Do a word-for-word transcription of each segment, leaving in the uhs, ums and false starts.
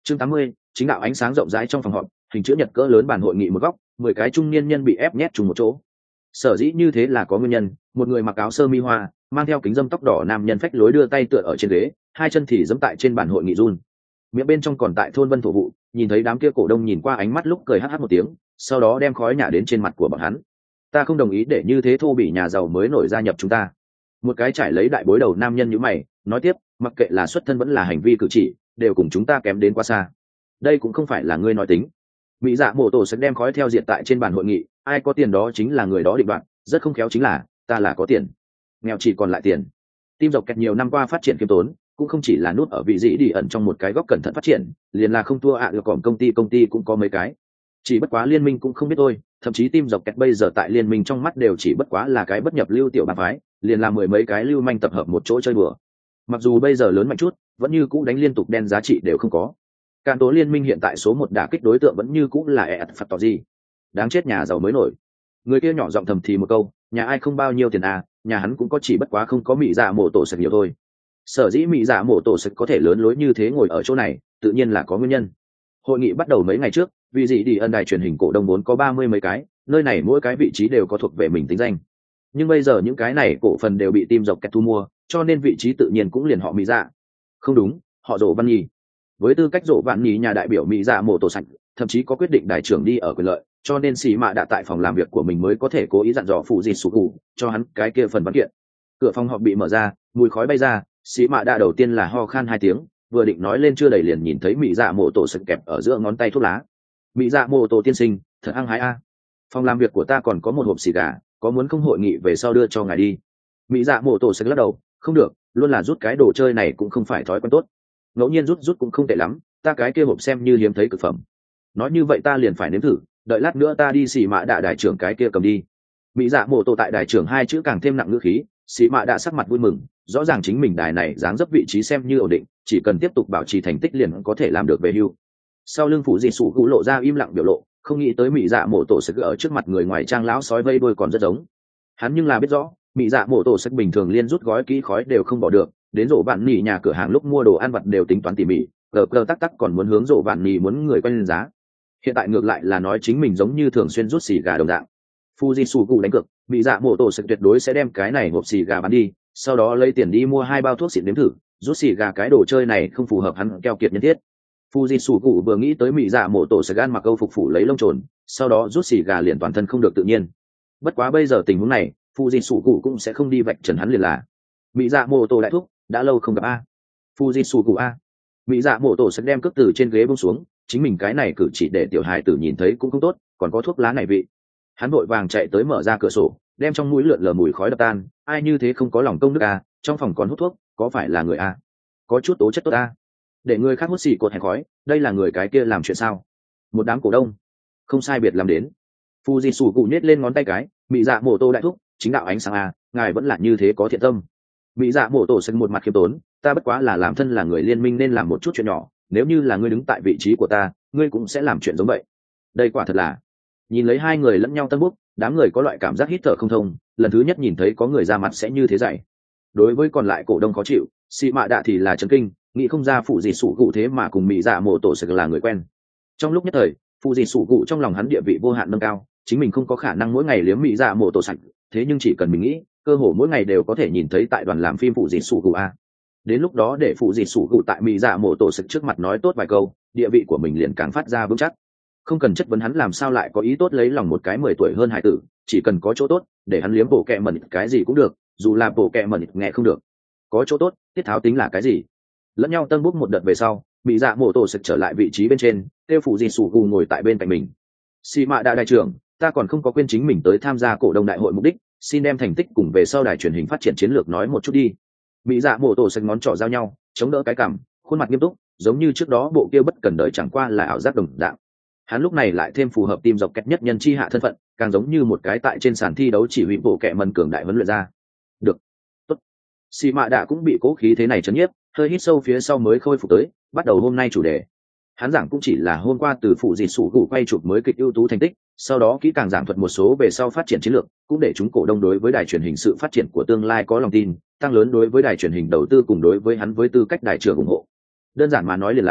Chương tám mươi, chính đạo ánh sáng rộng rãi trong phòng họp, hình chữ nhật cỡ lớn bàn hội nghị một góc, mười cái trung niên nhân bị ép nhét chung một chỗ. Sở dĩ như thế là có nguyên nhân, một người mặc áo sơ mi hoa, mang theo kính dâm tóc đỏ nam nhân phách lối đưa tay tựa ở trên ghế, hai chân thì giẫm tại trên bàn hội nghị run. Miệng bên trong còn tại thôn Vân thổ vụ, nhìn thấy đám kia cổ đông nhìn qua ánh mắt lúc cười hắc hắc một tiếng, sau đó đem khói nhả đến trên mặt của bọn hắn. Ta không đồng ý để như thế thô bỉ nhà giàu mới nổi gia nhập chúng ta. Một cái trải lấy đại bối đầu nam nhân như mày, nói tiếp, mặc kệ là xuất thân vẫn là hành vi cử chỉ, đều cùng chúng ta kém đến quá xa. Đây cũng không phải là ngươi nói tính. Mỹ Dạ Mộ Tổ sẽ đem khói theo diện tại trên bàn hội nghị, ai có tiền đó chính là người đó định đoạt, rất không khéo chính là, ta là có tiền, nghèo chỉ còn lại tiền. Tim dọc kẹt nhiều năm qua phát triển kiêm tốn, cũng không chỉ là nút ở vị dĩ đi ẩn trong một cái góc cẩn thận phát triển, liền là không thua ạ được còn công ty công ty cũng có mấy cái. Chỉ bất quá liên minh cũng không biết thôi, thậm chí tim dọc kẹt bây giờ tại liên minh trong mắt đều chỉ bất quá là cái bất nhập lưu tiểu bang phái, liền là mười mấy cái lưu manh tập hợp một chỗ chơi bừa. Mặc dù bây giờ lớn mạnh chút, vẫn như cũ đánh liên tục đen giá trị đều không có. Cản tố liên minh hiện tại số một đả kích đối tượng vẫn như cũ là ẹ phạt tỏ gì. Đáng chết nhà giàu mới nổi. Người kia nhỏ giọng thầm thì một câu, nhà ai không bao nhiêu tiền à, nhà hắn cũng có chỉ bất quá không có Mỹ Dạ Mộ Tổ sạch nhiều thôi. Sở dĩ Mỹ Dạ Mộ Tổ sạch có thể lớn lối như thế ngồi ở chỗ này, tự nhiên là có nguyên nhân. Hội nghị bắt đầu mấy ngày trước, vì gì đi ân đài truyền hình cổ đông vốn có ba mươi mấy cái, nơi này mỗi cái vị trí đều có thuộc về mình tính danh. Nhưng bây giờ những cái này cổ phần đều bị team dọc kẹt thu mua, cho nên vị trí tự nhiên cũng liền họ Mỹ Dạ. Không đúng, họ Dỗ Văn Nhi. Với tư cách Dỗ Văn Nhi nhà đại biểu Mỹ Dạ Mộ Tổ sạch, thậm chí có quyết định đại trưởng đi ở quyền lợi, cho nên xì mạ đã tại phòng làm việc của mình mới có thể cố ý dặn dò phụ gì sụt cụ cho hắn cái kia phần văn kiện. Cửa phòng họp bị mở ra, mùi khói bay ra, xì mạ đã đầu tiên là ho khan hai tiếng, vừa định nói lên chưa đầy liền nhìn thấy Mỹ Dạ Mộ Tổ sạch kẹp ở giữa ngón tay thuốc lá. Mỹ Dạ Mộ Tổ tiên sinh, thật ăn hái a. Phòng làm việc của ta còn có một hộp xì gà, có muốn không hội nghị về sau đưa cho ngài đi. Mỹ Dạ Mộ Tổ sạch lắc đầu, không được, luôn là rút cái đồ chơi này cũng không phải thói quen tốt. Ngẫu nhiên rút rút cũng không tệ lắm, ta cái kia hộp xem như hiếm thấy cực phẩm. Nói như vậy ta liền phải nếm thử, đợi lát nữa ta đi xì mạ đạ đại trưởng cái kia cầm đi. Mỹ Dạ Mộ Tổ tại đại trưởng hai chữ càng thêm nặng ngữ khí, xì mạ đạ sắc mặt vui mừng, rõ ràng chính mình đài này dáng dấp vị trí xem như ổn định, chỉ cần tiếp tục bảo trì thành tích liền có thể làm được về hưu. Sau lưng phủ dị sủ cụ lộ ra im lặng biểu lộ, không nghĩ tới Mỹ Dạ Mộ Tổ sẽ ở trước mặt người ngoài trang lão sói vây đuôi còn rất giống. Hắn nhưng là biết rõ, Mỹ Dạ Mộ Tổ sẽ bình thường liên rút gói kỹ khói đều không bỏ được, đến rổ bạn nỉ nhà cửa hàng lúc mua đồ ăn vặt đều tính toán tỉ mỉ, gờ gờ tắc tắc còn muốn hướng rổ bạn nỉ muốn người quen lên giá. Hiện tại ngược lại là nói chính mình giống như thường xuyên rút xì gà đồng dạng. Fujitsu đánh cược, Mỹ Dạ Mộ Tổ sẽ tuyệt đối sẽ đem cái này hộp xì gà bán đi, sau đó lấy tiền đi mua hai bao thuốc xịn nếm thử, rút xì gà cái đồ chơi này không phù hợp hắn keo kiệt nhân thiết. Fujitsu vừa nghĩ tới Mỹ Dạ Mộ Tổ sẽ gan mặc câu phục phủ lấy lông trồn, sau đó rút xì gà liền toàn thân không được tự nhiên. Bất quá bây giờ tình huống này, Fujitsu cũng sẽ không đi vạch trần hắn liền là. Mỹ Dạ Mộ Tổ đại thúc, đã lâu không gặp a. Fujitsu a. Mỹ Dạ Mộ Tổ sẽ đem cước từ trên ghế buông xuống, chính mình cái này cử chỉ để tiểu hài tử nhìn thấy cũng không tốt, còn có thuốc lá này vị. Hắn vội vàng chạy tới mở ra cửa sổ, đem trong mũi lượn lờ mùi khói đập tan, ai như thế không có lòng công đức a, trong phòng còn hút thuốc, có phải là người a? Có chút tố chất tốt a. Để người khác hút xì cột hèn khói, đây là người cái kia làm chuyện sao? Một đám cổ đông, không sai biệt làm đến. Fujitsu cụ nhếch lên ngón tay cái, Mỹ Dạ Mộ Tổ đại thúc, chính đạo ánh sáng a, ngài vẫn là như thế có thiện tâm. Mỹ Dạ Mộ Tổ xanh một mặt khiêm tốn, ta bất quá là làm thân là người liên minh nên làm một chút chuyện nhỏ, nếu như là ngươi đứng tại vị trí của ta, ngươi cũng sẽ làm chuyện giống vậy. Đây quả thật là. Nhìn lấy hai người lẫn nhau tân búc, đám người có loại cảm giác hít thở không thông, lần thứ nhất nhìn thấy có người ra mặt sẽ như thế dạy. Đối với còn lại cổ đông khó chịu, xì mạ đạ thì là chấn kinh, nghĩ không ra phụ gì sủ cụ thế mà cùng Mỹ Dạ Mộ Tổ sẽ là người quen. Trong lúc nhất thời, phụ gì sủ cụ trong lòng hắn địa vị vô hạn nâng cao, chính mình không có khả năng mỗi ngày liếm Mỹ Dạ Mộ Tổ sạch, thế nhưng chỉ cần mình nghĩ, cơ hồ mỗi ngày đều có thể nhìn thấy tại đoàn làm phim phụ gì sủ cụ a. Đến lúc đó để phụ gì sủ cụ tại Mỹ Dạ Mộ Tổ sạch trước mặt nói tốt vài câu, địa vị của mình liền càng phát ra vững chắc. Không cần chất vấn hắn làm sao lại có ý tốt lấy lòng một cái mười tuổi hơn hải tử, chỉ cần có chỗ tốt để hắn liếm bộ kẹ mẩn cái gì cũng được, dù là bộ kẹ mẩn nghe không được, có chỗ tốt tiết tháo tính là cái gì. Lẫn nhau tân bút một đợt về sau, Mỹ Dạ Mộ Tổ sực trở lại vị trí bên trên, tiêu phụ gì sủ gù ngồi tại bên cạnh mình. Xì mạ đại đại trưởng, ta còn không có quên chính mình tới tham gia cổ đông đại hội mục đích, xin đem thành tích cùng về sau đài truyền hình phát triển chiến lược nói một chút đi. Mỹ Dạ Mộ Tổ sực ngón trỏ giao nhau, chống đỡ cái cằm, khuôn mặt nghiêm túc, giống như trước đó bộ kia bất cần đời chẳng qua là ảo giác đồng dạng. Hắn lúc này lại thêm phù hợp team dọc kẹt nhất nhân chi hạ thân phận, càng giống như một cái tại trên sàn thi đấu chỉ huy bộ kẹ mần cường đại huấn luyện ra. Được, tốt. Xì mạ đạ cũng bị cố khí thế này chấn nhiếp, hơi hít sâu phía sau mới khôi phục tới, bắt đầu hôm nay chủ đề. Hắn giảng cũng chỉ là hôm qua từ phụ dịt sủ gụ quay chụp mới kịch ưu tú thành tích, sau đó kỹ càng giảng thuật một số về sau phát triển chiến lược, cũng để chúng cổ đông đối với đài truyền hình sự phát triển của tương lai có lòng tin, tăng lớn đối với đài truyền hình đầu tư cùng đối với hắn với tư cách đài trưởng ủng hộ. Đơn giản mà nói liền là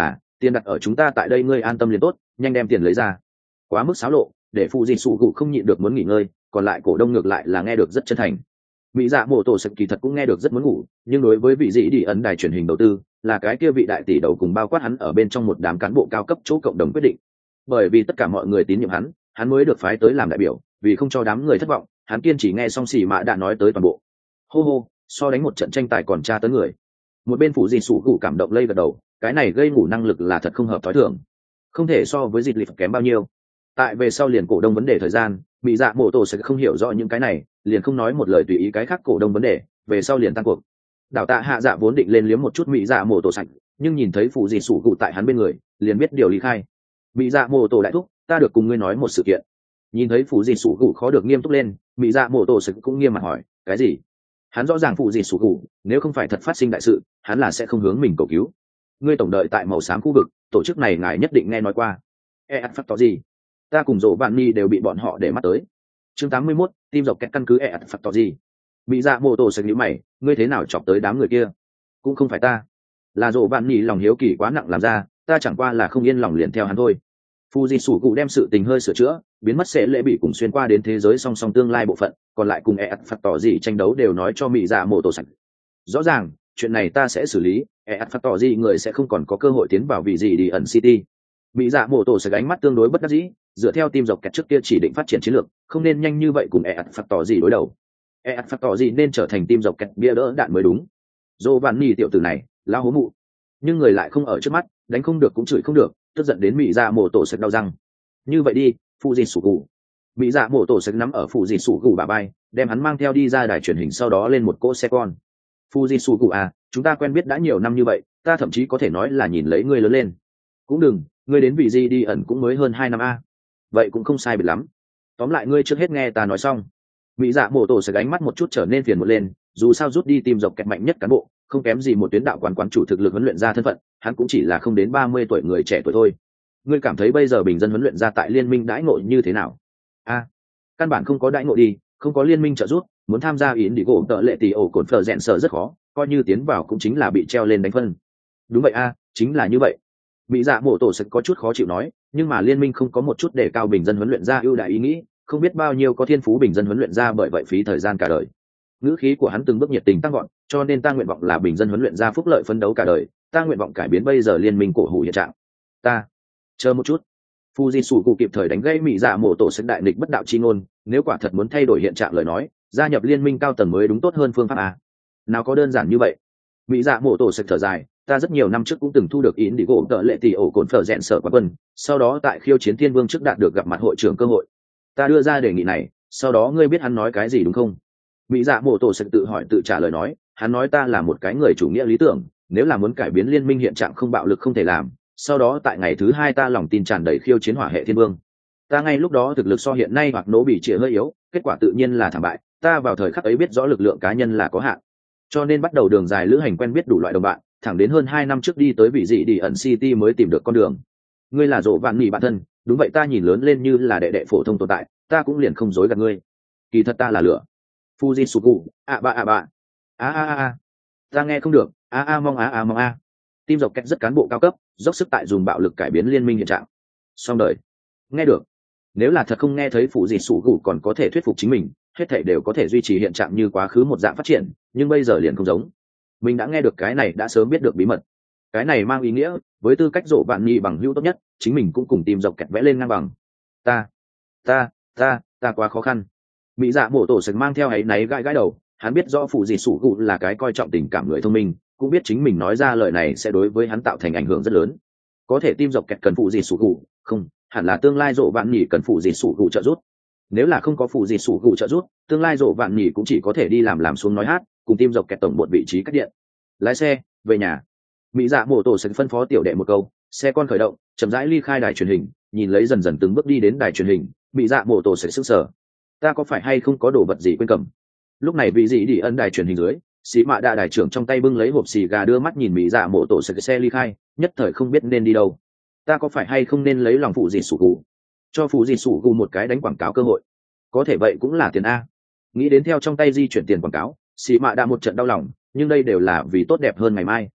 tiền đặt ở chúng ta tại đây, ngươi an tâm liền tốt, nhanh đem tiền lấy ra. Quá mức xáo lộ, để phụ gì sủ cụ không nhịn được muốn nghỉ ngơi, còn lại cổ đông ngược lại là nghe được rất chân thành. Mỹ dạ mổ tổ sạch kỳ thật cũng nghe được rất muốn ngủ, nhưng đối với vị dị đi ấn đài truyền hình đầu tư là cái kia vị đại tỷ đầu cùng bao quát hắn ở bên trong một đám cán bộ cao cấp chỗ cộng đồng quyết định. Bởi vì tất cả mọi người tín nhiệm hắn, hắn mới được phái tới làm đại biểu, vì không cho đám người thất vọng, hắn kiên trì nghe xong xì mạ đã nói tới toàn bộ. Hô hô, so đánh một trận tranh tài còn tra tấn người. Một bên phụ dị sủ cụ cảm động lây gật đầu, cái này gây ngủ năng lực là thật không hợp thói thường, không thể so với dịch lịch kém bao nhiêu. Tại về sau liền cổ đông vấn đề thời gian, Mỹ dạ mổ tổ sẽ không hiểu rõ những cái này, liền không nói một lời tùy ý cái khác cổ đông vấn đề, về sau liền tan cuộc. Đào tạ hạ dạ vốn định lên liếm một chút Mỹ dạ mổ tổ sạch, nhưng nhìn thấy phụ dị sủ cụ tại hắn bên người, liền biết điều lý khai. Mỹ dạ mổ tổ đại thúc, ta được cùng ngươi nói một sự kiện. Nhìn thấy phụ dị sủ cụ khó được nghiêm túc lên, Mỹ dạ mổ tổ sạch cũng nghiêm mặt hỏi, cái gì? Hắn rõ ràng phụ dị sủ cụ, nếu không phải thật phát sinh đại sự, hắn là sẽ không hướng mình cầu cứu. Ngươi tổng đợi tại màu xám khu vực, tổ chức này ngài nhất định nghe nói qua. E ắt phát tỏ gì? Ta cùng rổ bạn ni đều bị bọn họ để mắt tới. Chương tám mươi mốt, tim dọc kẹt căn cứ E ắt phát tỏ gì? Mỹ dạ mô tổ sạch nhíu mày, ngươi thế nào chọc tới đám người kia? Cũng không phải ta, là rổ bạn ni lòng hiếu kỳ quá nặng làm ra, ta chẳng qua là không yên lòng liền theo hắn thôi. Fuji sủ cụ đem sự tình hơi sửa chữa, biến mất sẽ lễ bị cùng xuyên qua đến thế giới song song tương lai bộ phận, còn lại cùng E ắt phát tỏ gì tranh đấu đều nói cho Mỹ dạ mô tổ sạch. Rõ ràng, chuyện này ta sẽ xử lý, E ắt phát tỏ gì người sẽ không còn có cơ hội tiến vào vị gì đi ẩn city. Mỹ dạ mô tổ sạch ánh mắt tương đối bất đắc dĩ, dựa theo team dọc kẹt trước kia chỉ định phát triển chiến lược, không nên nhanh như vậy cùng E ắt phát tỏ gì đối đầu. E ắt phát tỏ gì nên trở thành team dọc kẹt bia đỡ đạn mới đúng. Giovanni tiểu tử này, lao hố mụ. Nhưng người lại không ở trước mắt, đánh không được cũng chửi không được, tức giận đến Mỹ dạ mô tổ sạch đau răng. Như vậy đi, Fuji sủ cụ. Mỹ dạ mô tổ sạch nắm ở Fuji sủ cụ bà bay, đem hắn mang theo đi ra đài truyền hình, sau đó lên một cỗ xe con. Fuji sủ cụ à, chúng ta quen biết đã nhiều năm như vậy, ta thậm chí có thể nói là nhìn lấy ngươi lớn lên. Cũng đừng, ngươi đến vị gì đi ẩn cũng mới hơn hai năm a. Vậy cũng không sai biệt lắm. Tóm lại ngươi trước hết nghe ta nói xong. Mỹ dạ mổ tổ sẽ ánh mắt một chút trở nên phiền một lên, dù sao rút đi tìm dọc kẹt mạnh nhất cán bộ, không kém gì một tuyến đạo quán quán chủ thực lực huấn luyện ra thân phận, hắn cũng chỉ là không đến ba mươi tuổi người trẻ tuổi thôi. Ngươi cảm thấy bây giờ bình dân huấn luyện ra tại liên minh đãi ngộ như thế nào? A, căn bản không có đãi ngộ đi, không có liên minh trợ giúp, muốn tham gia yến đi gỗ tợ lệ tỷ ổ cồn phở rèn sợ rất khó, coi như tiến vào cũng chính là bị treo lên đánh phân. Đúng vậy a, chính là như vậy. Mỹ dạ mổ tổ sẽ có chút khó chịu nói, nhưng mà liên minh không có một chút để cao bình dân huấn luyện ra ưu đại ý nghĩ, không biết bao nhiêu có thiên phú bình dân huấn luyện ra bởi vậy phí thời gian cả đời. Ngữ khí của hắn từng bước nhiệt tình tăng gọn, cho nên ta nguyện vọng là bình dân huấn luyện ra phúc lợi phấn đấu cả đời, ta nguyện vọng cải biến bây giờ liên minh cổ hủ hiện trạng. Ta chờ một chút. Fuji sủ cụ kịp thời đánh gây Mỹ dạ mổ tổ sẽ đại nghịch bất đạo chi ngôn, nếu quả thật muốn thay đổi hiện trạng lời nói, gia nhập liên minh cao tầng mới đúng tốt hơn phương pháp à? Nào có đơn giản như vậy. Mỹ dạ mổ tổ sẽ thở dài, ta rất nhiều năm trước cũng từng thu được yến đi gỗ tợ lệ tỷ ổ cồn phở rèn sở quán quân, sau đó tại khiêu chiến thiên vương trước đạt được gặp mặt hội trưởng cơ hội. Ta đưa ra đề nghị này, sau đó ngươi biết hắn nói cái gì đúng không? Mỹ dạ mổ tổ sẽ tự hỏi tự trả lời nói, hắn nói ta là một cái người chủ nghĩa lý tưởng, nếu là muốn cải biến liên minh hiện trạng không bạo lực không thể làm, sau đó tại ngày thứ hai ta lòng tin tràn đầy khiêu chiến hỏa hệ thiên vương. Ta ngay lúc đó thực lực so hiện nay hoặc nỗ bị trịa hơi yếu, kết quả tự nhiên là thảm bại, ta vào thời khắc ấy biết rõ lực lượng cá nhân là có hạn, cho nên bắt đầu đường dài lữ hành quen biết đủ loại đồng bạn, thẳng đến hơn hai năm trước đi tới vị dị đi ẩn city mới tìm được con đường. Ngươi là rộ vạn nhì bạn thân, đúng vậy, ta nhìn lớn lên như là đệ đệ phổ thông tồn tại, ta cũng liền không dối gạt ngươi, kỳ thật ta là lửa. Fuji suku a ba a ba a a a, ta nghe không được, a a mong a a mong a. Team dọc kẹt rất cán bộ cao cấp, dốc sức tại dùng bạo lực cải biến liên minh hiện trạng. Xong đời. Nghe được. Nếu là thật không nghe thấy phụ gì sủ gù còn có thể thuyết phục chính mình, hết thảy đều có thể duy trì hiện trạng như quá khứ một dạng phát triển, nhưng bây giờ liền không giống. Mình đã nghe được cái này đã sớm biết được bí mật. Cái này mang ý nghĩa, với tư cách rộ bạn nhị bằng hữu tốt nhất, chính mình cũng cùng tìm dọc kẹt vẽ lên ngang bằng. Ta, ta, ta, ta quá khó khăn. Mỹ dạ mổ tổ sực mang theo ấy náy gãi gãi đầu, hắn biết rõ phụ gì sủ gù là cái coi trọng tình cảm người thông minh, cũng biết chính mình nói ra lời này sẽ đối với hắn tạo thành ảnh hưởng rất lớn. Có thể tim dọc kẹt cần phụ gì sủ gù, không, hẳn là tương lai rộ bạn nhỉ cần phụ gì sủ gù trợ giúp. Nếu là không có phụ gì sủ gù trợ giúp, tương lai rộ bạn nhỉ cũng chỉ có thể đi làm làm xuống nói hát, cùng tim dọc kẹt tổng một vị trí cắt điện. Lái xe về nhà. Mỹ dạ mổ tổ sẽ phân phó tiểu đệ một câu, xe con khởi động, chậm rãi ly khai đài truyền hình, nhìn lấy dần dần từng bước đi đến đài truyền hình, Mỹ dạ mổ tổ sẽ sững sờ. Ta có phải hay không có đồ vật gì quên cầm? Lúc này vị gì đi ân đài truyền hình dưới, xí mạ đạ đài trưởng trong tay bưng lấy hộp xì gà đưa mắt nhìn Mỹ dạ mổ tổ sẽ xe ly khai, nhất thời không biết nên đi đâu. Ta có phải hay không nên lấy lòng phụ gì sủ gù, cho phụ gì sủ gù một cái đánh quảng cáo cơ hội? Có thể vậy cũng là tiền a. Nghĩ đến theo trong tay di chuyển tiền quảng cáo, xì mạ đã một trận đau lòng, nhưng đây đều là vì tốt đẹp hơn ngày mai.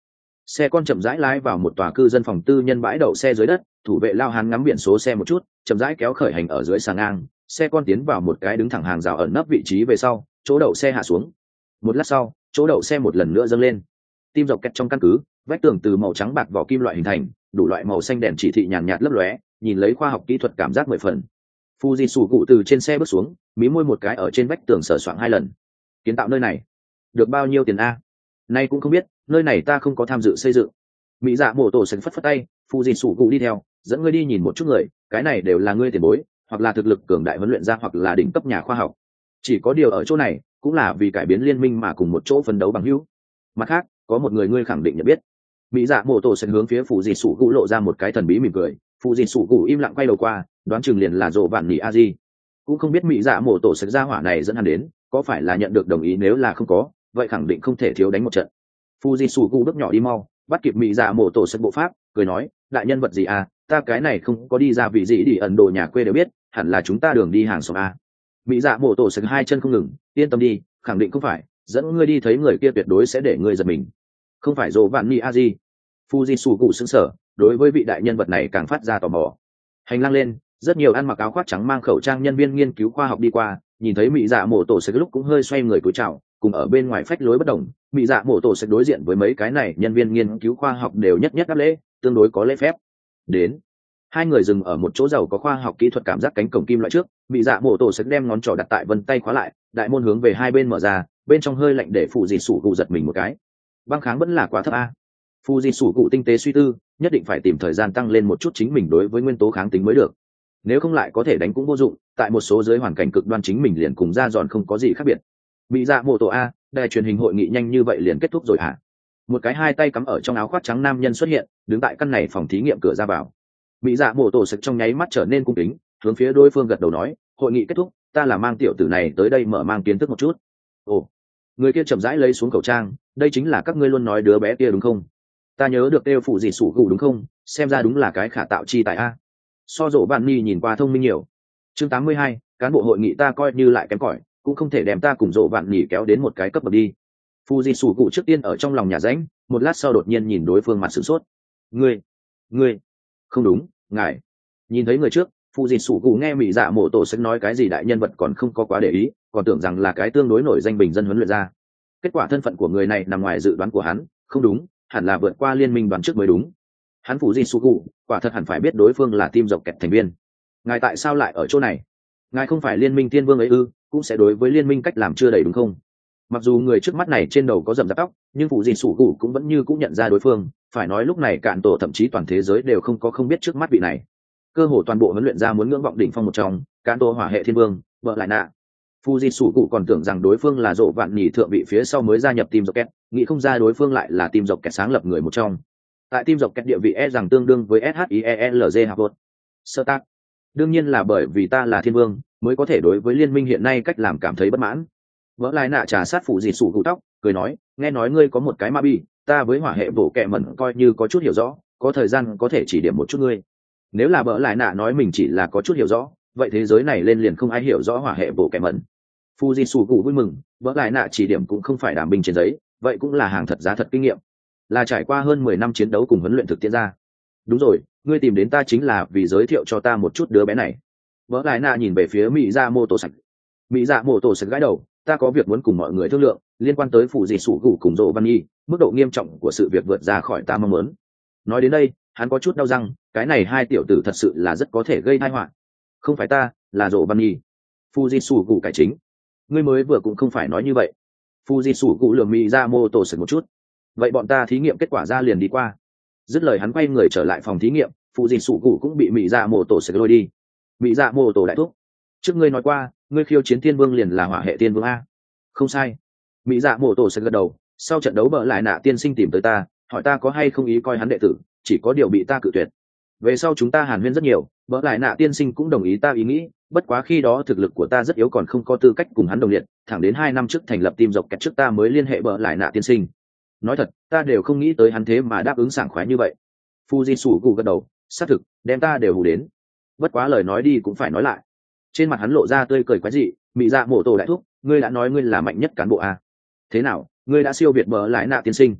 Xe con chậm rãi lái vào một tòa cư dân phòng tư nhân bãi đậu xe dưới đất, thủ vệ lao hán ngắm biển số xe một chút, chậm rãi kéo khởi hành ở dưới sàn ngang. Xe con tiến vào một cái đứng thẳng hàng rào ẩn nấp vị trí về sau, chỗ đậu xe hạ xuống. Một lát sau, chỗ đậu xe một lần nữa dâng lên. Tim dọc kẹt trong căn cứ, vách tường từ màu trắng bạc vỏ kim loại hình thành, đủ loại màu xanh đèn chỉ thị nhàn nhạt lấp lóe, nhìn lấy khoa học kỹ thuật cảm giác mười phần. Fuji sủ cụ từ trên xe bước xuống, mí môi một cái ở trên vách tường sờ soạng hai lần. Kiến tạo nơi này được bao nhiêu tiền a? Nay cũng không biết, nơi này ta không có tham dự xây dựng. Mỹ dạ mổ tổ sánh phất phất tay, Fuji sủ cụ đi theo, dẫn ngươi đi nhìn một chút người, cái này đều là ngươi tiền bối, hoặc là thực lực cường đại huấn luyện ra hoặc là đỉnh cấp nhà khoa học. Chỉ có điều ở chỗ này, cũng là vì cải biến liên minh mà cùng một chỗ phấn đấu bằng hữu. Mặt khác, có một người ngươi khẳng định nhận biết. Mỹ dạ mổ tổ sánh hướng phía Fuji sủ cụ lộ ra một cái thần bí mỉm cười, Fuji sủ cụ im lặng quay đầu qua, đoán chừng liền là Dỗ Vạn Nỉ Aji. Cũng không biết Mỹ dạ mổ tổ sánh ra hỏa này dẫn hắn đến, có phải là nhận được đồng ý, nếu là không có, vậy khẳng định không thể thiếu đánh một trận. Fuji sủ cụ bước nhỏ đi mau, bắt kịp Mỹ dạ mổ tổ sánh bộ pháp, cười nói, đại nhân vật gì à, ta cái này không có đi ra vì gì đi Ấn Độ nhà quê đều biết, hẳn là chúng ta đường đi hàng xóm a. Mỹ dạ mổ tổ sánh hai chân không ngừng, yên tâm đi, khẳng định không phải, dẫn ngươi đi thấy người kia tuyệt đối sẽ để ngươi giật mình. Không phải Dỗ Vạn Nỉ Aji. Fuji sủ cụ sững sờ, đối với vị đại nhân vật này càng phát ra tò mò. Hành lang lên, rất nhiều ăn mặc áo khoác trắng mang khẩu trang nhân viên nghiên cứu khoa học đi qua, nhìn thấy Mỹ dạ mổ tổ sạch lúc cũng hơi xoay người cúi chào, cùng ở bên ngoài phách lối bất đồng. Mỹ dạ mổ tổ sạch đối diện với mấy cái này nhân viên nghiên cứu khoa học đều nhất nhất đáp lễ, tương đối có lễ phép. Đến, hai người dừng ở một chỗ giàu có khoa học kỹ thuật cảm giác cánh cổng kim loại trước. Mỹ dạ mổ tổ sạch đem ngón trỏ đặt tại vân tay khóa lại, đại môn hướng về hai bên mở ra, bên trong hơi lạnh để phụ gì sủ cụ giật mình một cái. Băng kháng vẫn là quá thấp a. Phụ gì sủ cụ tinh tế suy tư, nhất định phải tìm thời gian tăng lên một chút chính mình đối với nguyên tố kháng tính mới được, nếu không lại có thể đánh cũng vô dụng, tại một số dưới hoàn cảnh cực đoan chính mình liền cùng ra giòn không có gì khác biệt. Mỹ dạ mổ tổ a, đài truyền hình hội nghị nhanh như vậy liền kết thúc rồi hả? Một cái hai tay cắm ở trong áo khoác trắng nam nhân xuất hiện, đứng tại căn này phòng thí nghiệm cửa ra vào. Mỹ dạ mổ tổ sực trong nháy mắt trở nên cung kính, hướng phía đối phương gật đầu nói, hội nghị kết thúc, ta là mang tiểu tử này tới đây mở mang kiến thức một chút. Ồ, người kia chậm rãi lấy xuống khẩu trang, đây chính là các ngươi luôn nói đứa bé kia đúng không? Ta nhớ được kêu phụ gì sủ gù đúng không? Xem ra đúng là cái khả tạo chi tại a. So Dỗ Vạn Nỉ nhìn qua thông minh nhiều. Chương tám mươi hai, cán bộ hội nghị ta coi như lại kém cỏi, cũng không thể đem ta cùng Dỗ Vạn Nỉ kéo đến một cái cấp bậc đi. Fuji sủ cụ trước tiên ở trong lòng nhà rãnh, một lát sau đột nhiên nhìn đối phương mặt sửng sốt. Ngươi, ngươi, không đúng, ngài. Nhìn thấy người trước, Fuji sủ cụ nghe Mỹ dạ mổ tổ sẽ nói cái gì đại nhân vật còn không có quá để ý, còn tưởng rằng là cái tương đối nổi danh bình dân huấn luyện ra. Kết quả thân phận của người này nằm ngoài dự đoán của hắn, không đúng, hẳn là vượt qua liên minh đoán trước mới đúng. Hắn Fuji sủ cụ, quả thật hẳn phải biết đối phương là team dọc kẹt thành viên. Ngài tại sao lại ở chỗ này? Ngài không phải liên minh tiên vương ấy ư? Cũng sẽ đối với liên minh cách làm chưa đầy đúng không? Mặc dù người trước mắt này trên đầu có rậm rạp tóc, nhưng Fuji sủ cụ cũng vẫn như cũng nhận ra đối phương. Phải nói lúc này cạn tổ thậm chí toàn thế giới đều không có không biết trước mắt vị này. Cơ hồ toàn bộ huấn luyện ra muốn ngưỡng vọng đỉnh phong một trong, cạn tổ hỏa hệ thiên vương, vợ lại nạ. Fuji sủ cụ còn tưởng rằng đối phương là Dỗ Vạn Nỉ thượng vị phía sau mới gia nhập team dọc kẹt, nghĩ không ra đối phương lại là team dọc kẹt sáng lập người một trong. Tại team dọc kẹt địa vị e rằng tương đương với SHIELZ Harvard. Sơ tác. Đương nhiên là bởi vì ta là thiên vương, mới có thể đối với liên minh hiện nay cách làm cảm thấy bất mãn. Vỡ lại nạ trà sát phụ gì sủ cụ tóc, cười nói, nghe nói ngươi có một cái ma bi, ta với hỏa hệ bổ kẹ mẩn coi như có chút hiểu rõ, có thời gian có thể chỉ điểm một chút ngươi. Nếu là vỡ lại nạ nói mình chỉ là có chút hiểu rõ, vậy thế giới này lên liền không ai hiểu rõ hỏa hệ bổ kẹ mẩn. Fuji sủ cụ vui mừng, vỡ lại nạ chỉ điểm cũng không phải đảm bình trên giấy, vậy cũng là hàng thật giá thật kinh nghiệm, là trải qua hơn mười năm chiến đấu cùng huấn luyện thực tiễn ra. Đúng rồi, ngươi tìm đến ta chính là vì giới thiệu cho ta một chút đứa bé này. Vỡ lại nạ nhìn về phía mỹ dạ mô tổ sạch. Mỹ dạ mô tổ sạch gãi đầu, ta có việc muốn cùng mọi người thương lượng, liên quan tới phụ gì sủ gù cùng Dỗ Văn Nhi, mức độ nghiêm trọng của sự việc vượt ra khỏi ta mong muốn. Nói đến đây, hắn có chút đau răng, cái này hai tiểu tử thật sự là rất có thể gây tai họa. Không phải ta, là Dỗ Văn Nhi. Fuji sủ gù cải chính. Ngươi mới vừa cũng không phải nói như vậy. Fuji sủ gù lườm mỹ dạ mô tổ sạch một chút. Vậy bọn ta thí nghiệm kết quả ra liền đi qua. Dứt lời hắn quay người trở lại phòng thí nghiệm, phụ gì sủ cụ cũng bị mỹ dạ mô tổ sẽ lôi đi. Mỹ dạ mô tổ đại thúc, trước ngươi nói qua ngươi khiêu chiến thiên vương liền là hỏa hệ thiên vương a. Không sai. Mỹ dạ mô tổ sẽ gật đầu, sau trận đấu bỡ lại nạ tiên sinh tìm tới ta, hỏi ta có hay không ý coi hắn đệ tử, chỉ có điều bị ta cự tuyệt. Về sau chúng ta hàn huyên rất nhiều, bỡ lại nạ tiên sinh cũng đồng ý ta ý nghĩ, bất quá khi đó thực lực của ta rất yếu còn không có tư cách cùng hắn đồng liệt, thẳng đến hai năm trước thành lập team dọc kẹt trước ta mới liên hệ bỡ lại nạ tiên sinh. Nói thật, ta đều không nghĩ tới hắn thế mà đáp ứng sảng khoái như vậy. Fuji sủ cụ gật đầu, xác thực, đem ta đều hù đến. Bất quá lời nói đi cũng phải nói lại. Trên mặt hắn lộ ra tươi cười quái dị, mỹ dạ mổ tổ đại thúc, ngươi đã nói ngươi là mạnh nhất cán bộ a. Thế nào, ngươi đã siêu việt bờ lại nạ tiên sinh?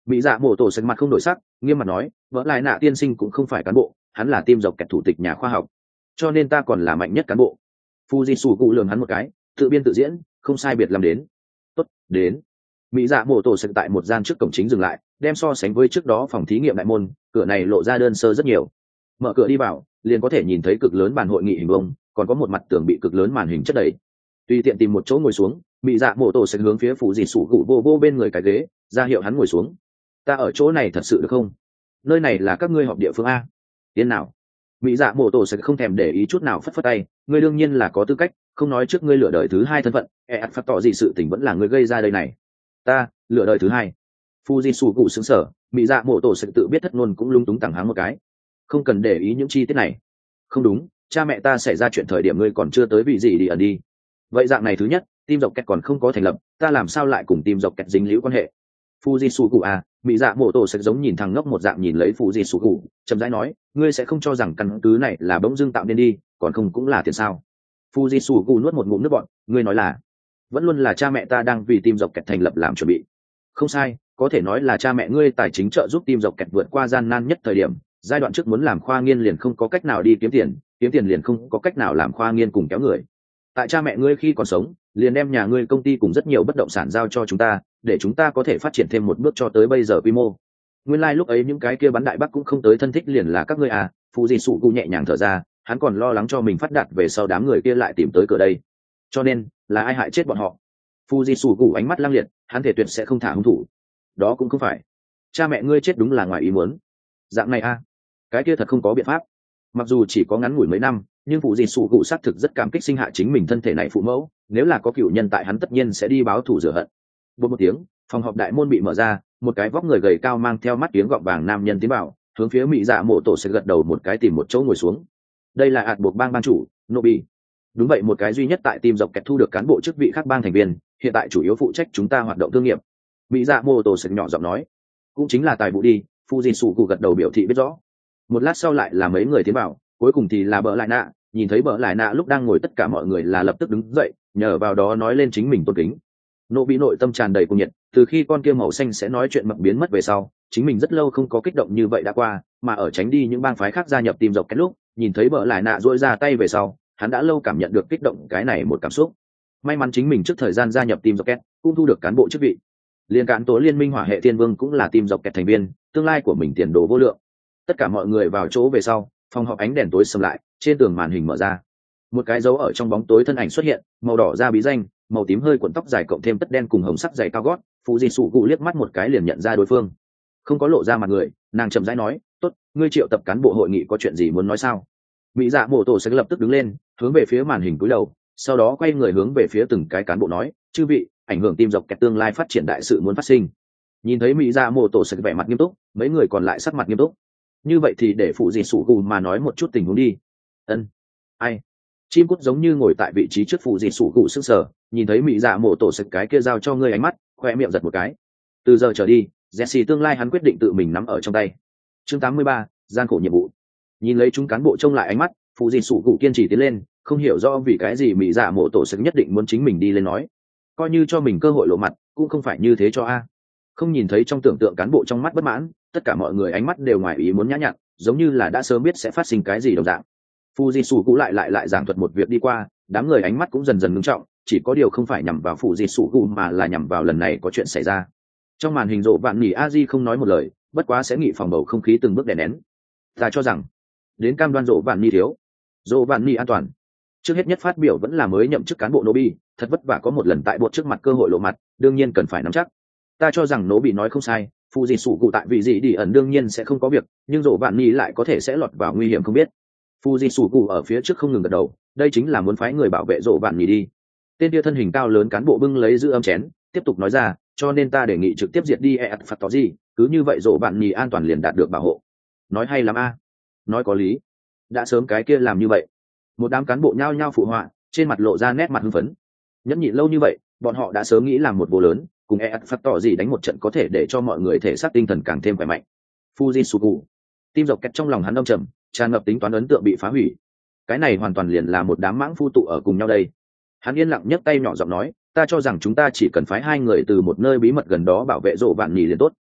Mỹ dạ mổ tổ sạch mặt không đổi sắc, nghiêm mặt nói, vỡ lại nạ tiên sinh cũng không phải cán bộ, hắn là tim dọc kẹt thủ tịch nhà khoa học, cho nên ta còn là mạnh nhất cán bộ. Fuji cụ lườm hắn một cái, tự biên tự diễn, không sai biệt làm đến. Tốt, đến. Mỹ dạ mổ tổ sạch tại một gian trước cổng chính dừng lại, đem so sánh với trước đó phòng thí nghiệm đại môn, cửa này lộ ra đơn sơ rất nhiều. Mở cửa đi vào, liền có thể nhìn thấy cực lớn bàn hội nghị hình vuông, còn có một mặt tường bị cực lớn màn hình chất đầy. Tùy tiện tìm một chỗ ngồi xuống, Mỹ dạ mổ tổ sạch hướng phía phụ dì sủ cụ vô vô bên người cái ghế, ra hiệu hắn ngồi xuống. Ta ở chỗ này thật sự được không? Nơi này là các ngươi họp địa phương a. Yên nào? Mỹ dạ mổ tổ sạch không thèm để ý chút nào, phất phất tay, ngươi đương nhiên là có tư cách, không nói trước ngươi lựa đời thứ hai thân phận, e ắt phát tỏ gì sự tình vẫn là ngươi gây ra đây này. Ta lựa đời thứ hai. Fuji sủ cụ sững sờ, Mỹ dạ mổ tổ sạch tự biết thất ngôn cũng lung túng tẳng háng một cái. Không cần để ý những chi tiết này. Không đúng, cha mẹ ta xảy ra chuyện thời điểm ngươi còn chưa tới vị gì đi ẩn đi. Vậy dạng này thứ nhất, team dọc kẹt còn không có thành lập, ta làm sao lại cùng team dọc kẹt dính liễu quan hệ? Fuji sủ cụ à, Mỹ dạ mổ tổ sạch giống nhìn thằng ngốc một dạng nhìn lấy Fuji sủ cụ, chậm rãi nói, ngươi sẽ không cho rằng căn cứ này là bỗng dưng tạo nên đi, còn không cũng là tiền sao? Fuji sủ cụ nuốt một ngụm nước bọt, ngươi nói là vẫn luôn là cha mẹ ta đang vì team dọc kẹt thành lập làm chuẩn bị. Không sai, có thể nói là cha mẹ ngươi tài chính trợ giúp team dọc kẹt vượt qua gian nan nhất thời điểm, giai đoạn trước muốn làm khoa nghiên liền không có cách nào đi kiếm tiền, kiếm tiền liền không có cách nào làm khoa nghiên cùng kéo người. Tại cha mẹ ngươi khi còn sống, liền đem nhà ngươi công ty cùng rất nhiều bất động sản giao cho chúng ta, để chúng ta có thể phát triển thêm một bước cho tới bây giờ quy mô. Nguyên lai like lúc ấy những cái kia bắn đại bắc cũng không tới thân thích liền là các ngươi à? Phụ gì sụ cụ nhẹ nhàng thở ra, hắn còn lo lắng cho mình phát đạt về sau đám người kia lại tìm tới cửa đây. Cho nên, là ai hại chết bọn họ? Fuji sủ cụ ánh mắt lăng liệt, hắn thể tuyệt sẽ không thả hung thủ. Đó cũng không phải. Cha mẹ ngươi chết đúng là ngoài ý muốn. Dạng này a, à? Cái kia thật không có biện pháp. Mặc dù chỉ có ngắn ngủi mấy năm, nhưng Fuji sủ cụ xác thực rất cảm kích sinh hạ chính mình thân thể này phụ mẫu. Nếu là có cựu nhân tại, hắn tất nhiên sẽ đi báo thù rửa hận. Một một tiếng, phòng họp đại môn bị mở ra, một cái vóc người gầy cao mang theo mắt kiếng gọng vàng nam nhân tiến vào, hướng phía Mỹ Dạ Mộ Tổ sẽ gật đầu một cái, tìm một chỗ ngồi xuống. Đây là ạt buộc bang ban chủ, Nobi. Đúng vậy, một cái duy nhất tại team dọc kẹt thu được cán bộ chức vị khác bang thành viên, hiện tại chủ yếu phụ trách chúng ta hoạt động thương nghiệp. Mỹ Dạ Mô Tô sực nhỏ giọng nói, cũng chính là tài vụ đi. Fuji sủ cụ gật đầu biểu thị biết rõ. Một lát sau lại là mấy người tiến vào, cuối cùng thì là Bỡ Lại Nạ. Nhìn thấy Bỡ Lại Nạ lúc đang ngồi, tất cả mọi người là lập tức đứng dậy, nhờ vào đó nói lên chính mình tôn kính. Nô bị nội tâm tràn đầy cuồng nhiệt, từ khi con kia màu xanh sẽ nói chuyện mập biến mất về sau, chính mình rất lâu không có kích động như vậy đã qua, mà ở tránh đi những bang phái khác gia nhập team dọc kẹt lúc, nhìn thấy Bỡ Lại Nạ duỗi ra tay về sau, hắn đã lâu cảm nhận được kích động cái này một cảm xúc. May mắn chính mình trước thời gian gia nhập team dọc kẹt cũng thu được cán bộ chức vị. Liên cán tố liên minh hỏa hệ thiên vương cũng là team dọc kẹt thành viên, tương lai của mình tiền đồ vô lượng. Tất cả mọi người vào chỗ về sau, phòng họp ánh đèn tối sầm lại, trên tường màn hình mở ra, một cái dấu ở trong bóng tối thân ảnh xuất hiện, màu đỏ da bí danh, màu tím hơi cuộn tóc dài cộng thêm tất đen cùng hồng sắc giày cao gót. Phụ Di Sụ Cụ liếc mắt một cái liền nhận ra đối phương, không có lộ ra mặt người, nàng chậm rãi nói, tốt, ngươi triệu tập cán bộ hội nghị có chuyện gì muốn nói sao? Mỹ Dạ Mộ Tổ sẽ lập tức đứng lên, hướng về phía màn hình cúi đầu, sau đó quay người hướng về phía từng cái cán bộ nói, chư vị, ảnh hưởng team dọc kẹt tương lai phát triển đại sự muốn phát sinh. Nhìn thấy Mỹ Dạ Mộ Tổ sẽ vẻ mặt nghiêm túc, mấy người còn lại sắc mặt nghiêm túc. Như vậy thì để Phụ Di Sụ Cụ mà nói một chút tình huống đi. Ân. Ai? Chim cút giống như ngồi tại vị trí trước Phụ Di Sụ Cụ sững sờ, nhìn thấy Mỹ Dạ Mộ Tổ sẽ cái kia giao cho ngươi ánh mắt, khoe miệng giật một cái. Từ giờ trở đi, Jesse tương lai hắn quyết định tự mình nắm ở trong tay. Chương tám mươi ba, gian khổ nhiệm vụ. Nhìn lấy chúng cán bộ trông lại ánh mắt, Phụ Di Sụ Cụ kiên trì tiến lên, không hiểu rõ vì cái gì Mỹ Dạ Mộ Tổ sẽ nhất định muốn chính mình đi lên nói, coi như cho mình cơ hội lộ mặt, cũng không phải như thế cho a. Không nhìn thấy trong tưởng tượng cán bộ trong mắt bất mãn, tất cả mọi người ánh mắt đều ngoài ý muốn nhã nhặn, giống như là đã sớm biết sẽ phát sinh cái gì đồng dạng. Phụ Di Sụ Cụ lại lại lại giảng thuật một việc đi qua, đám người ánh mắt cũng dần dần ngưng trọng, chỉ có điều không phải nhằm vào Phụ Di Sụ Cụ mà là nhằm vào lần này có chuyện xảy ra. Trong màn hình rộ vạn nỉ a di không nói một lời, bất quá sẽ nghị phòng bầu không khí từng bước đè nén. Ta cho rằng đến cam đoan rộ vạn nỉ thiếu, rộ vạn nỉ an toàn. Trước hết nhất phát biểu vẫn là mới nhậm chức cán bộ Nobi, thật vất vả có một lần tại bộ trước mặt cơ hội lộ mặt, đương nhiên cần phải nắm chắc. Ta cho rằng Nobi nói không sai, Phụ Di Sụ Cụ tại vị gì đi ẩn đương nhiên sẽ không có việc, nhưng rộ vạn nỉ lại có thể sẽ lọt vào nguy hiểm không biết. Phụ Di Sụ Cụ ở phía trước không ngừng gật đầu, đây chính là muốn phái người bảo vệ rộ vạn nỉ đi. Tên kia thân hình cao lớn cán bộ bưng lấy giữ âm chén, tiếp tục nói ra, cho nên ta đề nghị trực tiếp diệt đi e phạt tỏ gì, cứ như vậy rộ bạn nhì an toàn liền đạt được bảo hộ. Nói hay lắm a. Nói có lý, đã sớm cái kia làm như vậy. Một đám cán bộ nhao nhao phụ họa, trên mặt lộ ra nét mặt hưng phấn. Nhẫn nhịn lâu như vậy, bọn họ đã sớm nghĩ làm một vô lớn, cùng e phạt tỏ gì đánh một trận có thể để cho mọi người thể xác tinh thần càng thêm khỏe mạnh. Fujitsugu, tim dọc kẹt trong lòng hắn đông trầm, tràn ngập tính toán ấn tượng bị phá hủy. Cái này hoàn toàn liền là một đám mãng phu tụ ở cùng nhau đây. Hắn yên lặng nhấc tay nhỏ giọng nói, ta cho rằng chúng ta chỉ cần phái hai người từ một nơi bí mật gần đó bảo vệ rộ vạn nhì liền tốt.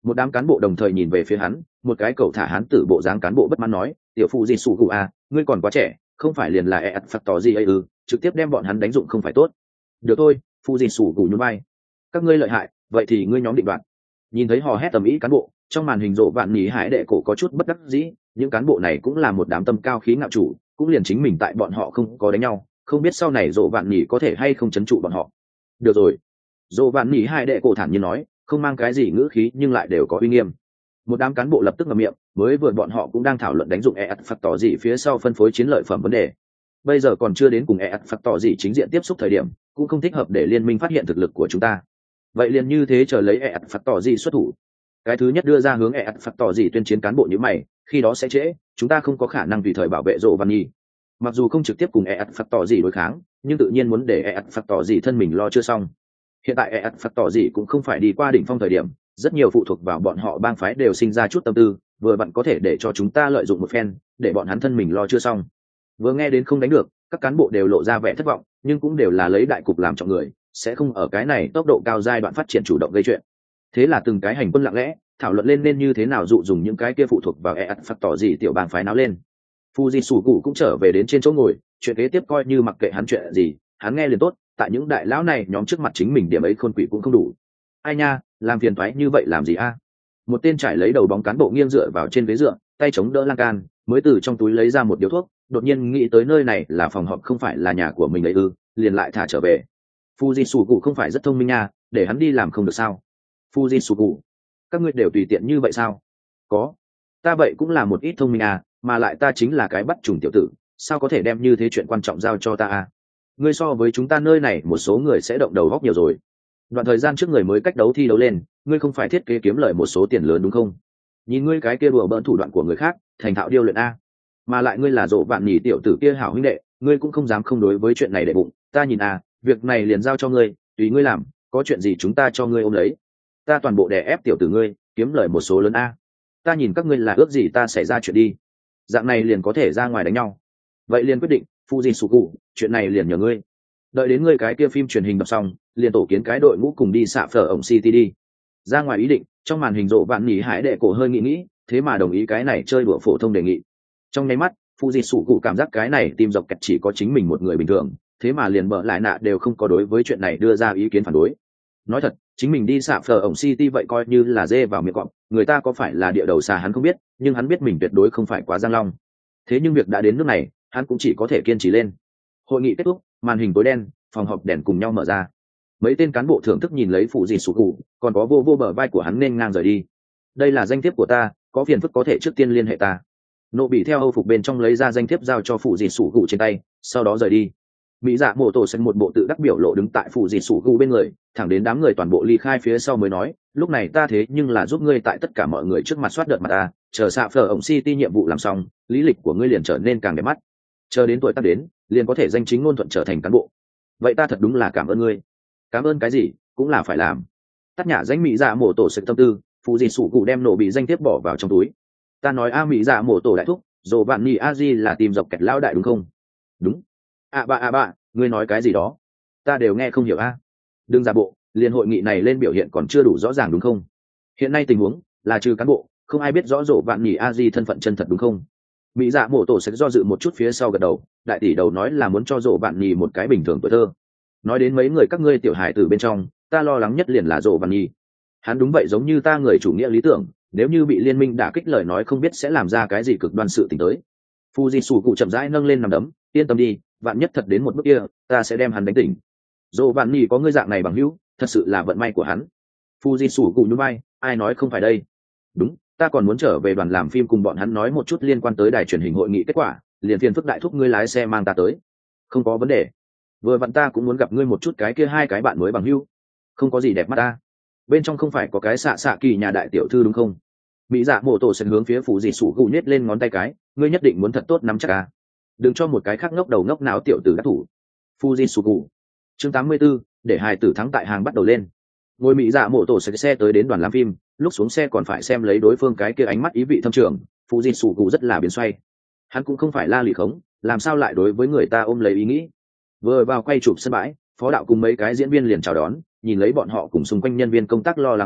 Một đám cán bộ đồng thời nhìn về phía hắn, một cái cậu thả hắn tử bộ dáng cán bộ bất mãn nói, tiểu phụ gì sủ cụ à, ngươi còn quá trẻ, không phải liền là e phạt tỏ gì ấy ư, trực tiếp đem bọn hắn đánh dụng không phải tốt. Được thôi, phụ gì sủ cụ nhún vai. Các ngươi lợi hại, vậy thì ngươi nhóm định đoạt. Nhìn thấy hò hét tầm ý cán bộ, trong màn hình rộ vạn nhí hải đệ cổ có chút bất đắc dĩ, những cán bộ này cũng là một đám tâm cao khí ngạo chủ, cũng liền chính mình tại bọn họ không có đánh nhau, không biết sau này rộ vạn nhí có thể hay không chấn trụ bọn họ. Được rồi, rộ vạn nhí hải đệ cổ thản nhiên nói, không mang cái gì ngữ khí nhưng lại đều có uy nghiêm. Một đám cán bộ lập tức ngậm miệng, mới vừa bọn họ cũng đang thảo luận đánh dụng e phạt tỏ gì phía sau phân phối chiến lợi phẩm vấn đề. Bây giờ còn chưa đến cùng e phạt tỏ gì chính diện tiếp xúc thời điểm, cũng không thích hợp để liên minh phát hiện thực lực của chúng ta. Vậy liền như thế chờ lấy e phạt tỏ gì xuất thủ. Cái thứ nhất đưa ra hướng e phạt tỏ gì tuyên chiến cán bộ như mày, khi đó sẽ trễ, chúng ta không có khả năng tùy thời bảo vệ rộ văn nhi. Mặc dù không trực tiếp cùng e phạt tỏ gì đối kháng, nhưng tự nhiên muốn để e phạt tỏ gì thân mình lo chưa xong. Hiện tại e phạt tỏ gì cũng không phải đi qua đỉnh phong thời điểm, rất nhiều phụ thuộc vào bọn họ bang phái đều sinh ra chút tâm tư, vừa bạn có thể để cho chúng ta lợi dụng một phen, để bọn hắn thân mình lo chưa xong. Vừa nghe đến không đánh được, các cán bộ đều lộ ra vẻ thất vọng, nhưng cũng đều là lấy đại cục làm trọng người, sẽ không ở cái này tốc độ cao giai đoạn phát triển chủ động gây chuyện. Thế là từng cái hành quân lặng lẽ, thảo luận lên nên như thế nào dụ dùng những cái kia phụ thuộc vào e phạt tỏ gì tiểu bang phái náo lên. Fuji sủ cụ cũng trở về đến trên chỗ ngồi, chuyện kế tiếp coi như mặc kệ hắn chuyện gì, hắn nghe liền tốt, tại những đại lão này nhóm trước mặt chính mình điểm ấy khôn quỷ cũng không đủ. Ai nha, làm phiền toái như vậy làm gì a? Một tên trải lấy đầu bóng cán bộ nghiêng dựa vào trên ghế dựa, tay chống đỡ lan can, mới từ trong túi lấy ra một điếu thuốc, đột nhiên nghĩ tới nơi này là phòng họp không phải là nhà của mình ấy ư, liền lại thả trở về. Fuji sủ cụ không phải rất thông minh nha, để hắn đi làm không được sao? Fuji sủ cụ, các ngươi đều tùy tiện như vậy sao? Có, ta vậy cũng là một ít thông minh à, mà lại ta chính là cái bắt trùng tiểu tử, sao có thể đem như thế chuyện quan trọng giao cho ta à? Ngươi so với chúng ta nơi này một số người sẽ động đầu góc nhiều rồi. Đoạn thời gian trước người mới cách đấu thi đấu lên, ngươi không phải thiết kế kiếm lời một số tiền lớn đúng không? Nhìn ngươi cái kia đùa bỡn thủ đoạn của người khác, thành thạo điêu luyện a. Mà lại ngươi là rộ vạn nhỉ tiểu tử kia hảo huynh đệ, ngươi cũng không dám không đối với chuyện này để bụng. Ta nhìn à, việc này liền giao cho ngươi, tùy ngươi làm, có chuyện gì chúng ta cho ngươi ôm lấy. Ta toàn bộ đè ép tiểu tử ngươi, kiếm lời một số lớn a. Ta nhìn các ngươi là ước gì ta xảy ra chuyện đi. Dạng này liền có thể ra ngoài đánh nhau. Vậy liền quyết định, Fujitsuku, chuyện này liền nhờ ngươi. Đợi đến ngươi cái kia phim truyền hình đọc xong, liền tổ kiến cái đội ngũ cùng đi xạ phở ổng City đi. Ra ngoài ý định, trong màn hình rộ vạn nhỉ hải đệ cổ hơi nghĩ nghĩ, thế mà đồng ý cái này chơi đùa phổ thông đề nghị. Trong nháy mắt, Fujitsuku cảm giác cái này tìm dọc kẹt chỉ có chính mình một người bình thường, thế mà liền bợ lại nạ đều không có đối với chuyện này đưa ra ý kiến phản đối. Nói thật, chính mình đi xạ phở ổng City vậy coi như là dê vào miệng cọp, người ta có phải là địa đầu xà hắn không biết, nhưng hắn biết mình tuyệt đối không phải quá giang long. Thế nhưng việc đã đến nước này, hắn cũng chỉ có thể kiên trì lên. Hội nghị kết thúc, màn hình tối đen, phòng họp đèn cùng nhau mở ra. Mấy tên cán bộ thưởng thức nhìn lấy phụ gì sủ cụ, còn có vô vô bờ vai của hắn nên ngang rời đi. Đây là danh thiếp của ta, có phiền phức có thể trước tiên liên hệ ta. Nộ bị theo âu phục bên trong lấy ra danh thiếp giao cho phụ gì sủ cụ trên tay, sau đó rời đi. Mỹ dạ mổ tổ xanh một bộ tự đắc biểu lộ đứng tại phụ gì sủ cụ bên người, thẳng đến đám người toàn bộ ly khai phía sau mới nói, lúc này ta thế nhưng là giúp ngươi tại tất cả mọi người trước mặt soát đợt mặt ta, chờ xạ phở ổng City nhiệm vụ làm xong, lý lịch của ngươi liền trở nên càng đẹp mắt. Chờ đến tuổi tác đến, liền có thể danh chính ngôn thuận trở thành cán bộ. Vậy ta thật đúng là cảm ơn ngươi. Cảm ơn cái gì, cũng là phải làm. Tắt nhả danh Mỹ dạ mổ tổ xanh tâm tư, phụ gì sủ cụ đem nổ bị danh thiếp bỏ vào trong túi. Ta nói a Mỹ dạ mổ tổ đại thúc, dồ bạn nhì a di là tìm dọc kẹt lão đại đúng không? Đúng. À ba à ba, ngươi nói cái gì đó? Ta đều nghe không hiểu a. Đừng giả bộ, liền hội nghị này lên biểu hiện còn chưa đủ rõ ràng đúng không? Hiện nay tình huống là trừ cán bộ, không ai biết rõ dồ bạn nhì a di thân phận chân thật đúng không? Mỹ dạ mổ tổ sẽ do dự một chút phía sau gật đầu, đại tỷ đầu nói là muốn cho dồ bạn nhì một cái bình thường tuổi thơ. Nói đến mấy người các ngươi tiểu hài từ bên trong, ta lo lắng nhất liền là dồ bạn nhì. Hắn đúng vậy giống như ta người chủ nghĩa lý tưởng, nếu như bị liên minh đả kích lời nói không biết sẽ làm ra cái gì cực đoan sự tình tới. Fuji cụ chậm rãi nâng lên nằm đấm, yên tâm đi, vạn nhất thật đến một bước kia, ta sẽ đem hắn đánh tỉnh. Dồ bạn nhì có ngươi dạng này bằng hữu, thật sự là vận may của hắn. Fuji cụ nhún vai, ai nói không phải đây? Đúng, ta còn muốn trở về đoàn làm phim cùng bọn hắn nói một chút liên quan tới đài truyền hình hội nghị kết quả, liền phiền phức đại thúc ngươi lái xe mang ta tới. Không có vấn đề. Vừa vặn ta cũng muốn gặp ngươi một chút cái kia hai cái bạn mới bằng hữu. Không có gì đẹp mắt ta. Bên trong không phải có cái xạ xạ kỳ nhà đại tiểu thư đúng không? Mỹ dạ mổ tổ sẽ hướng phía phủ dì sủ gù nhét lên ngón tay cái, ngươi nhất định muốn thật tốt nắm chắc à. Đừng cho một cái khác ngốc đầu ngốc não tiểu tử đắc thủ. Fuji sủ gù. Chương tám mươi 84, để hài tử thắng tại hàng bắt đầu lên. Ngồi Mỹ dạ mổ tổ sẽ xe tới đến đoàn làm phim, lúc xuống xe còn phải xem lấy đối phương cái kia ánh mắt ý vị thâm trường, Fuji sủ gù rất là biến xoay. Hắn cũng không phải la lì khống, làm sao lại đối với người ta ôm lấy ý nghĩ. Vừa vào quay chụp sân bãi, phó đạo cùng mấy cái diễn viên liền chào đón, nhìn lấy bọn họ cùng xung quanh nhân viên công tác lo lắng ánh mắt,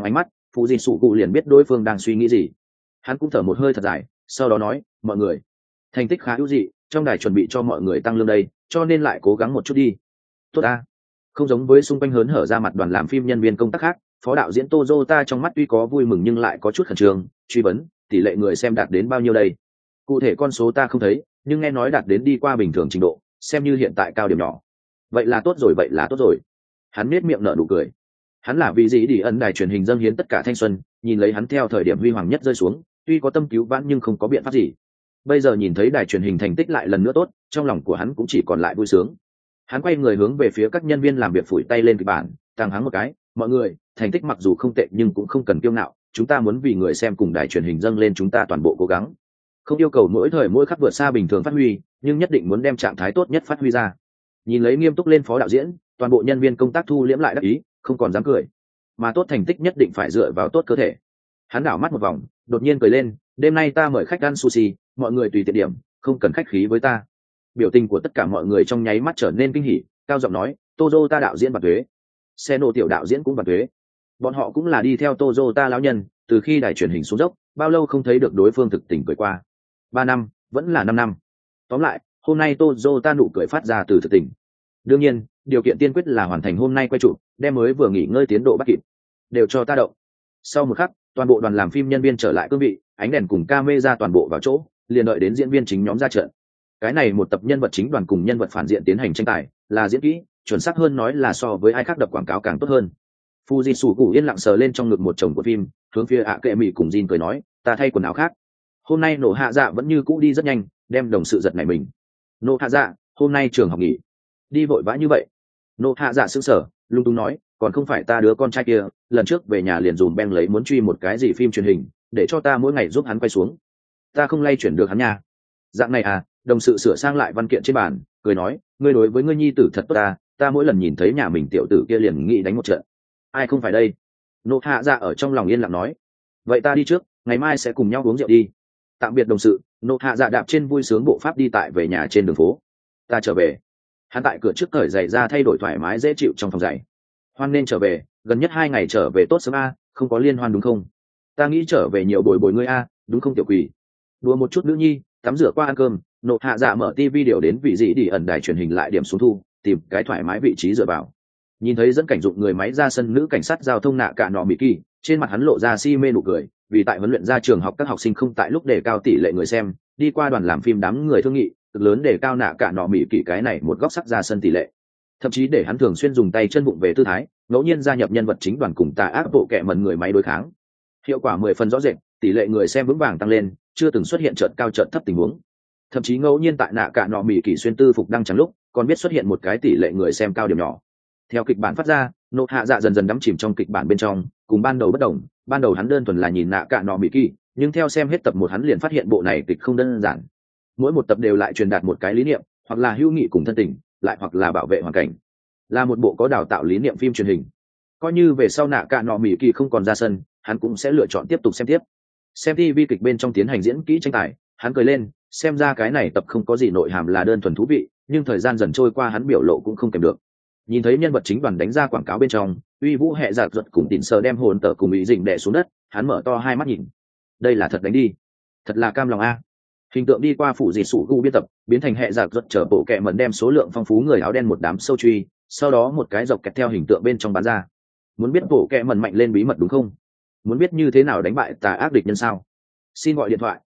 phụ di sụ cụ liền biết đối phương đang suy nghĩ gì. Hắn cũng thở một hơi thật dài, sau đó nói, mọi người, thành tích khá hữu dị, trong đài chuẩn bị cho mọi người tăng lương đây, cho nên lại cố gắng một chút đi. Tốt a. Không giống với xung quanh hớn hở ra mặt đoàn làm phim nhân viên công tác khác, phó đạo diễn Toyota trong mắt tuy có vui mừng nhưng lại có chút khẩn trương, truy vấn, tỷ lệ người xem đạt đến bao nhiêu đây? Cụ thể con số ta không thấy, nhưng nghe nói đạt đến đi qua bình thường trình độ, xem như hiện tại cao điểm nhỏ. Vậy là tốt rồi, vậy là tốt rồi. Hắn nét miệng nở nụ cười. Hắn là vì gì đi ẩn đài truyền hình dâng hiến tất cả thanh xuân, nhìn lấy hắn theo thời điểm huy hoàng nhất rơi xuống, tuy có tâm cứu vãn nhưng không có biện pháp gì. Bây giờ nhìn thấy đài truyền hình thành tích lại lần nữa tốt, trong lòng của hắn cũng chỉ còn lại vui sướng. Hắn quay người hướng về phía các nhân viên làm việc phủi tay lên kịch bản, tăng hắng một cái, mọi người, thành tích mặc dù không tệ nhưng cũng không cần kiêu ngạo, chúng ta muốn vì người xem cùng đài truyền hình dâng lên chúng ta toàn bộ cố gắng. Không yêu cầu mỗi thời mỗi khắc vượt xa bình thường phát huy, nhưng nhất định muốn đem trạng thái tốt nhất phát huy ra. Nhìn lấy nghiêm túc lên phó đạo diễn, toàn bộ nhân viên công tác thu liễm lại đắc ý, không còn dám cười. Mà tốt thành tích nhất định phải dựa vào tốt cơ thể. Hắn đảo mắt một vòng, đột nhiên cười lên, đêm nay ta mời khách ăn sushi, mọi người tùy tiện điểm, không cần khách khí với ta. Biểu tình của tất cả mọi người trong nháy mắt trở nên kinh hỉ, cao giọng nói, Toyota đạo diễn và thuế, Seno tiểu đạo diễn cũng và thuế. Bọn họ cũng là đi theo Toyota lão nhân, từ khi đài truyền hình xuống dốc, bao lâu không thấy được đối phương thực tình cười qua. Ba năm, vẫn là năm năm. Tóm lại, hôm nay Toyota nụ cười phát ra từ thực tình. Đương nhiên, điều kiện tiên quyết là hoàn thành hôm nay quay chụp, đem mới vừa nghỉ ngơi tiến độ bắt kịp. Đều cho ta động. Sau một khắc, toàn bộ đoàn làm phim nhân viên trở lại cương vị, ánh đèn cùng camera toàn bộ vào chỗ, liền đợi đến diễn viên chính nhóm ra trận. Cái này một tập nhân vật chính đoàn cùng nhân vật phản diện tiến hành tranh tài, là diễn kỹ, chuẩn xác hơn nói là so với ai khác đập quảng cáo càng tốt hơn. Fujitsu yên lặng sờ lên trong ngực một chồng của phim, hướng phía ạ kệ mị cùng Jin cười nói, ta thay quần áo khác. Hôm nay nổ hạ dạ vẫn như cũ đi rất nhanh, đem đồng sự giật nảy mình. Nổ hạ dạ, hôm nay trường học nghỉ, đi vội vã như vậy? Nổ hạ dạ sững sờ, lung tung nói, còn không phải ta đứa con trai kia, lần trước về nhà liền dùm Ben lấy muốn truy một cái gì phim truyền hình, để cho ta mỗi ngày giúp hắn quay xuống. Ta không lay chuyển được hắn nha. Dạng này à? Đồng sự sửa sang lại văn kiện trên bàn, cười nói, ngươi đối với ngươi nhi tử thật tốt ta, ta mỗi lần nhìn thấy nhà mình tiểu tử kia liền nghĩ đánh một trận. Ai không phải đây? Nộ hạ dạ ở trong lòng yên lặng nói, vậy ta đi trước, ngày mai sẽ cùng nhau uống rượu đi. Tạm biệt đồng sự. Nộ hạ dạ đạp trên vui sướng bộ pháp đi tại về nhà trên đường phố. Ta trở về. Hắn tại cửa trước cởi giày ra thay đổi thoải mái dễ chịu trong phòng giày. Hoan nên trở về, gần nhất hai ngày trở về tốt sớm a, không có liên hoan đúng không? Ta nghĩ trở về nhiều bồi bồi ngươi a, đúng không tiểu quỷ? Đùa một chút nữ nhi, tắm rửa qua ăn cơm. Nộ hạ dạ mở tivi điều đến vị dĩ đi ẩn đài truyền hình lại điểm xuống thu, tìm cái thoải mái vị trí dựa vào. Nhìn thấy dẫn cảnh dụng người máy ra sân nữ cảnh sát giao thông nạ cả nọ mỹ kỳ, trên mặt hắn lộ ra si mê nụ cười, vì tại huấn luyện ra trường học các học sinh không tại lúc đề cao tỷ lệ người xem, đi qua đoàn làm phim đám người thương nghị, cực lớn đề cao nạ cả nọ mỹ kỳ cái này một góc sắc ra sân tỷ lệ. Thậm chí để hắn thường xuyên dùng tay chân bụng về tư thái, ngẫu nhiên gia nhập nhân vật chính đoàn cùng tà ác bộ kệ mẩn người máy đối kháng. Hiệu quả mười phần rõ rệt, tỷ lệ người xem vững vàng tăng lên, chưa từng xuất hiện chợt cao chợt thấp tình huống. Thậm chí ngẫu nhiên tại nạ cả nọ mỹ kỳ xuyên tư phục đăng chẳng lúc, còn biết xuất hiện một cái tỷ lệ người xem cao điểm nhỏ. Theo kịch bản phát ra, nộ hạ dạ dần dần đắm chìm trong kịch bản bên trong, cùng ban đầu bất đồng. Ban đầu hắn đơn thuần là nhìn nạ cả nọ mỹ kỳ, nhưng theo xem hết tập một hắn liền phát hiện bộ này kịch không đơn giản. Mỗi một tập đều lại truyền đạt một cái lý niệm, hoặc là hữu nghị cùng thân tình, lại hoặc là bảo vệ hoàn cảnh, là một bộ có đào tạo lý niệm phim truyền hình. Coi như về sau nạ cả nọ mỹ kỳ không còn ra sân, hắn cũng sẽ lựa chọn tiếp tục xem tiếp. Xem ti vi kịch bên trong tiến hành diễn kỹ tranh tài, hắn cười lên, xem ra cái này tập không có gì nội hàm là đơn thuần thú vị, nhưng thời gian dần trôi qua hắn biểu lộ cũng không kèm được. Nhìn thấy nhân vật chính đoàn đánh ra quảng cáo bên trong, uy vũ hệ giặc giật cùng tịn sờ đem hồn tở cùng ý dình đè xuống đất, hắn mở to hai mắt nhìn. Đây là thật đánh đi, thật là cam lòng a. Hình tượng đi qua phủ dịt sủ gu biên tập, biến thành hệ giặc giật chở bộ kệ mẩn đem số lượng phong phú người áo đen một đám sâu truy, sau đó một cái dọc kẹt theo hình tượng bên trong bán ra. Muốn biết bộ kệ mẩn mạnh lên bí mật đúng không? Muốn biết như thế nào đánh bại tà ác địch nhân sao? Xin gọi điện thoại.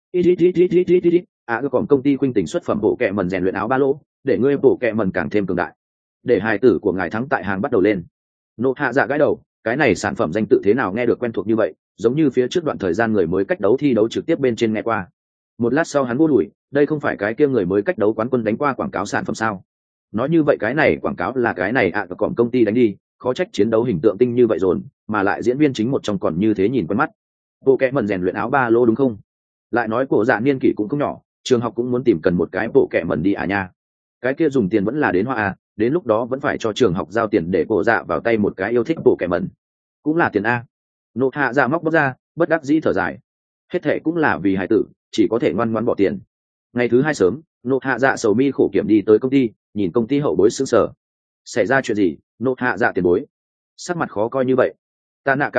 À, còn công ty khuynh tỉnh xuất phẩm bộ kệ mẩn rèn luyện áo ba lỗ, để ngươi bộ kệ mẩn càng thêm cường đại. Để hài tử của ngài thắng tại hàng bắt đầu lên. Nộ hạ dạ gãi đầu, cái này sản phẩm danh tự thế nào nghe được quen thuộc như vậy, giống như phía trước đoạn thời gian người mới cách đấu thi đấu trực tiếp bên trên nghe qua. Một lát sau hắn vô đuổi, đây không phải cái kia người mới cách đấu quán quân đánh qua quảng cáo sản phẩm sao? Nói như vậy cái này quảng cáo là cái này ạ à, còn công ty đánh đi, khó trách chiến đấu hình tượng tinh như vậy rồi, mà lại diễn viên chính một trong còn như thế nhìn quen mắt. Bộ kệ mẩn rèn luyện áo ba lô đúng không? Lại nói cổ dạ niên kỷ cũng không nhỏ, trường học cũng muốn tìm cần một cái bộ kệ mẩn đi à nha. Cái kia dùng tiền vẫn là đến hoa à, đến lúc đó vẫn phải cho trường học giao tiền để cổ dạ vào tay một cái yêu thích bộ kệ mẩn. Cũng là tiền a. Nộ hạ dạ móc bóc ra, bất đắc dĩ thở dài. Hết thệ cũng là vì hải tử, chỉ có thể ngoan ngoãn bỏ tiền. Ngày thứ hai sớm, nộ hạ dạ sầu mi khổ kiểm đi tới công ty, nhìn công ty hậu bối sững sờ. Xảy ra chuyện gì? Nộ hạ dạ tiền bối sắc mặt khó coi như vậy. Ta nạ cả a,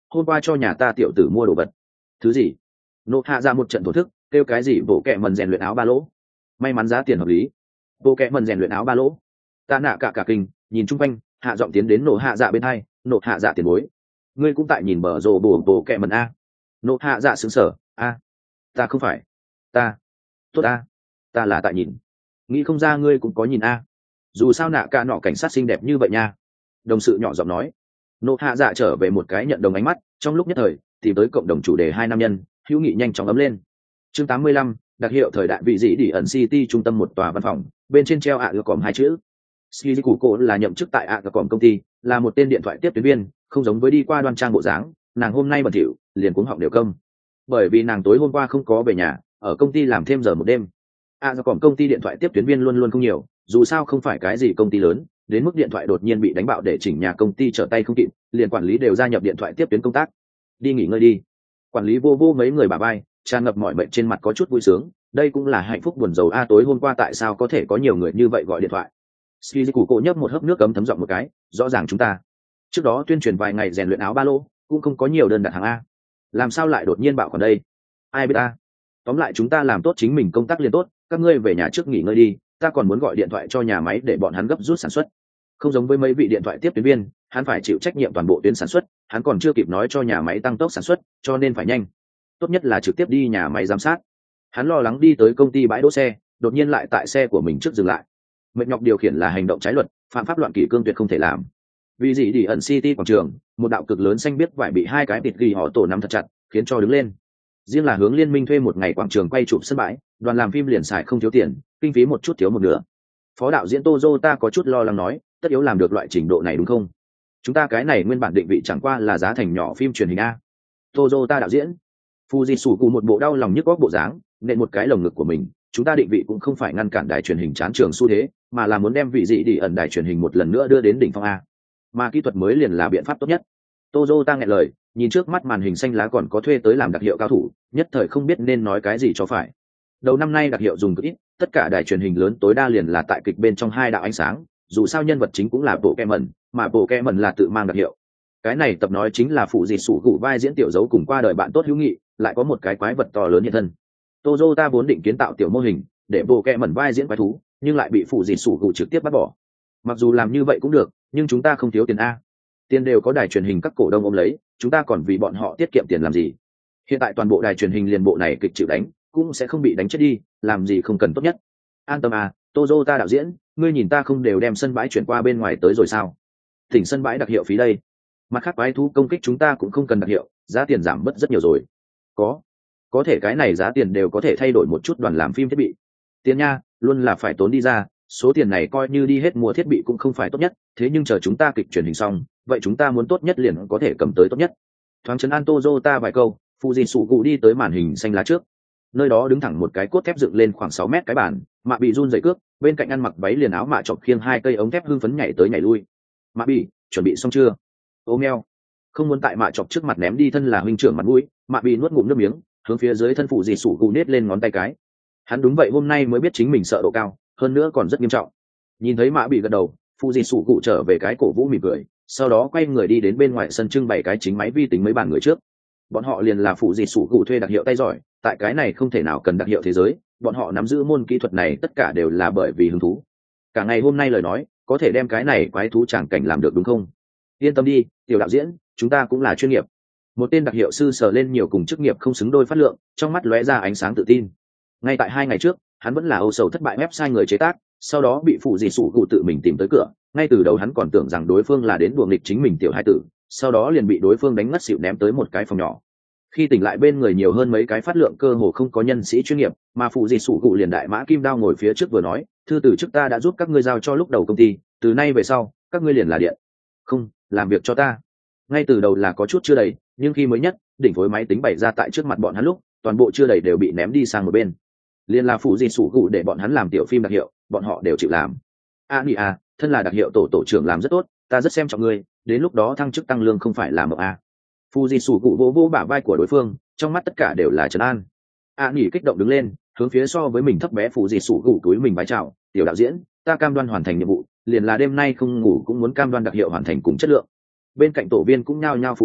hôm qua cho nhà ta tiểu tử mua đồ vật. Thứ gì? Nộ hạ ra một trận thổ thức, kêu cái gì bộ kẹ mần rèn luyện áo ba lỗ. May mắn giá tiền hợp lý. Bộ kẹ mần rèn luyện áo ba lỗ. Ta nạ cả cả kinh, nhìn chung quanh, hạ giọng tiến đến nộ hạ dạ bên hai, nộ hạ dạ tiền bối. Ngươi cũng tại nhìn bờ rồ bổ bộ kẹ mần a. Nộ hạ dạ sững sờ, a, ta không phải, ta, tốt a, ta là tại nhìn. Nghĩ không ra ngươi cũng có nhìn a. Dù sao nạ cả nọ cảnh sát xinh đẹp như vậy nha. Đồng sự nhỏ giọng nói. Nộ hạ dạ trở về một cái nhận đồng ánh mắt, trong lúc nhất thời tìm tới cộng đồng chủ đề hai nam nhân, hữu nghị nhanh chóng ấm lên. Chương tám mươi lăm, đặc hiệu thời đại vị dĩ đi ẩn City trung tâm một tòa văn phòng, bên trên treo ạ còm hai chữ. Shizuku là nhậm chức tại ạ còm công ty, là một tên điện thoại tiếp tuyến viên, không giống với đi qua đoan trang bộ dáng, nàng hôm nay bận rộn, liền cuống họng đều công. Bởi vì nàng tối hôm qua không có về nhà, ở công ty làm thêm giờ một đêm. ạ còm công ty điện thoại tiếp tuyến viên luôn luôn không nhiều, dù sao không phải cái gì công ty lớn, đến mức điện thoại đột nhiên bị đánh bạo để chỉnh nhà công ty trở tay không kịp, liền quản lý đều gia nhập điện thoại tiếp tuyến công tác. Đi nghỉ ngơi đi. Quản lý vô vô mấy người bà bay, tràn ngập mọi mệnh trên mặt có chút vui sướng, đây cũng là hạnh phúc buồn rầu a. Tối hôm qua tại sao có thể có nhiều người như vậy gọi điện thoại. Shizuku cổ nhấp một hớp nước cấm thấm giọng một cái, rõ ràng chúng ta trước đó tuyên truyền vài ngày rèn luyện áo ba lô, cũng không có nhiều đơn đặt hàng a, làm sao lại đột nhiên bạo còn đây? Ai biết a. Tóm lại chúng ta làm tốt chính mình công tác liền tốt, các ngươi về nhà trước nghỉ ngơi đi, ta còn muốn gọi điện thoại cho nhà máy để bọn hắn gấp rút sản xuất. Không giống với mấy vị điện thoại tiếp tuyến viên, hắn phải chịu trách nhiệm toàn bộ tuyến sản xuất, hắn còn chưa kịp nói cho nhà máy tăng tốc sản xuất, cho nên phải nhanh. Tốt nhất là trực tiếp đi nhà máy giám sát. Hắn lo lắng đi tới công ty bãi đỗ xe, đột nhiên lại tại xe của mình trước dừng lại. Mệt nhọc điều khiển là hành động trái luật, phạm pháp loạn kỷ cương tuyệt không thể làm. Vì gì đi ẩn City quảng trường, một đạo cực lớn xanh biết vải bị hai cái bịt ghi họ tổ nắm thật chặt, khiến cho đứng lên. Riêng là hướng liên minh thuê một ngày quảng trường quay chụp sân bãi, đoàn làm phim liền xài không thiếu tiền, kinh phí một chút thiếu một nửa. Phó đạo diễn Toyota có chút lo lắng nói, tất yếu làm được loại trình độ này đúng không? Chúng ta cái này nguyên bản định vị chẳng qua là giá thành nhỏ phim truyền hình a. Toyota đạo diễn Fujitsu một bộ đau lòng nhức óc bộ dáng, nện một cái lồng ngực của mình. Chúng ta định vị cũng không phải ngăn cản đài truyền hình chán trường xu thế, mà là muốn đem vị dị đi ẩn đài truyền hình một lần nữa đưa đến đỉnh phong a. Mà kỹ thuật mới liền là biện pháp tốt nhất. Toyota nghẹn lời, nhìn trước mắt màn hình xanh lá còn có thuê tới làm đặc hiệu cao thủ, nhất thời không biết nên nói cái gì cho phải. Đầu năm nay đặc hiệu dùng cực ít, tất cả đài truyền hình lớn tối đa liền là tại kịch bên trong hai đạo ánh sáng, dù sao nhân vật chính cũng là bộ Pokemon, mà bộ Pokemon là tự mang đặc hiệu. Cái này tập nói chính là phụ dịch sủ gụ vai diễn tiểu dấu cùng qua đời bạn tốt hữu nghị, lại có một cái quái vật to lớn hiện thân. Toyota vốn định kiến tạo tiểu mô hình để bộ Pokemon vai diễn quái thú, nhưng lại bị phụ dịch sủ gụ trực tiếp bắt bỏ. Mặc dù làm như vậy cũng được, nhưng chúng ta không thiếu tiền a. Tiền đều có đài truyền hình các cổ đông ôm lấy, chúng ta còn vì bọn họ tiết kiệm tiền làm gì? Hiện tại toàn bộ đài truyền hình liền bộ này kịch chịu đánh, cũng sẽ không bị đánh chết đi, làm gì không cần tốt nhất. An tâm à, Toyota đạo diễn, ngươi nhìn ta không đều đem sân bãi chuyển qua bên ngoài tới rồi sao? Thỉnh sân bãi đặc hiệu phí đây. Mặt khác quái thú công kích chúng ta cũng không cần đặc hiệu, giá tiền giảm bớt rất nhiều rồi. Có, có thể cái này giá tiền đều có thể thay đổi một chút đoàn làm phim thiết bị. Tiền nha, luôn là phải tốn đi ra, số tiền này coi như đi hết mua thiết bị cũng không phải tốt nhất, thế nhưng chờ chúng ta kịch truyền hình xong, vậy chúng ta muốn tốt nhất liền có thể cầm tới tốt nhất. Thoáng chấn an Toyota vài câu, Fujitsu đi tới màn hình xanh lá trước. Nơi đó đứng thẳng một cái cốt thép dựng lên khoảng sáu mét cái bàn, mạ bị run rẩy cước, bên cạnh ăn mặc váy liền áo mạ chọc khiêng hai cây ống thép hưng phấn nhảy tới nhảy lui. Mạ bị, chuẩn bị xong chưa? Ô meo, không muốn tại mạ chọc trước mặt ném đi thân là huynh trưởng mặt mũi, mạ bị nuốt ngụm nước miếng, hướng phía dưới thân phụ dì sủ cụ nết lên ngón tay cái. Hắn đúng vậy hôm nay mới biết chính mình sợ độ cao, hơn nữa còn rất nghiêm trọng. Nhìn thấy mạ bị gật đầu, phụ dì sủ cụ trở về cái cổ vũ mỉm cười, sau đó quay người đi đến bên ngoài sân trưng bày cái chính máy vi tính mấy bàn người trước. Bọn họ liền là phụ dì sủ cụ thuê đặc hiệu tay giỏi, tại cái này không thể nào cần đặc hiệu thế giới, bọn họ nắm giữ môn kỹ thuật này tất cả đều là bởi vì hứng thú. Cả ngày hôm nay lời nói, có thể đem cái này quái thú tràng cảnh làm được đúng không? Yên tâm đi, tiểu đạo diễn, chúng ta cũng là chuyên nghiệp. Một tên đặc hiệu sư sờ lên nhiều cùng chức nghiệp không xứng đôi phát lượng, trong mắt lóe ra ánh sáng tự tin. Ngay tại hai ngày trước, hắn vẫn là âu sầu thất bại website người chế tác, sau đó bị phụ dì sủ cụ tự mình tìm tới cửa. Ngay từ đầu hắn còn tưởng rằng đối phương là đến đùa nghịch chính mình tiểu hai tử, sau đó liền bị đối phương đánh ngất xỉu ném tới một cái phòng nhỏ. Khi tỉnh lại bên người nhiều hơn mấy cái phát lượng cơ hồ không có nhân sĩ chuyên nghiệp, mà phụ dì sủ cụ liền đại mã kim đao ngồi phía trước vừa nói, thư từ trước ta đã giúp các ngươi giao cho lúc đầu công ty, từ nay về sau các ngươi liền là điện không làm việc cho ta. Ngay từ đầu là có chút chưa đầy, nhưng khi mới nhất đỉnh phối máy tính bày ra tại trước mặt bọn hắn lúc, toàn bộ chưa đầy đều bị ném đi sang một bên. Liên là phụ dì sủ cụ để bọn hắn làm tiểu phim đặc hiệu, bọn họ đều chịu làm. A nị à, thân là đặc hiệu tổ tổ trưởng làm rất tốt, ta rất xem trọng ngươi, đến lúc đó thăng chức tăng lương không phải là mộng a. Phụ dì sủ cụ vỗ vỗ bả vai của đối phương, trong mắt tất cả đều là trấn an. A nị kích động đứng lên, hướng phía so với mình thấp bé phụ dì sủ cụ túi mình vái chào, tiểu đạo diễn, ta cam đoan hoàn thành nhiệm vụ, liền là đêm nay không ngủ cũng muốn cam đoan đặc hiệu hoàn thành cùng chất lượng. Bên cạnh tổ viên cũng nhao nhao phụ họa,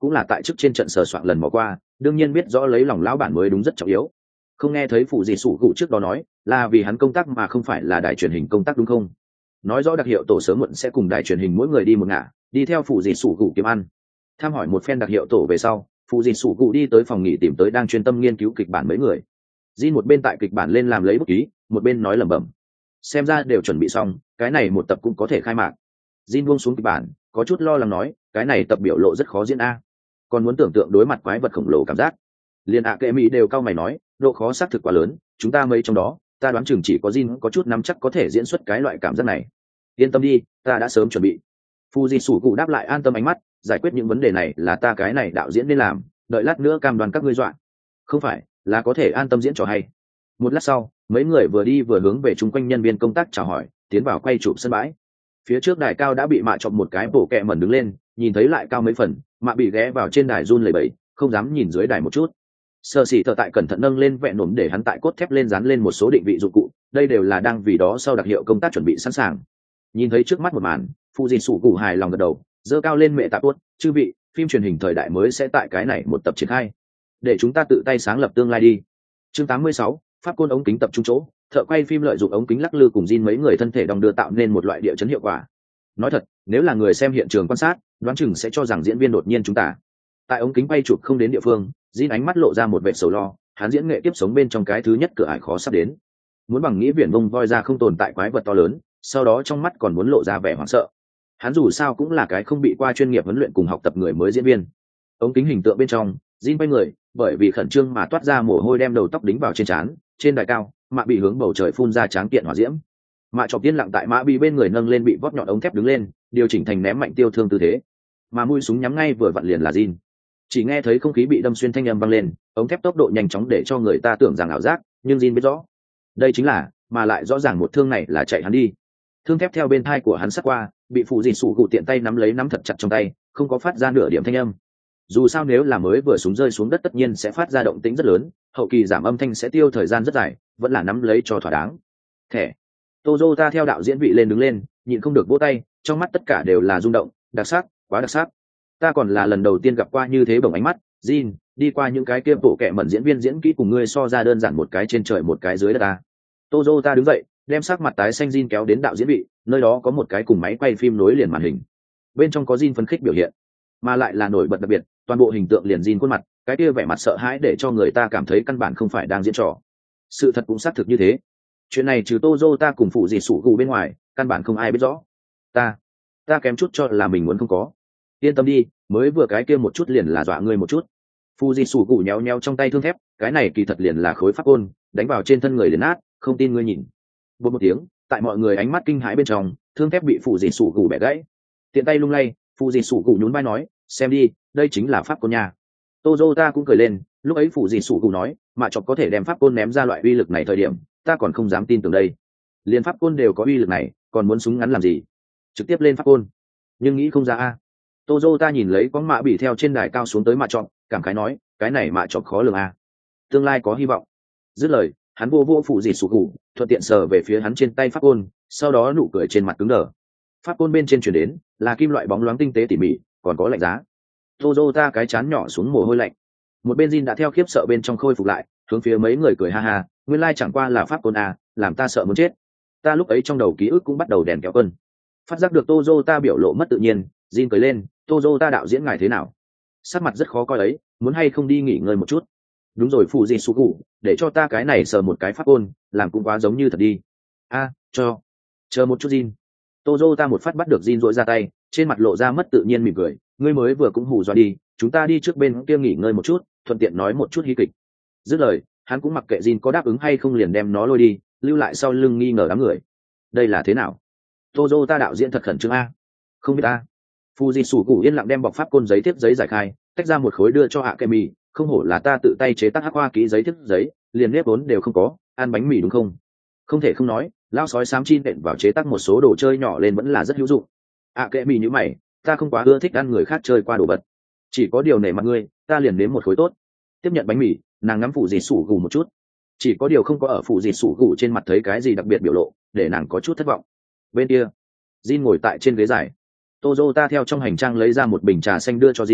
cũng là tại chức trên trận sờ soạn lần mò qua, đương nhiên biết rõ lấy lòng lão bản mới đúng rất trọng yếu. Không nghe thấy phụ gì sủ cụ trước đó nói là vì hắn công tác mà không phải là đài truyền hình công tác đúng không? Nói rõ đặc hiệu tổ sớm muộn sẽ cùng đài truyền hình mỗi người đi một ngả, đi theo phụ gì sủ cụ kiếm ăn. Tham hỏi một phen đặc hiệu tổ về sau, phụ gì sủ cụ đi tới phòng nghỉ tìm tới đang chuyên tâm nghiên cứu kịch bản mấy người. Jin một bên tại kịch bản lên làm lấy bút ký, một bên nói lẩm bẩm. Xem ra đều chuẩn bị xong, cái này một tập cũng có thể khai mạc. Jin buông xuống kịch bản, có chút lo lắng nói, cái này tập biểu lộ rất khó diễn a. Còn muốn tưởng tượng đối mặt quái vật khổng lồ cảm giác. Liên ạ kệ mỹ đều cao mày nói, độ khó xác thực quá lớn, chúng ta mấy trong đó, ta đoán chừng chỉ có Jin có chút nắm chắc có thể diễn xuất cái loại cảm giác này. Yên tâm đi, ta đã sớm chuẩn bị. Fuji sủ cụ đáp lại an tâm ánh mắt, giải quyết những vấn đề này là ta cái này đạo diễn nên làm, đợi lát nữa cam đoan các ngươi dọa. Không phải, là có thể an tâm diễn trò hay. Một lát sau, mấy người vừa đi vừa hướng về chung quanh nhân viên công tác chào hỏi, tiến vào quay chụp sân bãi. Phía trước đài cao đã bị mạ chọc một cái bổ kẹ mẩn đứng lên, nhìn thấy lại cao mấy phần, mạ bị ghé vào trên đài run lẩy bẩy, không dám nhìn dưới đài một chút. Sở Sĩ thở tại cẩn thận nâng lên vẹn nổm để hắn tại cốt thép lên dán lên một số định vị dụng cụ, đây đều là đang vì đó sau đặc hiệu công tác chuẩn bị sẵn sàng. Nhìn thấy trước mắt một màn, Fuji sủ cụ hài lòng gật đầu, giơ cao lên mẹ tạ tuốt, chư vị, phim truyền hình thời đại mới sẽ tại cái này một tập triển khai. Để chúng ta tự tay sáng lập tương lai đi. Chương tám mươi sáu, pháp côn ống kính tập trung chỗ, thợ quay phim lợi dụng ống kính lắc lư cùng Jin mấy người thân thể đồng đưa tạo nên một loại địa chấn hiệu quả. Nói thật, nếu là người xem hiện trường quan sát, đoán chừng sẽ cho rằng diễn viên đột nhiên chúng ta. Tại ống kính quay chụp không đến địa phương, Jin ánh mắt lộ ra một vẻ sầu lo, hắn diễn nghệ tiếp sống bên trong cái thứ nhất cửa ải khó sắp đến. Muốn bằng nghĩa viển vông voi ra không tồn tại quái vật to lớn, sau đó trong mắt còn muốn lộ ra vẻ hoảng sợ. Hắn dù sao cũng là cái không bị qua chuyên nghiệp huấn luyện cùng học tập người mới diễn viên. Ống kính hình tượng bên trong, Jin quay người, bởi vì khẩn trương mà toát ra mồ hôi đem đầu tóc đính vào trên trán, trên đài cao, mạ bị hướng bầu trời phun ra tráng kiện hỏa diễm. Mạ chọc tiên lặng tại mã bị bên người nâng lên bị vót nhọn ống thép đứng lên, điều chỉnh thành ném mạnh tiêu thương tư thế. Mà mũi súng nhắm ngay vừa vặn liền là Jin. Chỉ nghe thấy không khí bị đâm xuyên thanh âm vang lên, ống thép tốc độ nhanh chóng để cho người ta tưởng rằng ảo giác, nhưng Jin biết rõ, đây chính là, mà lại rõ ràng một thương này là chạy hắn đi. Thương thép theo bên thai của hắn sát qua, bị phụ dìn sủ cụ tiện tay nắm lấy nắm thật chặt trong tay, không có phát ra nửa điểm thanh âm. Dù sao nếu là mới vừa súng rơi xuống đất tất nhiên sẽ phát ra động tĩnh rất lớn, hậu kỳ giảm âm thanh sẽ tiêu thời gian rất dài, vẫn là nắm lấy cho thỏa đáng. Thẻ. Toyota theo đạo diễn vị lên đứng lên, nhịn không được vỗ tay, trong mắt tất cả đều là rung động, đặc sắc, quá đặc sắc. Ta còn là lần đầu tiên gặp qua như thế bồng ánh mắt, Jin, đi qua những cái kia bộ kệ mẩn diễn viên diễn kỹ cùng ngươi so ra đơn giản một cái trên trời một cái dưới đất ta. Toyota đứng dậy, đem sắc mặt tái xanh Jin kéo đến đạo diễn vị, nơi đó có một cái cùng máy quay phim nối liền màn hình. Bên trong có Jin phấn khích biểu hiện, mà lại là nổi bật đặc biệt, toàn bộ hình tượng liền Jin khuôn mặt, cái kia vẻ mặt sợ hãi để cho người ta cảm thấy căn bản không phải đang diễn trò. Sự thật cũng xác thực như thế. Chuyện này trừ Toyota cùng phụ gì sủ gù bên ngoài, căn bản không ai biết rõ. Ta, ta kém chút cho là mình muốn không có. Yên tâm đi, mới vừa cái kia một chút liền là dọa ngươi một chút. Fuji sủ gù nhéo nhéo trong tay thương thép, cái này kỳ thật liền là khối pháp côn, đánh vào trên thân người liền nát, không tin ngươi nhìn. Một một tiếng, tại mọi người ánh mắt kinh hãi bên trong, thương thép bị Fuji sủ gù bẻ gãy. Tiện tay lung lay, Fuji sủ gù nhún vai nói, xem đi, đây chính là pháp côn nhà. Toyota cũng cười lên, lúc ấy Fuji sủ gù nói, mà chọc có thể đem pháp côn ném ra loại uy lực này thời điểm, ta còn không dám tin tưởng đây. Liên pháp côn đều có uy lực này, còn muốn súng ngắn làm gì? Trực tiếp lên pháp côn. Nhưng nghĩ không ra a. Toyota nhìn lấy con mạ bị theo trên đài cao xuống tới mạ chọc, cảm khái nói, cái này mạ chọc khó lường a. Tương lai có hy vọng. Dứt lời, hắn vô vô phụ gì sủ gù, thuận tiện sờ về phía hắn trên tay pháp côn, sau đó nụ cười trên mặt cứng đờ. Pháp côn bên trên chuyển đến, là kim loại bóng loáng tinh tế tỉ mỉ, còn có lạnh giá. Toyota cái chán nhỏ xuống mồ hôi lạnh. Một bên Jin đã theo khiếp sợ bên trong khôi phục lại, hướng phía mấy người cười ha ha, nguyên lai chẳng qua là pháp côn a, làm ta sợ muốn chết. Ta lúc ấy trong đầu ký ức cũng bắt đầu đèn kéo cơn. Phát giác được Toyota biểu lộ mất tự nhiên, Jin cười lên, Toyota đạo diễn ngài thế nào? Sắc mặt rất khó coi ấy, muốn hay không đi nghỉ ngơi một chút? Đúng rồi phụ gì sủ cụ, để cho ta cái này sờ một cái pháp côn, làm cũng quá giống như thật đi. A, cho. Chờ một chút Jin. Toyota một phát bắt được Jin rỗi ra tay, trên mặt lộ ra mất tự nhiên mỉm cười, ngươi mới vừa cũng hù dọa đi, chúng ta đi trước bên kia nghỉ ngơi một chút, thuận tiện nói một chút hí kịch. Dứt lời, hắn cũng mặc kệ Jin có đáp ứng hay không liền đem nó lôi đi, lưu lại sau lưng nghi ngờ đám người. Đây là thế nào? Toyota đạo diễn thật khẩn trương a. Không biết a. Fuji sủ cụ yên lặng đem bọc pháp côn giấy tiếp giấy giải khai, tách ra một khối đưa cho hạ kệ mì, không hổ là ta tự tay chế tác hắc hoa ký giấy tiếp giấy, liền nếp vốn đều không có, ăn bánh mì đúng không? Không thể không nói, lao sói xám chi nện vào chế tác một số đồ chơi nhỏ lên vẫn là rất hữu dụng. Hạ kệ mì như mày, ta không quá ưa thích ăn người khác chơi qua đồ vật. Chỉ có điều nể mặt ngươi, ta liền nếm một khối tốt. Tiếp nhận bánh mì, nàng ngắm phụ gì sủ gù một chút. Chỉ có điều không có ở phụ gì sủ gù trên mặt thấy cái gì đặc biệt biểu lộ, để nàng có chút thất vọng. Bên kia, Jin ngồi tại trên ghế dài. Toyota theo trong hành trang lấy ra một bình trà xanh đưa cho Jin,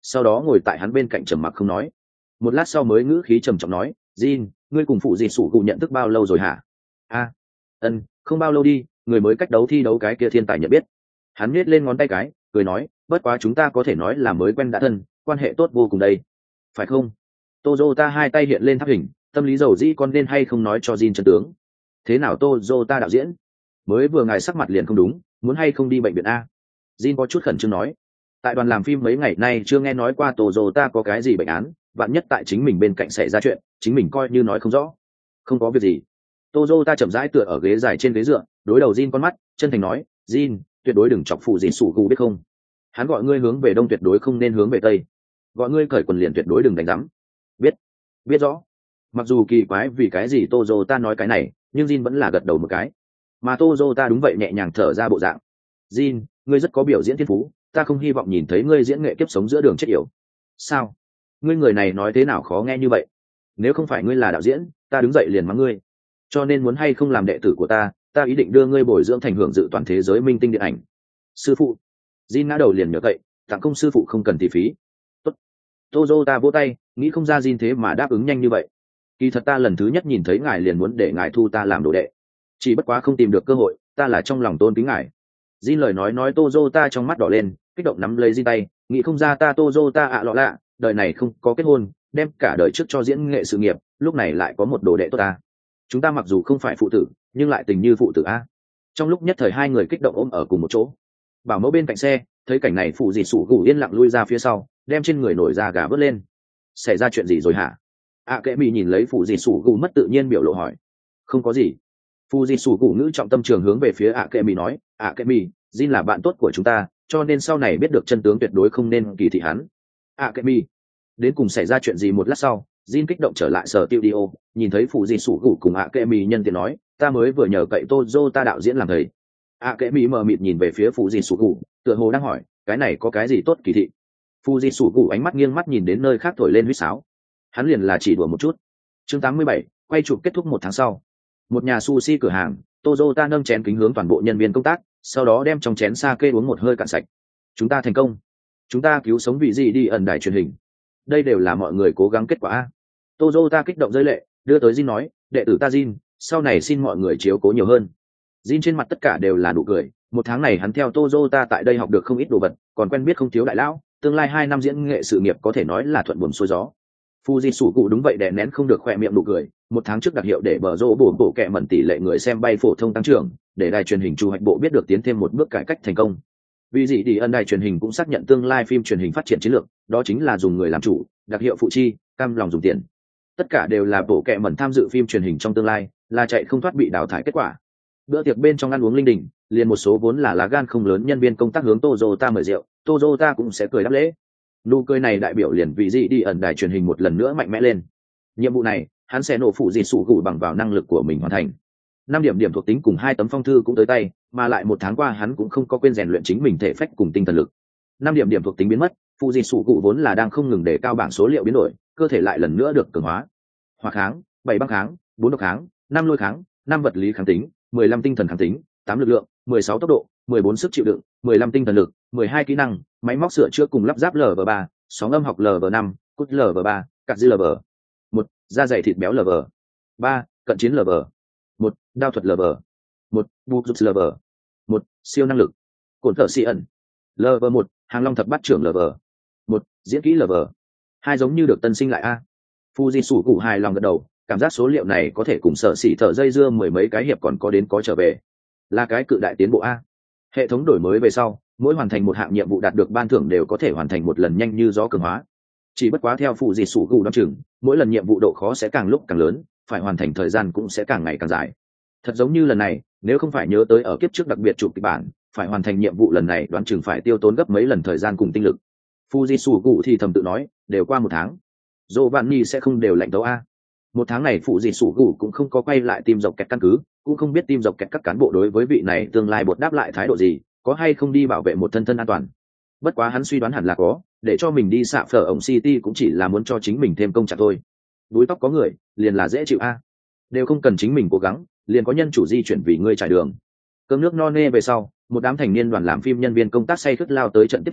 sau đó ngồi tại hắn bên cạnh trầm mặc không nói. Một lát sau mới ngữ khí trầm trọng nói, Jin, ngươi cùng phụ dị sủ cụ nhận thức bao lâu rồi hả? A, ân, không bao lâu đi, người mới cách đấu thi đấu cái kia thiên tài nhận biết. Hắn nhếch lên ngón tay cái, cười nói, bất quá chúng ta có thể nói là mới quen đã thân, quan hệ tốt vô cùng đây, phải không? Toyota hai tay hiện lên tháp hình, tâm lý dầu dĩ con nên hay không nói cho Jin chân tướng. Thế nào Toyota đạo diễn? Mới vừa ngài sắc mặt liền không đúng, muốn hay không đi bệnh viện a? Jin có chút khẩn trương nói, tại đoàn làm phim mấy ngày nay chưa nghe nói qua Toyota có cái gì bệnh án, vạn nhất tại chính mình bên cạnh xảy ra chuyện, chính mình coi như nói không rõ. Không có việc gì. Toyota chậm rãi tựa ở ghế dài trên ghế dựa, đối đầu Jin con mắt, chân thành nói, Jin, tuyệt đối đừng chọc phụ gì sủ gù biết không? Hắn gọi ngươi hướng về đông tuyệt đối không nên hướng về tây, gọi ngươi cởi quần liền tuyệt đối đừng đánh rắm. Biết, biết rõ. Mặc dù kỳ quái vì cái gì Toyota nói cái này, nhưng Jin vẫn là gật đầu một cái. Mà Toyota đúng vậy nhẹ nhàng thở ra bộ dạng. Jin, ngươi rất có biểu diễn thiên phú, ta không hy vọng nhìn thấy ngươi diễn nghệ kiếp sống giữa đường chết yểu. Sao? Ngươi người này nói thế nào khó nghe như vậy? Nếu không phải ngươi là đạo diễn, ta đứng dậy liền mắng ngươi. Cho nên muốn hay không làm đệ tử của ta, ta ý định đưa ngươi bồi dưỡng thành hưởng dự toàn thế giới minh tinh điện ảnh. Sư phụ. Jin ngã đầu liền nhớ cậy, tặng công sư phụ không cần tỷ phí. Tốt. Toyota vỗ tay, nghĩ không ra Jin thế mà đáp ứng nhanh như vậy. Kỳ thật ta lần thứ nhất nhìn thấy ngài liền muốn để ngài thu ta làm đồ đệ. Chỉ bất quá không tìm được cơ hội, ta là trong lòng tôn kính ngài. Jin lời nói nói Toyota trong mắt đỏ lên, kích động nắm lấy Jin tay, nghĩ không ra ta Toyota ạ lọ lạ, đời này không có kết hôn, đem cả đời trước cho diễn nghệ sự nghiệp, lúc này lại có một đồ đệ tốt ta. Chúng ta mặc dù không phải phụ tử, nhưng lại tình như phụ tử a. Trong lúc nhất thời hai người kích động ôm ở cùng một chỗ. Bảo mẫu bên cạnh xe thấy cảnh này, phụ dì sủ gù yên lặng lui ra phía sau, đem trên người nổi da gà vớt lên. Xảy ra chuyện gì rồi hả? ạ kệ mỹ nhìn lấy phụ dì sủ gù mất tự nhiên biểu lộ hỏi. Không có gì. Phụ dì sủ gù ngữ trọng tâm trường hướng về phía ạ kệ mỹ nói, ạ kệ mỹ, Jin là bạn tốt của chúng ta, cho nên sau này biết được chân tướng tuyệt đối không nên kỳ thị hắn. ạ kệ mỹ. Đến cùng xảy ra chuyện gì? Một lát sau, Jin kích động trở lại sở studio, nhìn thấy phụ dì sủ gù cùng ạ kệ mỹ nhân tiện nói, ta mới vừa nhờ cậy Toyota đạo diễn làm thầy. ạ kệ mỹ mờ mịt nhìn về phía phụ dì sủ gù, tựa hồ đang hỏi, cái này có cái gì tốt kỳ thị? Phụ dì sủ gù ánh mắt nghiêng mắt nhìn đến nơi khác thổi lên huýt sáo. Hắn liền là chỉ đùa một chút. Chương tám mươi bảy, quay chụp kết thúc một tháng sau. Một nhà sushi cửa hàng, Toyota nâng chén kính hướng toàn bộ nhân viên công tác, sau đó đem trong chén sake uống một hơi cạn sạch. Chúng ta thành công. Chúng ta cứu sống vị gì đi ẩn đài truyền hình. Đây đều là mọi người cố gắng kết quả a. Toyota kích động rơi lệ, đưa tới Jin nói, đệ tử ta Jin, sau này xin mọi người chiếu cố nhiều hơn. Jin trên mặt tất cả đều là nụ cười, một tháng này hắn theo Toyota tại đây học được không ít đồ vật, còn quen biết không thiếu đại lão, tương lai hai năm diễn nghệ sự nghiệp có thể nói là thuận buồm xuôi gió. Fuji sủ cụ đúng vậy đè nén không được khoe miệng nụ cười, một tháng trước đặc hiệu để bờ rô bổ bộ kẹ mẩn tỷ lệ người xem bay phổ thông tăng trưởng, để đài truyền hình chủ hoạch bộ biết được tiến thêm một bước cải cách thành công. Vì gì đi ân đài truyền hình cũng xác nhận tương lai phim truyền hình phát triển chiến lược, đó chính là dùng người làm chủ, đặc hiệu phụ chi, cam lòng dùng tiền. Tất cả đều là bộ kẹ mẩn tham dự phim truyền hình trong tương lai, là chạy không thoát bị đào thải kết quả. Bữa tiệc bên trong ăn uống linh đình, liền một số vốn là lá gan không lớn nhân viên công tác hướng Toyota mời rượu, Toyota cũng sẽ cười đáp lễ. Nụ cười này đại biểu liền vì gì đi ẩn đài truyền hình một lần nữa mạnh mẽ lên. Nhiệm vụ này, hắn sẽ nổ phụ gì sủ gụ bằng vào năng lực của mình hoàn thành. Năm điểm điểm thuộc tính cùng hai tấm phong thư cũng tới tay, mà lại một tháng qua hắn cũng không có quên rèn luyện chính mình thể phách cùng tinh thần lực. Năm điểm điểm thuộc tính biến mất, phụ gì sủ gụ vốn là đang không ngừng đề cao bảng số liệu biến đổi, cơ thể lại lần nữa được cường hóa. Hỏa kháng, bảy băng kháng, bốn độc kháng, năm lôi kháng, năm vật lý kháng tính, mười lăm tinh thần kháng tính, tám lực lượng, mười sáu tốc độ, mười bốn sức chịu đựng, mười lăm tinh thần lực, mười hai kỹ năng, máy móc sửa chữa cùng lắp ráp lờ vê ba, sóng âm học lờ vê năm, cút lờ vê ba, cắt dư lờ vê một, da dày thịt béo lờ vê ba, cận chiến lờ vê một, đao thuật lờ vê một, buộc rút lờ vê một, siêu năng lực, cồn thở xì ẩn lờ vê một, hàng long thập bát trưởng lờ vê một, diễn kỹ lờ vê hai giống như được tân sinh lại a. Fuji sủ cụ hài lòng gật đầu, cảm giác số liệu này có thể cùng sở xỉ thở dây dưa mười mấy cái hiệp còn có đến có trở về, là cái cự đại tiến bộ a. Hệ thống đổi mới về sau, mỗi hoàn thành một hạng nhiệm vụ đạt được ban thưởng đều có thể hoàn thành một lần nhanh như gió cường hóa. Chỉ bất quá theo phụ dị sủ gù đ chừng, mỗi lần nhiệm vụ độ khó sẽ càng lúc càng lớn, phải hoàn thành thời gian cũng sẽ càng ngày càng dài. Thật giống như lần này, nếu không phải nhớ tới ở kiếp trước đặc biệt chụp kịch bản, phải hoàn thành nhiệm vụ lần này đoán chừng phải tiêu tốn gấp mấy lần thời gian cùng tinh lực. Fuji sủ gù thì thầm tự nói, đều qua một tháng, Giovanni sẽ không đều lạnh tấu a. Một tháng này phụ dị sủ gù cũng không có quay lại team dọc kẹt căn cứ, cũng không biết team dọc kẹt các cán bộ đối với vị này tương lai bột đáp lại thái độ gì, có hay không đi bảo vệ một thân thân an toàn. Bất quá hắn suy đoán hẳn là có, để cho mình đi xạ phở ổng City cũng chỉ là muốn cho chính mình thêm công trạng thôi. Đuôi tóc có người, liền là dễ chịu a. Đều không cần chính mình cố gắng, liền có nhân chủ di chuyển vì ngươi trải đường. Cơm nước no nê về sau, một đám thành niên đoàn làm phim nhân viên công tác say khướt lao tới trận tiếp theo,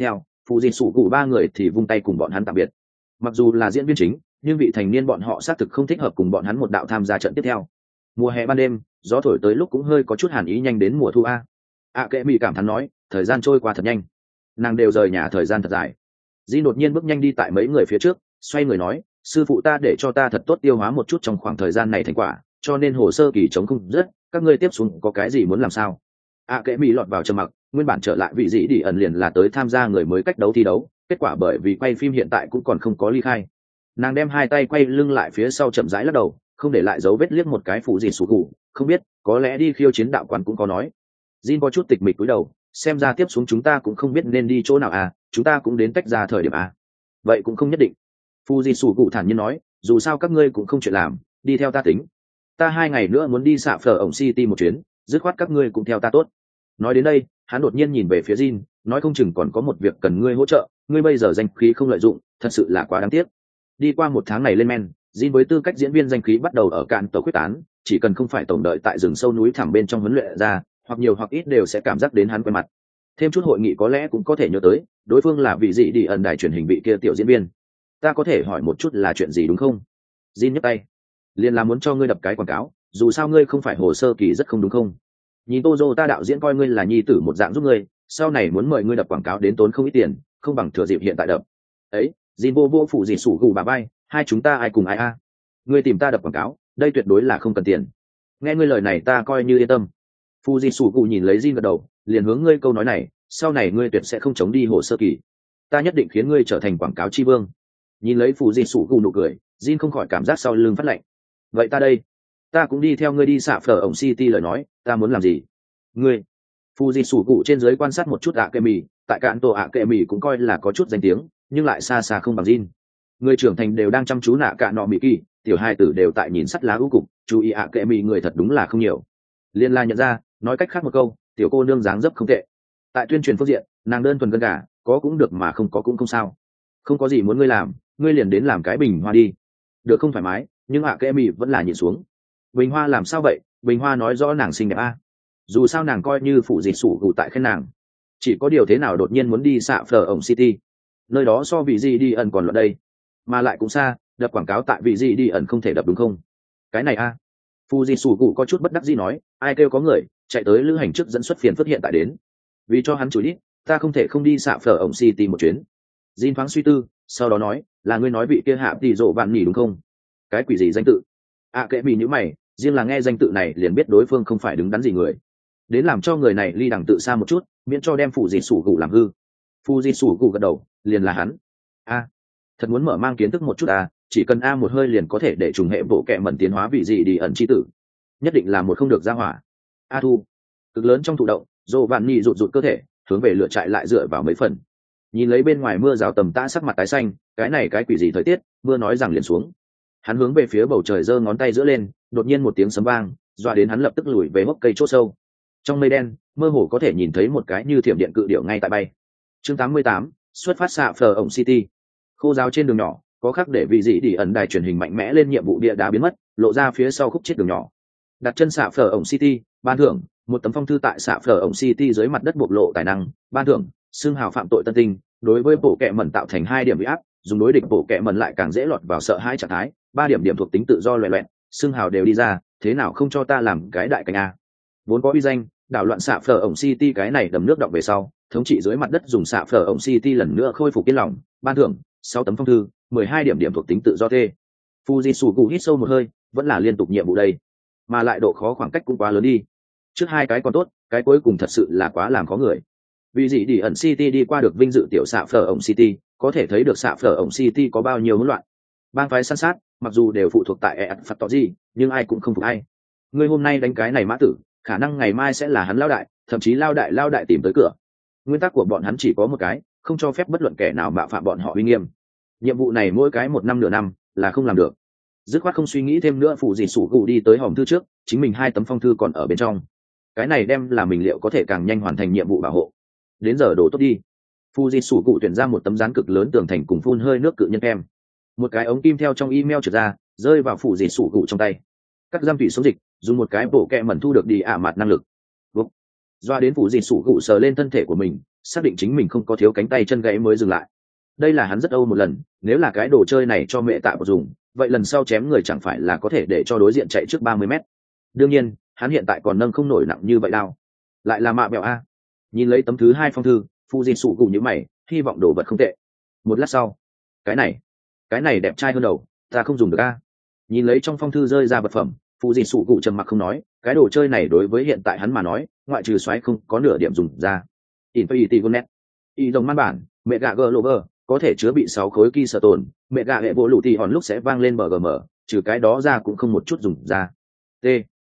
phụ dịt sủ cụ ba người thì vung tay cùng bọn hắn tạm biệt. Mặc dù là diễn viên chính nhưng vị thành niên bọn họ xác thực không thích hợp cùng bọn hắn một đạo tham gia trận tiếp theo. Mùa hè ban đêm gió thổi tới lúc cũng hơi có chút hàn ý, nhanh đến mùa thu a. ạ kệ mỹ cảm thán nói, thời gian trôi qua thật nhanh, nàng đều rời nhà thời gian thật dài. Di đột nhiên bước nhanh đi tại mấy người phía trước, xoay người nói, sư phụ ta để cho ta thật tốt tiêu hóa một chút trong khoảng thời gian này thành quả, cho nên hồ sơ kỳ chống không rất, các ngươi tiếp xuống có cái gì muốn làm sao? ạ kệ mỹ lọt vào trầm mặc, nguyên bản trở lại vị dĩ đi ẩn liền là tới tham gia người mới cách đấu thi đấu, kết quả bởi vì quay phim hiện tại cũng còn không có ly khai. Nàng đem hai tay quay lưng lại phía sau chậm rãi lắc đầu, không để lại dấu vết, liếc một cái phụ gì sủ cụ, không biết có lẽ đi khiêu chiến đạo quán cũng có nói. Jin có chút tịch mịch cúi đầu, xem ra tiếp xuống chúng ta cũng không biết nên đi chỗ nào à, chúng ta cũng đến tách ra thời điểm à. Vậy cũng không nhất định. Fuji sủ cụ thản nhiên nói, dù sao các ngươi cũng không chuyện làm, đi theo ta tính. Ta hai ngày nữa muốn đi xạ phở ổng City một chuyến, dứt khoát các ngươi cũng theo ta tốt. Nói đến đây, hắn đột nhiên nhìn về phía Jin, nói không chừng còn có một việc cần ngươi hỗ trợ, ngươi bây giờ danh khí không lợi dụng, thật sự là quá đáng tiếc. Đi qua một tháng này lên men, Jin với tư cách diễn viên danh khí bắt đầu ở cạn tàu quyết tán, chỉ cần không phải tổng đợi tại rừng sâu núi thẳm bên trong huấn luyện ra, hoặc nhiều hoặc ít đều sẽ cảm giác đến hắn quen mặt. Thêm chút hội nghị có lẽ cũng có thể nhớ tới, đối phương là vị gì đi ẩn đài truyền hình vị kia tiểu diễn viên. Ta có thể hỏi một chút là chuyện gì đúng không? Jin nhấc tay, liền là muốn cho ngươi đập cái quảng cáo, dù sao ngươi không phải hồ sơ kỳ rất không đúng không? Nhìn Tozo ta đạo diễn coi ngươi là nhi tử một dạng giúp ngươi, sau này muốn mời ngươi đập quảng cáo đến tốn không ít tiền, không bằng thừa dịp hiện tại đập. Ấy, Jin vô vô phụ gì sủ gù bà bay, hai chúng ta ai cùng ai a? Ngươi tìm ta đập quảng cáo, đây tuyệt đối là không cần tiền. Nghe ngươi lời này ta coi như yên tâm. Fuji sủ gù nhìn lấy Jin gật đầu, liền hướng ngươi câu nói này, sau này ngươi tuyệt sẽ không chống đi hồ sơ kỳ. Ta nhất định khiến ngươi trở thành quảng cáo chi vương. Nhìn lấy Fuji sủ gù nụ cười, Jin không khỏi cảm giác sau lưng phát lạnh. Vậy ta đây, ta cũng đi theo ngươi đi xạ phở ổng City lời nói, ta muốn làm gì? Ngươi, Fuji sủ gù trên dưới quan sát một chút ạ kệ mì, tại cạn tổ ạ kệ mì cũng coi là có chút danh tiếng, nhưng lại xa xa không bằng Jin. Người trưởng thành đều đang chăm chú nạ cả nọ mỹ kỳ, tiểu hai tử đều tại nhìn sắt lá ưu cục, chú ý ạ kệ mì người thật đúng là không nhiều. Liên la nhận ra, nói cách khác một câu, tiểu cô nương dáng dấp không tệ. Tại tuyên truyền phương diện, nàng đơn thuần gân gà, có cũng được mà không có cũng không sao. Không có gì muốn ngươi làm, ngươi liền đến làm cái bình hoa đi. Được không thoải mái, nhưng ạ kệ mì vẫn là nhìn xuống. Bình hoa làm sao vậy? Bình hoa nói rõ nàng xinh đẹp a. Dù sao nàng coi như phụ dịch sủ gù tại khen nàng. Chỉ có điều thế nào đột nhiên muốn đi xạ phở ổng City, nơi đó so vị gì đi ẩn còn luận đây, mà lại cũng xa, đập quảng cáo tại vị gì đi ẩn không thể đập đúng không? Cái này a. À. Fuji sủ cụ có chút bất đắc dĩ nói, ai kêu có người chạy tới lữ hành trước dẫn xuất phiền phức hiện tại đến, vì cho hắn chủ đít, ta không thể không đi xạ phở ổng City một chuyến. Jin thoáng suy tư, sau đó nói, là ngươi nói vị kia hạ tỷ rộ vạn nhỉ đúng không? Cái quỷ gì danh tự? À kệ mì nhíu mày, riêng là nghe danh tự này liền biết đối phương không phải đứng đắn gì người, đến làm cho người này ly đẳng tự xa một chút, miễn cho đem phụ gì sủ cụ làm hư. Fuji sủ cụ gật đầu, liền là hắn. A, à, thật muốn mở mang kiến thức một chút à, chỉ cần a một hơi liền có thể để trùng hệ bộ kệ mẩn tiến hóa vị gì đi ẩn chi tử, nhất định là một không được ra hỏa. A thu, cực lớn trong thụ động, dồ vạn nhị rụt rụt cơ thể, hướng về lửa trại lại dựa vào mấy phần. Nhìn lấy bên ngoài mưa rào tầm tã, sắc mặt tái xanh, cái này cái quỷ gì thời tiết, mưa nói rằng liền xuống. Hắn hướng về phía bầu trời giơ ngón tay giữa lên, đột nhiên một tiếng sấm vang, dọa đến hắn lập tức lùi về hốc cây chỗ sâu. Trong mây đen, mơ hồ có thể nhìn thấy một cái như thiểm điện cự điểu ngay tại bay. Chương tám mươi tám, xuất phát xạ phở ổng City. Khô giáo trên đường nhỏ, có khắc để vị dị đi ẩn đài truyền hình mạnh mẽ lên nhiệm vụ địa đá biến mất, lộ ra phía sau khúc chết đường nhỏ. Đặt chân xạ phở ổng City, ban thưởng một tấm phong thư tại xạ phở ổng City dưới mặt đất bộc lộ tài năng, ban thưởng xương hào phạm tội tân tinh, đối với bộ kệ mẩn tạo thành hai điểm bị áp, dùng đối địch bộ kệ mẩn lại càng dễ lọt vào sợ hãi trạng thái, ba điểm điểm thuộc tính tự do loẹt loẹt, xương hào đều đi ra, thế nào không cho ta làm cái đại cảnh a. Vốn có uy danh, đảo loạn xạ phở ổng City cái này đầm nước động về sau, thống trị dưới mặt đất dùng xạ phở ổng City lần nữa khôi phục yên lòng, ban thưởng sáu tấm phong thư, mười hai điểm điểm thuộc tính tự do tê. Fuji sủ hít sâu một hơi, vẫn là liên tục nhiệm vụ đây, mà lại độ khó khoảng cách cũng quá lớn đi. Trước hai cái còn tốt, cái cuối cùng thật sự là quá làm khó người. Vì gì đi ẩn City đi qua được vinh dự tiểu xạ phở ổng City, có thể thấy được xạ phở ổng City có bao nhiêu hỗn loạn. Bang phái săn sát, mặc dù đều phụ thuộc tại e phạt tỏ gì, nhưng ai cũng không phục ai. Ngươi hôm nay đánh cái này mã tử, khả năng ngày mai sẽ là hắn lao đại, thậm chí lao đại lao đại tìm tới cửa. Nguyên tắc của bọn hắn chỉ có một cái, không cho phép bất luận kẻ nào mạo phạm bọn họ uy nghiêm. Nhiệm vụ này mỗi cái một năm nửa năm là không làm được. Dứt khoát không suy nghĩ thêm nữa, phụ gì sủ gù đi tới hòm thư trước, chính mình hai tấm phong thư còn ở bên trong. Cái này đem là mình liệu có thể càng nhanh hoàn thành nhiệm vụ bảo hộ. Đến giờ đổ tốt đi. Fuji sủ cụ tuyển ra một tấm dán cực lớn tường thành cùng phun hơi nước cự nhân kem. Một cái ống kim theo trong email trượt ra, rơi vào phụ gì sủ cụ trong tay. Cắt giam thủy sống dịch, dùng một cái bộ kẹ mẩn thu được đi ả mặt năng lực. Vốc. Doa đến phụ gì sủ cụ sờ lên thân thể của mình, xác định chính mình không có thiếu cánh tay chân gãy mới dừng lại. Đây là hắn rất âu một lần, nếu là cái đồ chơi này cho mẹ tạ dùng, vậy lần sau chém người chẳng phải là có thể để cho đối diện chạy trước ba mươi mét. Đương nhiên hắn hiện tại còn nâng không nổi nặng như vậy đao. Lại là mạ bẹo a. Nhìn lấy tấm thứ hai phong thư, phụ di sụ cụ như mày, hy vọng đồ vật không tệ. Một lát sau, cái này cái này đẹp trai hơn đầu, ta không dùng được a. Nhìn lấy trong phong thư rơi ra vật phẩm, phụ di sụ cụ trầm mặc không nói, cái đồ chơi này đối với hiện tại hắn mà nói, ngoại trừ xoáy không có nửa điểm dùng ra. Infinity Gonet, y đồng man bản, mẹ gà Glover, có thể chứa bị sáu khối kỳ sở tồn, mẹ gà hệ bộ lũ thì hòn lúc sẽ vang lên bờ gm, trừ cái đó ra cũng không một chút dùng ra. T.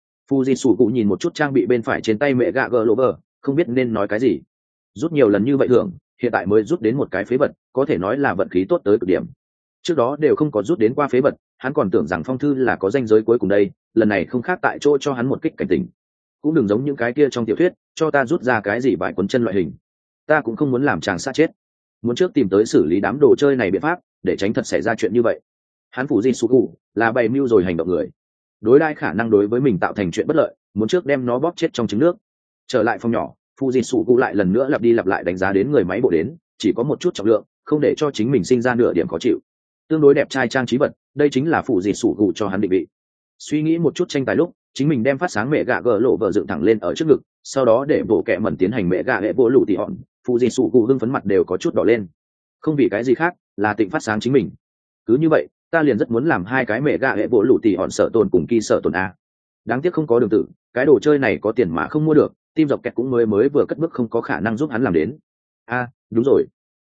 Fuji cụ nhìn một chút trang bị bên phải trên tay mẹ gà Glover, không biết nên nói cái gì. Rút nhiều lần như vậy thường, hiện tại mới rút đến một cái phế vật, có thể nói là vận khí tốt tới cực điểm. Trước đó đều không có rút đến qua phế vật, hắn còn tưởng rằng phong thư là có ranh giới cuối cùng đây, lần này không khác tại chỗ cho hắn một kích cảnh tỉnh. Cũng đừng giống những cái kia trong tiểu thuyết, cho ta rút ra cái gì vài cuốn chân loại hình. Ta cũng không muốn làm chàng sát chết, muốn trước tìm tới xử lý đám đồ chơi này biện pháp, để tránh thật xảy ra chuyện như vậy. Hắn phủ Fuji là bày mưu rồi hành động người, đối đãi khả năng đối với mình tạo thành chuyện bất lợi, muốn trước đem nó bóp chết trong trứng nước. Trở lại phòng nhỏ, Fuji lại lần nữa lặp đi lặp lại đánh giá đến người máy bộ đến, chỉ có một chút trọng lượng, không để cho chính mình sinh ra nửa điểm khó chịu. Tương đối đẹp trai trang trí vật, đây chính là Fuji cho hắn định vị. Suy nghĩ một chút tranh tài lúc, chính mình đem phát sáng mẹ gạ gờ lộ vợ dựng thẳng lên ở trước ngực, sau đó để bộ kẹ mẩn tiến hành mẹ gạ hệ bộ lụ tỉ hòn, Fuji hưng phấn mặt đều có chút đỏ lên. Không vì cái gì khác, là tịnh phát sáng chính mình. Cứ như vậy, ta liền rất muốn làm hai cái mẹ gạ hệ bộ lụ tỉ hòn sợ tồn cùng kỳ sợ tồn a. Đáng tiếc không có đường tử, cái đồ chơi này có tiền mà không mua được, tim dọc kẹt cũng mới mới vừa cất bước không có khả năng giúp hắn làm đến. A, đúng rồi.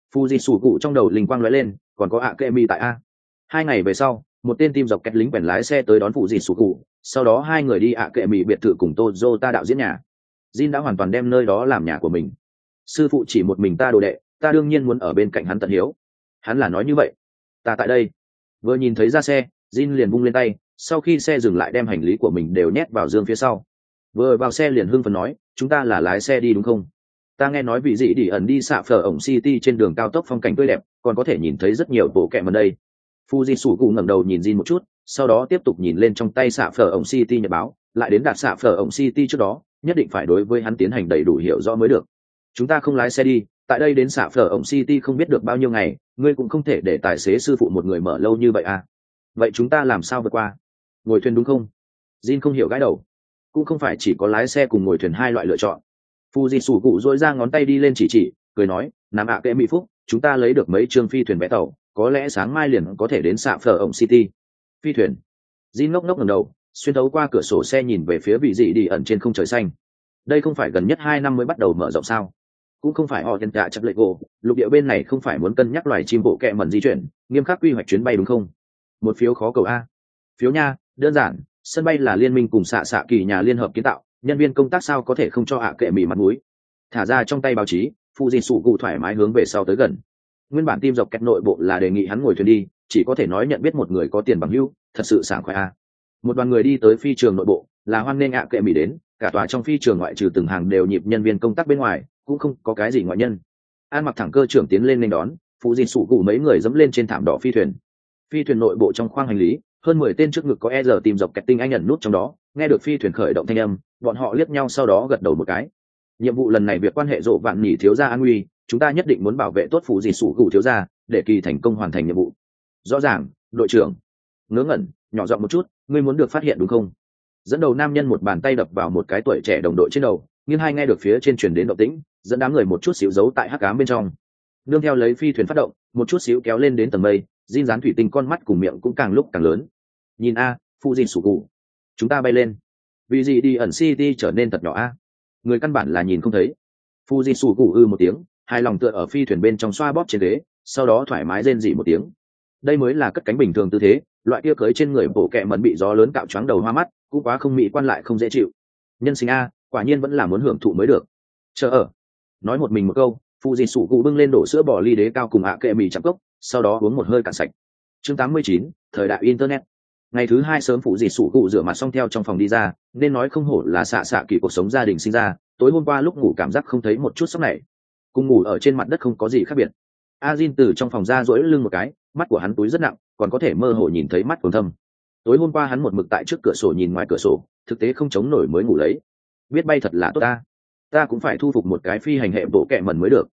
Fuji trong đầu linh quang lóe lên, còn có ạ kệ mi tại a. Hai ngày về sau, một tên tim dọc kẹt lính bèn lái xe tới đón Fuji, sau đó hai người đi ạ kệ mi biệt thự cùng Toyota đạo diễn nhà. Jin đã hoàn toàn đem nơi đó làm nhà của mình. Sư phụ chỉ một mình ta đồ đệ, ta đương nhiên muốn ở bên cạnh hắn tận hiếu. Hắn là nói như vậy. Ta tại đây. Vừa nhìn thấy ra xe, Jin liền vung lên tay, sau khi xe dừng lại đem hành lý của mình đều nhét vào dương phía sau. Vừa vào xe liền hưng phấn nói, chúng ta là lái xe đi đúng không? Ta nghe nói vị dị đi ẩn đi xạ phở ổng City trên đường cao tốc phong cảnh tươi đẹp, còn có thể nhìn thấy rất nhiều bộ kẹm ở đây. Fuji ngẩng đầu nhìn Jin một chút, sau đó tiếp tục nhìn lên trong tay xạ phở ổng City nhật báo, lại đến đạt xạ phở ổng City trước đó, nhất định phải đối với hắn tiến hành đầy đủ hiểu rõ mới được. Chúng ta không lái xe đi, tại đây đến xạ phở ổng City không biết được bao nhiêu ngày, ngươi cũng không thể để tài xế sư phụ một người mở lâu như vậy à? Vậy chúng ta làm sao vượt qua? Ngồi thuyền đúng không? Jin không hiểu gãi đầu. Cũng không phải chỉ có lái xe cùng ngồi thuyền hai loại lựa chọn. Fuji cụ dỗi ra ngón tay đi lên chỉ chỉ, cười nói, Nam ạ kệ mỹ phúc, chúng ta lấy được mấy chương phi thuyền vé tàu, có lẽ sáng mai liền có thể đến xạ phở ổng City. Phi thuyền. Jin ngốc ngốc ngẩng đầu, xuyên thấu qua cửa sổ xe nhìn về phía vị dị đi ẩn trên không trời xanh. Đây không phải gần nhất hai năm mới bắt đầu mở rộng sao? Cũng không phải họ thiên tạ chặt lệ gỗ, lục địa bên này không phải muốn cân nhắc loài chim bộ kẹ mẩn di chuyển, nghiêm khắc quy hoạch chuyến bay đúng không? Một phiếu khó cầu a. Phiếu nha, đơn giản, sân bay là liên minh cùng xạ xạ kỳ nhà liên hợp kiến tạo, nhân viên công tác sao có thể không cho ạ kệ mì mặt mũi. Thả ra trong tay báo chí, Fuji cụ thoải mái hướng về sau tới gần. Nguyên bản tim dọc kẹt nội bộ là đề nghị hắn ngồi thuyền đi, chỉ có thể nói nhận biết một người có tiền bằng hữu, thật sự sảng khoái a. Một đoàn người đi tới phi trường nội bộ, là hoan nghênh ạ kệ mì đến, cả tòa trong phi trường ngoại trừ từng hàng đều nhịp nhân viên công tác bên ngoài, cũng không có cái gì ngoại nhân. An mặc thẳng cơ trưởng tiến lên nên đón, Fuji cụ mấy người dẫm lên trên thảm đỏ phi thuyền. Phi thuyền nội bộ trong khoang hành lý, hơn mười tên trước ngực có e rờ tìm dọc kẹt tinh anh nhận nút trong đó, nghe được phi thuyền khởi động thanh âm, bọn họ liếc nhau sau đó gật đầu một cái. Nhiệm vụ lần này việc quan hệ rộ vạn nhỉ thiếu gia an nguy, chúng ta nhất định muốn bảo vệ tốt phụ gì sủ cụ thiếu gia, để kỳ thành công hoàn thành nhiệm vụ. Rõ ràng, đội trưởng. Ngớ ngẩn, nhỏ giọng một chút, ngươi muốn được phát hiện đúng không? Dẫn đầu nam nhân một bàn tay đập vào một cái tuổi trẻ đồng đội trên đầu, nhưng hai nghe được phía trên truyền đến động tĩnh, dẫn đám người một chút xíu giấu tại hắc ám bên trong. Nương theo lấy phi thuyền phát động, một chút xíu kéo lên đến tầng mây, Jin dán thủy tinh con mắt cùng miệng cũng càng lúc càng lớn. Nhìn a, Fuji sủ cụ, chúng ta bay lên. Vì gì đi ẩn City trở nên thật nhỏ a? Người căn bản là nhìn không thấy. Fuji sủ cụ ư một tiếng, hai lòng tựa ở phi thuyền bên trong xoa bóp trên ghế, sau đó thoải mái rên rỉ một tiếng. Đây mới là cất cánh bình thường tư thế, loại kia cưới trên người bổ kẹ mẩn bị gió lớn cạo choáng đầu hoa mắt, cũng quá không mỹ quan lại không dễ chịu. Nhân sinh a, quả nhiên vẫn là muốn hưởng thụ mới được. Chờ ở. Nói một mình một câu, Fuji sủ cụ bưng lên đổ sữa bò ly đế cao cùng ạ kệ mì chạm cốc, sau đó uống một hơi cạn sạch. Chương tám mươi chín, thời đại internet. Ngày thứ hai sớm phụ dì sủ cụ rửa mặt xong theo trong phòng đi ra, nên nói không hổ là xạ xạ kỳ cuộc sống gia đình sinh ra. Tối hôm qua lúc ngủ cảm giác không thấy một chút sốc này, cùng ngủ ở trên mặt đất không có gì khác biệt. Ajin từ trong phòng ra duỗi lưng một cái, mắt của hắn túi rất nặng, còn có thể mơ hồ nhìn thấy mắt còn thâm. Tối hôm qua hắn một mực tại trước cửa sổ nhìn ngoài cửa sổ, thực tế không chống nổi mới ngủ lấy. Biết bay thật là tốt ta, ta cũng phải thu phục một cái phi hành hệ bộ kẹ mẩn mới được.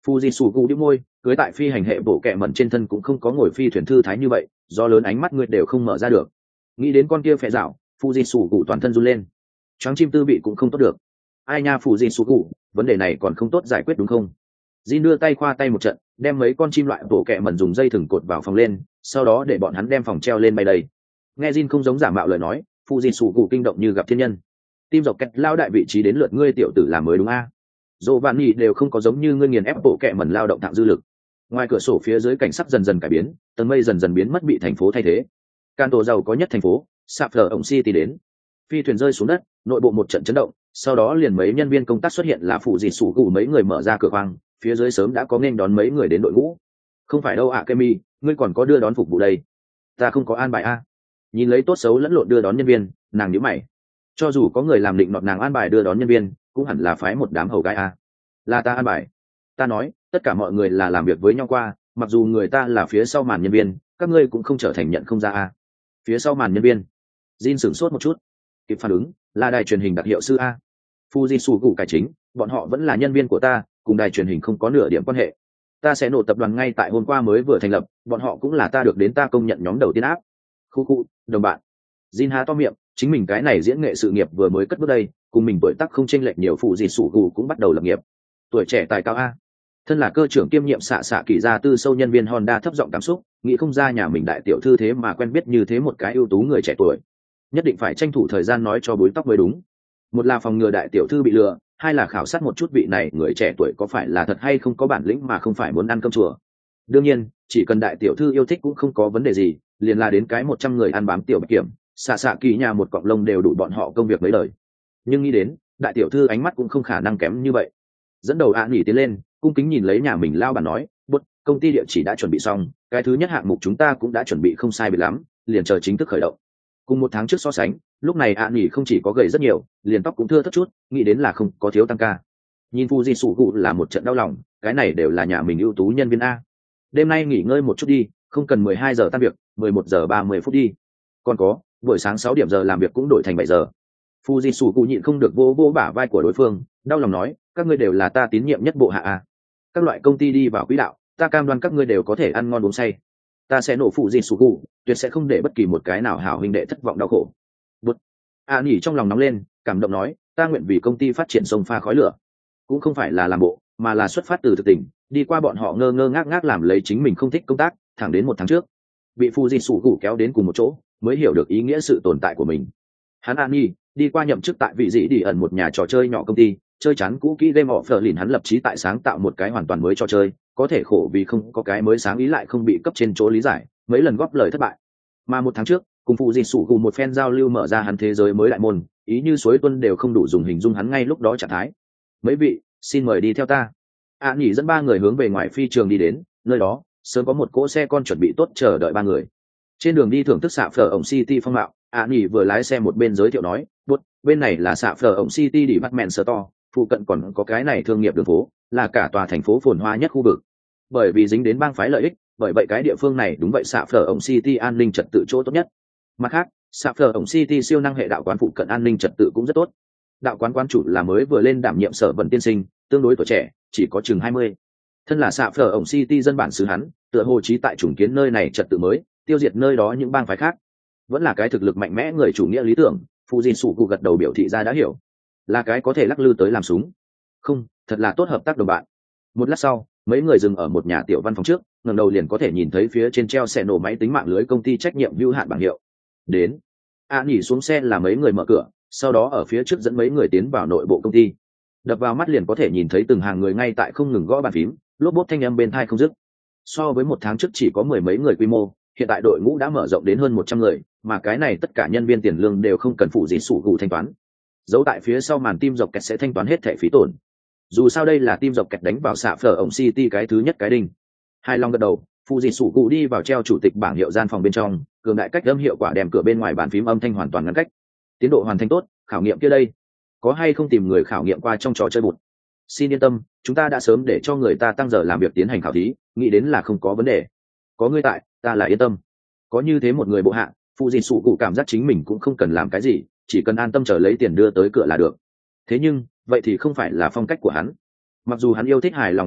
Fujitsu đĩu môi, cưới tại phi hành hệ bộ kệ mẩn trên thân cũng không có ngồi phi thuyền thư thái như vậy, do lớn ánh mắt ngươi đều không mở ra được. Nghĩ đến con kia phệ dạo, Fujitsu toàn thân run lên. Choáng chim tư vị cũng không tốt được. Ai nha Fujitsu, vấn đề này còn không tốt giải quyết đúng không? Jin đưa tay khoa tay một trận, đem mấy con chim loại bộ kệ mẩn dùng dây thừng cột vào phòng lên, sau đó để bọn hắn đem phòng treo lên bay đầy. Nghe Jin không giống giả mạo lời nói, Fujitsu kinh động như gặp thiên nhân. Tim dọc kẹt lao đại vị trí đến lượt ngươi tiểu tử làm mới đúng a? Dỗ vạn nhị đều không có giống như ngươi nghiền ép bộ kệ mẩn lao động thạng dư lực. Ngoài cửa sổ phía dưới cảnh sắc dần dần cải biến, tầng mây dần dần biến mất bị thành phố thay thế. Can tổ giàu có nhất thành phố, Sapphire ổng City đến. Phi thuyền rơi xuống đất, nội bộ một trận chấn động, sau đó liền mấy nhân viên công tác xuất hiện là phụ dịt sủ cụ mấy người mở ra cửa khoang, phía dưới sớm đã có nên đón mấy người đến đội ngũ. Không phải đâu ạ Kemi, ngươi còn có đưa đón phục vụ đây. Ta không có an bài a. Nhìn lấy tốt xấu lẫn lộn đưa đón nhân viên, nàng nhíu mày. Cho dù có người làm định nọt nàng an bài đưa đón nhân viên, cũng hẳn là phái một đám hầu gái a. Là ta an bài. Ta nói, tất cả mọi người là làm việc với nhau qua, mặc dù người ta là phía sau màn nhân viên, các ngươi cũng không trở thành nhận không ra a. Phía sau màn nhân viên. Jin sửng sốt một chút, kịp phản ứng, là đài truyền hình đặc hiệu sư a. Fujitsu cụ cải chính, bọn họ vẫn là nhân viên của ta, cùng đài truyền hình không có nửa điểm quan hệ. Ta sẽ nổ tập đoàn ngay tại hôm qua mới vừa thành lập, bọn họ cũng là ta được đến ta công nhận nhóm đầu tiên áp. Khu khu, đồng bạn. Jin há to miệng, chính mình cái này diễn nghệ sự nghiệp vừa mới cất bước đây, cùng mình tuổi tác không chênh lệch nhiều, Fujitsu cụ cũng bắt đầu lập nghiệp. Tuổi trẻ tài cao a. Thân là cơ trưởng kiêm nhiệm xạ xạ kỳ gia tư sâu nhân viên Honda thấp giọng cảm xúc, nghĩ không ra nhà mình đại tiểu thư thế mà quen biết như thế một cái ưu tú người trẻ tuổi. Nhất định phải tranh thủ thời gian nói cho búi tóc mới đúng. Một là phòng ngừa đại tiểu thư bị lừa, hai là khảo sát một chút vị này người trẻ tuổi có phải là thật hay không có bản lĩnh mà không phải muốn ăn cơm chùa. Đương nhiên, chỉ cần đại tiểu thư yêu thích cũng không có vấn đề gì, liền là đến cái một trăm người ăn bám tiểu bạch kiểm, xạ xạ kỳ nhà một cọng lông đều đủ bọn họ công việc mấy đời. Nhưng nghĩ đến, đại tiểu thư ánh mắt cũng không khả năng kém như vậy. Dẫn đầu ạ nghỉ tiến lên, cung kính nhìn lấy nhà mình lao bản nói, bút, công ty địa chỉ đã chuẩn bị xong, cái thứ nhất hạng mục chúng ta cũng đã chuẩn bị không sai biệt lắm, liền chờ chính thức khởi động. Cùng một tháng trước so sánh, lúc này ạ nghỉ không chỉ có gầy rất nhiều, liền tóc cũng thưa thớt chút, nghĩ đến là không có thiếu tăng ca. Nhìn Fujitsu cụ là một trận đau lòng, cái này đều là nhà mình ưu tú nhân viên a. Đêm nay nghỉ ngơi một chút đi, không cần mười hai giờ tan việc, mười một giờ ba mươi phút đi. Còn có, buổi sáng sáu điểm giờ làm việc cũng đổi thành bảy giờ. Fujitsu cụ nhịn không được vỗ vỗ bả vai của đối phương, đau lòng nói, các ngươi đều là ta tín nhiệm nhất bộ hạ a. Các loại công ty đi vào quỹ đạo, ta cam đoan các ngươi đều có thể ăn ngon uống say. Ta sẽ nổ Fujitsu cụ, tuyệt sẽ không để bất kỳ một cái nào hảo huynh đệ thất vọng đau khổ. Bụt. A nhỉ trong lòng nóng lên, cảm động nói, ta nguyện vì công ty phát triển sông pha khói lửa. Cũng không phải là làm bộ, mà là xuất phát từ thực tình, đi qua bọn họ ngơ ngơ ngác ngác làm lấy chính mình không thích công tác, thẳng đến một tháng trước, bị Fujitsu cụ kéo đến cùng một chỗ, mới hiểu được ý nghĩa sự tồn tại của mình. Hắn A nhỉ, đi qua nhậm chức tại vị dĩ đi ẩn một nhà trò chơi nhỏ công ty, chơi chán cũ kỹ game offer lìn hắn lập chí tại sáng tạo một cái hoàn toàn mới trò chơi, có thể khổ vì không có cái mới sáng ý lại không bị cấp trên chỗ lý giải, mấy lần góp lời thất bại. Mà một tháng trước, cùng phụ dịt sủ cùng một phen giao lưu mở ra hắn thế giới mới đại môn, ý như suối tuân đều không đủ dùng hình dung hắn ngay lúc đó trạng thái. Mấy vị, xin mời đi theo ta. ạ nhỉ dẫn ba người hướng về ngoài phi trường đi đến, nơi đó sớm có một cỗ xe con chuẩn bị tốt chờ đợi ba người. Trên đường đi thưởng thức xạ phở ổng City phong mạo, ạ nhỉ vừa lái xe một bên giới thiệu nói, bút, bên này là xạ phở ổng City Department Store, phụ cận còn có cái này thương nghiệp đường phố, là cả tòa thành phố phồn hoa nhất khu vực. Bởi vì dính đến bang phái lợi ích, bởi vậy cái địa phương này đúng vậy xạ phở ổng City an ninh trật tự chỗ tốt nhất. Mặt khác, xạ phở ổng City siêu năng hệ đạo quán phụ cận an ninh trật tự cũng rất tốt. Đạo quán quán chủ là mới vừa lên đảm nhiệm sở vận tiên sinh, tương đối tuổi trẻ, chỉ có chừng hai mươi. Thân là xạ phở ổng City dân bản xứ hắn, tựa hồ chí tại chủng kiến nơi này trật tự mới, tiêu diệt nơi đó những bang phái khác. Vẫn là cái thực lực mạnh mẽ người chủ nghĩa lý tưởng, Fujitsu gật đầu biểu thị ra đã hiểu. Là cái có thể lắc lư tới làm súng. Không, thật là tốt hợp tác đồng bạn. Một lát sau, mấy người dừng ở một nhà tiểu văn phòng trước, ngẩng đầu liền có thể nhìn thấy phía trên treo xe nổ máy tính mạng lưới công ty trách nhiệm hữu hạn bảng hiệu. Đến. A nhỉ xuống xe là mấy người mở cửa, sau đó ở phía trước dẫn mấy người tiến vào nội bộ công ty. Đập vào mắt liền có thể nhìn thấy từng hàng người ngay tại không ngừng gõ bàn phím, lốp bốp thanh âm bên tai không dứt. So với một tháng trước chỉ có mười mấy người quy mô, hiện tại đội ngũ đã mở rộng đến hơn một trăm người, mà cái này tất cả nhân viên tiền lương đều không cần phụ gì sủ gù thanh toán. Giấu tại phía sau màn team dọc kẹt sẽ thanh toán hết thẻ phí tổn. Dù sao đây là team dọc kẹt đánh vào xạ phở ổng City cái thứ nhất cái đinh. Hai long gật đầu, phụ gì sủ gù đi vào treo chủ tịch bảng hiệu gian phòng bên trong, cường đại cách âm hiệu quả đem cửa bên ngoài bàn phím âm thanh hoàn toàn ngăn cách. Tiến độ hoàn thành tốt, khảo nghiệm kia đây. Có hay không tìm người khảo nghiệm qua trong trò chơi bụt? Xin yên tâm, chúng ta đã sớm để cho người ta tăng giờ làm việc tiến hành khảo thí, nghĩ đến là không có vấn đề. Có ngươi tại, ta là yên tâm. Có như thế một người bộ hạ, phụ gì sủ cụ cảm giác chính mình cũng không cần làm cái gì, chỉ cần an tâm chờ lấy tiền đưa tới cửa là được. Thế nhưng vậy thì không phải là phong cách của hắn. Mặc dù hắn yêu thích hài lòng sinh hoạt,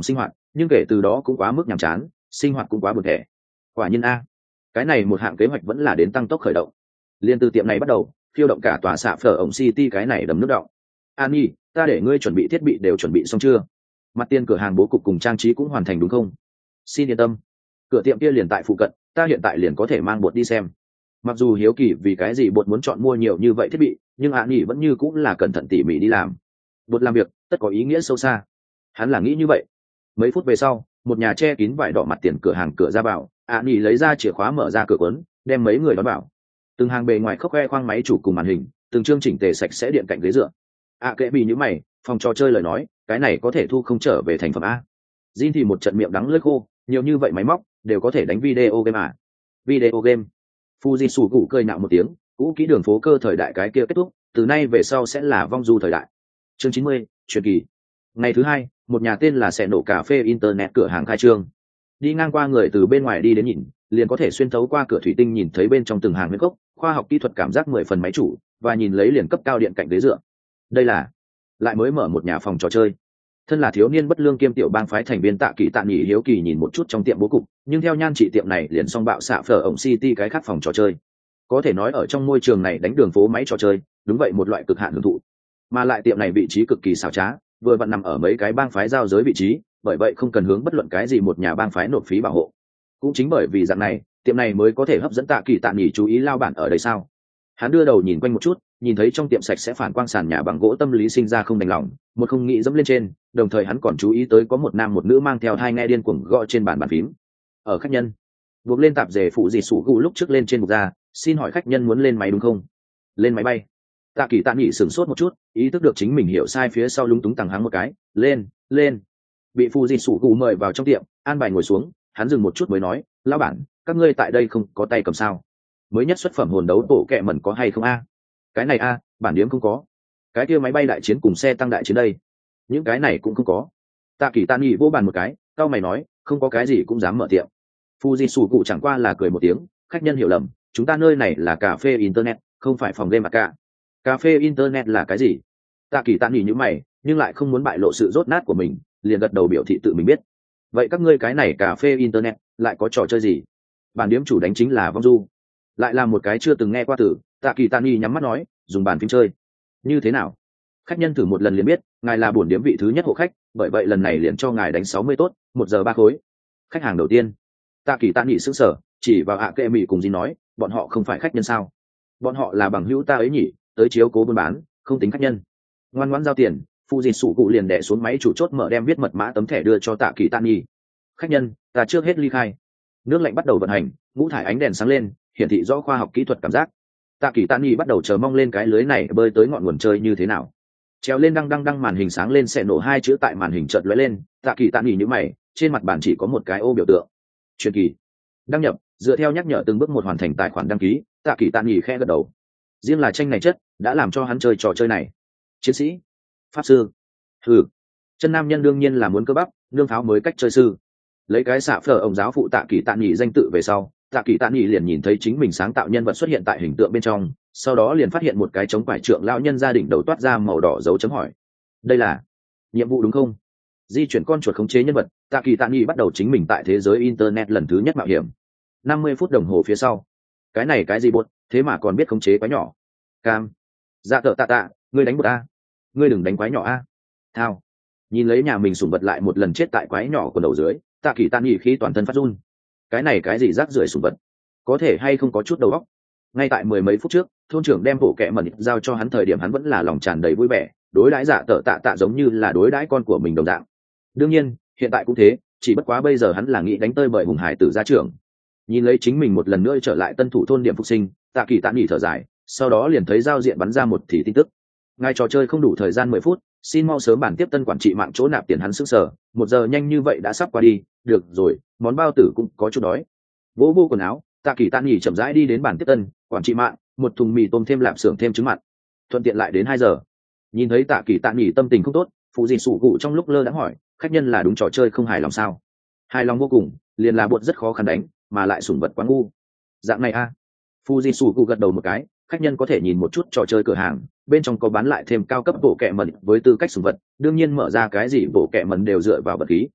nhưng kể từ đó cũng quá mức nhàm chán, sinh hoạt cũng quá buồn thẻ. Quả nhiên a, cái này một hạng kế hoạch vẫn là đến tăng tốc khởi động. Liên từ tiệm này bắt đầu phiêu động cả tòa xạ phở ổng city, cái này đầm nước động. An nhi, ta để ngươi chuẩn bị thiết bị đều chuẩn bị xong chưa? Mặt tiền cửa hàng bố cục cùng trang trí cũng hoàn thành đúng không? Xin yên tâm, cửa tiệm kia liền tại phụ cận, ta hiện tại liền có thể mang bột đi xem. Mặc dù hiếu kỳ vì cái gì bột muốn chọn mua nhiều như vậy thiết bị, nhưng An nhi vẫn như cũng là cẩn thận tỉ mỉ đi làm. Bột làm việc tất có ý nghĩa sâu xa, hắn là nghĩ như vậy. Mấy phút về sau, một nhà che kín vải đỏ mặt tiền cửa hàng cửa ra vào, An nhi lấy ra chìa khóa mở ra cửa cuốn, đem mấy người đón vào. Từng hàng bề ngoài khốc khoe khoang máy chủ cùng màn hình, từng chương chỉnh tề sạch sẽ điện cạnh ghế dựa. À kệ bị như mày, phòng trò chơi lời nói, cái này có thể thu không trở về thành phẩm a. Jin thì một trận miệng đắng lưỡi khô, nhiều như vậy máy móc đều có thể đánh video game à? Video game? Fujitsu cụ cười nạo một tiếng, cũ kỹ đường phố cơ thời đại cái kia kết thúc, từ nay về sau sẽ là vong du thời đại. Chương chín mươi, truyền kỳ. Ngày thứ hai, một nhà tên là Sẻ Nổ cà phê internet cửa hàng khai trương. Đi ngang qua người từ bên ngoài đi đến nhìn, liền có thể xuyên thấu qua cửa thủy tinh nhìn thấy bên trong từng hàng nguyên gốc, khoa học kỹ thuật cảm giác mười phần máy chủ, và nhìn lấy liền cấp cao điện cạnh ghế dựa. Đây là lại mới mở một nhà phòng trò chơi. Thân là thiếu niên bất lương kiêm tiểu bang phái thành viên Tạ Kỳ Tạ Nghị hiếu kỳ nhìn một chút trong tiệm bố cục, nhưng theo nhan trị tiệm này liền song bạo xạ phở ổng city cái khác phòng trò chơi. Có thể nói ở trong môi trường này đánh đường phố máy trò chơi, đúng vậy một loại cực hạn hưởng thụ. Mà lại tiệm này vị trí cực kỳ xảo trá, vừa vặn nằm ở mấy cái bang phái giao giới vị trí, bởi vậy không cần hướng bất luận cái gì một nhà bang phái nộp phí bảo hộ. Cũng chính bởi vì dạng này, tiệm này mới có thể hấp dẫn Tạ Kỳ Tạ Nghị chú ý lao bản ở đây sao. Hắn đưa đầu nhìn quanh một chút, nhìn thấy trong tiệm sạch sẽ phản quang sàn nhà bằng gỗ, tâm lý sinh ra không đành lòng, một không nghĩ dẫm lên trên, đồng thời hắn còn chú ý tới có một nam một nữ mang theo hai nghe điên cuồng gõ trên bàn bàn phím. Ở khách nhân, buộc lên tạp dề phụ gì sủ gù lúc trước lên trên mục ra, xin hỏi khách nhân muốn lên máy đúng không? Lên máy bay. Tạ Kỳ Tạ Nghị sửng sốt một chút, ý thức được chính mình hiểu sai, phía sau lúng túng tằng hắng một cái, lên, lên. Bị phụ gì sủ gù mời vào trong tiệm, an bài ngồi xuống, hắn dừng một chút mới nói, lão bản, các ngươi tại đây không có tay cầm sao? Mới nhất xuất phẩm hồn đấu bộ kệ mẩn có hay không a? Cái này a, bản điếm không có. Cái kia máy bay đại chiến cùng xe tăng đại chiến đây, những cái này cũng không có. Tạ Kỳ Tạ Nghị vô bàn một cái, cao mày nói, không có cái gì cũng dám mở tiệm. Fujitsu cụ chẳng qua là cười một tiếng, khách nhân hiểu lầm, chúng ta nơi này là cà phê internet, không phải phòng game mà cả. Cà phê internet là cái gì? Tạ Kỳ Tạ Nghị như mày, nhưng lại không muốn bại lộ sự rốt nát của mình, liền gật đầu biểu thị tự mình biết. Vậy các ngươi cái này cà phê internet lại có trò chơi gì? Bản điếm chủ đánh chính là vong du, lại là một cái chưa từng nghe qua từ. Tạ Kỳ Tạ Nghị nhắm mắt nói, dùng bàn phím chơi như thế nào? Khách nhân thử một lần liền biết, ngài là bổn điếm vị thứ nhất hộ khách, bởi vậy lần này liền cho ngài đánh sáu mươi tốt, một giờ ba khối. Khách hàng đầu tiên. Tạ Kỳ Tạ Nghị sững sờ, chỉ vào ạ kệ mỹ cùng Jin nói, bọn họ không phải khách nhân sao? Bọn họ là bằng hữu ta ấy nhỉ, tới chiếu cố buôn bán, không tính khách nhân. Ngoan ngoãn giao tiền. Fujitsu cụ liền đè xuống máy chủ chốt mở, đem viết mật mã tấm thẻ đưa cho Tạ Kỳ Tạ Nghị. Khách nhân, ta trước hết ly khai. Nước lạnh bắt đầu vận hành, ngũ thải ánh đèn sáng lên, hiển thị rõ khoa học kỹ thuật cảm giác. Tạ Kỳ Tạ Nghị bắt đầu chờ mong lên cái lưới này bơi tới ngọn nguồn chơi như thế nào. Treo lên đăng đăng đăng, màn hình sáng lên, sẽ nổ hai chữ tại màn hình chợt lóe lên. Tạ Kỳ Tạ Nghị nhíu mày, trên mặt bàn chỉ có một cái ô biểu tượng. Truyền kỳ. Đăng nhập, dựa theo nhắc nhở từng bước một hoàn thành tài khoản đăng ký. Tạ Kỳ Tạ Nghị khẽ gật đầu. Riêng là tranh này chất đã làm cho hắn chơi trò chơi này. Chiến sĩ, pháp sư, hừ, chân nam nhân đương nhiên là muốn cơ bắp, nương pháo mới cách chơi sư. Lấy cái xạ phở ông giáo phụ Tạ Kỳ Tạ Nghị danh tự về sau, Tạ Kỳ Tạ Nghị liền nhìn thấy chính mình sáng tạo nhân vật xuất hiện tại hình tượng bên trong, sau đó liền phát hiện một cái trống quải trượng lão nhân gia đình đầu toát ra màu đỏ dấu chấm hỏi. Đây là nhiệm vụ đúng không? Di chuyển con chuột khống chế nhân vật, Tạ Kỳ Tạ Nghị bắt đầu chính mình tại thế giới internet lần thứ nhất mạo hiểm. năm mươi phút đồng hồ phía sau, cái này cái gì bột, thế mà còn biết khống chế quái nhỏ. Cam, dạ tợ tạ tạ, ngươi đánh bột a, ngươi đừng đánh quái nhỏ a. Thao, nhìn lấy nhà mình sủng vật lại một lần chết tại quái nhỏ của đầu dưới, Tạ Kỳ Tạ Nghị khí toàn thân phát run. Cái này cái gì rác rưởi sủng vật, có thể hay không có chút đầu óc. Ngay tại mười mấy phút trước, thôn trưởng đem bộ kệ mẩn giao cho hắn thời điểm, hắn vẫn là lòng tràn đầy vui vẻ, đối đãi dạ tợ tạ tạ giống như là đối đãi con của mình đồng dạng. Đương nhiên hiện tại cũng thế, chỉ bất quá bây giờ hắn là nghĩ đánh tơi bởi hùng hải tử gia trưởng. Nhìn lấy chính mình một lần nữa trở lại tân thủ thôn điểm phục sinh, Tạ Kỳ Tạ Nghị thở dài, sau đó liền thấy giao diện bắn ra một thì tin tức. Ngài trò chơi không đủ thời gian mười phút, xin mau sớm bản tiếp tân quản trị mạng chỗ nạp tiền. Hắn sững sờ, một giờ nhanh như vậy đã sắp qua đi, được rồi, món bao tử cũng có chút đói. Vỗ vô quần áo, Tạ Kỳ Tạ Nghị chậm rãi đi đến bản tiếp tân quản trị mạng, một thùng mì tôm thêm lạp xưởng thêm trứng mặn, thuận tiện lại đến hai giờ. Nhìn thấy Tạ Kỳ Tạ Nghị tâm tình không tốt, phụ gì sủ cụ trong lúc lơ đãng hỏi, khách nhân là đúng trò chơi không hài lòng sao? Hài lòng vô cùng, liền là bột rất khó khăn đánh, mà lại sủng vật quá ngu. Dạng này a. À. Phụ gì sủ cụ gật đầu một cái, khách nhân có thể nhìn một chút trò chơi cửa hàng, bên trong có bán lại thêm cao cấp bộ kệ mẩn với tư cách sủng vật, đương nhiên mở ra cái gì bộ kệ mẩn đều dựa vào vật khí.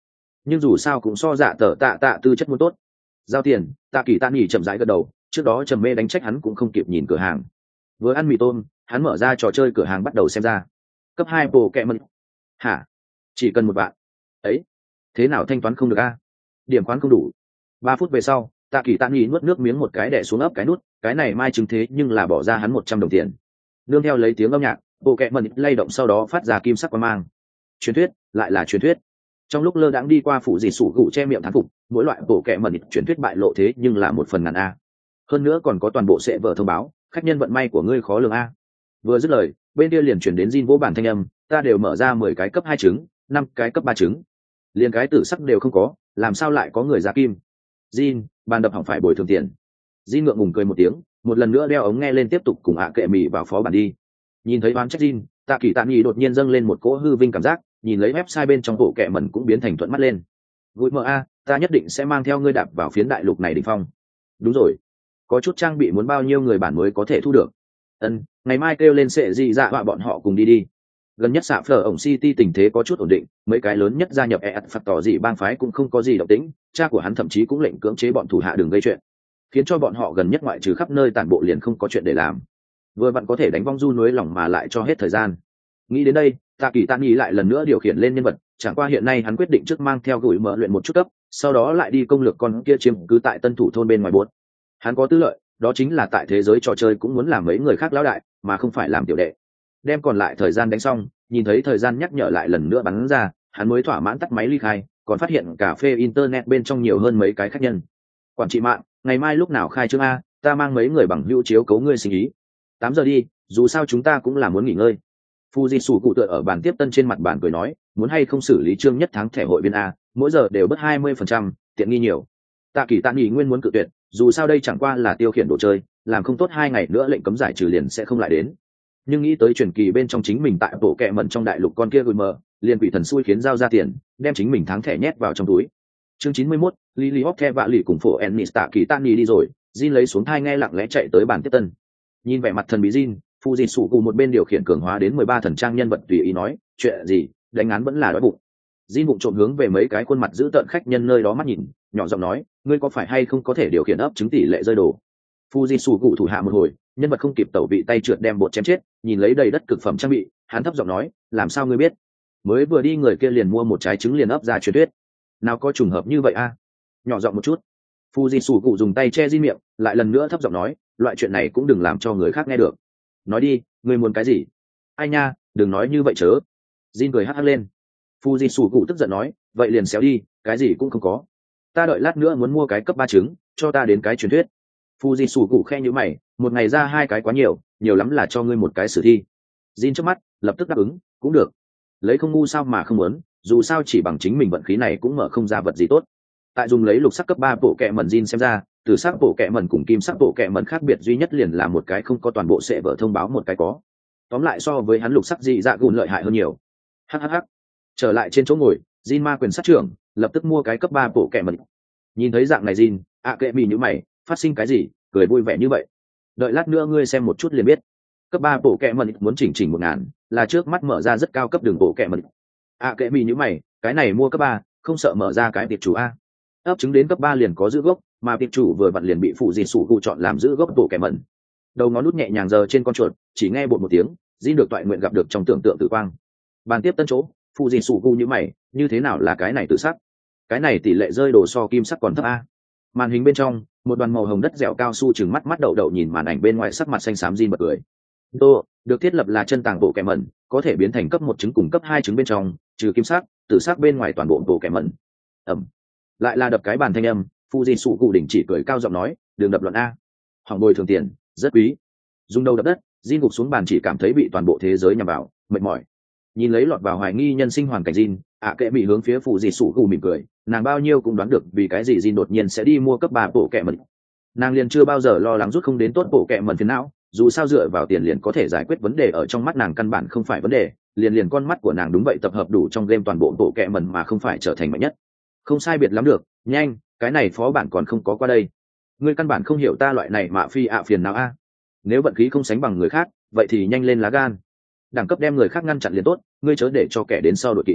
nhưng dù sao cũng so dạ tờ tạ tạ tư chất muốn tốt. Giao tiền, tạ kỳ tạ nghỉ chậm rãi gật đầu, trước đó trầm mê đánh trách hắn cũng không kịp nhìn cửa hàng. Vừa ăn mì tôm, hắn mở ra trò chơi cửa hàng bắt đầu xem ra. Cấp hai bộ kẹ mật. Hả? Chỉ cần một vạn. Ấy, thế nào thanh toán không được a? Điểm khoán không đủ. Ba phút về sau, tạ kỳ tạ nghỉ nuốt nước miếng một cái đè xuống ấp cái nút, cái này mai chứng thế nhưng là bỏ ra hắn một trăm đồng tiền. Nương theo lấy tiếng âm nhạc, bộ kẹ mật lay động sau đó phát ra kim sắc quang mang. Truyền thuyết, lại là truyền thuyết. Trong lúc lơ đãng đi qua phủ dì sủ gụ che miệng thán phục, mỗi loại bộ kẹ mật truyền thuyết bại lộ thế nhưng là một phần ngàn a. Hơn nữa còn có toàn bộ sẽ vở thông báo, khách nhân vận may của ngươi khó lường a. Vừa dứt lời, bên kia liền chuyển đến Jin vỗ bản thanh âm, ta đều mở ra mười cái cấp hai trứng, năm cái cấp ba trứng, liền cái tử sắc đều không có, làm sao lại có người ra kim? Jin, bàn đập hỏng phải bồi thường tiền. Jin ngượng ngùng cười một tiếng, một lần nữa đeo ống nghe lên tiếp tục cùng ạ kệ mì vào phó bản đi. Nhìn thấy oán trách Jin, tạ kỳ tạ nghỉ đột nhiên dâng lên một cỗ hư vinh cảm giác, nhìn lấy website bên trong bộ kệ mẩn cũng biến thành thuận mắt lên. Vui mơ a, ta nhất định sẽ mang theo ngươi đạp vào phiến đại lục này đỉnh phong. Đúng rồi, có chút trang bị muốn bao nhiêu người bản mới có thể thu được. Ân, ngày mai kêu lên sệ gì dạ họa bọn họ cùng đi đi. Gần nhất xạ phở ổng City tình thế có chút ổn định, mấy cái lớn nhất gia nhập e ét phạt tỏ gì bang phái cũng không có gì động tĩnh, cha của hắn thậm chí cũng lệnh cưỡng chế bọn thủ hạ đừng gây chuyện, khiến cho bọn họ gần nhất ngoại trừ khắp nơi tản bộ liền không có chuyện để làm. Vừa vặn có thể đánh vong du núi lỏng mà lại cho hết thời gian. Nghĩ đến đây, tạ kỳ tạ nghỉ lại lần nữa điều khiển lên nhân vật, chẳng qua hiện nay hắn quyết định trước mang theo gửi mở luyện một chút cấp, sau đó lại đi công lược con kia chiếm cứ tại tân thủ thôn bên ngoài buốt. Hắn có tư lợi, đó chính là tại thế giới trò chơi cũng muốn làm mấy người khác lão đại, mà không phải làm tiểu đệ. Đem còn lại thời gian đánh xong, nhìn thấy thời gian nhắc nhở lại lần nữa bắn ra, hắn mới thỏa mãn tắt máy ly khai, còn phát hiện cà phê internet bên trong nhiều hơn mấy cái khách nhân. Quản trị mạng, ngày mai lúc nào khai trương a, ta mang mấy người bằng hữu chiếu cấu ngươi sinh ý. Tám giờ đi, dù sao chúng ta cũng là muốn nghỉ ngơi. Fuji cụ tựa ở bàn tiếp tân trên mặt bàn cười nói, muốn hay không xử lý trương nhất tháng thẻ hội viên a, mỗi giờ đều bớt hai mươi phần trăm, tiện nghi nhiều. Tạ Kỳ Tạ nghỉ nguyên muốn cự tuyệt, dù sao đây chẳng qua là tiêu khiển đồ chơi, làm không tốt hai ngày nữa lệnh cấm giải trừ liền sẽ không lại đến. Nhưng nghĩ tới truyền kỳ bên trong chính mình tại bộ kệ mẩn trong đại lục con kia gửi mờ, liền quỷ thần xui khiến giao ra tiền, đem chính mình tháng thẻ nhét vào trong túi. Chương chín mươi mốt, Lily Hawke vạ lì cùng phổ Ennis Tạ Kỳ Tạ nghỉ đi rồi, Jin lấy xuống thai nghe lặng lẽ chạy tới bàn tiếp tân. Nhìn vẻ mặt thần bí Jin, Fuji sủ cùng một bên điều khiển cường hóa đến mười ba thần trang nhân vật tùy ý nói, chuyện gì, đánh án vẫn là đói bụng. Jin bụng trộm hướng về mấy cái khuôn mặt giữ tợn khách nhân nơi đó mắt nhìn, nhỏ giọng nói, ngươi có phải hay không có thể điều khiển ấp chứng tỷ lệ rơi đồ. Fuji sủ cụ thủ hạ một hồi, nhân vật không kịp tẩu bị tay trượt đem bột chém chết, nhìn lấy đầy đất cực phẩm trang bị, hắn thấp giọng nói, làm sao ngươi biết? Mới vừa đi người kia liền mua một trái trứng liền ấp ra truyền thuyết. Nào có trùng hợp như vậy a? Nhỏ giọng một chút. Fuji sủ cụ dùng tay che Jin miệng, lại lần nữa thấp giọng nói, loại chuyện này cũng đừng làm cho người khác nghe được. Nói đi, ngươi muốn cái gì? Ai nha, đừng nói như vậy chớ. Jin cười hắc hắc lên. Fuji sủ cụ tức giận nói, vậy liền xéo đi, cái gì cũng không có. Ta đợi lát nữa muốn mua cái cấp ba trứng, cho ta đến cái truyền thuyết. Fuji sủ cụ khe như mày, một ngày ra hai cái quá nhiều, nhiều lắm là cho ngươi một cái sử thi. Jin trước mắt, lập tức đáp ứng, cũng được. Lấy không ngu sao mà không muốn, dù sao chỉ bằng chính mình vận khí này cũng mở không ra vật gì tốt. Tại dùng lấy lục sắc cấp ba bộ kệ mẩn Jin xem ra, từ sắc bộ kệ mẩn cùng kim sắc bộ kệ mẩn khác biệt duy nhất liền là một cái không có toàn bộ sẽ vở thông báo một cái có. Tóm lại so với hắn lục sắc dị dạ gùn lợi hại hơn nhiều. Hhh. Trở lại trên chỗ ngồi, Jin ma quyền sát trưởng, lập tức mua cái cấp ba bộ kệ mẩn. Nhìn thấy dạng này Jin, ạ kệ mì như mày, phát sinh cái gì, cười vui vẻ như vậy. Đợi lát nữa ngươi xem một chút liền biết. Cấp ba bộ kệ mẩn muốn chỉnh chỉnh một ngàn, là trước mắt mở ra rất cao cấp đường bộ kệ mẩn. ạ kệ mì như mày, cái này mua cấp ba, không sợ mở ra cái tiệp chủ a. Ấp trứng đến cấp ba liền có giữ gốc, mà tiệp chủ vừa vặn liền bị phụ dì sủ cụ chọn làm giữ gốc bộ kệ mẩn. Đầu ngón nút nhẹ nhàng giờ trên con chuột, chỉ nghe bột một tiếng, Jin được toại nguyện gặp được trong tưởng tượng tử quang. Bàn tiếp tân chỗ, phụ dì sủ cụ như mày, như thế nào là cái này tự sắc? Cái này tỷ lệ rơi đồ so kim sắc còn thấp a. Màn hình bên trong, một đoàn màu hồng đất dẻo cao su chừng mắt mắt đậu đậu nhìn màn ảnh bên ngoài sắc mặt xanh xám Jin bật cười. Tô, được thiết lập là chân tàng bộ kệ mẩn, có thể biến thành cấp một trứng cùng cấp hai trứng bên trong, trừ kim sắc, tử sắc bên ngoài toàn bộ bộ kệ mẩn. Ẩm. Lại là đập cái bàn thanh âm, Fuji sụ cụ đỉnh chỉ cười cao giọng nói, đường đập luận a. Hỏng bồi thường tiền, rất quý. Dùng đầu đập đất, Jin gục xuống bàn chỉ cảm thấy bị toàn bộ thế giới nhằm vào, mệt mỏi. Nhìn lấy lọt vào hoài nghi nhân sinh hoàn cảnh Jin, ạ kệ bị hướng phía Fuji sụ cụ mỉm cười, nàng bao nhiêu cũng đoán được vì cái gì Jin đột nhiên sẽ đi mua cấp ba bộ kệ mẩn. Nàng liền chưa bao giờ lo lắng rút không đến tốt bộ kệ mẩn phiền não, dù sao dựa vào tiền liền có thể giải quyết vấn đề ở trong mắt nàng căn bản không phải vấn đề, liền liền con mắt của nàng đúng vậy tập hợp đủ trong game toàn bộ bộ kệ mẩn mà không phải trở thành mạnh nhất. Không sai biệt lắm được, nhanh, cái này phó bản còn không có qua đây. Ngươi căn bản không hiểu ta loại này mà phi ạ phiền nào a. Nếu vận khí không sánh bằng người khác, vậy thì nhanh lên lá gan. Đẳng cấp đem người khác ngăn chặn liền tốt, ngươi chớ để cho kẻ đến sau đội kịp.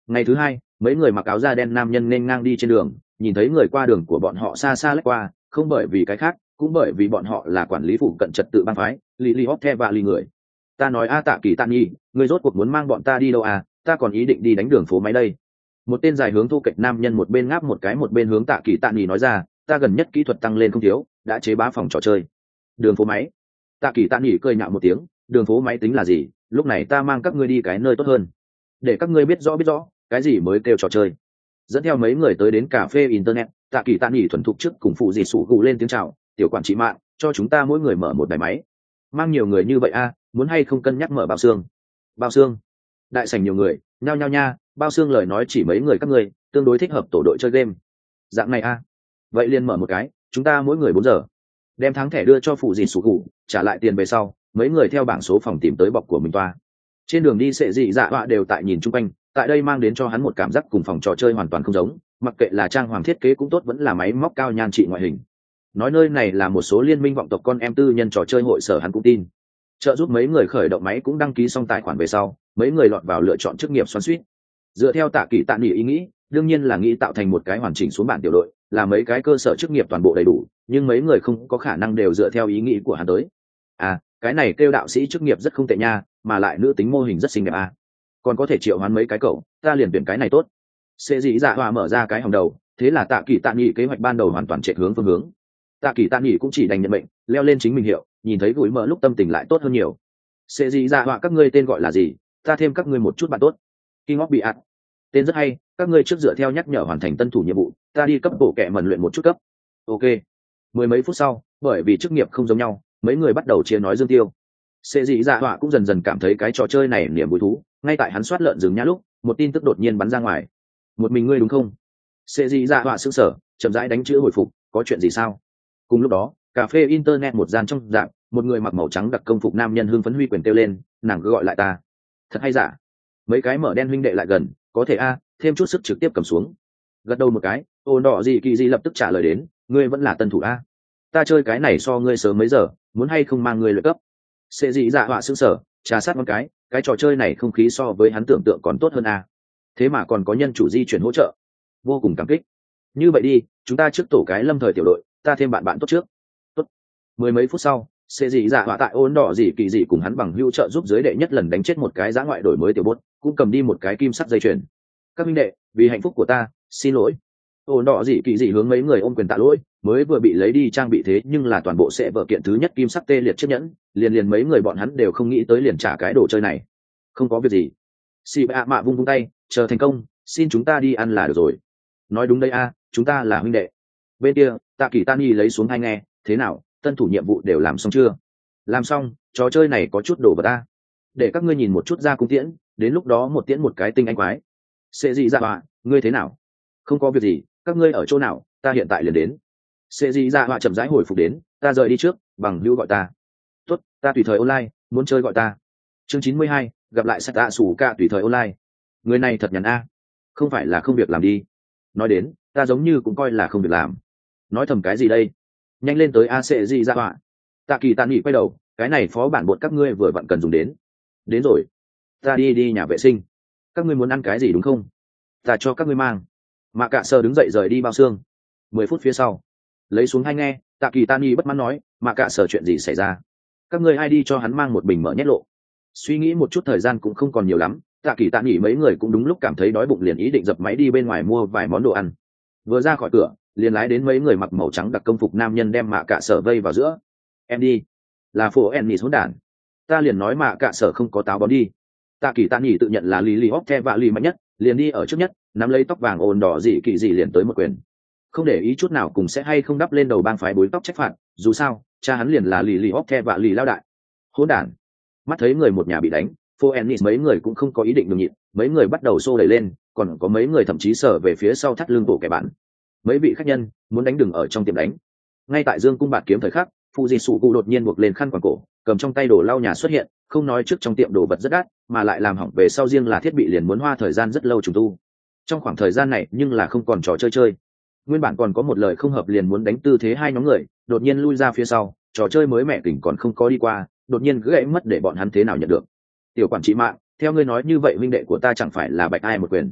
Ngày thứ hai, mấy người mặc áo da đen nam nhân nên ngang đi trên đường, nhìn thấy người qua đường của bọn họ xa xa lách qua, không bởi vì cái khác, cũng bởi vì bọn họ là quản lý phụ cận trật tự bang phái Lily Hopke và Ly người. Ta nói a Tạ Kỳ Tạ Nhi, người rốt cuộc muốn mang bọn ta đi đâu à? Ta còn ý định đi đánh đường phố máy đây. Một tên dài hướng thu kệch nam nhân một bên ngáp một cái một bên hướng Tạ Kỳ Tạ Nhi nói ra, ta gần nhất kỹ thuật tăng lên không thiếu, đã chế bá phòng trò chơi. Đường phố máy? Tạ Kỳ Tạ Nhi cười nhạo một tiếng, đường phố máy tính là gì? Lúc này ta mang các ngươi đi cái nơi tốt hơn, để các ngươi biết rõ biết rõ cái gì mới kêu trò chơi. Dẫn theo mấy người tới đến cà phê internet, Tạ Kỳ Tạ Nhi thuần thục trước cùng phụ dì sủ gù lên tiếng chào, tiểu quản trị mạng, cho chúng ta mỗi người mở một đài máy. Mang nhiều người như vậy a, à, muốn hay không cân nhắc mở bao xương? Bao xương? Đại sảnh nhiều người, nhao nhao nha, bao xương lời nói chỉ mấy người các ngươi, tương đối thích hợp tổ đội chơi game. Dạng này a, à? Vậy liền mở một cái, chúng ta mỗi người bốn giờ. Đem thắng thẻ đưa cho phụ dì sủ gù, trả lại tiền về sau, mấy người theo bảng số phòng tìm tới bọc của mình toa. Trên đường đi sệ dị dạ họa đều tại nhìn chung quanh, tại đây mang đến cho hắn một cảm giác cùng phòng trò chơi hoàn toàn không giống, mặc kệ là trang hoàng thiết kế cũng tốt vẫn là máy móc cao nhan trị ngoại hình. Nói nơi này là một số liên minh vọng tộc con em tư nhân trò chơi hội sở hắn cũng tin. Trợ giúp mấy người khởi động máy cũng đăng ký xong tài khoản về sau, mấy người lọt vào lựa chọn chức nghiệp xoắn suýt. Dựa theo Tạ Kỳ Tạ Nỉ ý nghĩ, đương nhiên là nghĩ tạo thành một cái hoàn chỉnh xuống bản tiểu đội, là mấy cái cơ sở chức nghiệp toàn bộ đầy đủ, nhưng mấy người không có khả năng đều dựa theo ý nghĩ của hắn tới. À, cái này kêu đạo sĩ chức nghiệp rất không tệ nha, mà lại nữ tính mô hình rất xinh đẹp à. Còn có thể triệu hoán mấy cái cậu, ta liền tuyển cái này tốt. Sẽ dĩ dạ hòa mở ra cái hòng đầu, thế là Tạ Kỳ Tạ Nỉ kế hoạch ban đầu hoàn toàn chạy hướng phương hướng. Tạ Kỳ Tạ Nỉ cũng chỉ đành nhận mệnh, leo lên chính mình hiệu, nhìn thấy gũi mở lúc tâm tình lại tốt hơn nhiều. Sẽ dĩ dạ hòa các ngươi tên gọi là gì, ta thêm các ngươi một chút bạn tốt. King of bị ạt, tên rất hay, các ngươi trước dựa theo nhắc nhở hoàn thành tân thủ nhiệm vụ, ta đi cấp bộ kệ mẩn luyện một chút cấp. Ok. Mười mấy phút sau, bởi vì chức nghiệp không giống nhau, mấy người bắt đầu chia nói dương tiêu. Sẽ dĩ dạ họa cũng dần dần cảm thấy cái trò chơi này niềm vui thú, ngay tại hắn soát lợn rừng nhã lúc, một tin tức đột nhiên bắn ra ngoài. Một mình ngươi đúng không? Sẽ dĩ dạ họa sững sờ, chậm rãi đánh chữ hồi phục, có chuyện gì sao? Cùng lúc đó, cà phê internet một gian trong dạng, một người mặc màu trắng đặc công phục nam nhân hưng phấn huy quyền kêu lên, nàng cứ gọi lại ta. Thật hay giả? Mấy cái mở đen huynh đệ lại gần, có thể a, thêm chút sức trực tiếp cầm xuống. Gật đầu một cái, ồn đỏ gì kỳ gì lập tức trả lời đến, ngươi vẫn là tân thủ a. Ta chơi cái này so ngươi sớm mấy giờ, muốn hay không mang ngươi lợi cấp? Sẽ dị dạ họa sững sờ, trà sát một cái, cái trò chơi này không khí so với hắn tưởng tượng còn tốt hơn a. Thế mà còn có nhân chủ di chuyển hỗ trợ, vô cùng cảm kích. Như vậy đi, chúng ta trước tổ cái lâm thời tiểu đội, ta thêm bạn bạn tốt trước. Tốt. Mười mấy phút sau, sẽ dị dạ họa tại ôn đỏ gì kỳ dị cùng hắn bằng hữu trợ giúp giới đệ nhất lần đánh chết một cái giã ngoại đổi mới tiểu bốt, cũng cầm đi một cái kim sắt dây chuyền. Các minh đệ, vì hạnh phúc của ta, xin lỗi. Ôn đỏ gì kỳ dị hướng mấy người ôm quyền tạ lỗi, mới vừa bị lấy đi trang bị thế nhưng là toàn bộ sẽ vợ kiện thứ nhất kim sắc tê liệt chiếc nhẫn, liền liền mấy người bọn hắn đều không nghĩ tới liền trả cái đồ chơi này. Không có việc gì. Xì bạ mạ vung vung tay, chờ thành công, xin chúng ta đi ăn là được rồi. Nói đúng đây a, chúng ta là huynh đệ. Bên kia, Tạ Kỳ Tani lấy xuống hai nghe, thế nào, tân thủ nhiệm vụ đều làm xong chưa? Làm xong, trò chơi này có chút đồ vật ta. Để các ngươi nhìn một chút ra cung tiễn, đến lúc đó một tiễn một cái tinh anh quái. Sẽ gì ra họa, ngươi thế nào? Không có việc gì, các ngươi ở chỗ nào, ta hiện tại liền đến. Sẽ gì ra họa chậm rãi hồi phục đến, ta rời đi trước, bằng hữu gọi ta. Tốt, ta tùy thời online, muốn chơi gọi ta. Chương chín mươi hai, gặp lại Sata Sủ Cả tùy thời online. Người này thật nhàn a, không phải là không việc làm đi. Nói đến, ta giống như cũng coi là không việc làm. Nói thầm cái gì đây? Nhanh lên tới a sẽ gì ra họa. Tạ Kỳ Tạ Nghị quay đầu, cái này phó bản bột các ngươi vừa vặn cần dùng đến. Đến rồi, ta đi đi nhà vệ sinh. Các ngươi muốn ăn cái gì đúng không? Ta cho các ngươi mang. Mạ Cạ Sơ đứng dậy rời đi bao xương. Mười phút phía sau, lấy xuống hai nghe, Tạ Kỳ Tạ Nghị bất mãn nói, Mạ Cạ Sơ chuyện gì xảy ra? Các ngươi ai đi cho hắn mang một bình mỡ nhét lộ? Suy nghĩ một chút thời gian cũng không còn nhiều lắm, Tạ Kỳ Tạ Nghị mấy người cũng đúng lúc cảm thấy đói bụng liền ý định dập máy đi bên ngoài mua vài món đồ ăn. Vừa ra khỏi cửa, liền lái đến mấy người mặc màu trắng đặc công phục nam nhân đem Mạ Cạ Sơ vây vào giữa. Em đi, là phố Ennis hỗn đản. Ta liền nói Mạ Cạ Sơ không có táo bón đi. Tạ Kỳ Tạ Nghị tự nhận là Lily Hopke và Lily mạnh nhất, liền đi ở trước nhất, nắm lấy tóc vàng ồn đỏ dị kỳ dị liền tới một quyền. Không để ý chút nào cùng sẽ hay không đắp lên đầu bang phái bối tóc trách phạt, dù sao, cha hắn liền là Lily Hopke và Lily lao đại. Hỗn đản. Mắt thấy người một nhà bị đánh, phố Ennis mấy người cũng không có ý định nhường nhịn, mấy người bắt đầu xô đẩy lên, còn có mấy người thậm chí sở về phía sau thắt lưng bộ kẻ bạn. Mấy vị khách nhân muốn đánh đừng ở trong tiệm đánh. Ngay tại dương cung bạt kiếm thời khắc, phụ di sụ cụ đột nhiên buộc lên khăn quàng cổ, cầm trong tay đồ lau nhà xuất hiện, không nói trước trong tiệm đồ vật rất đắt, mà lại làm hỏng về sau riêng là thiết bị liền muốn hoa thời gian rất lâu trùng tu. Trong khoảng thời gian này nhưng là không còn trò chơi chơi. Nguyên bản còn có một lời không hợp liền muốn đánh tư thế hai nhóm người, đột nhiên lui ra phía sau, trò chơi mới mẻ tỉnh còn không có đi qua, đột nhiên gãy mất để bọn hắn thế nào nhận được. Tiểu quản trị mạng, theo ngươi nói như vậy huynh đệ của ta chẳng phải là bạch ai một quyền,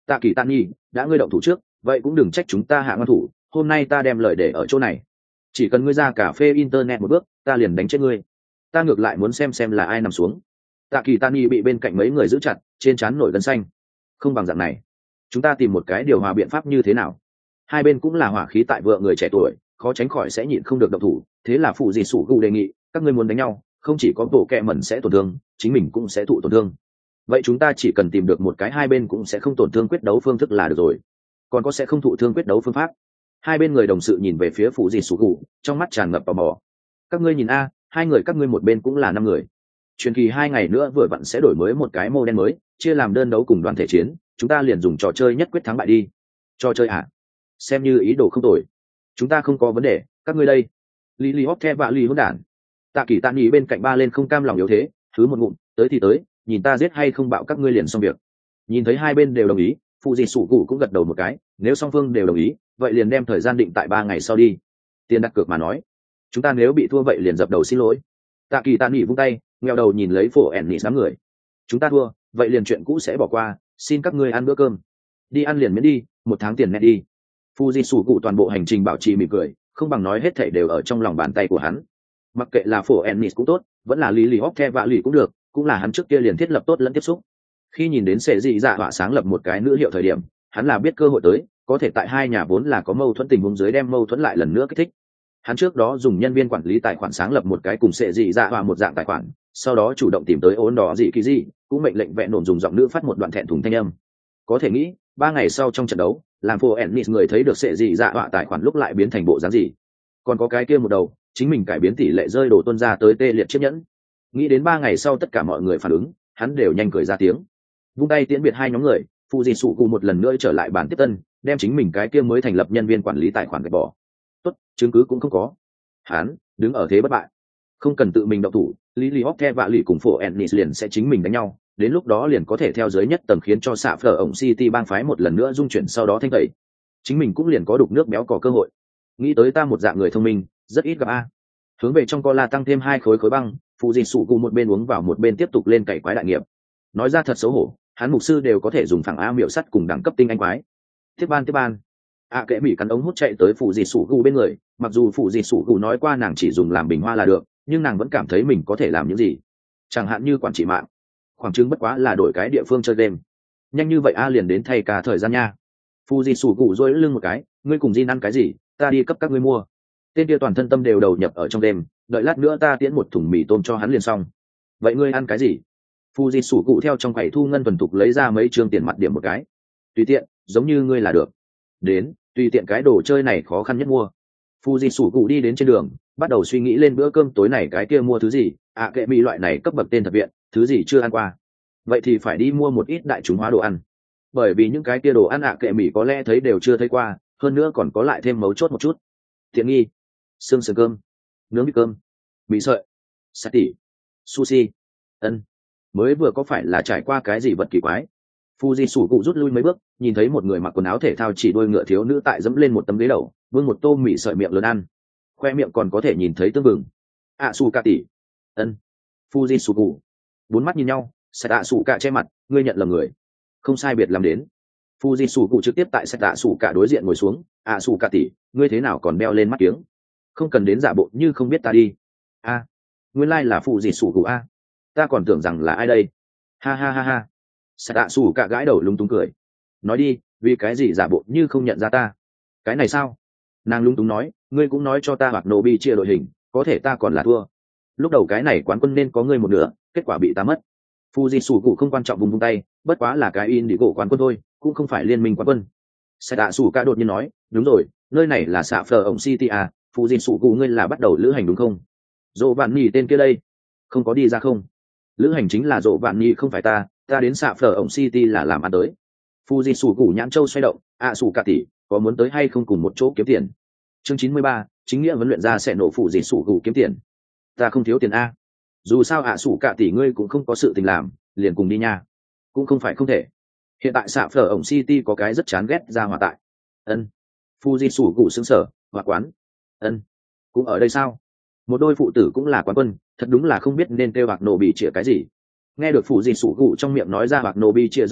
Tạ Kỳ Tạ Nhi, đã ngươi động thủ trước, vậy cũng đừng trách chúng ta hạ ngăn thủ, hôm nay ta đem lời để ở chỗ này. Chỉ cần ngươi ra cà phê internet một bước, ta liền đánh chết ngươi. Ta ngược lại muốn xem xem là ai nằm xuống. Tạ Kỳ Tạ Nhi bị bên cạnh mấy người giữ chặt, trên trán nổi gân xanh. Không bằng dạng này, chúng ta tìm một cái điều hòa biện pháp như thế nào? Hai bên cũng là hỏa khí tại vợ người trẻ tuổi, khó tránh khỏi sẽ nhịn không được động thủ, thế là phụ gì sủ gù đề nghị, các ngươi muốn đánh nhau, không chỉ có bộ kẹ mẩn sẽ tổn thương, chính mình cũng sẽ thụ tổn thương. Vậy chúng ta chỉ cần tìm được một cái hai bên cũng sẽ không tổn thương quyết đấu phương thức là được rồi. Còn có sẽ không thụ thương quyết đấu phương pháp. Hai bên người đồng sự nhìn về phía phụ gì sủ gù, trong mắt tràn ngập tò mò. Các ngươi nhìn a, hai người các ngươi một bên cũng là năm người. Truyền kỳ hai ngày nữa vừa vặn sẽ đổi mới một cái mô đen mới, chia làm đơn đấu cùng đoàn thể chiến, chúng ta liền dùng trò chơi nhất quyết thắng bại đi. Trò chơi à? Xem như ý đồ không tồi. Chúng ta không có vấn đề, các ngươi đây. Lý Lý Hốc The và Lý hỗn đản. Tạ Kỳ Tạ Nhĩ bên cạnh ba lên không cam lòng yếu thế, thứ một ngụm, tới thì tới, nhìn ta giết hay không bạo các ngươi liền xong việc. Nhìn thấy hai bên đều đồng ý, phụ gì sủ cụ cũng gật đầu một cái, nếu song phương đều đồng ý, vậy liền đem thời gian định tại ba ngày sau đi. Tiền đặt cược mà nói, chúng ta nếu bị thua vậy liền dập đầu xin lỗi. Tạ Kỳ Tạ Nhĩ vung tay, ngheo đầu nhìn lấy phổ ẻn nỉ đám người. Chúng ta thua, vậy liền chuyện cũ sẽ bỏ qua, xin các ngươi ăn bữa cơm. Đi ăn liền miễn đi, một tháng tiền net đi. Fuji sủ cụ toàn bộ hành trình bảo trì mỉm cười, không bằng nói hết thảy đều ở trong lòng bàn tay của hắn. Mặc kệ là phổ Ennis cũng tốt, vẫn là Lý Lý Hốc The và Lý cũng được, cũng là hắn trước kia liền thiết lập tốt lẫn tiếp xúc. Khi nhìn đến sẽ dị dạ họa sáng lập một cái nữ hiệu thời điểm, hắn là biết cơ hội tới, có thể tại hai nhà vốn là có mâu thuẫn tình huống dưới đem mâu thuẫn lại lần nữa kích thích. Hắn trước đó dùng nhân viên quản lý tài khoản sáng lập một cái cùng sẽ dị dạ họa một dạng tài khoản, sau đó chủ động tìm tới ốn đỏ dị kỳ dị, cũng mệnh lệnh vẹn nổn dùng giọng nữ phát một đoạn thẹn thùng thanh âm. Có thể nghĩ, ba ngày sau trong trận đấu, làm phổ Ennis người thấy được sẽ dị dạ họa tài khoản lúc lại biến thành bộ dáng gì. Còn có cái kia một đầu, chính mình cải biến tỷ lệ rơi đồ tuân ra tới tê liệt chiếc nhẫn. Nghĩ đến ba ngày sau tất cả mọi người phản ứng, hắn đều nhanh cười ra tiếng. Vung tay tiễn biệt hai nhóm người, phụ dị sụ cụ một lần nữa trở lại bản tiếp tân, đem chính mình cái kia mới thành lập nhân viên quản lý tài khoản gạch bỏ. Tốt, chứng cứ cũng không có. Hắn đứng ở thế bất bại, không cần tự mình động thủ, Lý Lý Hốc The và Lý cùng phổ Ennis liền sẽ chính mình đánh nhau, đến lúc đó liền có thể theo giới nhất tầng khiến cho xạ phở ổng City bang phái một lần nữa dung chuyển sau đó thanh tẩy. Chính mình cũng liền có đục nước béo cò cơ hội. Nghĩ tới ta một dạng người thông minh, rất ít gặp a. Hướng về trong cola tăng thêm hai khối khối băng, phụ dị sụ cụ một bên uống vào một bên tiếp tục lên cày quái đại nghiệp. Nói ra thật xấu hổ, hắn mục sư đều có thể dùng phẳng a miệu sắt cùng đẳng cấp tinh anh quái. Tiếp ban tiếp ban. A kệ mỹ cắn ống hút chạy tới phụ dị sụ cụ bên người, mặc dù phụ dị sụ cụ nói qua nàng chỉ dùng làm bình hoa là được, nhưng nàng vẫn cảm thấy mình có thể làm những gì. Chẳng hạn như quản trị mạng. Khoảng chứng bất quá là đổi cái địa phương chơi game. Nhanh như vậy a liền đến thay cả thời gian nha. Phụ dị sụ cụ rối lưng một cái, ngươi cùng Jin ăn cái gì, ta đi cấp các ngươi mua. Tên kia toàn thân tâm đều đầu nhập ở trong đêm, đợi lát nữa ta tiễn một thùng mì tôm cho hắn liền xong. Vậy ngươi ăn cái gì? Fuji sủ cụ theo trong quầy thu ngân tuần tục lấy ra mấy trương tiền mặt điểm một cái. Tùy tiện, giống như ngươi là được. Đến, tùy tiện cái đồ chơi này khó khăn nhất mua. Fuji sủ cụ đi đến trên đường, bắt đầu suy nghĩ lên bữa cơm tối này cái kia mua thứ gì. À kệ mỹ loại này cấp bậc tên thật viện, thứ gì chưa ăn qua. Vậy thì phải đi mua một ít đại chúng hóa đồ ăn. Bởi vì những cái kia đồ ăn ạ kệ mỹ có lẽ thấy đều chưa thấy qua, hơn nữa còn có lại thêm mấu chốt một chút. Tiện nghi, xương sườn cơm, nướng mì cơm, mì sợi, sạch tỉ, sushi, ân. Mới vừa có phải là trải qua cái gì vật kỳ quái? Fuji sủ cụ rút lui mấy bước, nhìn thấy một người mặc quần áo thể thao chỉ đôi ngựa thiếu nữ tại dẫm lên một tấm ghế đầu, vương một tô mì sợi miệng lớn ăn, khoe miệng còn có thể nhìn thấy tương bừng. ạ su ca tỉ, ân. Fuji sủ cụ, bốn mắt nhìn nhau, sạch ạ su ca che mặt, ngươi nhận lầm người. Không sai biệt làm đến. Fuji sủ cụ trực tiếp tại sạch ạ su ca đối diện ngồi xuống, ạ su ca tỉ, ngươi thế nào còn đeo lên mắt kiếng? Không cần đến giả bộ như không biết ta đi. A, nguyên lai là phụ gì sủ cụ a, ta còn tưởng rằng là ai đây. Ha ha ha ha. Sạ tạ sủ cả gãi đầu lúng túng cười. Nói đi, vì cái gì giả bộ như không nhận ra ta? Cái này sao? Nàng lúng túng nói, ngươi cũng nói cho ta hoặc nô bi chia đội hình, có thể ta còn là thua. Lúc đầu cái này quán quân nên có ngươi một nửa, kết quả bị ta mất. Fuji sủ cụ không quan trọng vùng vung tay, bất quá là cái in đi cổ quán quân thôi, cũng không phải liên minh quán quân. Sạ tạ sủ cả đột nhiên nói, đúng rồi, nơi này là xạ phở ổng City à, phụ dìn sụ cụ ngươi là bắt đầu lữ hành đúng không? Dỗ vạn nhì tên kia đây không có đi ra không? Lữ hành chính là dỗ vạn nhì không phải ta, ta đến xạ phở ổng City là làm ăn tới. Phụ dìn sụ cụ nhãn châu xoay động, ạ à, sụ cả tỷ có muốn tới hay không cùng một chỗ kiếm tiền? Chương chín mươi ba, chính nghĩa vấn luyện ra sẽ nổ phụ dìn sụ cụ kiếm tiền. Ta không thiếu tiền a. Dù sao ạ à, sụ cả tỷ ngươi cũng không có sự tình làm, liền cùng đi nha. Cũng không phải không thể. Hiện tại xạ phở ổng City có cái rất chán ghét ra hòa tại. Ân. Fuji sủ cụ xứng sở, hòa quán. Ân, cũng ở đây sao? Một đôi phụ tử cũng là quán quân, thật đúng là không biết nên kêu bạc nổ bị chĩa cái gì. Nghe được phụ gì sủ cụ trong miệng nói ra bạc nổ bị chĩa danh tự,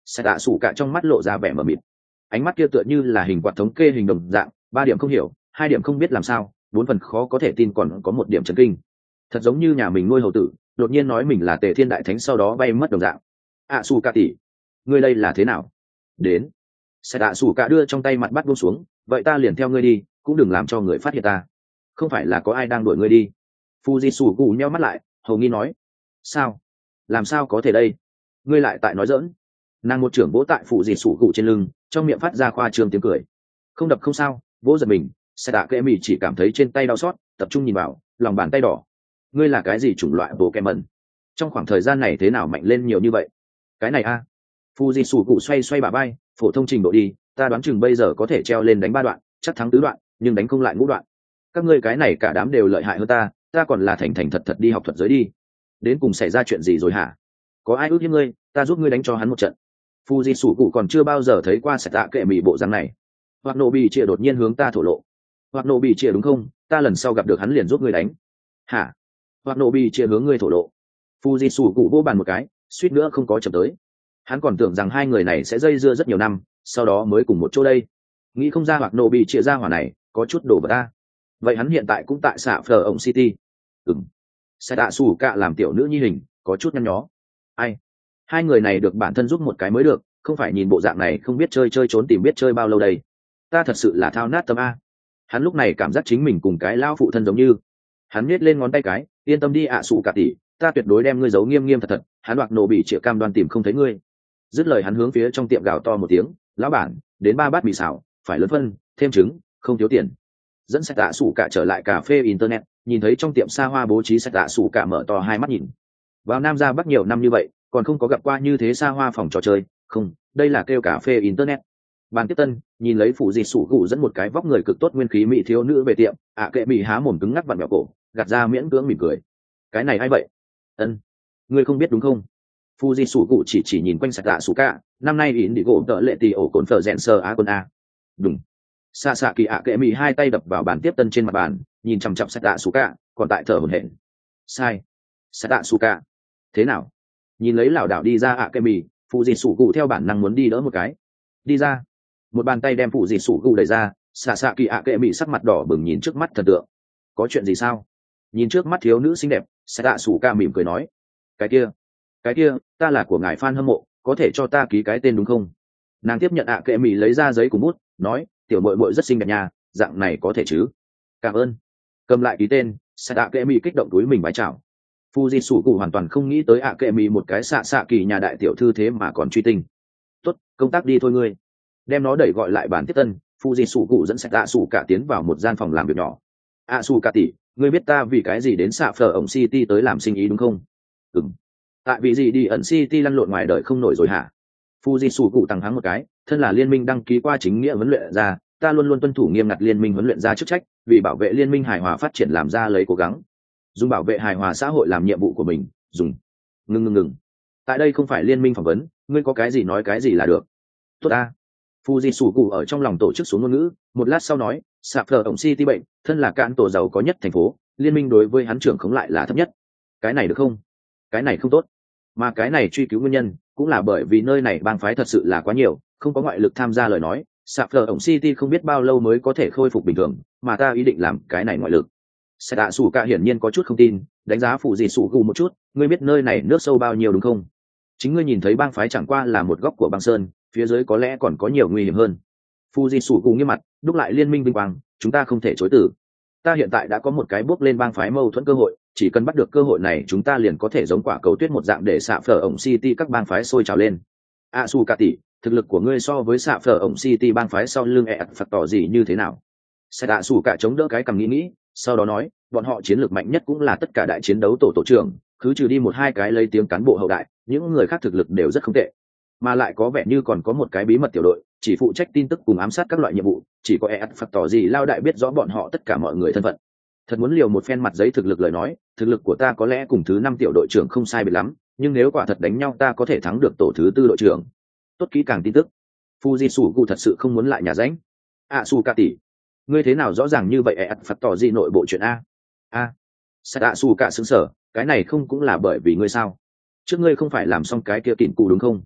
Sẽ tạ sủ cả trong mắt lộ ra vẻ mờ mịt, ánh mắt kia tựa như là hình quạt thống kê hình đồng dạng, ba điểm không hiểu, hai điểm không biết làm sao, bốn phần khó có thể tin, còn có một điểm chấn kinh. Thật giống như nhà mình nuôi hầu tử đột nhiên nói mình là Tề Thiên đại thánh sau đó bay mất đồng dạng. ạ xù cả tỷ, ngươi đây là thế nào? Đến. Sẽ tạ sủ cả đưa trong tay mặt bắt buông xuống, vậy ta liền theo ngươi đi, cũng đừng làm cho người phát hiện ta. Không phải là có ai đang đuổi ngươi đi? Fuji sủ cụ nheo mắt lại, hầu nghi nói. Sao? Làm sao có thể đây? Ngươi lại tại nói giỡn. Nàng một trưởng vỗ tại phụ dì sủ cụ trên lưng, trong miệng phát ra khoa trương tiếng cười. Không đập không sao, vỗ giật mình. Sẽ tạ kệ mì chỉ cảm thấy trên tay đau xót, tập trung nhìn vào, lòng bàn tay đỏ. Ngươi là cái gì chủng loại bộ kẹm mẩn? Trong khoảng thời gian này thế nào mạnh lên nhiều như vậy? Cái này a à? Fuji sủ cụ xoay xoay bả vai, phổ thông trình độ đi, ta đoán chừng bây giờ có thể treo lên đánh ba đoạn, chắc thắng tứ đoạn, nhưng đánh không lại ngũ đoạn. Các ngươi cái này cả đám đều lợi hại hơn ta, ta còn là thành thành thật thật đi học thuật giới đi. Đến cùng xảy ra chuyện gì rồi hả? Có ai ước hiếp ngươi, ta giúp ngươi đánh cho hắn một trận. Fuji sủ cụ còn chưa bao giờ thấy qua Sét tạ kệ mì bộ dáng này. Hoặc nổ bị chia đột nhiên hướng ta thổ lộ. Hoặc nổ bị chia đúng không? Ta lần sau gặp được hắn liền giúp ngươi đánh. Hả? Hoặc nổ bị chia hướng ngươi thổ lộ. Fuji sủ cụ vô bàn một cái, suýt nữa không có chậm tới. Hắn còn tưởng rằng hai người này sẽ dây dưa rất nhiều năm, sau đó mới cùng một chỗ đây. Nghĩ không ra hoặc nổ bị chia ra hỏa này có chút đổ vào ta. Vậy hắn hiện tại cũng tại xạ phở ổng city. Ừm. Sẽ tạ sủ cả làm tiểu nữ nhi hình, có chút nhăn nhó. Ai? Hai người này được bản thân giúp một cái mới được, không phải nhìn bộ dạng này không biết chơi chơi trốn tìm biết chơi bao lâu đây. Ta thật sự là thao nát tâm a. Hắn lúc này cảm giác chính mình cùng cái lao phụ thân giống như. Hắn nhếch lên ngón tay cái, yên tâm đi ạ sủ cả tỷ, ta tuyệt đối đem ngươi giấu nghiêm nghiêm thật thật. Hắn hoặc nổ bị chĩa cam đoan tìm không thấy ngươi. Dứt lời hắn hướng phía trong tiệm gào to một tiếng, lão bản, đến ba bát mì xào, phải lớn phân, thêm trứng, không thiếu tiền. Dẫn Sét tạ sủ cả trở lại cà phê internet, nhìn thấy trong tiệm xa hoa bố trí, Sét tạ sủ cả mở to hai mắt nhìn. Vào Nam ra Bắc nhiều năm như vậy, còn không có gặp qua như thế xa hoa phòng trò chơi, không, đây là kêu cà phê internet. Bàn tiếp tân, nhìn lấy phụ dì sủ gụ dẫn một cái vóc người cực tốt nguyên khí mỹ thiếu nữ về tiệm, ạ kệ mỹ há mồm cứng ngắc vặn vẹo cổ, gạt ra miễn cưỡng mỉm cười. Cái này ai vậy? Ân, ngươi không biết đúng không? Fuji sủ cụ chỉ chỉ nhìn quanh Sét tạ sủ cả, năm nay ỉn đi gỗ tợ lệ tỷ ổ cồn phở rèn sơ á quân a. Đúng. Xạ xạ kỳ ạ kệ mỹ hai tay đập vào bàn tiếp tân trên mặt bàn, nhìn chằm chằm Sét tạ sủ cả, còn tại thở hổn hển. Sai. Sét tạ sủ cả. Thế nào? Nhìn lấy lảo đảo đi ra ạ kệ mỹ, Fuji sủ cụ theo bản năng muốn đi đỡ một cái. Đi ra. Một bàn tay đem Fuji sủ cụ đẩy ra, xạ xạ kỳ ạ kệ mỹ sắc mặt đỏ bừng nhìn trước mắt thần tượng. Có chuyện gì sao? Nhìn trước mắt thiếu nữ xinh đẹp, Sét tạ sủ cả mỉm cười nói. Cái kia. Cái kia, ta là của ngài fan hâm mộ, có thể cho ta ký cái tên đúng không? Nàng tiếp nhận ạ kệ mỹ lấy ra giấy cùng bút, nói, tiểu muội muội rất xinh đẹp nha, dạng này có thể chứ? Cảm ơn. Cầm lại ký tên, Sét ạ kệ mỹ kích động túi mình bái chào. Fuji sủ cụ hoàn toàn không nghĩ tới ạ kệ mỹ một cái xạ xạ kỳ nhà đại tiểu thư thế mà còn truy tình. Tốt, công tác đi thôi ngươi. Đem nó đẩy gọi lại bàn tiếp tân, Fuji sủ cụ dẫn Sét tạ sủ cả tiến vào một gian phòng làm việc nhỏ. À sủ cả tỷ, ngươi biết ta vì cái gì đến xạ phở ổng city tới làm sinh ý đúng không? Ừm. Tại vì gì đi ẩn city lăn lộn ngoài đời không nổi rồi hả? Fuji sủ cụ tăng hắng một cái, thân là liên minh đăng ký qua chính nghĩa huấn luyện ra, ta luôn luôn tuân thủ nghiêm ngặt liên minh huấn luyện ra chức trách, vì bảo vệ liên minh hài hòa phát triển làm ra lấy cố gắng, dùng bảo vệ hài hòa xã hội làm nhiệm vụ của mình. Dùng. Ngừng ngừng ngừng. Tại đây không phải liên minh phỏng vấn, ngươi có cái gì nói cái gì là được. Tốt a. Fuji sủ cụ ở trong lòng tổ chức xuống ngôn ngữ, một lát sau nói, sạp phở ổng city bệnh, thân là cán tổ giàu có nhất thành phố, liên minh đối với hắn trưởng khống lại là thấp nhất. Cái này được không? Cái này không tốt. Mà cái này truy cứu nguyên nhân cũng là bởi vì nơi này bang phái thật sự là quá nhiều, không có ngoại lực tham gia lời nói, sạp phở ổng city không biết bao lâu mới có thể khôi phục bình thường, mà ta ý định làm cái này ngoại lực. Sét tạ sủ cả hiển nhiên có chút không tin, đánh giá phụ gì sủ gù một chút, ngươi biết nơi này nước sâu bao nhiêu đúng không? Chính ngươi nhìn thấy bang phái chẳng qua là một góc của băng sơn, phía dưới có lẽ còn có nhiều nguy hiểm hơn. Fuji sủ gù nghiêm mặt, đúc lại liên minh vinh quang, chúng ta không thể chối từ. Ta hiện tại đã có một cái bước lên bang phái mâu thuẫn cơ hội, chỉ cần bắt được cơ hội này chúng ta liền có thể giống quả cầu tuyết một dạng để xạ phở ổng city các bang phái sôi trào lên. A su cả tỷ, thực lực của ngươi so với xạ phở ổng city bang phái sau lưng ẹ phật tỏ gì như thế nào? Sẽ đạ su cả chống đỡ cái cầm nghĩ nghĩ, sau đó nói, bọn họ chiến lược mạnh nhất cũng là tất cả đại chiến đấu tổ tổ trưởng, cứ trừ đi một hai cái lấy tiếng cán bộ hậu đại, những người khác thực lực đều rất không tệ, mà lại có vẻ như còn có một cái bí mật tiểu đội, chỉ phụ trách tin tức cùng ám sát các loại nhiệm vụ, chỉ có ẹ phật tỏ gì lao đại biết rõ bọn họ tất cả mọi người thân phận. Thật muốn liều một phen mặt giấy thực lực lời nói, thực lực của ta có lẽ cùng thứ năm tiểu đội trưởng không sai biệt lắm, nhưng nếu quả thật đánh nhau ta có thể thắng được tổ thứ tư đội trưởng. Tốt kỹ càng tin tức. Fuji sủ cụ thật sự không muốn lại nhà ránh. À su cả tỷ, ngươi thế nào rõ ràng như vậy ẹ phật tỏ gì nội bộ chuyện a? A. Sét ạ su cả sững sở, cái này không cũng là bởi vì ngươi sao? Trước ngươi không phải làm xong cái kia kịn cụ đúng không?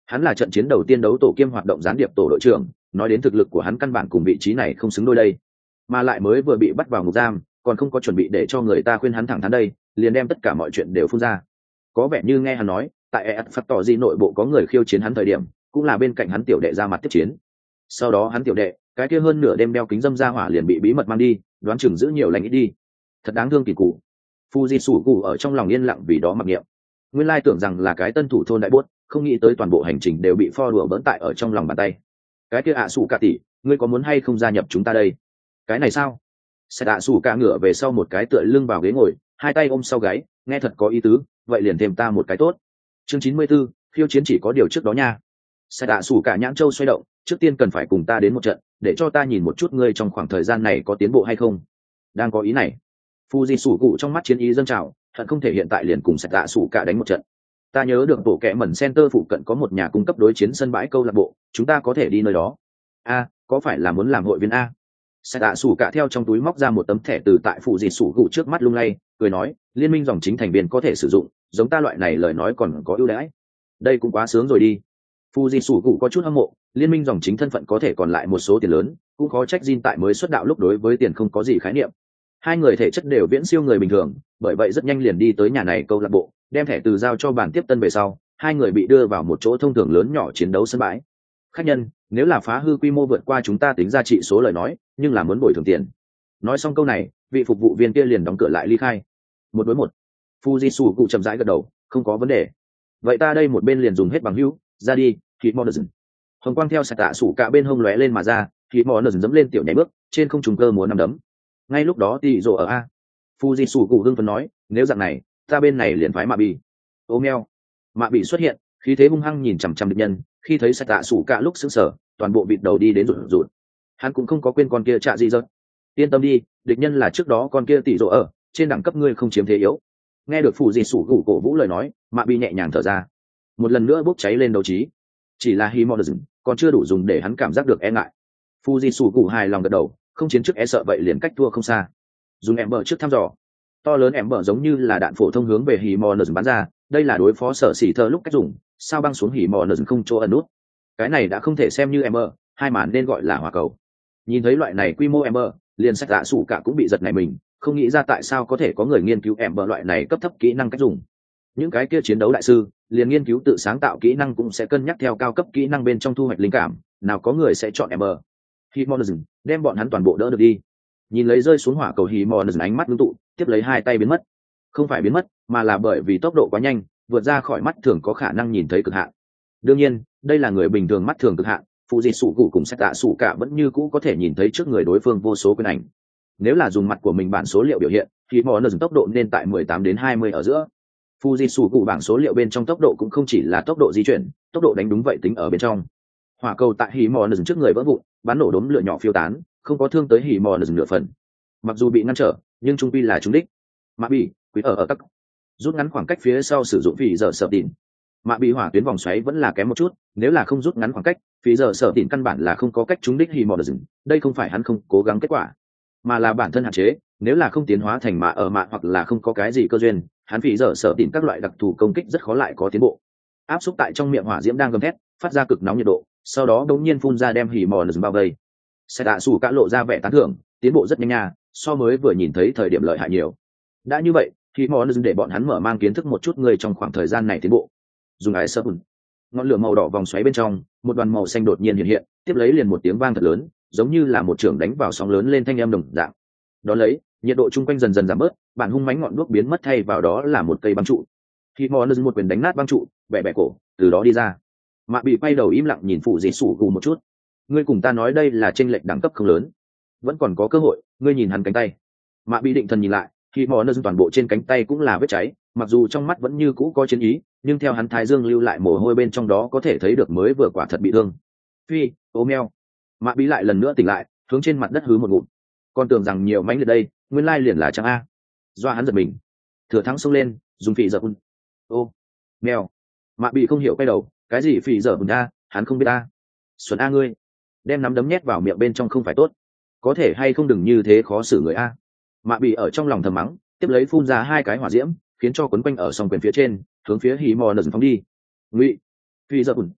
Hắn là trận chiến đầu tiên đấu tổ kiêm hoạt động gián điệp tổ đội trưởng, nói đến thực lực của hắn căn bản cùng vị trí này không xứng đôi đây, mà lại mới vừa bị bắt vào ngục giam, còn không có chuẩn bị để cho người ta khuyên hắn thẳng thắn đây, liền đem tất cả mọi chuyện đều phun ra. Có vẻ như nghe hắn nói, tại e ét phát tỏ gì nội bộ có người khiêu chiến hắn thời điểm, cũng là bên cạnh hắn tiểu đệ ra mặt tiếp chiến. Sau đó hắn tiểu đệ, cái kia hơn nửa đêm đeo kính dâm ra hỏa liền bị bí mật mang đi, đoán chừng giữ nhiều lành ít đi. Thật đáng thương kỳ cụ. Fuji sủ cụ ở trong lòng yên lặng vì đó mặc niệm. Nguyên lai tưởng rằng là cái tân thủ thôn đại bốt, không nghĩ tới toàn bộ hành trình đều bị pho đùa bỡn tại ở trong lòng bàn tay. Cái kia ạ sủ cả tỷ, ngươi có muốn hay không gia nhập chúng ta đây? Cái này sao? Sẽ ạ sủ cả ngửa về sau một cái tựa lưng vào ghế ngồi, hai tay ôm sau gáy, nghe thật có ý tứ, vậy liền thêm ta một cái tốt. Chương chín mươi 94, khiêu chiến chỉ có điều trước đó nha. Sẽ ạ sủ cả nhãn châu xoay động, trước tiên cần phải cùng ta đến một trận, để cho ta nhìn một chút ngươi trong khoảng thời gian này có tiến bộ hay không. Đang có ý này. Fuji sủ cụ trong mắt chiến ý dâng trào, hận không thể hiện tại liền cùng Sét Tạ Sủ Cả đánh một trận. Ta nhớ được bộ kệ mẩn center phụ cận có một nhà cung cấp đối chiến sân bãi câu lạc bộ, chúng ta có thể đi nơi đó. A, có phải là muốn làm hội viên a? Sét Tạ Sủ Cả theo trong túi móc ra một tấm thẻ từ tại Fuji sủ cụ trước mắt lung lay, cười nói, liên minh dòng chính thành viên có thể sử dụng, giống ta loại này lời nói còn có ưu đãi. Đây cũng quá sướng rồi đi. Fuji sủ cụ có chút hâm mộ, liên minh dòng chính thân phận có thể còn lại một số tiền lớn, cũng khó trách Jin tại mới xuất đạo lúc đối với tiền không có gì khái niệm. Hai người thể chất đều viễn siêu người bình thường, bởi vậy rất nhanh liền đi tới nhà này câu lạc bộ, đem thẻ từ giao cho bản tiếp tân về sau, hai người bị đưa vào một chỗ thông thường lớn nhỏ chiến đấu sân bãi. Khách nhân, nếu là phá hư quy mô vượt qua chúng ta tính ra trị số lời nói, nhưng là muốn bồi thường tiền. Nói xong câu này, vị phục vụ viên kia liền đóng cửa lại ly khai. Một đối một. Fujisu cụ chậm rãi gật đầu, không có vấn đề. Vậy ta đây một bên liền dùng hết bằng hữu, ra đi, Hit Modern. Hồng quang theo sạch tạ sủ cả bên hông lóe lên mà ra, Hit Modern dẫm lên tiểu nhảy bước, trên không trung cơ múa năm đấm. Ngay lúc đó tỷ rồ ở a. Fujisu cụ hưng phấn nói, nếu dạng này, ta bên này liền phái Mạ Bì. Ô meo. Mạ Bì xuất hiện, khí thế hung hăng nhìn chằm chằm địch nhân, khi thấy sạch tạ sủ cả lúc sững sờ, toàn bộ vịt đầu đi đến rụt rụt. Hắn cũng không có quên con kia trạ gì rớt. Yên tâm đi, địch nhân là trước đó con kia tỷ rồ ở, trên đẳng cấp ngươi không chiếm thế yếu. Nghe được Fujisu cụ cổ vũ lời nói, Mạ Bì nhẹ nhàng thở ra. Một lần nữa bốc cháy lên đấu trí. Chỉ là Himodazun, còn chưa đủ dùng để hắn cảm giác được e ngại. Fujisu cụ hài lòng gật đầu, không chiến trước e sợ vậy liền cách thua không xa. Dùng em bờ trước thăm dò, to lớn em bờ giống như là đạn phổ thông hướng về Himodazun bắn ra, đây là đối phó sở xỉ thơ lúc cách dùng, sao băng xuống Himodazun không chỗ ẩn nút. Cái này đã không thể xem như em bờ, hai màn nên gọi là hỏa cầu. Nhìn thấy loại này quy mô em bờ, liền sách dạ sủ cả cũng bị giật nảy mình, không nghĩ ra tại sao có thể có người nghiên cứu em bờ loại này cấp thấp kỹ năng cách dùng. Những cái kia chiến đấu đại sư liền nghiên cứu tự sáng tạo kỹ năng cũng sẽ cân nhắc theo cao cấp kỹ năng bên trong thu hoạch linh cảm, nào có người sẽ chọn Ember. Himodazun đem bọn hắn toàn bộ đỡ được đi. Nhìn lấy rơi xuống hỏa cầu Himodazun ánh mắt ngưng tụ, tiếp lấy hai tay biến mất. Không phải biến mất, mà là bởi vì tốc độ quá nhanh, vượt ra khỏi mắt thường có khả năng nhìn thấy cực hạn. Đương nhiên, đây là người bình thường mắt thường cực hạn, Fujisu cụ cùng Sét Tạ Sủ Cả vẫn như cũ có thể nhìn thấy trước người đối phương vô số quyền ảnh. Nếu là dùng mặt của mình bản số liệu biểu hiện, Himodazun tốc độ nên tại mười tám đến hai mươi ở giữa. Fujisu cụ bảng số liệu bên trong tốc độ cũng không chỉ là tốc độ di chuyển, tốc độ đánh đúng vậy tính ở bên trong. Hỏa cầu tại Himodazun trước người vỡ vụn, bắn nổ đốm lửa nhỏ phiêu tán, không có thương tới Himodazun nửa phần. Mặc dù bị ngăn trở, nhưng trung quy là trúng đích. Mạ Bì, quý ở ở các rút ngắn khoảng cách phía sau sử dụng phỉ giờ sợ tịn. Mạ Bì hỏa tuyến vòng xoáy vẫn là kém một chút, nếu là không rút ngắn khoảng cách, phỉ giờ sợ tịn căn bản là không có cách trúng đích Himodazun. Đây không phải hắn không cố gắng kết quả, mà là bản thân hạn chế. Nếu là không tiến hóa thành mạ ở mạ hoặc là không có cái gì cơ duyên, hắn phỉ giờ sợ tìm các loại đặc thù công kích rất khó lại có tiến bộ. Áp xúc tại trong miệng hỏa diễm đang gầm thét, phát ra cực nóng nhiệt độ, sau đó đống nhiên phun ra đem hỉ mò bao vây. Sẽ đạ sủ cả lộ ra vẻ tán thưởng, tiến bộ rất nhanh nha, so mới vừa nhìn thấy thời điểm lợi hại nhiều. Đã như vậy, hỉ mò để bọn hắn mở mang kiến thức một chút người trong khoảng thời gian này tiến bộ. Dùng ái sơ ngọn lửa màu đỏ vòng xoáy bên trong, một đoàn màu xanh đột nhiên hiện hiện, tiếp lấy liền một tiếng vang thật lớn, giống như là một trường đánh vào sóng lớn lên thanh âm đồng dạng. Đó lấy, nhiệt độ chung quanh dần dần giảm bớt, bản hung mãnh ngọn đuốc biến mất thay vào đó là một cây băng trụ. Khi Mordor một quyền đánh nát băng trụ, bẻ bẻ cổ, từ đó đi ra. Mạ Bị quay đầu im lặng nhìn phụ dĩ sủ gù một chút. Ngươi cùng ta nói đây là chênh lệch đẳng cấp không lớn, vẫn còn có cơ hội. Ngươi nhìn hắn cánh tay. Mạ Bị định thần nhìn lại, khi Mordor toàn bộ trên cánh tay cũng là vết cháy, mặc dù trong mắt vẫn như cũ có chiến ý, nhưng theo hắn thái dương lưu lại mồ hôi bên trong đó có thể thấy được mới vừa quả thật bị thương. Phi, ô meo. Mạ Bị lại lần nữa tỉnh lại, hướng trên mặt đất hứ một ngụm. Con tưởng rằng nhiều mánh liệt đây, nguyên lai liền là trắng a. Doa hắn giật mình, thừa thắng xông lên, dùng phỉ giờ un. Ô, mèo. Mạ Bị không hiểu quay đầu, cái gì phỉ giờ un a, hắn không biết a. Xuân a ngươi, đem nắm đấm nhét vào miệng bên trong không phải tốt, có thể hay không đừng như thế khó xử người a. Mạ Bị ở trong lòng thầm mắng, tiếp lấy phun ra hai cái hỏa diễm, khiến cho quấn quanh ở song quyền phía trên, hướng phía hí mò nở phóng đi. Ngụy, phỉ giờ un.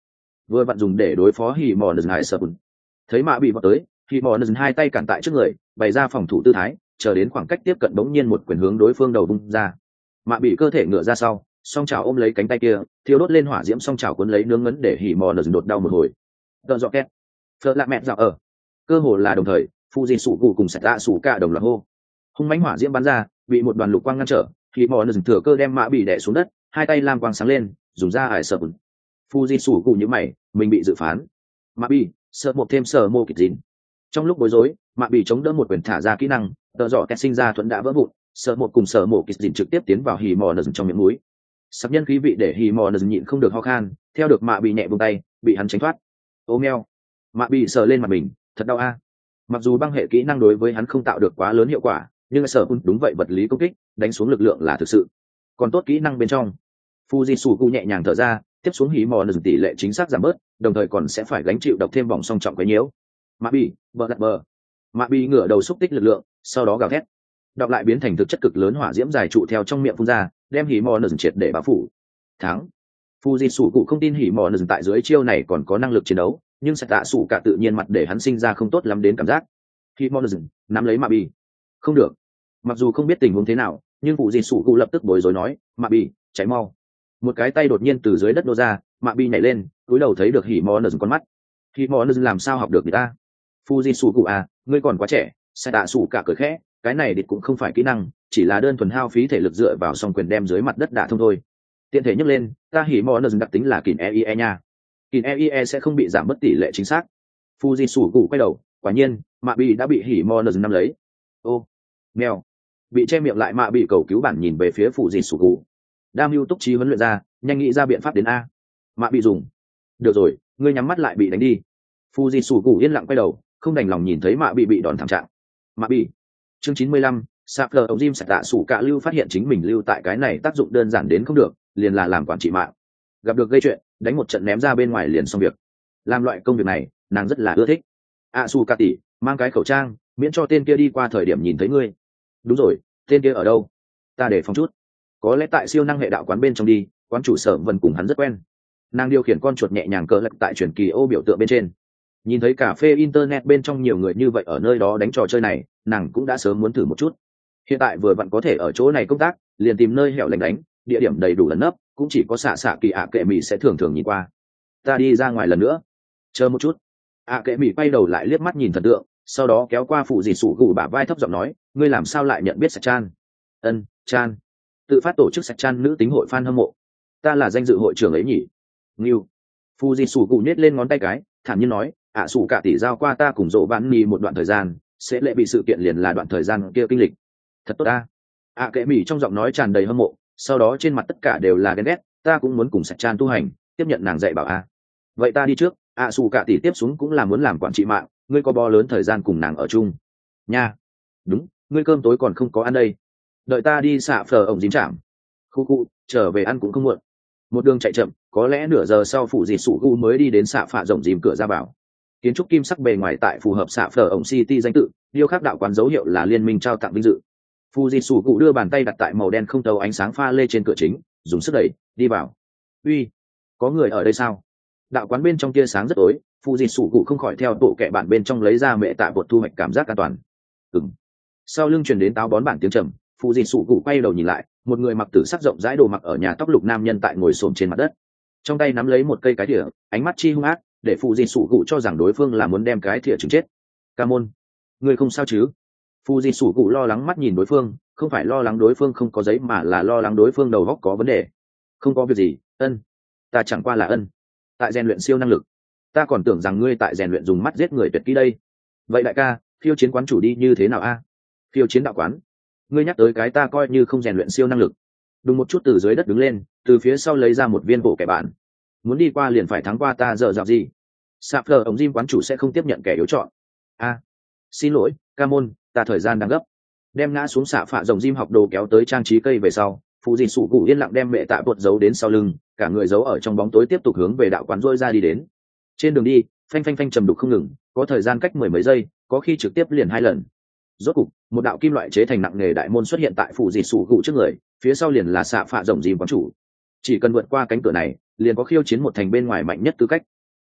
vừa vặn dùng để đối phó hì mò nần hải sợ bùn. Thấy mạ bị vào tới, hì mò nần hai tay cản tại trước người, bày ra phòng thủ tư thái, chờ đến khoảng cách tiếp cận bỗng nhiên một quyền hướng đối phương đầu vung ra. Mạ bị cơ thể ngựa ra sau, song chảo ôm lấy cánh tay kia, thiêu đốt lên hỏa diễm, song chảo cuốn lấy nướng ngấn để hì mò nần đột đau một hồi. Đợt dọ két, phật lạ mẹ dạo ở, cơ hồ là đồng thời, phụ di sủ cụ cùng sạch tạ sủ cả đồng loạt hô. Hung mãnh hỏa diễm bắn ra, bị một đoàn lục quang ngăn trở, hì mò nần thừa cơ đem mạ bị đè xuống đất, hai tay lam quang sáng lên, dùng ra hải sợ bùn. Phụ di sủ cụ như mày, mình bị dự phán. Mạ bị sợ một thêm sợ mô kịch dính. Trong lúc bối rối, mạ bị chống đỡ một quyền thả ra kỹ năng, tợ dọ két sinh ra thuẫn đã vỡ vụn, sợ một cùng sợ mộ kịch dính trực tiếp tiến vào hì mò nần trong miệng mũi. Sắc nhân khí vị để hì mò nần nhịn không được ho khan, theo được mạ bị nhẹ buông tay, bị hắn tránh thoát. Ô meo, mạ bị sờ lên mặt mình, thật đau a. Mặc dù băng hệ kỹ năng đối với hắn không tạo được quá lớn hiệu quả, nhưng sở cũng đúng vậy, vật lý công kích đánh xuống lực lượng là thực sự còn tốt. Kỹ năng bên trong Fujitsu nhẹ nhàng thở ra, tiếp xuống hí mò nần tỷ lệ chính xác giảm bớt, đồng thời còn sẽ phải gánh chịu độc thêm vòng song trọng quấy nhiễu. Mạ bị bờ lật bờ, mạ bị ngửa đầu xúc tích lực lượng, sau đó gào thét, đọc lại biến thành thực chất cực lớn hỏa diễm dài trụ theo trong miệng phun ra, đem hí mò nần triệt để bao phủ. Thắng. Fujitsu không tin hí mò nần tại dưới chiêu này còn có năng lực chiến đấu, nhưng sẽ tạ sủ cả tự nhiên mặt để hắn sinh ra không tốt lắm đến cảm giác. Hí mò nần nắm lấy mạ bị, không được. Mặc dù không biết tình huống thế nào, nhưng phụ di sủ cụ lập tức bối rối nói, mạ bị cháy mau. Một cái tay đột nhiên từ dưới đất nô ra, mạ bị nhảy lên, cúi đầu thấy được hỉ mò nờ con mắt. Hỉ mò nờ làm sao học được người ta? Phụ di sủ cụ à, ngươi còn quá trẻ. Sai tạ sủ cả cười khẽ, cái này địch cũng không phải kỹ năng, chỉ là đơn thuần hao phí thể lực dựa vào song quyền đem dưới mặt đất đả thông thôi. Tiện thể nhấc lên, ta hỉ mò nờ đặc tính là kìn e i e nha. Kìn e i e sẽ không bị giảm mất tỷ lệ chính xác. Phụ di sủ cụ quay đầu, quả nhiên mạ bị đã bị hỉ mò nờ nắm lấy. Ô mèo, bị che miệng lại mạ bị cầu cứu bản nhìn về phía phụ di sủ cụ. Đam mưu túc trí huấn luyện ra, nhanh nghĩ ra biện pháp đến a. Mạ bị dùng. Được rồi, ngươi nhắm mắt lại bị đánh đi. Phụ di sủ cụ yên lặng quay đầu, không đành lòng nhìn thấy mạ bị bị đòn thảm trạng. Mạ bị. Chương chín mươi lăm, sạc lờ ông Jim sạch tạ sủ cả lưu phát hiện chính mình lưu tại cái này tác dụng đơn giản đến không được, liền là làm quản trị mạng. Gặp được gây chuyện, đánh một trận ném ra bên ngoài liền xong việc. Làm loại công việc này, nàng rất là ưa thích. A su ca tỷ, mang cái khẩu trang, miễn cho tên kia đi qua thời điểm nhìn thấy ngươi. Đúng rồi, tên kia ở đâu? Ta để phòng chút. Có lẽ tại siêu năng hệ đạo quán bên trong đi, quán chủ Sở Vân cùng hắn rất quen. Nàng điều khiển con chuột nhẹ nhàng cờ lật tại truyền kỳ ô biểu tượng bên trên. Nhìn thấy cà phê internet bên trong nhiều người như vậy ở nơi đó đánh trò chơi này, nàng cũng đã sớm muốn thử một chút. Hiện tại vừa vặn có thể ở chỗ này công tác, liền tìm nơi hẻo lánh đánh, địa điểm đầy đủ lấn nấp, cũng chỉ có xạ xạ kỳ ạ kệ mị sẽ thường thường nhìn qua. Ta đi ra ngoài lần nữa. Chờ một chút. ạ kệ mị quay đầu lại liếc mắt nhìn thần tượng, sau đó kéo qua phụ dì sủ gù bả vai thấp giọng nói, ngươi làm sao lại nhận biết sạch chan? Ân, chan. Tự phát tổ chức sạch chan nữ tính hội fan hâm mộ. Ta là danh dự hội trưởng ấy nhỉ? Nghiêu. Phụ dì sủ gù nhét lên ngón tay cái, thản nhiên nói, ạ à, sủ cả tỷ giao qua ta cùng dỗ bạn mì một đoạn thời gian, sẽ lệ bị sự kiện liền là đoạn thời gian kia kinh lịch. Thật tốt ta. ạ kệ mị trong giọng nói tràn đầy hâm mộ, sau đó trên mặt tất cả đều là ghen ghét, ta cũng muốn cùng sạch chan tu hành, tiếp nhận nàng dạy bảo a. Vậy ta đi trước, ạ à, sủ cả tỷ tiếp xuống cũng là muốn làm quản trị mạng, ngươi có bo lớn thời gian cùng nàng ở chung nha. Đúng, ngươi cơm tối còn không có ăn đây, đợi ta đi xạ phở ổng dính chạm. Khu khu, trở về ăn cũng không muộn. Một đường chạy chậm, có lẽ nửa giờ sau phụ dì sủ gu mới đi đến xạ phạ rộng dìm cửa ra vào. Kiến trúc kim sắc bề ngoài tại phù hợp xạ phở ổng city danh tự, điêu khắc đạo quán dấu hiệu là liên minh trao tặng vinh dự. Phụ dì sủ gu đưa bàn tay đặt tại màu đen không tấu ánh sáng pha lê trên cửa chính, dùng sức đẩy đi vào. Uy, có người ở đây sao? Đạo quán bên trong tia sáng rất tối, phụ dì sủ gu không khỏi theo bộ kệ bản bên trong lấy ra mẹ tạ bột thu hoạch cảm giác an toàn. Ừm. Sau lưng truyền đến táo bón bản tiếng trầm, phụ dì sủ gu quay đầu nhìn lại, một người mặc tử sắc rộng rãi đồ mặc ở nhà tóc lục nam nhân tại ngồi xổm trên mặt đất, trong tay nắm lấy một cây cái thìa, ánh mắt chi hung ác, để phụ dì sủ gu cho rằng đối phương là muốn đem cái thìa trứng chết. Ca môn, người không sao chứ? Phụ dì sủ gu lo lắng mắt nhìn đối phương, không phải lo lắng đối phương không có giấy mà là lo lắng đối phương đầu óc có vấn đề. Không có việc gì, ân, ta chẳng qua là ân, tại rèn luyện siêu năng lực. Ta còn tưởng rằng ngươi tại rèn luyện dùng mắt giết người tuyệt kỹ đây. Vậy đại ca, khiêu chiến quán chủ đi như thế nào a? À? Khiêu chiến đạo quán? Ngươi nhắc tới cái ta coi như không rèn luyện siêu năng lực. Đùng một chút từ dưới đất đứng lên, từ phía sau lấy ra một viên bộ kẻ bạn. Muốn đi qua liền phải thắng qua ta, giờ dạo gì? Sạp lờ ống Jim quán chủ sẽ không tiếp nhận kẻ yếu chọn. A, à, xin lỗi, ca môn, ta thời gian đang gấp. Đem ngã xuống xạ phạ rồng Jim học đồ kéo tới trang trí cây về sau, phụ dì sủ cụ yên lặng đem mẹ tạ bột giấu đến sau lưng, cả người giấu ở trong bóng tối tiếp tục hướng về đạo quán rôi ra đi đến. Trên đường đi, phanh phanh phanh trầm đục không ngừng, có thời gian cách mười mấy giây, có khi trực tiếp liền hai lần. Rốt cục, một đạo kim loại chế thành nặng nghề đại môn xuất hiện tại phụ dì sủ cụ trước người, phía sau liền là xạ phạ rồng Jim quán chủ. Chỉ cần vượt qua cánh cửa này, liền có khiêu chiến một thành bên ngoài mạnh nhất tư cách.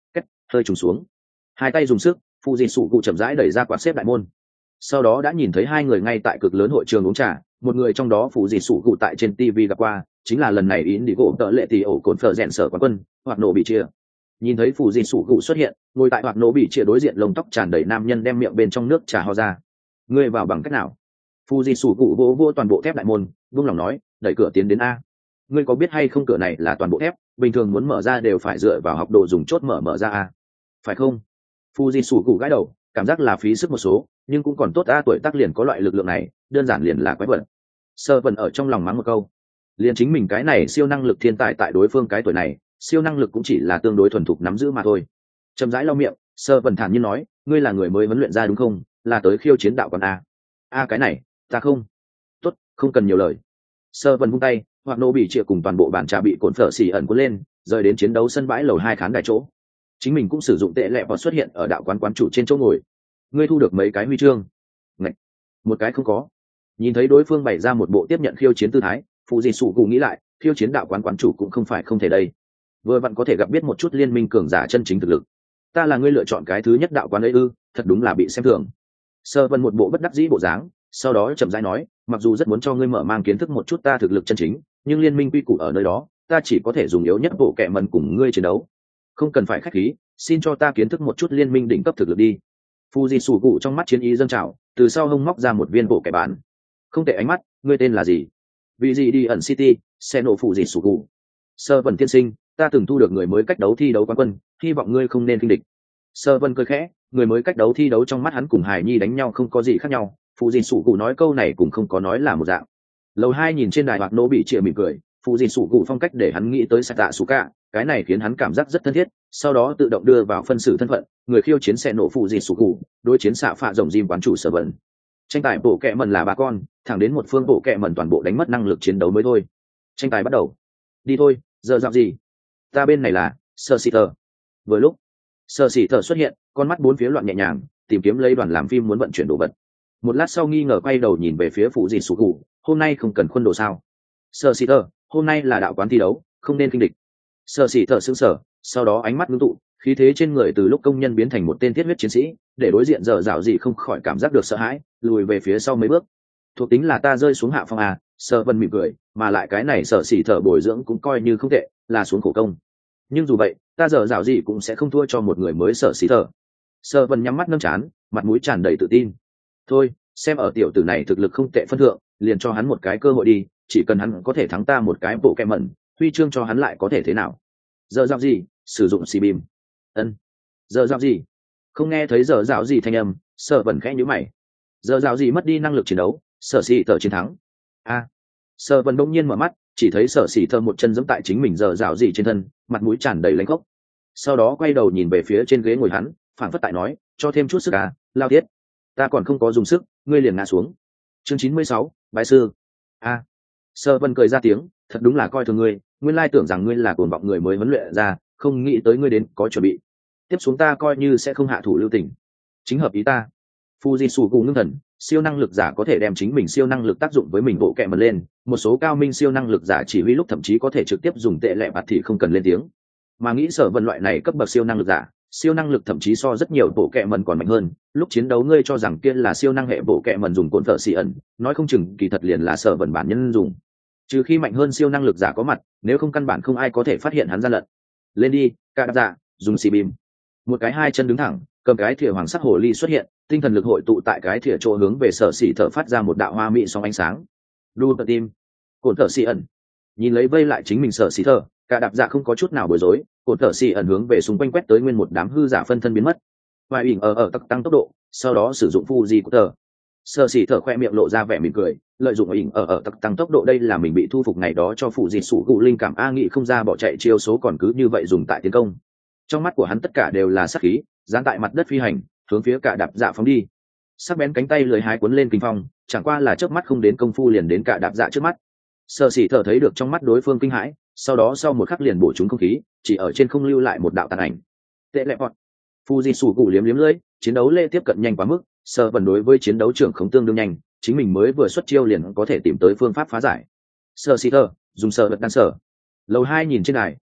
hơi trùng xuống. Hai tay dùng sức, phụ dị sủ cụ chậm rãi đẩy ra quạt xếp đại môn. Sau đó đã nhìn thấy hai người ngay tại cực lớn hội trường uống trà, một người trong đó phụ dị sủ cụ tại trên tivi gặp qua, chính là lần này ý đi gỗ tợ lệ tỷ ổ cồn phở rèn sở quán quân hoặc nổ bị chia. Nhìn thấy phụ dị sủ cụ xuất hiện, ngồi tại hoặc nổ bị chia đối diện lông tóc tràn đầy nam nhân đem miệng bên trong nước trà ho ra. Ngươi vào bằng cách nào? Phụ dị sủ cụ vỗ vỗ toàn bộ thép đại môn, buông lòng nói, đẩy cửa tiến đến a. Ngươi có biết hay không, cửa này là toàn bộ thép, bình thường muốn mở ra đều phải dựa vào học đồ dùng chốt mở mở ra a, phải không? Phụ dị sủ cụ gãi đầu, cảm giác là phí sức một số, nhưng cũng còn tốt a, tuổi tác liền có loại lực lượng này, đơn giản liền là quái vật. Sơ vần ở trong lòng mắng một câu, liền chính mình cái này siêu năng lực thiên tài tại đối phương cái tuổi này, siêu năng lực cũng chỉ là tương đối thuần thục nắm giữ mà thôi. Chậm rãi lau miệng, Sơ vần thản nhiên nói, ngươi là người mới huấn luyện ra đúng không, là tới khiêu chiến đạo quán a? A cái này ta không. Tốt, không cần nhiều lời. Sơ vần vung tay, hoặc nô bị chia cùng toàn bộ bàn trà bị cồn phở xì ẩn cuốn lên, rời đến chiến đấu sân bãi lầu hai khán đài chỗ. Chính mình cũng sử dụng tệ lẹ và xuất hiện ở đạo quán quán chủ trên chỗ ngồi. Ngươi thu được mấy cái huy chương? Ngạch, một cái không có. Nhìn thấy đối phương bày ra một bộ tiếp nhận khiêu chiến tư thái, phụ dị sủ cụ nghĩ lại, khiêu chiến đạo quán quán chủ cũng không phải không thể đây. Vừa vặn có thể gặp biết một chút liên minh cường giả chân chính thực lực. Ta là ngươi lựa chọn cái thứ nhất đạo quán ấy ư? Thật đúng là bị xem thường. Sơ vân một bộ bất đắc dĩ bộ dáng, sau đó chậm rãi nói, mặc dù rất muốn cho ngươi mở mang kiến thức một chút ta thực lực chân chính, nhưng liên minh quy củ ở nơi đó, ta chỉ có thể dùng yếu nhất bộ kệ mần cùng ngươi chiến đấu. Không cần phải khách khí, xin cho ta kiến thức một chút liên minh đỉnh cấp thực lực đi. Phu di sủ cụ trong mắt chiến ý dâng trào, từ sau hông móc ra một viên bộ kẻ bán. Không tệ, ánh mắt, ngươi tên là gì? Vì gì đi ẩn city, xe nổ phụ di sủ cụ. Sơ vân tiên sinh, ta từng thu được người mới cách đấu thi đấu quán quân, hy vọng ngươi không nên kinh địch. Sơ vân cười khẽ, người mới cách đấu thi đấu trong mắt hắn cùng Hải Nhi đánh nhau không có gì khác nhau. Phụ di sủ cụ nói câu này cũng không có nói là một dạng. Lầu hai nhìn trên đài hoặc nổ bị chĩa mỉm cười, phụ di sủ cụ phong cách để hắn nghĩ tới Sata Suka, cái này khiến hắn cảm giác rất thân thiết. Sau đó tự động đưa vào phân xử thân phận, người khiêu chiến xe nổ phụ di sủ cụ, đối chiến xạ phạ rồng diêm quán chủ Sở Vân. Tranh tài bộ kệ mần là ba con, thẳng đến một phương bộ kệ mần toàn bộ đánh mất năng lực chiến đấu mới thôi. Tranh tài bắt đầu. Đi thôi, giờ dạo gì? Ta bên này là Sơ Sĩ Tờ. Vừa lúc Sơ Sĩ Tờ xuất hiện, con mắt bốn phía loạn nhẹ nhàng, tìm kiếm lấy đoàn làm phim muốn vận chuyển đồ vật. Một lát sau nghi ngờ quay đầu nhìn về phía phụ di sủ cụ, hôm nay không cần khuôn đồ sao? Sơ Sĩ Tờ, hôm nay là đạo quán thi đấu, không nên kinh địch. Sơ Sĩ Tờ sững sờ, sau đó ánh mắt ngưng tụ, khí thế trên người từ lúc công nhân biến thành một tên thiết huyết chiến sĩ, để đối diện giờ dạo gì không khỏi cảm giác được sợ hãi, lùi về phía sau mấy bước. Thuộc tính là ta rơi xuống hạ phong à? Sở Vân mỉm cười, mà lại cái này Sở Sĩ Thở bồi dưỡng cũng coi như không tệ, là xuống khổ công. Nhưng dù vậy, ta giờ dạo gì cũng sẽ không thua cho một người mới Sở Sĩ Thở. Sở Vân nhắm mắt nâng chán, mặt mũi tràn đầy tự tin. Thôi, xem ở tiểu tử này thực lực không tệ phân thượng, liền cho hắn một cái cơ hội đi, chỉ cần hắn có thể thắng ta một cái bộ kẹ mẩn, huy chương cho hắn lại có thể thế nào? Giờ dạo gì? Sử dụng xì bìm. Ân. Giờ dạo gì? Không nghe thấy giờ dạo gì thanh âm, Sở Vân khẽ nhíu mày. Giờ dạo gì mất đi năng lực chiến đấu, Sở Sĩ Thở chiến thắng. A. À. Sở Vân đông nhiên mở mắt, chỉ thấy Sở Sĩ Thở một chân giẫm tại chính mình giờ dạo gì trên thân, mặt mũi tràn đầy lãnh khốc. Sau đó quay đầu nhìn về phía trên ghế ngồi hắn, phảng phất tại nói, cho thêm chút sức à, lao thiết. Ta còn không có dùng sức, ngươi liền ngã xuống. Chương chín mươi sáu, bái sư. A. À. Sở Vân cười ra tiếng, thật đúng là coi thường ngươi, nguyên lai tưởng rằng ngươi là cuồng vọng người mới huấn luyện ra, không nghĩ tới ngươi đến có chuẩn bị. Tiếp xuống ta coi như sẽ không hạ thủ lưu tình. Chính hợp ý ta. Fujitsu ngưng thần, siêu năng lực giả có thể đem chính mình siêu năng lực tác dụng với mình bộ kệ mần lên, một số cao minh siêu năng lực giả chỉ huy lúc thậm chí có thể trực tiếp dùng tệ lệ bạt thì không cần lên tiếng. Mà nghĩ Sở Vân loại này cấp bậc siêu năng lực giả, siêu năng lực thậm chí so rất nhiều bộ kệ mần còn mạnh hơn, lúc chiến đấu ngươi cho rằng kia là siêu năng hệ bộ kệ mần dùng cồn thợ xì ẩn, nói không chừng kỳ thật liền là Sở Vân bản nhân dùng. Trừ khi mạnh hơn siêu năng lực giả có mặt, nếu không căn bản không ai có thể phát hiện hắn gian lận. Lên đi, cả đạp giả, dùng xì bìm. Một cái hai chân đứng thẳng, cầm cái thìa hoàng sắc hồ ly xuất hiện, tinh thần lực hội tụ tại cái thìa chỗ hướng về Sở Sĩ Thở phát ra một đạo hoa mỹ sóng ánh sáng. Đu tự tim, cồn thợ xì ẩn. Nhìn lấy vây lại chính mình Sở Sĩ Thở, cả đạp dạ không có chút nào bối rối, cồn thợ xì ẩn hướng về xung quanh quét tới nguyên một đám hư giả phân thân biến mất. Vài ỉn ở ở tắc tăng tốc độ, sau đó sử dụng Fuji của tờ. Sở Sĩ Thở khoe miệng lộ ra vẻ mỉm cười, lợi dụng ỉn ở ở tắc tăng tốc độ, đây là mình bị thu phục ngày đó cho phụ dịt sủ cụ linh cảm a nghị không ra bỏ chạy chiêu số còn cứ như vậy dùng tại tiến công. Trong mắt của hắn tất cả đều là sát khí, dán tại mặt đất phi hành, hướng phía cả đạp dạ phóng đi. Sắc bén cánh tay lưỡi hái cuốn lên kinh phong, chẳng qua là chớp mắt không đến công phu liền đến cả đạp dạ trước mắt. Sở Sĩ Thở thấy được trong mắt đối phương kinh hãi, sau đó sau một khắc liền bổ trúng không khí, chỉ ở trên không lưu lại một đạo tàn ảnh. Tệ lệ vọt. Fujitsu cụ liếm liếm lưỡi, chiến đấu lê tiếp cận nhanh quá mức, Sở Vân đối với chiến đấu trưởng không tương đương nhanh, chính mình mới vừa xuất chiêu liền có thể tìm tới phương pháp phá giải. Sở Sĩ Thở dùng sở vật đan sở. Lầu hai nhìn trên này,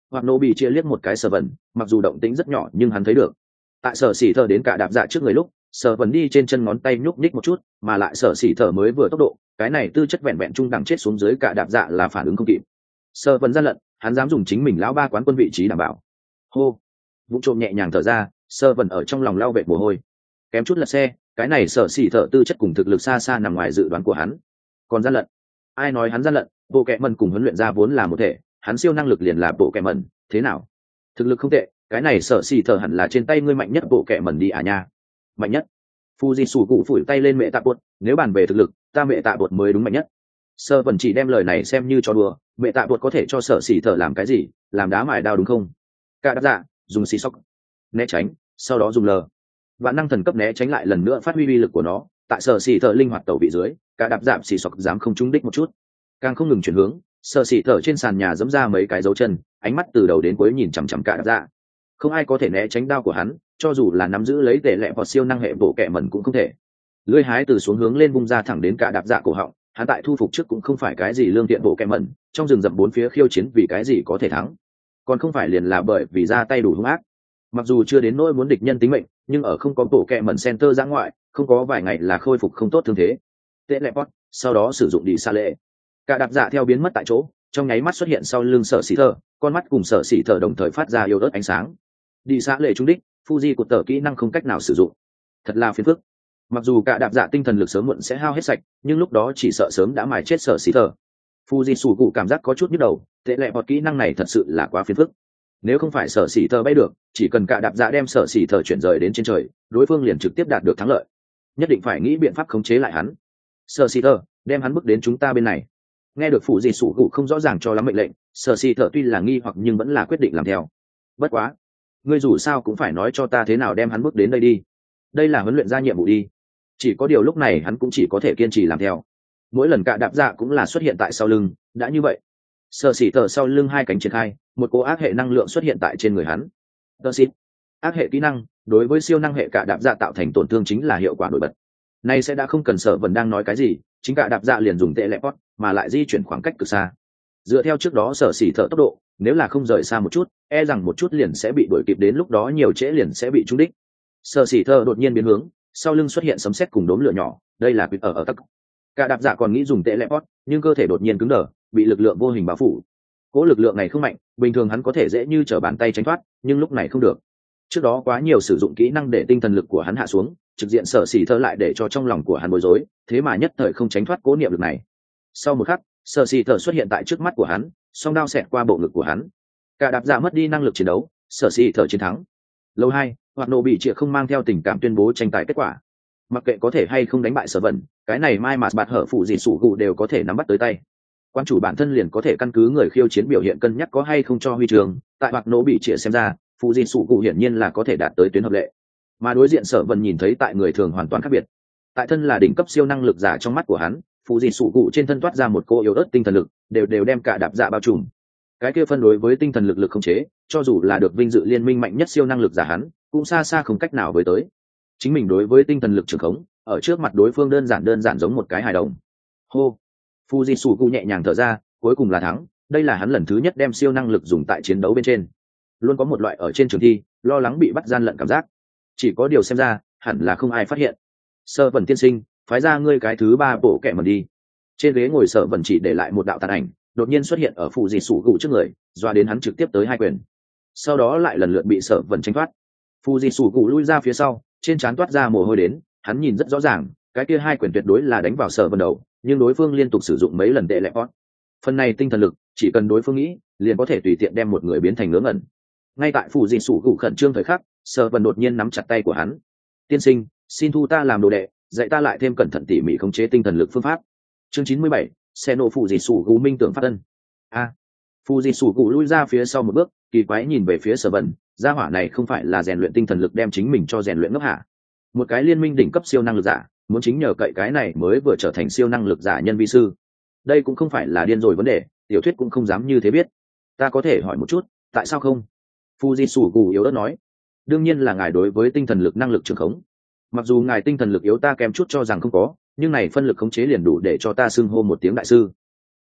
hoặc nô bị chia liếc một cái Sở Vân, mặc dù động tĩnh rất nhỏ nhưng hắn thấy được. Tại Sở Sĩ Thở đến cả đạp dạ trước người lúc, Sở Vân đi trên chân ngón tay nhúc nhích một chút, mà lại Sở Sĩ Thở mới vừa tốc độ, cái này tư chất vẹn vẹn trung đẳng chết xuống dưới cả đạp dạ là phản ứng không kịp. Sở Vân gian lận, hắn dám dùng chính mình lão ba quán quân vị trí đảm bảo. Hô, vụng trộm nhẹ nhàng thở ra, Sở Vân ở trong lòng lau vệt mồ hôi. Kém chút lật xe, cái này Sở Sĩ Thở tư chất cùng thực lực xa xa nằm ngoài dự đoán của hắn. Còn gian lận, ai nói hắn gian lận? Bộ kệ mẩn cùng huấn luyện ra vốn là một thể, hắn siêu năng lực liền là bộ kệ mẩn, thế nào? Thực lực không tệ, cái này Sở Sĩ Thở hẳn là trên tay ngươi mạnh nhất bộ kệ mẩn đi à nha. Mạnh nhất? Fuji cụ phủi tay lên mẹ tạ bột, nếu bàn về thực lực, ta mẹ tạ bột mới đúng mạnh nhất. Sơ vẫn chỉ đem lời này xem như cho đùa, mẹ tạ bột có thể cho Sở Sĩ Thở làm cái gì, làm đá mài đao đúng không? Cả đáp dạ, dùng xì sóc, né tránh, sau đó dùng lờ. Vạn năng thần cấp né tránh lại lần nữa phát huy uy lực của nó, tại Sở Sĩ Thở linh hoạt tẩu vị dưới, cả đạp giảm xì sóc dám không trúng đích một chút, càng không ngừng chuyển hướng. Sở Sĩ Thở trên sàn nhà giẫm ra mấy cái dấu chân, ánh mắt từ đầu đến cuối nhìn chằm chằm cả đạp dạ. Không ai có thể né tránh đao của hắn, cho dù là nắm giữ lấy tệ lệ hoặc siêu năng hệ bộ kệ mẩn cũng không thể. Lưỡi hái từ xuống hướng lên vung ra thẳng đến cả đạp dạ cổ họng, hắn tại thu phục trước cũng không phải cái gì lương thiện bộ kệ mẩn, trong rừng rậm bốn phía khiêu chiến vì cái gì có thể thắng, còn không phải liền là bởi vì ra tay đủ hung ác. Mặc dù chưa đến nỗi muốn địch nhân tính mệnh, nhưng ở không có bộ kệ mẩn center ra ngoại, không có vài ngày là khôi phục không tốt thương thế. Tệ lệ pot, sau đó sử dụng đi xa lệ, cả đạp dạ theo biến mất tại chỗ, trong nháy mắt xuất hiện sau lưng Sở Sĩ Thở, con mắt cùng Sở Sĩ Thở đồng thời phát ra yếu ớt ánh sáng. Đi xa lệ trúng đích, Fuji của tờ kỹ năng không cách nào sử dụng, thật là phiền phức. Mặc dù cả đạp dạ tinh thần lực sớm muộn sẽ hao hết sạch, nhưng lúc đó chỉ sợ sớm đã mài chết Sở Sĩ Thở. Fuji sủ cụ cảm giác có chút nhức đầu, tệ lệ bọt kỹ năng này thật sự là quá phiền phức. Nếu không phải Sở Sĩ Thở bay được, chỉ cần cả đạp dạ đem Sở Sĩ Thở chuyển rời đến trên trời, đối phương liền trực tiếp đạt được thắng lợi. Nhất định phải nghĩ biện pháp khống chế lại hắn. Sở Sĩ Thở, đem hắn bước đến chúng ta bên này. Nghe được Fuji sủ cụ không rõ ràng cho lắm mệnh lệnh, Sở Sĩ Thở tuy là nghi hoặc nhưng vẫn là quyết định làm theo. Bất quá, ngươi dù sao cũng phải nói cho ta thế nào đem hắn bước đến đây đi. Đây là huấn luyện ra nhiệm vụ đi. Chỉ có điều lúc này hắn cũng chỉ có thể kiên trì làm theo. Mỗi lần cạ đạp dạ cũng là xuất hiện tại sau lưng, đã như vậy, Sở Sĩ Thở sau lưng hai cánh triển khai, một cỗ ác hệ năng lượng xuất hiện tại trên người hắn. Tơ xít, ác hệ kỹ năng đối với siêu năng hệ cạ đạp dạ tạo thành tổn thương chính là hiệu quả nổi bật. Nay sẽ đã không cần Sở Vân đang nói cái gì, chính cạ đạp dạ liền dùng tệ lệ pot mà lại di chuyển khoảng cách cực xa. Dựa theo trước đó Sở Sĩ Thở tốc độ, nếu là không rời xa một chút, e rằng một chút liền sẽ bị đuổi kịp, đến lúc đó nhiều trễ liền sẽ bị trúng đích. Sở Sĩ Thở đột nhiên biến hướng, sau lưng xuất hiện sấm sét cùng đốm lửa nhỏ, đây là quỷ ở ở tắc. Cả đạp dạ còn nghĩ dùng tệ lệ pot, nhưng cơ thể đột nhiên cứng đờ, bị lực lượng vô hình bao phủ. Cố lực lượng này không mạnh, bình thường hắn có thể dễ như trở bàn tay tránh thoát, nhưng lúc này không được. Trước đó quá nhiều sử dụng kỹ năng để tinh thần lực của hắn hạ xuống, trực diện Sở Sĩ Thở lại để cho trong lòng của hắn bối rối, thế mà nhất thời không tránh thoát cố niệm lực này. Sau một khắc, Sở Sĩ Thở xuất hiện tại trước mắt của hắn, song đao xẹt qua bộ ngực của hắn. Cả đạp dạ mất đi năng lực chiến đấu, Sở Sĩ Thở chiến thắng. Lâu hai, hoặc nộ bị trịa không mang theo tình cảm tuyên bố tranh tài kết quả. Mặc kệ có thể hay không đánh bại Sở Vân, cái này mai mà bạt hở phụ gì sủ gụ đều có thể nắm bắt tới tay. Quan chủ bản thân liền có thể căn cứ người khiêu chiến biểu hiện cân nhắc có hay không cho huy trường. Tại hoặc nộ bị trịa xem ra, phụ gì sủ gụ hiển nhiên là có thể đạt tới tuyến hợp lệ, mà đối diện Sở Vân nhìn thấy tại người thường hoàn toàn khác biệt. Tại thân là đỉnh cấp siêu năng lực giả trong mắt của hắn, phụ gì sủ gụ trên thân toát ra một cô yếu ớt tinh thần lực, đều đều đem cả đạp dạ bao trùm. Cái kia phân đối với tinh thần lực lực không chế, cho dù là được vinh dự liên minh mạnh nhất siêu năng lực giả hắn, cũng xa xa không cách nào với tới. Chính mình đối với tinh thần lực trường khống, ở trước mặt đối phương đơn giản đơn giản giống một cái hài đồng. Hô, Fujitsu nhẹ nhàng thở ra, cuối cùng là thắng. Đây là hắn lần thứ nhất đem siêu năng lực dùng tại chiến đấu bên trên. Luôn có một loại ở trên trường thi lo lắng bị bắt gian lận cảm giác. Chỉ có điều xem ra, hẳn là không ai phát hiện. Sở Vân tiên sinh, phái ra ngươi cái thứ ba bộ kệ mẩn đi. Trên ghế ngồi Sở Vân chỉ để lại một đạo tàn ảnh, đột nhiên xuất hiện ở Fujitsu trước người, doa đến hắn trực tiếp tới hai quyền. Sau đó lại lần lượt bị Sở Vân tránh thoát. Fujitsu lui ra phía sau, trên trán toát ra mồ hôi đến, hắn nhìn rất rõ ràng, cái kia hai quyền tuyệt đối là đánh vào Sở Vân đầu, nhưng đối phương liên tục sử dụng mấy lần tệ lệ pot. Phần này tinh thần lực, chỉ cần đối phương nghĩ, liền có thể tùy tiện đem một người biến thành ngớ ngẩn. Ngay tại Fujitsu khẩn trương thời khắc, Sở Vân đột nhiên nắm chặt tay của hắn. "Tiên sinh, xin thu ta làm đồ đệ, dạy ta lại thêm cẩn thận tỉ mỉ khống chế tinh thần lực phương pháp." Chương chín mươi bảy, Seno Fujitsu minh tưởng phát tân. A. À, Fujitsu lui ra phía sau một bước, kỳ quái nhìn về phía Sở Vân, gia hỏa này không phải là rèn luyện tinh thần lực đem chính mình cho rèn luyện ngốc hả? Một cái liên minh đỉnh cấp siêu năng lực giả, muốn chính nhờ cậy cái này mới vừa trở thành siêu năng lực giả nhân vi sư. Đây cũng không phải là điên rồi vấn đề, tiểu thuyết cũng không dám như thế biết. Ta có thể hỏi một chút, tại sao không? Fujitsu yếu ớt nói. Đương nhiên là ngài đối với tinh thần lực năng lực trường khống. Mặc dù ngài tinh thần lực yếu ta kém chút cho rằng không có, nhưng này phân lực khống chế liền đủ để cho ta xưng hô một tiếng đại sư.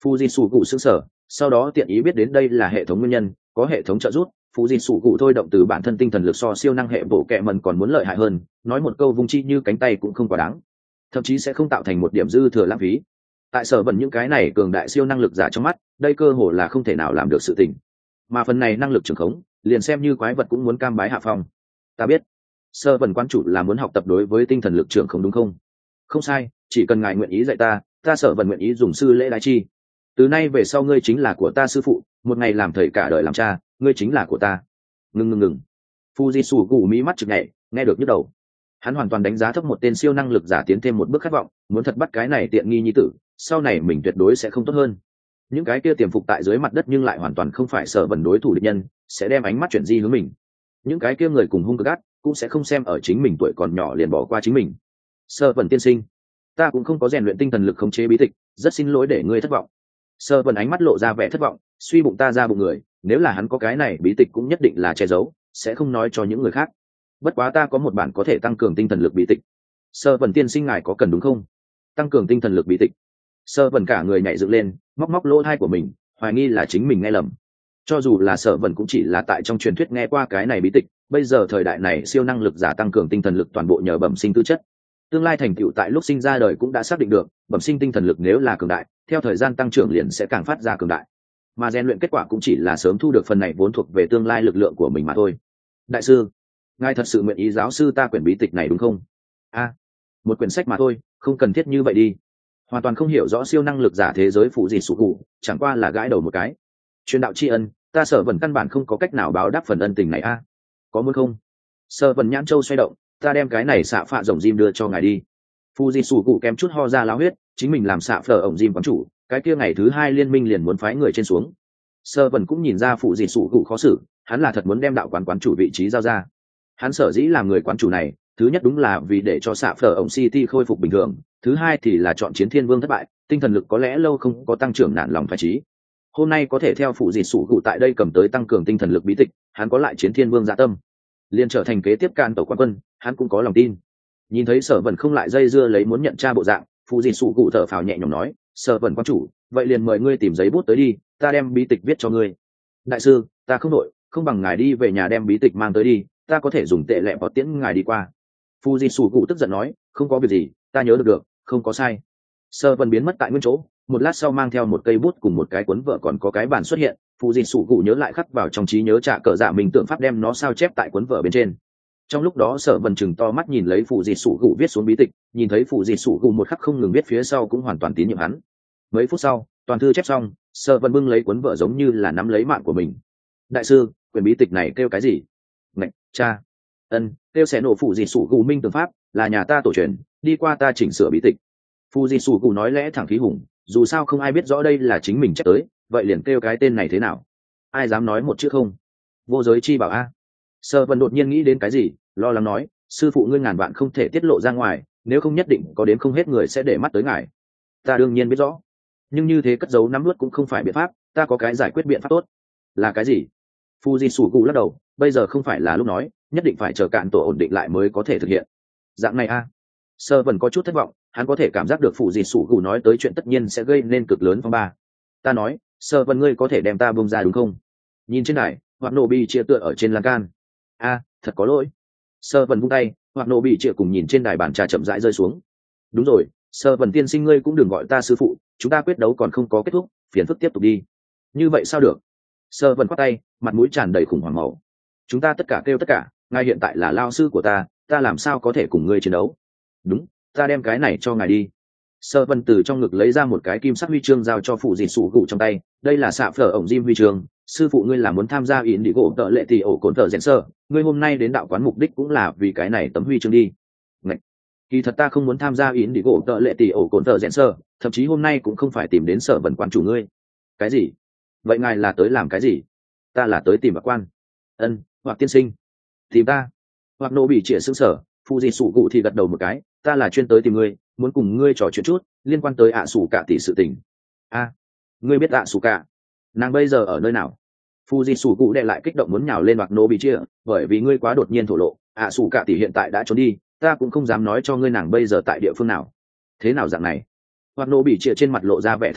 Fuji sủ cụ sững sở, sau đó tiện ý biết đến đây là hệ thống nguyên nhân, có hệ thống trợ giúp, Fuji sủ cụ thôi động từ bản thân tinh thần lực so siêu năng hệ bộ kệ mần còn muốn lợi hại hơn, nói một câu vung chi như cánh tay cũng không quá đáng, thậm chí sẽ không tạo thành một điểm dư thừa lãng phí. Tại sở bẩn những cái này cường đại siêu năng lực giả trong mắt, đây cơ hồ là không thể nào làm được sự tình. Mà phần này năng lực trường khống, liền xem như quái vật cũng muốn cam bái hạ phong. Ta biết, sở bẩn quan chủ là muốn học tập đối với tinh thần lực trường khống đúng không? Không sai, chỉ cần ngài nguyện ý dạy ta, ta sở bẩn nguyện ý dùng sư lễ đái chi. Từ nay về sau ngươi chính là của ta sư phụ, một ngày làm thầy cả đời làm cha, ngươi chính là của ta. Ngừng ngừng ngừng. Fuji sủ gù mí mắt chực nhảy, nghe được nhức đầu. Hắn hoàn toàn đánh giá thấp một tên siêu năng lực giả tiến thêm một bước khát vọng, muốn thật bắt cái này tiện nghi nhi tử, sau này mình tuyệt đối sẽ không tốt hơn. Những cái kia tiềm phục tại dưới mặt đất nhưng lại hoàn toàn không phải sở bẩn đối thủ địch nhân, sẽ đem ánh mắt chuyển di hướng mình. Những cái kia người cùng hung cực ác cũng sẽ không xem ở chính mình tuổi còn nhỏ liền bỏ qua chính mình. Sở bẩn tiên sinh, ta cũng không có rèn luyện tinh thần lực khống chế bí tịch, rất xin lỗi để ngươi thất vọng. Sở bẩn ánh mắt lộ ra vẻ thất vọng, suy bụng ta ra bụng người, nếu là hắn có cái này bí tịch cũng nhất định là che giấu, sẽ không nói cho những người khác. Bất quá ta có một bản có thể tăng cường tinh thần lực bí tịch. Sở bẩn tiên sinh ngài có cần đúng không? Tăng cường tinh thần lực bí tịch. Sở bẩn cả người nhảy dựng lên, móc móc lỗ tai của mình, hoài nghi là chính mình nghe lầm. Cho dù là Sở bẩn cũng chỉ là tại trong truyền thuyết nghe qua cái này bí tịch, bây giờ thời đại này siêu năng lực giả tăng cường tinh thần lực toàn bộ nhờ bẩm sinh tư chất. Tương lai thành tựu tại lúc sinh ra đời cũng đã xác định được, bẩm sinh tinh thần lực nếu là cường đại, theo thời gian tăng trưởng liền sẽ càng phát ra cường đại. Mà rèn luyện kết quả cũng chỉ là sớm thu được phần này vốn thuộc về tương lai lực lượng của mình mà thôi. Đại sư, ngài thật sự nguyện ý giáo sư ta quyển bí tịch này đúng không? A, một quyển sách mà thôi, không cần thiết như vậy đi. Hoàn toàn không hiểu rõ siêu năng lực giả thế giới phụ gì sụ cụ, chẳng qua là gãi đầu một cái. Truyền đạo tri ân, ta Sở Vân căn bản không có cách nào báo đáp phần ân tình này a. Có muốn không? Sở Vân nhãn châu xoay động, ta đem cái này xạ phạ rồng diêm đưa cho ngài đi. Fuji sủ cụ kém chút ho ra láo huyết, chính mình làm xạ phở ổng diêm quán chủ, cái kia ngày thứ hai liên minh liền muốn phái người trên xuống. Sở Vân cũng nhìn ra Fuji sủ cụ khó xử, hắn là thật muốn đem đạo quán quán chủ vị trí giao ra. Hắn sở dĩ làm người quán chủ này, thứ nhất đúng là vì để cho xạ phở ổng city khôi phục bình thường, thứ hai thì là chọn chiến thiên vương thất bại, tinh thần lực có lẽ lâu không có tăng trưởng nản lòng phải trí. Hôm nay có thể theo phụ dị sủ cụ tại đây cầm tới tăng cường tinh thần lực bí tịch, hắn có lại chiến thiên vương dạ tâm, liền trở thành kế tiếp can tổ quan quân, hắn cũng có lòng tin. Nhìn thấy Sở Vân không lại dây dưa lấy muốn nhận tra bộ dạng, phụ dị sủ cụ thở phào nhẹ nhõm nói, Sở Vân quan chủ, vậy liền mời ngươi tìm giấy bút tới đi, ta đem bí tịch viết cho ngươi. Đại sư, ta không nội, không bằng ngài đi về nhà đem bí tịch mang tới đi, ta có thể dùng tệ lệ bỏ tiễn ngài đi qua. Fuji sủ cụ tức giận nói, không có việc gì, ta nhớ được được, không có sai. Sở Vân biến mất tại nguyên chỗ, một lát sau mang theo một cây bút cùng một cái cuốn vợ còn có cái bản xuất hiện. Fuji sủ cụ nhớ lại khắc vào trong trí nhớ trả cờ dạ mình tượng pháp đem nó sao chép tại cuốn vợ bên trên. Trong lúc đó Sở Vân chừng to mắt nhìn lấy Fuji sủ cụ viết xuống bí tịch, nhìn thấy Fuji sủ cụ một khắc không ngừng viết phía sau cũng hoàn toàn tín nhiệm hắn. Mấy phút sau, toàn thư chép xong, Sở Vân bưng lấy cuốn vợ giống như là nắm lấy mạng của mình. Đại sư, quyển bí tịch này kêu cái gì? Ngạch, cha. Ân, kêu sẽ nổ Fuji sủ cụ minh tượng pháp, là nhà ta tổ truyền, đi qua ta chỉnh sửa bí tịch. Fuji sủ cụ nói lẽ thẳng khí hùng, dù sao không ai biết rõ đây là chính mình chép tới, vậy liền kêu cái tên này thế nào? Ai dám nói một chữ không? Vô giới chi bảo a. Sở Vân đột nhiên nghĩ đến cái gì, lo lắng nói, sư phụ ngươi ngàn vạn không thể tiết lộ ra ngoài, nếu không nhất định có đến không hết người sẽ để mắt tới ngài. Ta đương nhiên biết rõ, nhưng như thế cất giấu nắm nuốt cũng không phải biện pháp, ta có cái giải quyết biện pháp tốt. Là cái gì? Fuji sủ cụ lắc đầu, bây giờ không phải là lúc nói, nhất định phải chờ cạn tổ ổn định lại mới có thể thực hiện. Dạng này a. Sở Vân có chút thất vọng, hắn có thể cảm giác được phụ dị sủ cụ nói tới chuyện tất nhiên sẽ gây nên cực lớn phong ba. Ta nói, Sở Vân ngươi có thể đem ta bông ra đúng không? Nhìn trên đài, hoặc nổ bị chia tựa ở trên lan can. A, thật có lỗi. Sở Vân vung tay, hoặc nổ bị chia cùng nhìn trên đài bàn trà chậm rãi rơi xuống. Đúng rồi, Sở Vân tiên sinh ngươi cũng đừng gọi ta sư phụ, chúng ta quyết đấu còn không có kết thúc, phiền phức tiếp tục đi. Như vậy sao được? Sở Vân quát tay, mặt mũi tràn đầy khủng hoảng màu. Chúng ta tất cả kêu tất cả, ngài hiện tại là lao sư của ta, ta làm sao có thể cùng ngươi chiến đấu? Đúng, ta đem cái này cho ngài đi. Sở Vân từ trong ngực lấy ra một cái kim sắc huy chương giao cho phụ dị sủ cụ trong tay, đây là xạ phở ổng diêm huy chương, sư phụ ngươi là muốn tham gia ỉn đi gỗ tợ lệ thì ổ cồn tợ rèn sơ, ngươi hôm nay đến đạo quán mục đích cũng là vì cái này tấm huy chương đi. Ngậy! Kỳ thật ta không muốn tham gia ỉn đi gỗ tợ lệ thì ổ cồn tợ rèn sơ, thậm chí hôm nay cũng không phải tìm đến Sở Vân quán chủ ngươi. Cái gì? Vậy ngài là tới làm cái gì? Ta là tới tìm bạc quan. Ân, hoặc tiên sinh. Tìm ta? Hoặc nô bị trịa sững sờ, phụ dị sủ cụ thì gật đầu một cái, ta là chuyên tới tìm ngươi, muốn cùng ngươi trò chuyện chút liên quan tới ạ sủ cả tỷ sự tình. A, ngươi biết ạ sủ cả? Nàng bây giờ ở nơi nào? Fuji sủ cụ đệ lại kích động muốn nhào lên hoặc nô bị chia, bởi vì ngươi quá đột nhiên thổ lộ, ạ sủ cả tỷ hiện tại đã trốn đi, ta cũng không dám nói cho ngươi nàng bây giờ tại địa phương nào. Thế nào dạng này? Hoặc nô bị chia trên mặt lộ ra vẻ thất vọng,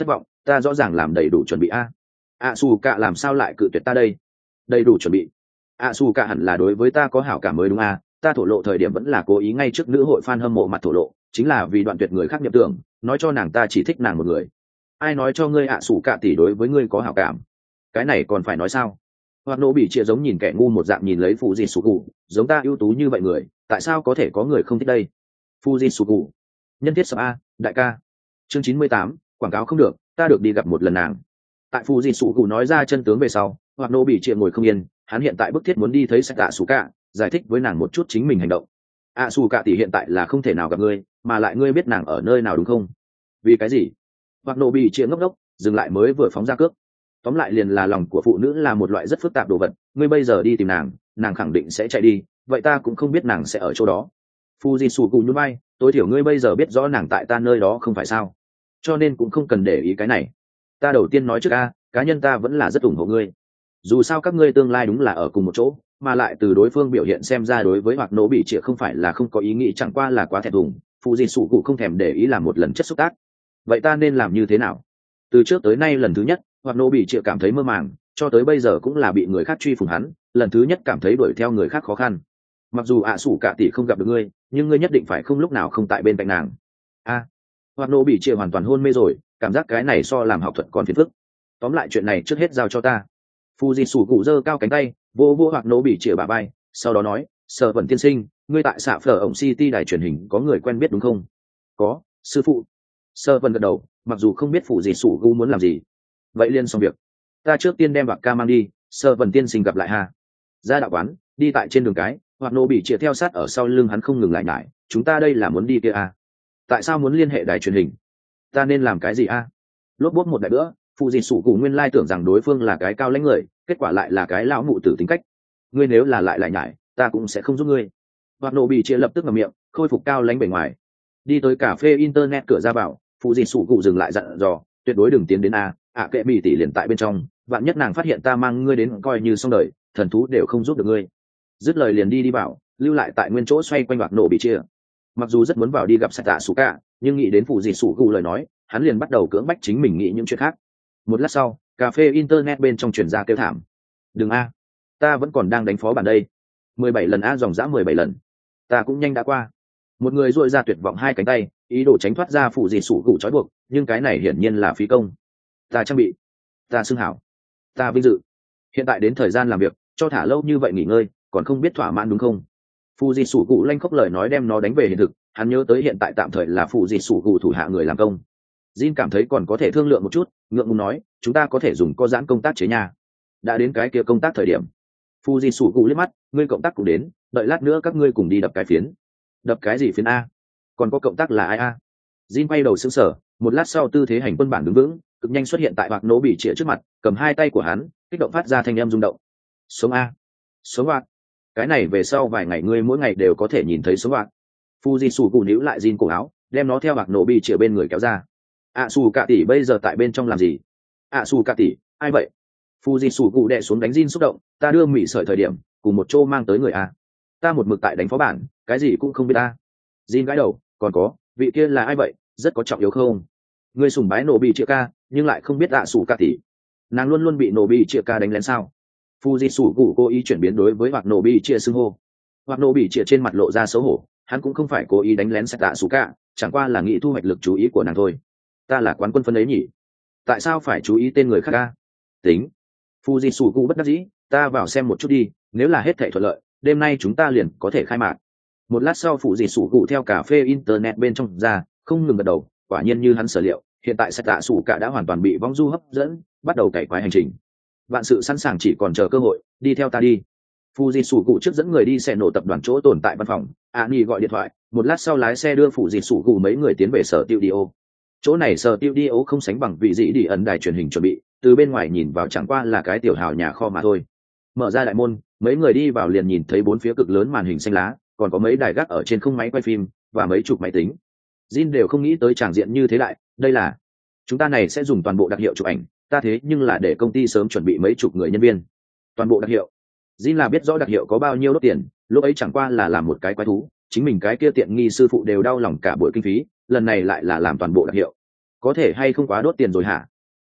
ta rõ ràng làm đầy đủ chuẩn bị a. ạ xù cả làm sao lại cự tuyệt ta đây? Đầy đủ chuẩn bị? ạ xù cả hẳn là đối với ta có hảo cảm mới đúng a. Ta thổ lộ thời điểm vẫn là cố ý ngay trước nữ hội fan hâm mộ mặt thổ lộ, chính là vì đoạn tuyệt người khác nhập tưởng, nói cho nàng ta chỉ thích nàng một người. Ai nói cho ngươi ạ xù cả tỷ đối với ngươi có hảo cảm? Cái này còn phải nói sao? Hoặc nổ bị chia giống nhìn kẻ ngu một dạng nhìn lấy phụ gì sụ cụ, giống ta ưu tú như vậy người, tại sao có thể có người không thích đây? Fuji Suku, nhân thiết sập a, đại ca. Chương chín mươi tám, quảng cáo không được, ta được đi gặp một lần nàng. Tại Fuji Suku nói ra chân tướng về sau, hoặc nô bị chuyện ngồi không yên, hắn hiện tại bức thiết muốn đi thấy Sata Suka, giải thích với nàng một chút chính mình hành động. A Suka tỷ hiện tại là không thể nào gặp ngươi, mà lại ngươi biết nàng ở nơi nào đúng không? Vì cái gì? Hoặc nô bị chuyện ngốc ngốc, dừng lại mới vừa phóng ra cước. Tóm lại liền là lòng của phụ nữ là một loại rất phức tạp đồ vật, ngươi bây giờ đi tìm nàng, nàng khẳng định sẽ chạy đi, vậy ta cũng không biết nàng sẽ ở chỗ đó. Fuji Suku nhún vai, tối thiểu ngươi bây giờ biết rõ nàng tại ta nơi đó không phải sao, cho nên cũng không cần để ý cái này. Ta đầu tiên nói trước a, cá nhân ta vẫn là rất ủng hộ ngươi, dù sao các ngươi tương lai đúng là ở cùng một chỗ, mà lại từ đối phương biểu hiện xem ra đối với hoặc nổ bị trịa không phải là không có ý nghĩ, chẳng qua là quá thẹn thùng. Fuji Suku không thèm để ý làm một lần chất xúc tác. Vậy ta nên làm như thế nào? Từ trước tới nay lần thứ nhất, hoặc nổ bị trịa cảm thấy mơ màng, cho tới bây giờ cũng là bị người khác truy phủng hắn, lần thứ nhất cảm thấy đuổi theo người khác khó khăn. Mặc dù ạ sủ cả tỷ không gặp được ngươi, nhưng ngươi nhất định phải không lúc nào không tại bên cạnh nàng. A, à, hoặc nô bị chia hoàn toàn hôn mê rồi, cảm giác cái này so làm học thuật còn phiền phức. Tóm lại chuyện này trước hết giao cho ta. Fuji sủ cụ giơ cao cánh tay, vô vô hoặc nô bị chia bả vai, sau đó nói, Sở Vân tiên sinh, ngươi tại xạ phở ổng city đài truyền hình có người quen biết đúng không? Có, sư phụ. Sở Vân gật đầu, mặc dù không biết phụ gì sủ cụ muốn làm gì. Vậy liên xong việc, ta trước tiên đem bạc ca mang đi, Sở Vân tiên sinh gặp lại ha. Ra đạo quán, đi tại trên đường cái, hoặc nô bị chia theo sát ở sau lưng hắn không ngừng lại nhải, chúng ta đây là muốn đi kia à? Tại sao muốn liên hệ đài truyền hình? Ta nên làm cái gì a? À? Lốp bốt một đại bữa, phụ gì sủ cụ nguyên lai tưởng rằng đối phương là cái cao lãnh người, kết quả lại là cái lão mụ tử tính cách. Ngươi nếu là lại lại nhải, ta cũng sẽ không giúp ngươi. Hoặc nô bị chia lập tức ngậm miệng, khôi phục cao lãnh bề ngoài. Đi tới cà phê internet cửa ra vào, phụ gì sủ cụ dừng lại dặn dò, tuyệt đối đừng tiến đến a, ạ kệ bị tỷ liền tại bên trong, vạn nhất nàng phát hiện ta mang ngươi đến coi như xong đời, thần thú đều không giúp được ngươi. Dứt lời liền đi đi vào, lưu lại tại nguyên chỗ xoay quanh hoặc nổ bị chia. Mặc dù rất muốn vào đi gặp Sata Suka, nhưng nghĩ đến phụ gì sủ cụ lời nói, hắn liền bắt đầu cưỡng bách chính mình nghĩ những chuyện khác. Một lát sau, cà phê internet bên trong truyền ra kêu thảm. Đừng a, ta vẫn còn đang đánh phó bản đây. mười bảy lần a, dòng dã mười bảy lần. Ta cũng nhanh đã qua. Một người duỗi ra tuyệt vọng hai cánh tay, ý đồ tránh thoát ra phụ gì sủ cụ trói buộc, nhưng cái này hiển nhiên là phí công. Ta trang bị, ta xưng hảo, ta vinh dự. Hiện tại đến thời gian làm việc, cho thả lâu như vậy nghỉ ngơi, còn không biết thỏa mãn đúng không? Phụ gì sủ cụ lanh khóc lời nói đem nó đánh về hiện thực, hắn nhớ tới hiện tại tạm thời là phụ gì sủ cụ thủ hạ người làm công. Jin cảm thấy còn có thể thương lượng một chút, ngượng ngùng nói, chúng ta có thể dùng có giãn công tác chế nhà. Đã đến cái kia công tác thời điểm. Phụ gì sủ cụ liếc mắt, ngươi cộng tác cũng đến, đợi lát nữa các ngươi cùng đi đập cái phiến. Đập cái gì phiến a? Còn có cộng tác là ai a? Jin quay đầu sững sờ, một lát sau tư thế hành quân bản đứng vững, cực nhanh xuất hiện tại bạc nổ bị trịa trước mặt, cầm hai tay của hắn, kích động phát ra thanh âm rung động. Sống a, sống a. Cái này về sau vài ngày ngươi mỗi ngày đều có thể nhìn thấy sống a. Fuji sủ cụ níu lại Jin cổ áo, đem nó theo bạc nổ bị trịa bên người kéo ra. ạ xù cả tỷ bây giờ tại bên trong làm gì? ạ xù cả tỷ, ai vậy? Fuji sủ cụ đè xuống đánh Jin xúc động, ta đưa mị sợi thời điểm, cùng một chỗ mang tới người a. Ta một mực tại đánh phó bản, cái gì cũng không biết ta. Jin gãi đầu, còn có, vị kia là ai vậy? Rất có trọng yếu không? Ngươi sùng bái nổ bị trịa ca, nhưng lại không biết ạ xù cả tỷ. Nàng luôn luôn bị nổ bị trịa ca đánh lén sao? Fuji sủ cụ cố ý chuyển biến đối với hoặc nổ bị trịa xưng hô. Hoặc nổ bị trịa trên mặt lộ ra xấu hổ, hắn cũng không phải cố ý đánh lén Sata Suka, chẳng qua là nghĩ thu hoạch lực chú ý của nàng thôi. Ta là quán quân phân ấy nhỉ? Tại sao phải chú ý tên người khác ca? Tính. Fuji sủ cụ bất đắc dĩ, ta vào xem một chút đi, nếu là hết thảy thuận lợi, đêm nay chúng ta liền có thể khai mạc. Một lát sau Fuji sủ cụ theo cà phê internet bên trong ra, không ngừng gật đầu, quả nhiên như hắn sở liệu, hiện tại Sata Suka đã hoàn toàn bị vong du hấp dẫn, bắt đầu cày quái hành trình. Vạn sự sẵn sàng, chỉ còn chờ cơ hội, đi theo ta đi. Fuji sủ cụ trước dẫn người đi xe nổ tập đoàn chỗ tồn tại văn phòng, Ani gọi điện thoại, một lát sau lái xe đưa Fuji sủ cụ mấy người tiến về sở studio. Chỗ này sở studio không sánh bằng vị dị đi ẩn đài truyền hình chuẩn bị, từ bên ngoài nhìn vào chẳng qua là cái tiểu hào nhà kho mà thôi. Mở ra đại môn, mấy người đi vào liền nhìn thấy bốn phía cực lớn màn hình xanh lá, còn có mấy đài gác ở trên không máy quay phim và mấy chục máy tính. Jin đều không nghĩ tới tràng diện như thế lại, đây là chúng ta này sẽ dùng toàn bộ đặc hiệu chụp ảnh, ta thế nhưng là để công ty sớm chuẩn bị mấy chục người nhân viên. Toàn bộ đặc hiệu. Jin là biết rõ đặc hiệu có bao nhiêu đốt tiền, lúc ấy chẳng qua là làm một cái quái thú, chính mình cái kia tiện nghi sư phụ đều đau lòng cả buổi kinh phí, lần này lại là làm toàn bộ đặc hiệu. Có thể hay không quá đốt tiền rồi hả?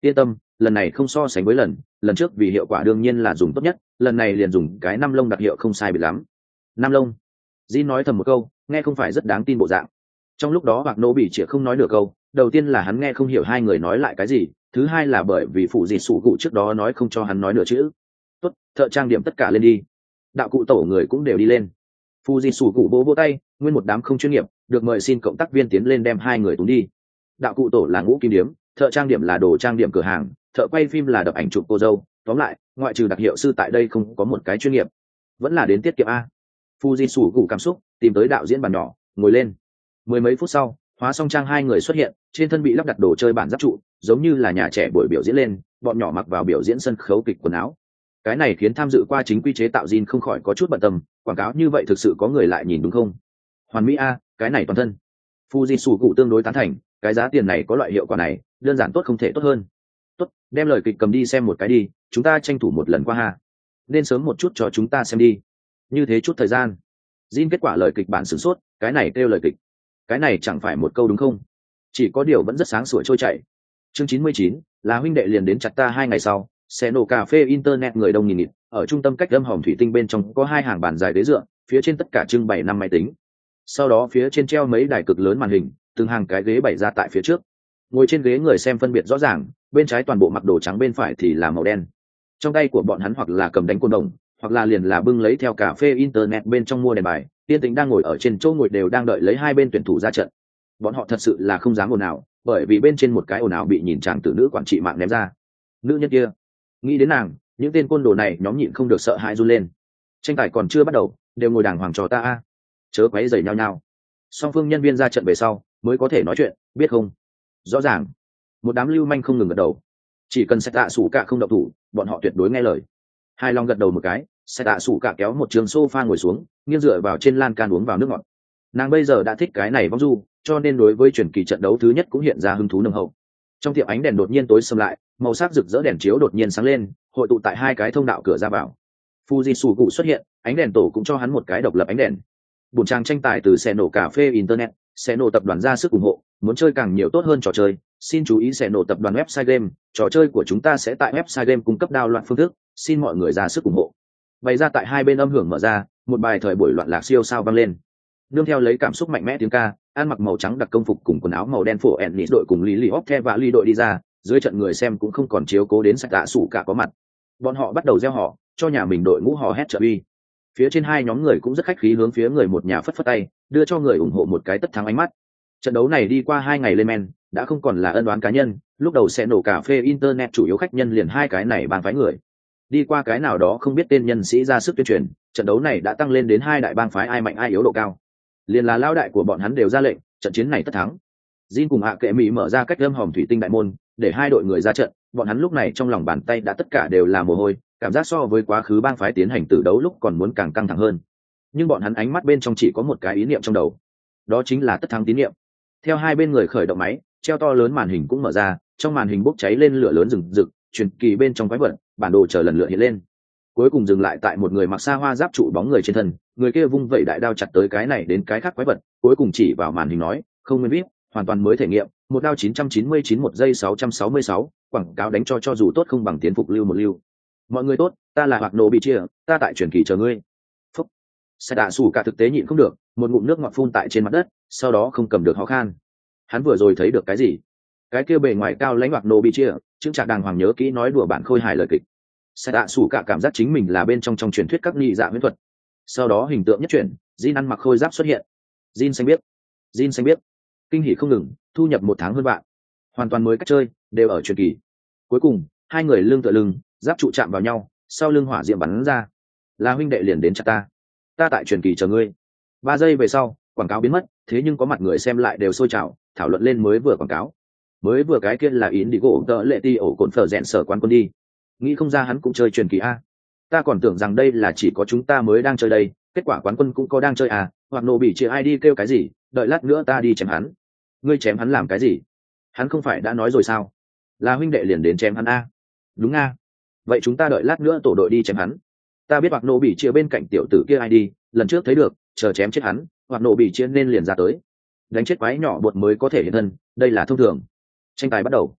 yên tâm, lần này không so sánh với lần lần trước vì hiệu quả đương nhiên là dùng tốt nhất, lần này liền dùng cái năm lông đặc hiệu không sai biệt lắm. Năm lông. Jin nói thầm một câu, nghe không phải rất đáng tin bộ dạng. Trong lúc đó Bạc Nô bị Triệt không nói được câu, đầu tiên là hắn nghe không hiểu hai người nói lại cái gì, thứ hai là bởi vì phụ gì sủ cụ trước đó nói không cho hắn nói nửa chữ. Tốt, thợ trang điểm tất cả lên đi. Đạo cụ tổ người cũng đều đi lên. Phụ gì sủ cụ vỗ vỗ tay, nguyên một đám không chuyên nghiệp, được mời xin cộng tác viên tiến lên đem hai người túng đi. Đạo cụ tổ là Ngũ Kim Điếm, thợ trang điểm là đồ trang điểm cửa hàng, thợ quay phim là đập ảnh chụp cô dâu, tóm lại ngoại trừ đặc hiệu sư tại đây không có một cái chuyên nghiệp, vẫn là đến tiết kiệm a. Fuji sủ gù cảm xúc tìm tới đạo diễn bàn nhỏ ngồi lên. Mười mấy phút sau hóa song trang hai người xuất hiện, trên thân bị lắp đặt đồ chơi bản giáp trụ, giống như là nhà trẻ buổi biểu diễn lên, bọn nhỏ mặc vào biểu diễn sân khấu kịch quần áo. Cái này khiến tham dự qua chính quy chế tạo Jin không khỏi có chút bận tâm, quảng cáo như vậy thực sự có người lại nhìn đúng không? Hoàn mỹ a, cái này toàn thân. Fuji sủ gù tương đối tán thành, cái giá tiền này có loại hiệu quả này, đơn giản tốt không thể tốt hơn. Tốt, đem lời kịch cầm đi xem một cái đi, chúng ta tranh thủ một lần qua ha. Nên sớm một chút cho chúng ta xem đi. Như thế chút thời gian. Jin kết quả lời kịch bản sửng sốt, cái này kêu lời kịch. Cái này chẳng phải một câu đúng không? Chỉ có điều vẫn rất sáng sủa trôi chảy. Chương chín mươi chín, là huynh đệ liền đến chặt ta hai ngày sau, xe nổ cà phê internet người đông nghìn nghịt, ở trung tâm cách âm hòm thủy tinh bên trong có hai hàng bàn dài ghế dựa, phía trên tất cả trưng bày năm máy tính. Sau đó phía trên treo mấy đài cực lớn màn hình, từng hàng cái ghế bày ra tại phía trước. Ngồi trên ghế người xem phân biệt rõ ràng, bên trái toàn bộ mặc đồ trắng, bên phải thì là màu đen. Trong tay của bọn hắn hoặc là cầm đánh côn đồng, hoặc là liền là bưng lấy theo cà phê internet bên trong mua đèn bài, tiên tính đang ngồi ở trên chỗ ngồi đều đang đợi lấy hai bên tuyển thủ ra trận. Bọn họ thật sự là không dám ồn ào, bởi vì bên trên một cái ồn ào bị nhìn chàng tử nữ quản trị mạng ném ra. Nữ nhân kia, nghĩ đến nàng, những tên côn đồ này nhóm nhịn không được sợ hãi run lên. Tranh tài còn chưa bắt đầu, đều ngồi đàng hoàng cho ta a, chớ quấy rầy nhau nhau. Song phương nhân viên ra trận về sau mới có thể nói chuyện, biết không? Rõ ràng. Một đám lưu manh không ngừng gật đầu. Chỉ cần Sét Tạ Sủ Cả không động thủ, bọn họ tuyệt đối nghe lời. Hai Long gật đầu một cái, Sét Tạ Sủ Cả kéo một trường sofa ngồi xuống, nghiêng dựa vào trên lan can uống vào nước ngọt. Nàng bây giờ đã thích cái này vong du, cho nên đối với chuyển kỳ trận đấu thứ nhất cũng hiện ra hứng thú nồng hậu. Trong tiệm ánh đèn đột nhiên tối sầm lại, màu sắc rực rỡ đèn chiếu đột nhiên sáng lên, hội tụ tại hai cái thông đạo cửa ra vào. Fuji sủ cụ xuất hiện, ánh đèn tổ cũng cho hắn một cái độc lập ánh đèn. Buổi trang tranh tài từ xe nổ cà phê internet, xe nổ tập đoàn ra sức ủng hộ, muốn chơi càng nhiều tốt hơn trò chơi, xin chú ý xe nổ tập đoàn website game, trò chơi của chúng ta sẽ tại website game cung cấp đao loạn phương thức, xin mọi người ra sức ủng hộ. Bày ra tại hai bên âm hưởng mở ra, một bài thời buổi loạn lạc siêu sao vang lên. Nương theo lấy cảm xúc mạnh mẽ tiếng ca, ăn mặc màu trắng đặc công phục cùng quần áo màu đen phổ Ennis đội cùng Lý Lý Hopke và Lý đội đi ra, dưới trận người xem cũng không còn chiếu cố đến Sét Tạ Sủ Cả có mặt. Bọn họ bắt đầu reo hò, cho nhà mình đội ngũ hò hét trợ uy. Phía trên hai nhóm người cũng rất khách khí hướng phía người một nhà phất phất tay, đưa cho người ủng hộ một cái tất thắng ánh mắt. Trận đấu này đi qua hai ngày lên men, đã không còn là ân oán cá nhân, lúc đầu sẽ nổ cà phê internet chủ yếu khách nhân liền hai cái này bang phái người. Đi qua cái nào đó không biết tên nhân sĩ ra sức tuyên truyền, trận đấu này đã tăng lên đến hai đại bang phái ai mạnh ai yếu độ cao. Liền là lao đại của bọn hắn đều ra lệnh, trận chiến này tất thắng. Jin cùng hạ kệ mỹ mở ra cách âm hòm thủy tinh đại môn, để hai đội người ra trận, bọn hắn lúc này trong lòng bàn tay đã tất cả đều là mồ hôi, cảm giác so với quá khứ bang phái tiến hành tử đấu lúc còn muốn càng căng thẳng hơn. Nhưng bọn hắn ánh mắt bên trong chỉ có một cái ý niệm trong đầu, đó chính là tất thắng tín niệm. Theo hai bên người khởi động máy, treo to lớn màn hình cũng mở ra, trong màn hình bốc cháy lên lửa lớn rừng rực, truyền kỳ bên trong quái vật, bản đồ chờ lần lượt hiện lên. Cuối cùng dừng lại tại một người mặc sa hoa giáp trụ bóng người trên thân, người kia vung vẩy đại đao chặt tới cái này đến cái khác quái vật, cuối cùng chỉ vào màn hình nói, không nguyên vip, hoàn toàn mới thể nghiệm, một đao chín trăm chín mươi chín một giây sáu trăm sáu mươi sáu, quảng cáo đánh cho cho dù tốt không bằng tiến phục lưu một lưu. Mọi người tốt, ta là Hoạt Nổ bị chia, ta tại truyền kỳ chờ ngươi. Phúc. Sét Tạ Sủ Cả thực tế nhịn không được, một ngụm nước ngọt phun tại trên mặt đất, sau đó không cầm được ho khan. Hắn vừa rồi thấy được cái gì? Cái kia bề ngoài cao lãnh Hoạt Nổ bị chia, chứng trạc đàng hoàng nhớ kỹ nói đùa bạn khôi hài lời kịch. Sét Tạ Sủ Cả cảm giác chính mình là bên trong trong truyền thuyết các nhị dạ huyễn thuật. Sau đó hình tượng nhất chuyển, Jin ăn mặc khôi giáp xuất hiện. Jin xanh biết, Jin xanh biết, kinh hỉ không ngừng, thu nhập một tháng hơn bạn, hoàn toàn mới cách chơi, đều ở truyền kỳ. Cuối cùng, hai người lưng tựa lưng, giáp trụ chạm vào nhau, sau lưng hỏa diệm bắn ra. Là huynh đệ liền đến chặt ta, ta tại truyền kỳ chờ ngươi. Ba giây về sau, quảng cáo biến mất, thế nhưng có mặt người xem lại đều sôi trào, thảo luận lên mới vừa quảng cáo. Mới vừa cái kia là Indigo tợ lệ ti ổ cồn phở rèn sở quán quân đi. Nghĩ không ra hắn cũng chơi truyền kỳ a. Ta còn tưởng rằng đây là chỉ có chúng ta mới đang chơi đây, kết quả quán quân cũng có đang chơi à, hoặc nổ bị chia ai đi kêu cái gì, đợi lát nữa ta đi chém hắn. Ngươi chém hắn làm cái gì? Hắn không phải đã nói rồi sao? Là huynh đệ liền đến chém hắn a. Đúng a. Vậy chúng ta đợi lát nữa tổ đội đi chém hắn. Ta biết hoặc nổ bị chia bên cạnh tiểu tử kia ai đi, lần trước thấy được, chờ chém chết hắn, hoặc nổ bị chia nên liền ra tới. Đánh chết quái nhỏ bột mới có thể hiện thân, đây là thông thường. Tranh tài bắt đầu.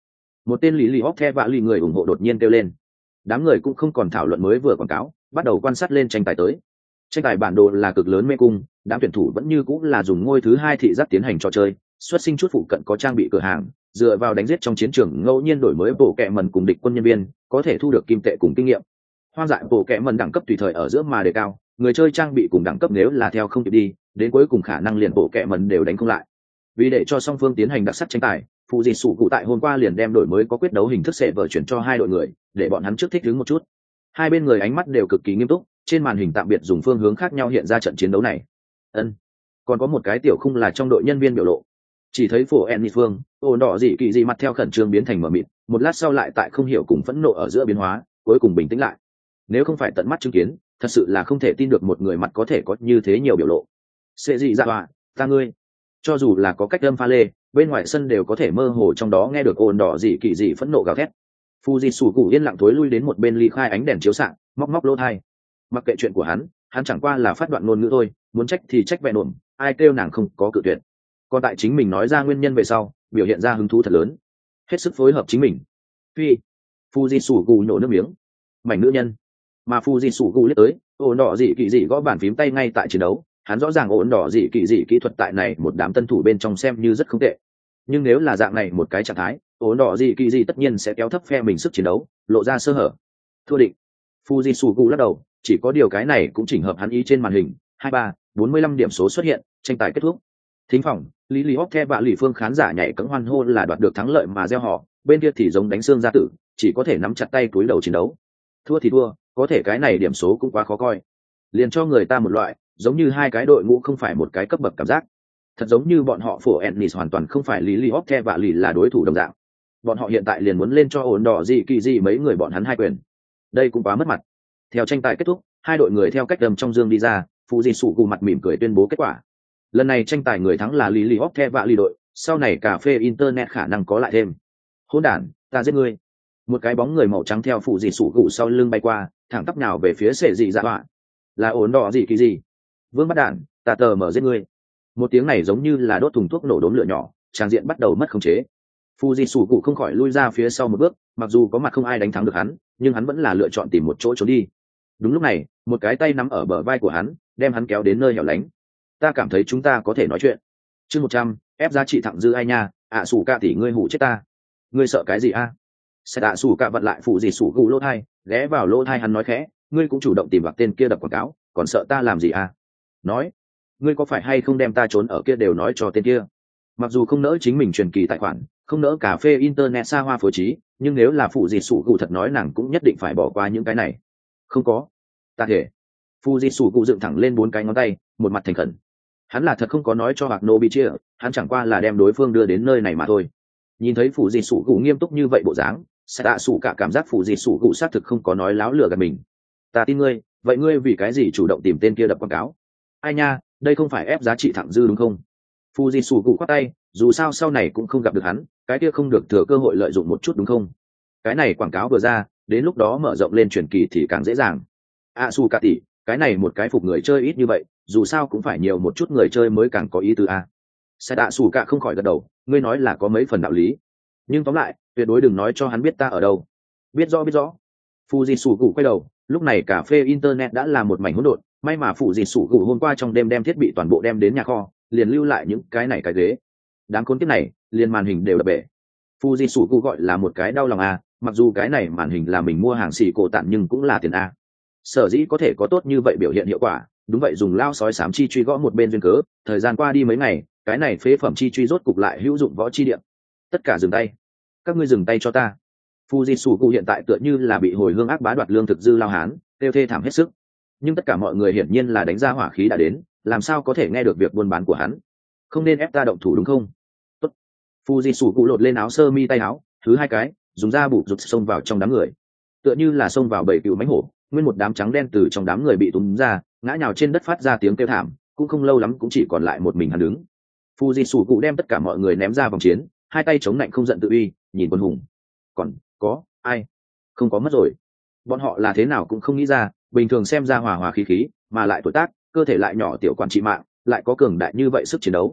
Một tên lý lì hóc the vạ lì người ủng hộ đột nhiên kêu lên. Đám người cũng không còn thảo luận mới vừa quảng cáo, bắt đầu quan sát lên tranh tài tới. Tranh tài bản đồ là cực lớn mê cung, đám tuyển thủ vẫn như cũng là dùng ngôi thứ hai thị giác tiến hành trò chơi, xuất sinh chút phụ cận có trang bị cửa hàng, dựa vào đánh giết trong chiến trường ngẫu nhiên đổi mới bộ kệ mần cùng địch quân nhân viên, có thể thu được kim tệ cùng kinh nghiệm. Hoang dại bộ kệ mần đẳng cấp tùy thời ở giữa mà đề cao, người chơi trang bị cùng đẳng cấp nếu là theo không kịp đi, đến cuối cùng khả năng liền bộ kệ mần đều đánh không lại. Vì để cho song phương tiến hành đặc sắc tranh tài, phụ dị sủ cụ tại hôm qua liền đem đổi mới có quyết đấu hình thức sẽ vở chuyển cho hai đội người, để bọn hắn trước thích ứng một chút. Hai bên người ánh mắt đều cực kỳ nghiêm túc, trên màn hình tạm biệt dùng phương hướng khác nhau hiện ra trận chiến đấu này. Ân, còn có một cái tiểu khung là trong đội nhân viên biểu lộ. Chỉ thấy phổ enni phương ồn đỏ dị kỳ dị mặt theo khẩn trương biến thành mờ mịt, một lát sau lại tại không hiểu cùng phẫn nộ ở giữa biến hóa, cuối cùng bình tĩnh lại. Nếu không phải tận mắt chứng kiến, thật sự là không thể tin được một người mặt có thể có như thế nhiều biểu lộ. Sẽ dị dạ họa, ta ngươi. Cho dù là có cách âm pha lê, bên ngoài sân đều có thể mơ hồ trong đó nghe được ồn đỏ dị kỳ dị phẫn nộ gào thét. Fuji sủ cụ yên lặng thối lui đến một bên ly khai ánh đèn chiếu xạ, móc móc lỗ tai. Mặc kệ chuyện của hắn, hắn chẳng qua là phát đoạn ngôn ngữ thôi, muốn trách thì trách vẹn ổn, ai kêu nàng không có cự tuyệt. Còn tại chính mình nói ra nguyên nhân về sau, biểu hiện ra hứng thú thật lớn, hết sức phối hợp chính mình. Phi, Fuji sủ cụ nhổ nước miếng. Mảnh nữ nhân. Mà Fuji sủ cụ liếc tới, ổn đỏ dị kỳ dị gõ bàn phím tay ngay tại chiến đấu, hắn rõ ràng ổn đỏ dị kỳ dị kỹ thuật tại này một đám tân thủ bên trong xem như rất không tệ. Nhưng nếu là dạng này một cái trạng thái, ổn đỏ dị kỳ dị tất nhiên sẽ kéo thấp phe mình sức chiến đấu, lộ ra sơ hở. Thua định. Fuji sủ cụ lắc đầu, chỉ có điều cái này cũng chỉnh hợp hắn ý trên màn hình. Hai ba, bốn mươi lăm điểm số xuất hiện, tranh tài kết thúc. Thính phòng, lý lý hóc the và lì phương khán giả nhảy cẫng hoan hô là đoạt được thắng lợi mà gieo họ, bên kia thì giống đánh xương gia tử, chỉ có thể nắm chặt tay túi đầu chiến đấu. Thua thì thua, có thể cái này điểm số cũng quá khó coi, liền cho người ta một loại giống như hai cái đội ngũ không phải một cái cấp bậc cảm giác, thật giống như bọn họ phổ ennis hoàn toàn không phải lý lý hóc the và lì là đối thủ đồng dạng. Bọn họ hiện tại liền muốn lên cho ổn đỏ gì kỳ gì mấy người bọn hắn hai quyền, đây cũng quá mất mặt. Theo tranh tài kết thúc, hai đội người theo cách đầm trong dương đi ra, phụ di sủ cụ mặt mỉm cười tuyên bố kết quả. Lần này tranh tài người thắng là lý lý hóc the và lì đội, sau này cà phê internet khả năng có lại thêm. Hỗn đản, ta giết ngươi. Một cái bóng người màu trắng theo phụ di sủ cụ sau lưng bay qua, thẳng tắp nào về phía sệ dị dạ họa. Là ổn đỏ gì kỳ gì? Vương bắt đản, ta tờ mở giết ngươi. Một tiếng này giống như là đốt thùng thuốc nổ đốm lửa nhỏ, tràng diện bắt đầu mất khống chế. Fuji sủ cụ không khỏi lui ra phía sau một bước, mặc dù có mặt không ai đánh thắng được hắn, nhưng hắn vẫn là lựa chọn tìm một chỗ trốn đi. Đúng lúc này, một cái tay nắm ở bờ vai của hắn, đem hắn kéo đến nơi hẻo lánh. Ta cảm thấy chúng ta có thể nói chuyện. Chương một trăm, ép giá trị thẳng dư ai nha, ạ sủ cạ tỷ ngươi hủ chết ta. Ngươi sợ cái gì a? Sẽ tạ sủ cạ vặn lại phụ gì sủ cụ lỗ thai, ghé vào lỗ thai hắn nói khẽ, ngươi cũng chủ động tìm bạc tên kia đập quảng cáo, còn sợ ta làm gì a? Nói, ngươi có phải hay không đem ta trốn ở kia đều nói cho tên kia. Mặc dù không nỡ chính mình truyền kỳ tài khoản, không nỡ cà phê internet xa hoa phối trí, nhưng nếu là phụ gì sủ cụ thật nói nàng cũng nhất định phải bỏ qua những cái này. Không có, ta thể. Phụ gì sủ cụ dựng thẳng lên bốn cái ngón tay, một mặt thành khẩn. Hắn là thật không có nói cho Hạc Nô bị chia, hắn chẳng qua là đem đối phương đưa đến nơi này mà thôi. Nhìn thấy phụ gì sủ cụ nghiêm túc như vậy bộ dáng, sẽ tạ sủ cả cảm giác phụ gì sủ cụ xác thực không có nói láo lừa gạt mình. Ta tin ngươi, vậy ngươi vì cái gì chủ động tìm tên kia đập quảng cáo? Ai nha, đây không phải ép giá trị thẳng dư đúng không? Fuji sủ cụ quát tay, dù sao sau này cũng không gặp được hắn, cái kia không được thừa cơ hội lợi dụng một chút đúng không? Cái này quảng cáo vừa ra, đến lúc đó mở rộng lên truyền kỳ thì càng dễ dàng. À su cả tỷ, cái này một cái phục người chơi ít như vậy, dù sao cũng phải nhiều một chút người chơi mới càng có ý tứ a. Sai đạ su cả không khỏi gật đầu, ngươi nói là có mấy phần đạo lý. Nhưng tóm lại, tuyệt đối đừng nói cho hắn biết ta ở đâu. Biết rõ biết rõ. Fuji sủ cụ quay đầu, lúc này cà phê internet đã là một mảnh hỗn độn, may mà phụ dịt sủ cụ hôm qua trong đêm đem thiết bị toàn bộ đem đến nhà kho, liền lưu lại những cái này cái ghế. Đáng khốn kiếp này, liền màn hình đều đập bể. Fuji sủ cụ gọi là một cái đau lòng a, mặc dù cái này màn hình là mình mua hàng xỉ cổ tặng nhưng cũng là tiền a. Sở dĩ có thể có tốt như vậy biểu hiện hiệu quả, đúng vậy dùng lao sói sám chi truy gõ một bên duyên cớ, thời gian qua đi mấy ngày, cái này phế phẩm chi truy rốt cục lại hữu dụng võ chi điểm. Tất cả dừng tay. Các ngươi dừng tay cho ta. Fuji sủ cụ hiện tại tựa như là bị hồi hương ác bá đoạt lương thực dư lao hán, tiêu thê thảm hết sức. Nhưng tất cả mọi người hiển nhiên là đánh ra hỏa khí đã đến, làm sao có thể nghe được việc buôn bán của hắn? Không nên ép ta động thủ đúng không? Tốt. Fuji sủ cụ lột lên áo sơ mi tay áo, thứ hai cái, dùng da bụt rụt xông vào trong đám người. Tựa như là xông vào bầy cừu mãnh hổ, nguyên một đám trắng đen từ trong đám người bị túm ra, ngã nhào trên đất phát ra tiếng kêu thảm, cũng không lâu lắm cũng chỉ còn lại một mình hắn đứng. Fuji sủ cụ đem tất cả mọi người ném ra vòng chiến, hai tay chống lạnh không giận tự uy, nhìn quân hùng. Còn có ai? Không có mất rồi. Bọn họ là thế nào cũng không nghĩ ra, bình thường xem ra hòa hòa khí khí, mà lại tuổi tác, cơ thể lại nhỏ tiểu quản trị mạng, lại có cường đại như vậy sức chiến đấu.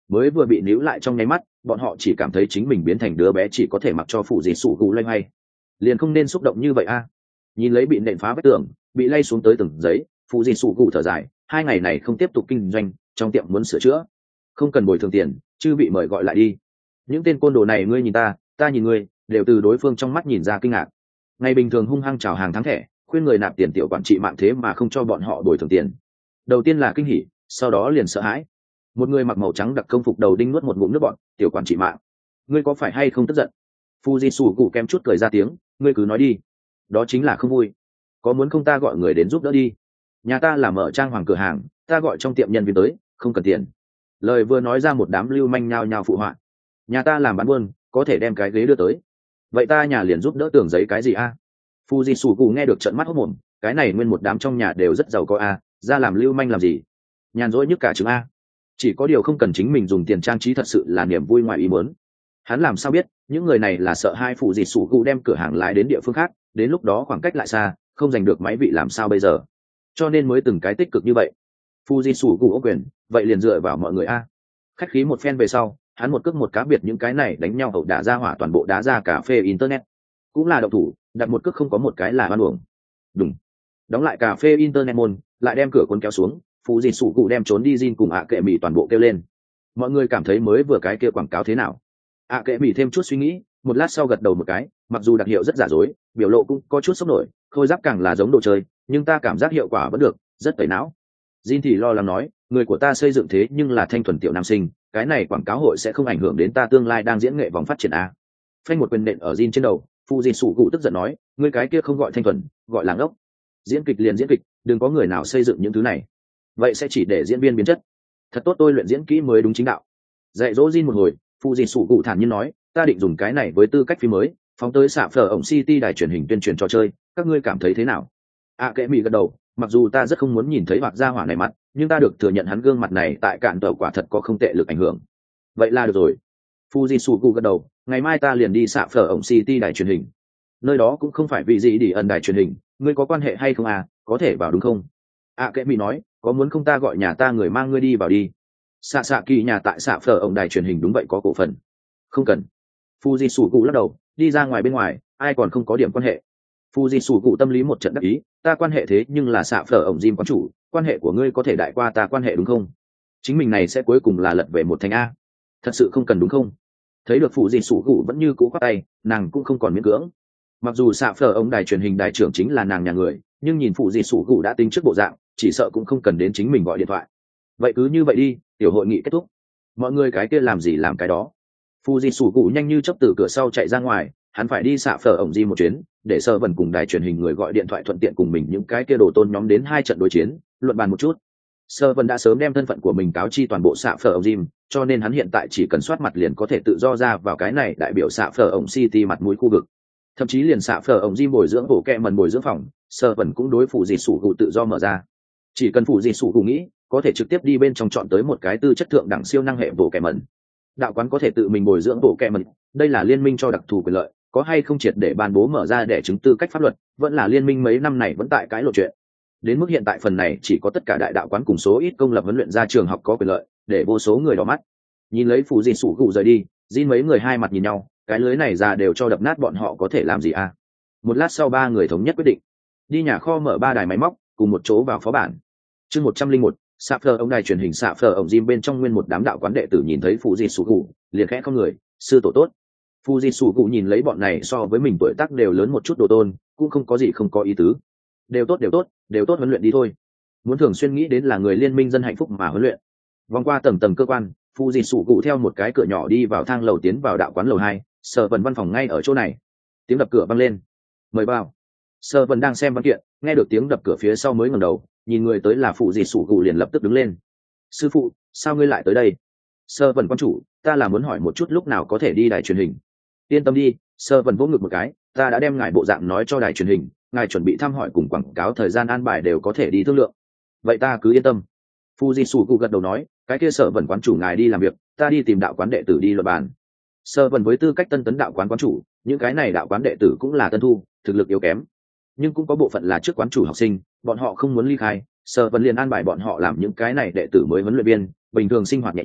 mới vừa bị níu lại trong nháy mắt, bọn họ chỉ cảm thấy chính mình biến thành đứa bé chỉ có thể mặc cho phụ gì sủ cụ loay hoay. Liền không nên xúc động như vậy a. Nhìn lấy bị nện phá vách tường, bị lay xuống tới từng giấy, phụ gì sủ cụ thở dài, hai ngày này không tiếp tục kinh doanh, trong tiệm muốn sửa chữa, không cần bồi thường tiền, chứ bị mời gọi lại đi. Những tên côn đồ này ngươi nhìn ta, ta nhìn ngươi, đều từ đối phương trong mắt nhìn ra kinh ngạc. Ngày bình thường hung hăng chào hàng thắng thẻ, khuyên người nạp tiền tiểu quản trị mạng thế mà không cho bọn họ bồi thường tiền. Đầu tiên là kinh hỉ, sau đó liền sợ hãi. Một người mặc màu trắng đặc công phục đầu đinh nuốt một ngụm nước bọn, tiểu quản trị mạng, ngươi có phải hay không tức giận? Fuji cụ kém chút cười ra tiếng, ngươi cứ nói đi. Đó chính là không vui. Có muốn không ta gọi người đến giúp đỡ đi? Nhà ta là mở trang hoàng cửa hàng, ta gọi trong tiệm nhân viên tới, không cần tiền. Lời vừa nói ra một đám lưu manh nhao nhao phụ họa. Nhà ta làm bán buôn, có thể đem cái ghế đưa tới. Vậy ta nhà liền giúp đỡ tường giấy cái gì a? À? Fuji cụ nghe được trận mắt hốt mồm, cái này nguyên một đám trong nhà đều rất giàu có a, à, ra làm lưu manh làm gì? Nhàn rỗi nhất cả chứng a. Chỉ có điều không cần chính mình dùng tiền trang trí thật sự là niềm vui ngoài ý muốn. Hắn làm sao biết những người này là sợ hai phụ gì sủ cụ đem cửa hàng lái đến địa phương khác, đến lúc đó khoảng cách lại xa, không giành được máy vị làm sao bây giờ, cho nên mới từng cái tích cực như vậy. Fuji sủ cụ ô quyền, vậy liền dựa vào mọi người a. Khách khí một phen về sau, hắn một cước một cá biệt những cái này đánh nhau hậu đả ra hỏa toàn bộ đá ra cà phê internet, cũng là động thủ, đặt một cước không có một cái là hoan uổng. Đúng, đóng lại cà phê internet môn, lại đem cửa cuốn kéo xuống. Fuji sủ cụ đem trốn đi Jin cùng ạ kệ mì toàn bộ kêu lên. Mọi người cảm thấy mới vừa cái kia quảng cáo thế nào? ạ kệ mì thêm chút suy nghĩ, một lát sau gật đầu một cái, mặc dù đặc hiệu rất giả dối, biểu lộ cũng có chút sốc nổi, khôi giáp càng là giống đồ chơi, nhưng ta cảm giác hiệu quả vẫn được, rất tẩy não. Jin thì lo lắng nói, người của ta xây dựng thế nhưng là thanh thuần tiểu nam sinh, cái này quảng cáo hội sẽ không ảnh hưởng đến ta tương lai đang diễn nghệ vòng phát triển a. Phanh một quyền nện ở Jin trên đầu, Fuji sủ cụ tức giận nói, người cái kia không gọi thanh thuần, gọi là ngốc. Diễn kịch liền diễn kịch, đừng có người nào xây dựng những thứ này, vậy sẽ chỉ để diễn viên biến chất. Thật tốt tôi luyện diễn kỹ mới đúng chính đạo. Dạy dỗ Jin một hồi, Fuji sủ cụ thản nhiên nói, ta định dùng cái này với tư cách phim mới, phóng tới xạ phở ổng city đài truyền hình tuyên truyền trò chơi, các ngươi cảm thấy thế nào? À kệ mỹ gật đầu, mặc dù ta rất không muốn nhìn thấy hoặc gia hỏa này mặt, nhưng ta được thừa nhận hắn gương mặt này tại cạn tàu quả thật có không tệ lực ảnh hưởng. Vậy là được rồi. Fuji sủ cụ gật đầu, ngày mai ta liền đi xạ phở ổng city đài truyền hình. Nơi đó cũng không phải vì gì đi ẩn đài truyền hình, ngươi có quan hệ hay không à, có thể vào đúng không? À kệ mỹ nói, có muốn không ta gọi nhà ta người mang ngươi đi vào đi. Xạ xạ kỳ nhà tại xạ phở ổng đài truyền hình đúng vậy có cổ phần. Không cần. Fuji sủ cụ lắc đầu, đi ra ngoài bên ngoài, ai còn không có điểm quan hệ. Fuji sủ cụ tâm lý một trận đắc ý, ta quan hệ thế nhưng là xạ phở ổng Jim quán chủ, quan hệ của ngươi có thể đại qua ta quan hệ đúng không? Chính mình này sẽ cuối cùng là lật về một thành a. Thật sự không cần đúng không? Thấy được Fuji sủ cụ vẫn như cũ khoác tay, nàng cũng không còn miễn cưỡng. Mặc dù xạ phở ổng đài truyền hình đài trưởng chính là nàng nhà người, nhưng nhìn Fuji sủ cụ đã tính trước bộ dạng, chỉ sợ cũng không cần đến chính mình gọi điện thoại. Vậy cứ như vậy đi, tiểu hội nghị kết thúc. Mọi người cái kia làm gì làm cái đó. Fuji sủ cụ nhanh như chớp từ cửa sau chạy ra ngoài, hắn phải đi xạ phở ổng Jim một chuyến, để sơ vần cùng đài truyền hình người gọi điện thoại thuận tiện cùng mình những cái kia đồ tôn nhóm đến hai trận đối chiến, luận bàn một chút. Sơ vần đã sớm đem thân phận của mình cáo chi toàn bộ xạ phở ổng Jim, cho nên hắn hiện tại chỉ cần soát mặt liền có thể tự do ra vào cái này đại biểu xạ phở ổng City mặt mũi khu vực. Thậm chí liền xạ phở ổng Jim bồi dưỡng bổ kẹ mần bồi dưỡng phòng, sơ vần cũng đối phủ gì sủ cụ tự do mở ra. Chỉ cần phủ gì sủ cụ nghĩ, có thể trực tiếp đi bên trong chọn tới một cái tư chất thượng đẳng siêu năng hệ bổ kẹ mần. Đạo quán có thể tự mình bồi dưỡng bổ kẹ mần, đây là liên minh cho đặc thù quyền lợi, có hay không triệt để ban bố mở ra để chứng tư cách pháp luật, vẫn là liên minh mấy năm này vẫn tại cái lộ chuyện. Đến mức hiện tại phần này chỉ có tất cả đại đạo quán cùng số ít công lập huấn luyện ra trường học có quyền lợi, để vô số người đỏ mắt. Nhìn lấy phủ gì sủ cụ rời đi, Jin mấy người hai mặt nhìn nhau, cái lưới này ra đều cho đập nát bọn họ có thể làm gì à? Một lát sau ba người thống nhất quyết định, đi nhà kho mở ba đài máy móc, cùng một chỗ vào phó bản. Chương một trăm linh một, xạ phở ông đài truyền hình xạ phở ông Jim bên trong nguyên một đám đạo quán đệ tử nhìn thấy phụ di sủ cụ, liền khẽ không người, sư tổ tốt. Phụ di sủ cụ nhìn lấy bọn này so với mình tuổi tác đều lớn một chút đồ tôn, cũng không có gì không có ý tứ. Đều tốt đều tốt, đều tốt huấn luyện đi thôi. Muốn thường xuyên nghĩ đến là người liên minh dân hạnh phúc mà huấn luyện. Vòng qua tầng tầng cơ quan, phụ di sủ cụ theo một cái cửa nhỏ đi vào thang lầu tiến vào đạo quán lầu hai, sở vần văn phòng ngay ở chỗ này. Tiếng đập cửa vang lên. Mời vào. Sở vần đang xem văn kiện, nghe được tiếng đập cửa phía sau mới ngẩng đầu, nhìn người tới là phụ di sủ cụ liền lập tức đứng lên. Sư phụ, sao ngươi lại tới đây? Sở vần quan chủ, ta là muốn hỏi một chút lúc nào có thể đi đài truyền hình. Yên tâm đi, Sở vần vỗ ngực một cái, ta đã đem ngài bộ dạng nói cho đài truyền hình, ngài chuẩn bị thăm hỏi cùng quảng cáo thời gian an bài đều có thể đi thương lượng. Vậy ta cứ yên tâm. Fuji sủ cụ gật đầu nói, cái kia Sở vần quán chủ ngài đi làm việc, ta đi tìm đạo quán đệ tử đi luận bàn. Sở vần với tư cách tân tấn đạo quán quán chủ, những cái này đạo quán đệ tử cũng là tân thu, thực lực yếu kém, nhưng cũng có bộ phận là trước quán chủ học sinh, bọn họ không muốn ly khai, Sở vần liền an bài bọn họ làm những cái này đệ tử mới huấn luyện viên, bình thường sinh hoạt nhẹ nhõm,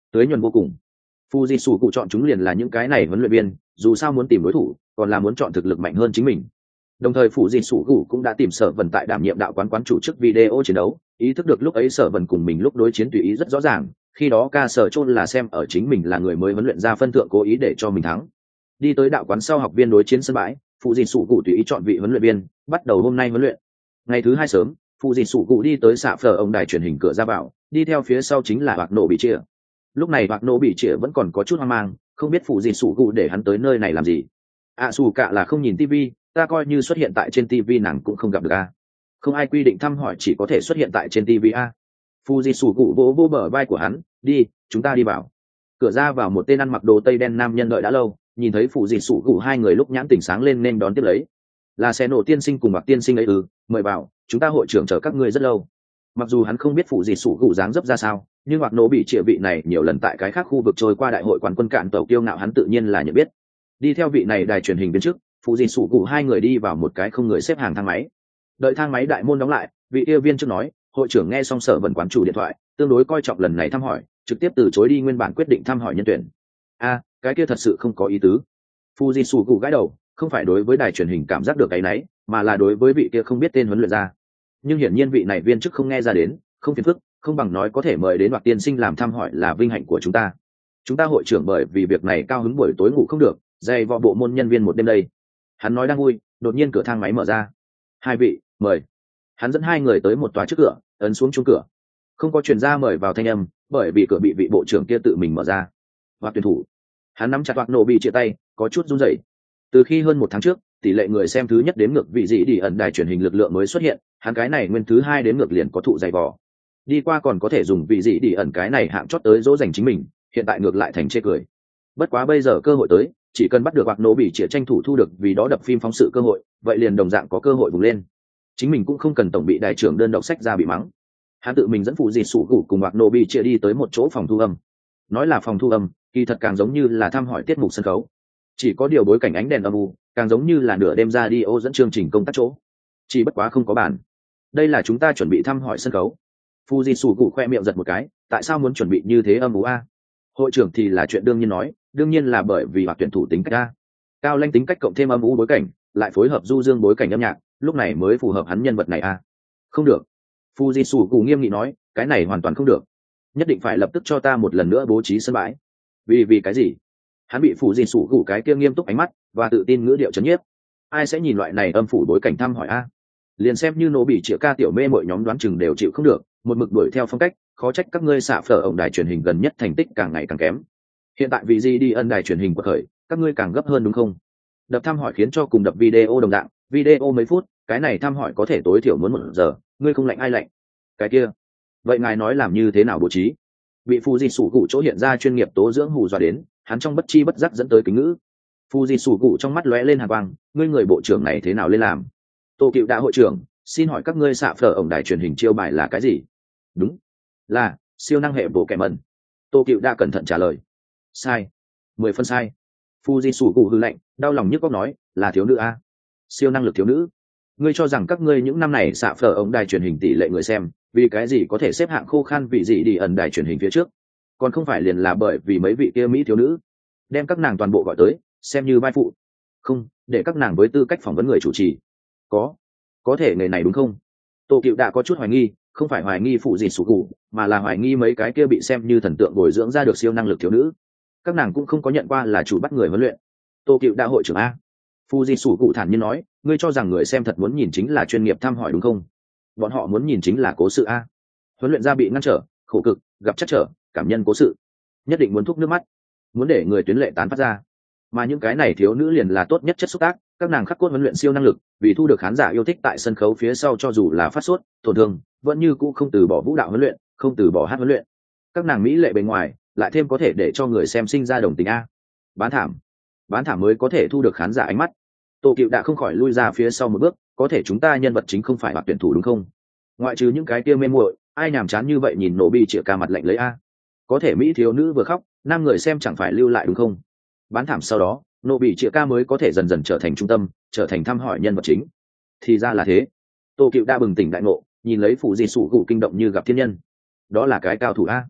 tới nhuần vô cùng. Fuji sủ cụ chọn chúng liền là những cái này huấn luyện viên, dù sao muốn tìm đối thủ còn là muốn chọn thực lực mạnh hơn chính mình. Đồng thời Fuji sủ cụ cũng đã tìm Sở Vân tại đảm nhiệm đạo quán quán chủ trước video chiến đấu, ý thức được lúc ấy Sở Vân cùng mình lúc đối chiến tùy ý rất rõ ràng, khi đó ca sở chôn là xem ở chính mình là người mới huấn luyện ra phân thượng cố ý để cho mình thắng. Đi tới đạo quán sau học viên đối chiến sân bãi, Fuji sủ cụ tùy ý chọn vị huấn luyện viên, bắt đầu hôm nay huấn luyện. Ngày thứ hai sớm, Fuji sủ cụ đi tới xạ phở ông đài truyền hình cửa ra vào, đi theo phía sau chính là Bạc Nổ bị Trịa. Lúc này Bạc Nổ bị Trịa vẫn còn có chút hoang mang, không biết Fuji sủ cụ để hắn tới nơi này làm gì. À xù cả là không nhìn tivi, ta coi như xuất hiện tại trên tivi nàng cũng không gặp được a. Không ai quy định thăm hỏi chỉ có thể xuất hiện tại trên tivi a. Fuji sủ cụ vỗ vỗ bờ vai của hắn, đi, chúng ta đi vào. Cửa ra vào một tên ăn mặc đồ tây đen nam nhân đợi đã lâu, nhìn thấy Fuji sủ cụ hai người lúc nhãn tỉnh sáng lên nên đón tiếp lấy. Là xe nổ tiên sinh cùng Bạc tiên sinh ấy ư, mời vào, chúng ta hội trưởng chờ các ngươi rất lâu. Mặc dù hắn không biết Fuji sủ cụ dáng dấp ra sao, nhưng Bạc Nổ bị Trịa vị này nhiều lần tại cái khác khu vực trôi qua đại hội quán quân cạn tàu kiêu ngạo hắn tự nhiên là nhận biết. Đi theo vị này đài truyền hình bên trước, Fuji sủ cụ hai người đi vào một cái không người xếp hàng thang máy. Đợi thang máy đại môn đóng lại, vị yêu viên trước nói, hội trưởng nghe xong Sở Vân quán chủ điện thoại, tương đối coi trọng lần này thăm hỏi, trực tiếp từ chối đi nguyên bản quyết định thăm hỏi nhân tuyển. A, cái kia thật sự không có ý tứ. Fuji sủ cụ gãi đầu, không phải đối với đài truyền hình cảm giác được cái nấy, mà là đối với vị kia không biết tên huấn luyện ra. Nhưng hiển nhiên vị này viên chức không nghe ra đến, không phiền phức, không bằng nói có thể mời đến Bạc tiên sinh làm thăm hỏi là vinh hạnh của chúng ta. Chúng ta hội trưởng bởi vì việc này cao hứng buổi tối ngủ không được, dày vò bộ môn nhân viên một đêm đây. Hắn nói đang vui, đột nhiên cửa thang máy mở ra. Hai vị, mời. Hắn dẫn hai người tới một tòa trước cửa, ấn xuống chuông cửa. Không có truyền ra mời vào thanh âm, bởi vì cửa bị vị bộ trưởng kia tự mình mở ra. Hoặc tuyển thủ. Hắn nắm chặt Bạc Nổ bị chia tay, có chút run rẩy. Từ khi hơn một tháng trước, tỷ lệ người xem thứ nhất đến ngược vị dị đi ẩn đài truyền hình lực lượng mới xuất hiện, hắn cái này nguyên thứ hai đến ngược liền có thụ dày vò. Đi qua còn có thể dùng vị dị đi ẩn cái này hạng chót tới dỗ dành chính mình, hiện tại ngược lại thành chê cười. Bất quá bây giờ cơ hội tới, chỉ cần bắt được Bạc Nổ bị chia tranh thủ thu được vì đó đập phim phóng sự cơ hội, vậy liền đồng dạng có cơ hội vùng lên. Chính mình cũng không cần tổng bị đại trưởng đơn độc sách ra bị mắng. Hắn tự mình dẫn phụ dì sủ gủ cùng Bạc Nổ bị chia đi tới một chỗ phòng thu âm. Nói là phòng thu âm, kỳ thật càng giống như là thăm hỏi tiết mục sân khấu. Chỉ có điều bối cảnh ánh đèn âm u, càng giống như là nửa đêm ra đi ô dẫn chương trình công tác chỗ. Chỉ bất quá không có bàn. Đây là chúng ta chuẩn bị thăm hỏi sân khấu. Fuji sủ gủ khoe miệng giật một cái, tại sao muốn chuẩn bị như thế âm u a? Hội trưởng thì là chuyện đương nhiên nói, đương nhiên là bởi vì hoặc tuyển thủ tính cách a. Cao lanh tính cách cộng thêm âm u bối cảnh, lại phối hợp du dương bối cảnh âm nhạc, lúc này mới phù hợp hắn nhân vật này a. Không được. Fuji sủ gủ nghiêm nghị nói, cái này hoàn toàn không được. Nhất định phải lập tức cho ta một lần nữa bố trí sân bãi. Vì vì cái gì? Hắn bị Fuji sủ gủ cái kia nghiêm túc ánh mắt và tự tin ngữ điệu chấn nhiếp. Ai sẽ nhìn loại này âm phủ bối cảnh thăm hỏi a? Liền xem như nổ bị chĩa ca tiểu mê mọi nhóm đoán chừng đều chịu không được, một mực đuổi theo phong cách, khó trách các ngươi xạ phở ổng đài truyền hình gần nhất thành tích càng ngày càng kém. Hiện tại vì gì đi ân đài truyền hình quật khởi, các ngươi càng gấp hơn đúng không? Đập thăm hỏi khiến cho cùng đập video đồng dạng, video mấy phút, cái này thăm hỏi có thể tối thiểu muốn một giờ, ngươi không lạnh ai lạnh? Cái kia, vậy ngài nói làm như thế nào bố trí? Bị Fuji sủ gủ chỗ hiện ra chuyên nghiệp tố dưỡng hù dọa đến, hắn trong bất chi bất giác dẫn tới kính ngữ. Fuji sủ gủ trong mắt lóe lên hàn quang, ngươi người bộ trưởng này thế nào lên làm? Tô Cựu đã hội trưởng, xin hỏi các ngươi xạ phở ổng đài truyền hình chiêu bài là cái gì? Đúng, là siêu năng hệ bộ kẻ mẩn. Tô Cựu đã cẩn thận trả lời. Sai, mười phân sai. Fuji sủ gủ hư lạnh, đau lòng nhức óc nói, là thiếu nữ a, siêu năng lực thiếu nữ. Ngươi cho rằng các ngươi những năm này xạ phở ổng đài truyền hình tỷ lệ người xem, vì cái gì có thể xếp hạng khô khan vị gì đi ẩn đài truyền hình phía trước? Còn không phải liền là bởi vì mấy vị kia mỹ thiếu nữ đem các nàng toàn bộ gọi tới xem như vai phụ, không để các nàng với tư cách phỏng vấn người chủ trì. Có có thể nghề này đúng không? Tô Cựu đã có chút hoài nghi, không phải hoài nghi phụ gì sủ cụ, mà là hoài nghi mấy cái kia bị xem như thần tượng bồi dưỡng ra được siêu năng lực thiếu nữ, các nàng cũng không có nhận qua là chủ bắt người huấn luyện. Tô Cựu đã hội trưởng a. Fuji sủ cụ thản nhiên nói, ngươi cho rằng người xem thật muốn nhìn chính là chuyên nghiệp thăm hỏi đúng không? Bọn họ muốn nhìn chính là cố sự a. Huấn luyện ra bị ngăn trở, khổ cực, gặp chắc trở, cảm nhân cố sự, nhất định muốn thúc nước mắt, muốn để người tuyến lệ tán phát ra. Mà những cái này thiếu nữ liền là tốt nhất chất xúc tác, các nàng khắc cốt huấn luyện siêu năng lực, vì thu được khán giả yêu thích tại sân khấu phía sau cho dù là phát sốt, tổn thương, vẫn như cũ không từ bỏ vũ đạo huấn luyện, không từ bỏ hát huấn luyện. Các nàng mỹ lệ bề ngoài, lại thêm có thể để cho người xem sinh ra đồng tình a. Bán thảm, bán thảm mới có thể thu được khán giả ánh mắt. Tô Cựu đã không khỏi lui ra phía sau một bước, có thể chúng ta nhân vật chính không phải hoặc tuyển thủ đúng không? Ngoại trừ những cái kia mê muội, ai nhàm chán như vậy nhìn nổ bi chĩa ca mặt lạnh lấy a. Có thể mỹ thiếu nữ vừa khóc, nam người xem chẳng phải lưu lại đúng không? Bán thảm sau đó, nổ bị chĩa ca mới có thể dần dần trở thành trung tâm, trở thành thăm hỏi nhân vật chính. Thì ra là thế. Tô Cựu đã bừng tỉnh đại ngộ, nhìn lấy phụ di sủ gụ kinh động như gặp thiên nhân. Đó là cái cao thủ a.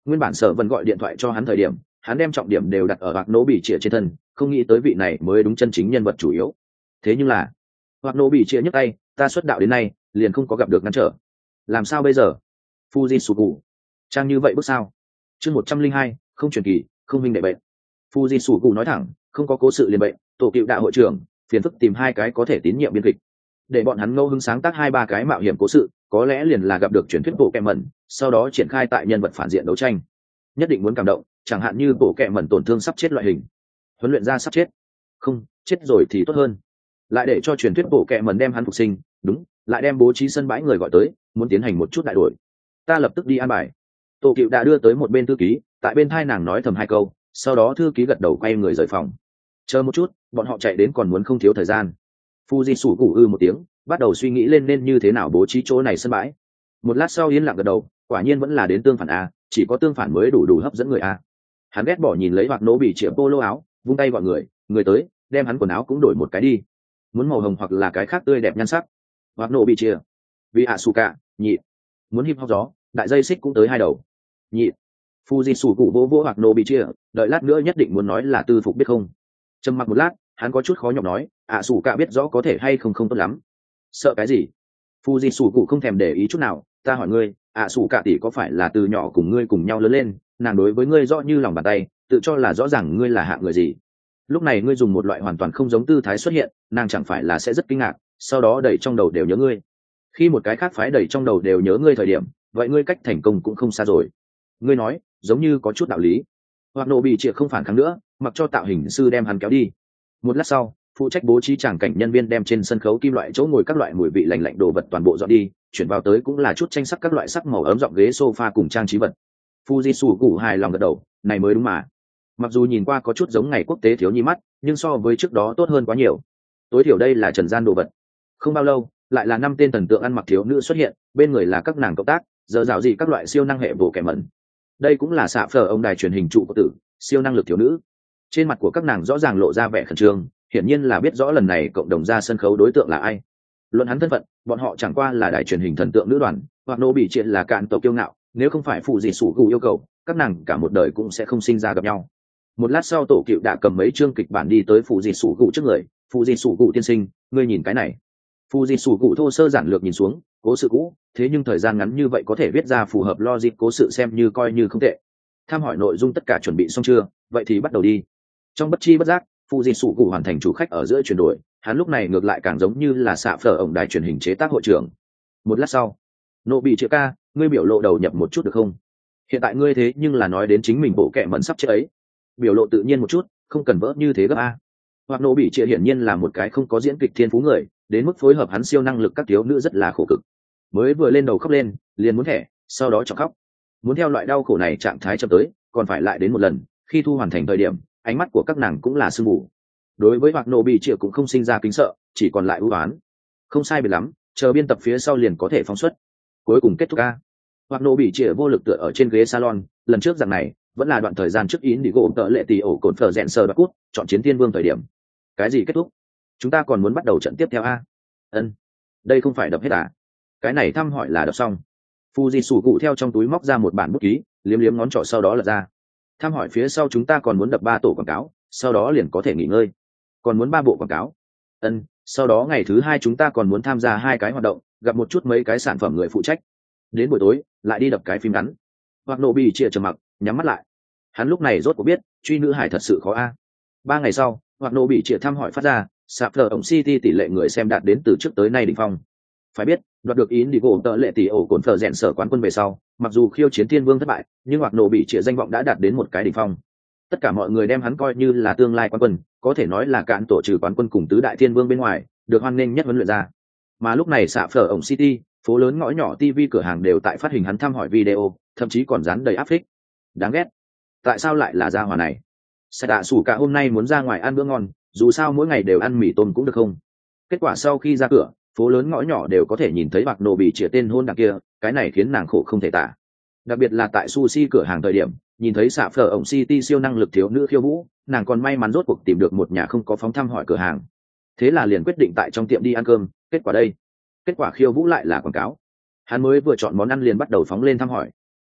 Nguyên bản Sở Vân gọi điện thoại cho hắn thời điểm, hắn đem trọng điểm đều đặt ở Hoặc Nỗ Bị Trịa trên thân, không nghĩ tới vị này mới đúng chân chính nhân vật chủ yếu. Thế nhưng là, Hoặc Nỗ Bị Trịa nhấc tay, ta xuất đạo đến nay, liền không có gặp được ngăn trở. Làm sao bây giờ? Fuji Sugu. Trang như vậy bước sao? Chương một trăm linh hai, không truyền kỳ, không minh đệ bệnh. Fuji Sugu nói thẳng, không có cố sự liền bệnh, tổ cựu đạo hội trưởng, phiền phức tìm hai cái có thể tín nhiệm biên kịch. Để bọn hắn ngẫu hứng sáng tác hai ba cái mạo hiểm cố sự, có lẽ liền là gặp được truyền thuyết bộ kẹ mẩn, sau đó triển khai tại nhân vật phản diện đấu tranh. Nhất định muốn cảm động, chẳng hạn như bộ kẹ mẩn tổn thương sắp chết loại hình. Huấn luyện ra sắp chết. Không, chết rồi thì tốt hơn. Lại để cho truyền thuyết bộ kẹ mẩn đem hắn phục sinh, đúng, lại đem bố trí sân bãi người gọi tới, muốn tiến hành một chút đại đổi. Ta lập tức đi an bài. Tổ cựu đã đưa tới một bên thư ký, tại bên thai nàng nói thầm hai câu, sau đó thư ký gật đầu quay người rời phòng. Chờ một chút, bọn họ chạy đến còn muốn không thiếu thời gian. Fuji sủ củ ư một tiếng, bắt đầu suy nghĩ lên nên như thế nào bố trí chỗ này sân bãi. Một lát sau yên lặng gật đầu, quả nhiên vẫn là đến tương phản a, chỉ có tương phản mới đủ đủ hấp dẫn người a. Hắn ghét bỏ nhìn lấy Hoặc Nỗ Bị Trịa polo áo, vung tay gọi người, người tới, đem hắn quần áo cũng đổi một cái đi. Muốn màu hồng hoặc là cái khác tươi đẹp nhan sắc. Hoặc Nỗ Bị Trịa, vì hạ sủ cả, nhị. Muốn hip hop gió, đại dây xích cũng tới hai đầu. Nhị. Fuji sủ cụ vỗ vỗ Hoặc Nỗ Bị Trịa, đợi lát nữa nhất định muốn nói là tư phục biết không. Trầm mặc một lát, hắn có chút khó nhọc nói, ạ sủ cả biết rõ có thể hay không không tốt lắm. Sợ cái gì? Fuji sủ cụ không thèm để ý chút nào, ta hỏi ngươi, ạ sủ cả tỷ có phải là từ nhỏ cùng ngươi cùng nhau lớn lên, nàng đối với ngươi rõ như lòng bàn tay, tự cho là rõ ràng ngươi là hạng người gì. Lúc này ngươi dùng một loại hoàn toàn không giống tư thái xuất hiện, nàng chẳng phải là sẽ rất kinh ngạc, sau đó đẩy trong đầu đều nhớ ngươi. Khi một cái khác phái đẩy trong đầu đều nhớ ngươi thời điểm, vậy ngươi cách thành công cũng không xa rồi. Ngươi nói, giống như có chút đạo lý. Hoặc Nỗ Bị Trịa không phản kháng nữa, mặc cho tạo hình sư đem hắn kéo đi. Một lát sau, phụ trách bố trí tràng cảnh nhân viên đem trên sân khấu kim loại chỗ ngồi các loại mùi vị lành lạnh đồ vật toàn bộ dọn đi, chuyển vào tới cũng là chút tranh sắc các loại sắc màu ấm, dọn ghế sofa cùng trang trí vật. Fuji cụ hài lòng gật đầu, này mới đúng mà. Mặc dù nhìn qua có chút giống ngày quốc tế thiếu nhi mắt, nhưng so với trước đó tốt hơn quá nhiều. Tối thiểu đây là trần gian đồ vật. Không bao lâu, lại là năm tên thần tượng ăn mặc thiếu nữ xuất hiện, bên người là các nàng cộng tác, giờ dạo gì các loại siêu năng hệ bộ kẻ mẩn. Đây cũng là xạ phở ông đài truyền hình trụ của tử, siêu năng lực thiếu nữ. Trên mặt của các nàng rõ ràng lộ ra vẻ khẩn trương, hiển nhiên là biết rõ lần này cộng đồng ra sân khấu đối tượng là ai. Luận hắn thân phận, bọn họ chẳng qua là đài truyền hình thần tượng nữ đoàn, Hoặc Nỗ Bị Trịa là cạn tộc kiêu ngạo, nếu không phải phụ gì sủ gù yêu cầu, các nàng cả một đời cũng sẽ không sinh ra gặp nhau. Một lát sau tổ cựu đã cầm mấy chương kịch bản đi tới phụ gì sủ gù trước người, phụ gì sủ gù tiên sinh, ngươi nhìn cái này. Phụ gì sủ gù thô sơ giản lược nhìn xuống, cố sự cũ, thế nhưng thời gian ngắn như vậy có thể viết ra phù hợp logic cố sự xem như coi như không tệ. Tham hỏi nội dung tất cả chuẩn bị xong chưa, vậy thì bắt đầu đi. Trong bất chi bất giác, Fuji sủ cụ hoàn thành chủ khách ở giữa chuyển đổi, hắn lúc này ngược lại càng giống như là xạ phở ổng đài truyền hình chế tác hội trưởng. Một lát sau, Nỗ Bị Trịa ca, ngươi biểu lộ đầu nhập một chút được không? Hiện tại ngươi thế nhưng là nói đến chính mình bộ kệ mẩn sắp chết ấy, biểu lộ tự nhiên một chút, không cần vỡ như thế gấp a. Hoặc Nỗ Bị Trịa hiển nhiên là một cái không có diễn kịch thiên phú người, đến mức phối hợp hắn siêu năng lực các thiếu nữ rất là khổ cực. Mới vừa lên đầu khóc lên, liền muốn thẻ, sau đó chọc khóc. Muốn theo loại đau khổ này trạng thái chậm tới, còn phải lại đến một lần, khi thu hoàn thành thời điểm, ánh mắt của các nàng cũng là sương mù. Đối với Hoặc Nỗ Bị Trịa cũng không sinh ra kính sợ, chỉ còn lại ưu ái. Không sai biệt lắm, chờ biên tập phía sau liền có thể phóng xuất. Cuối cùng kết thúc a. Hoặc Nỗ Bị Trịa vô lực tựa ở trên ghế salon, lần trước rằng này vẫn là đoạn thời gian trước ín đi gỗ tợ lệ tỷ ổ cồn phở rèn sờ đoạt cút, chọn chiến thiên vương thời điểm. Cái gì kết thúc? Chúng ta còn muốn bắt đầu trận tiếp theo a? Ân, đây không phải đập hết à? Cái này thăm hỏi là đọc xong. Fuji sủ cụ theo trong túi móc ra một bản bút ký, liếm liếm ngón trỏ sau đó lật ra. Thăm hỏi phía sau chúng ta còn muốn đập ba tổ quảng cáo, sau đó liền có thể nghỉ ngơi. Còn muốn ba bộ quảng cáo. Ân, sau đó ngày thứ hai chúng ta còn muốn tham gia hai cái hoạt động, gặp một chút mấy cái sản phẩm người phụ trách. Đến buổi tối lại đi đập cái phim ngắn. Hoặc Nỗ Bị Trịa trầm mặc, nhắm mắt lại. Hắn lúc này rốt cuộc biết, truy nữ hải thật sự khó a. Ba ngày sau, Hoặc Nỗ Bị Trịa thăm hỏi phát ra, sạp phở ổng City tỷ lệ người xem đạt đến từ trước tới nay đỉnh phong. Phải biết, đoạt được ín đi gỗ tợ lệ tỷ ổ cồn phở rèn sở quán quân về sau, mặc dù khiêu chiến thiên vương thất bại, nhưng Hoặc Nỗ Bị Trịa danh vọng đã đạt đến một cái đỉnh phong. Tất cả mọi người đem hắn coi như là tương lai quán quân, có thể nói là cạn tổ trừ quán quân cùng tứ đại thiên vương bên ngoài, được hoan nghênh nhất huấn luyện ra. Mà lúc này xạ phở ổng City, phố lớn ngõ nhỏ ti vi cửa hàng đều tại phát hình hắn thăm hỏi video, thậm chí còn dán đầy áp phích. Đáng ghét. Tại sao lại là gia hỏa này? Sẽ đạ sủ cả hôm nay muốn ra ngoài ăn bữa ngon, dù sao mỗi ngày đều ăn mì tôm cũng được không? Kết quả sau khi ra cửa, phố lớn ngõ nhỏ đều có thể nhìn thấy Hoặc Nỗ Bị Trịa tên hôn đặc kia, cái này khiến nàng khổ không thể tả. Đặc biệt là tại sushi cửa hàng thời điểm, nhìn thấy xạ phở ổng City siêu năng lực thiếu nữ khiêu vũ, nàng còn may mắn rốt cuộc tìm được một nhà không có phóng thăm hỏi cửa hàng. Thế là liền quyết định tại trong tiệm đi ăn cơm, kết quả đây, kết quả khiêu vũ lại là quảng cáo. Hắn mới vừa chọn món ăn liền bắt đầu phóng lên thăm hỏi.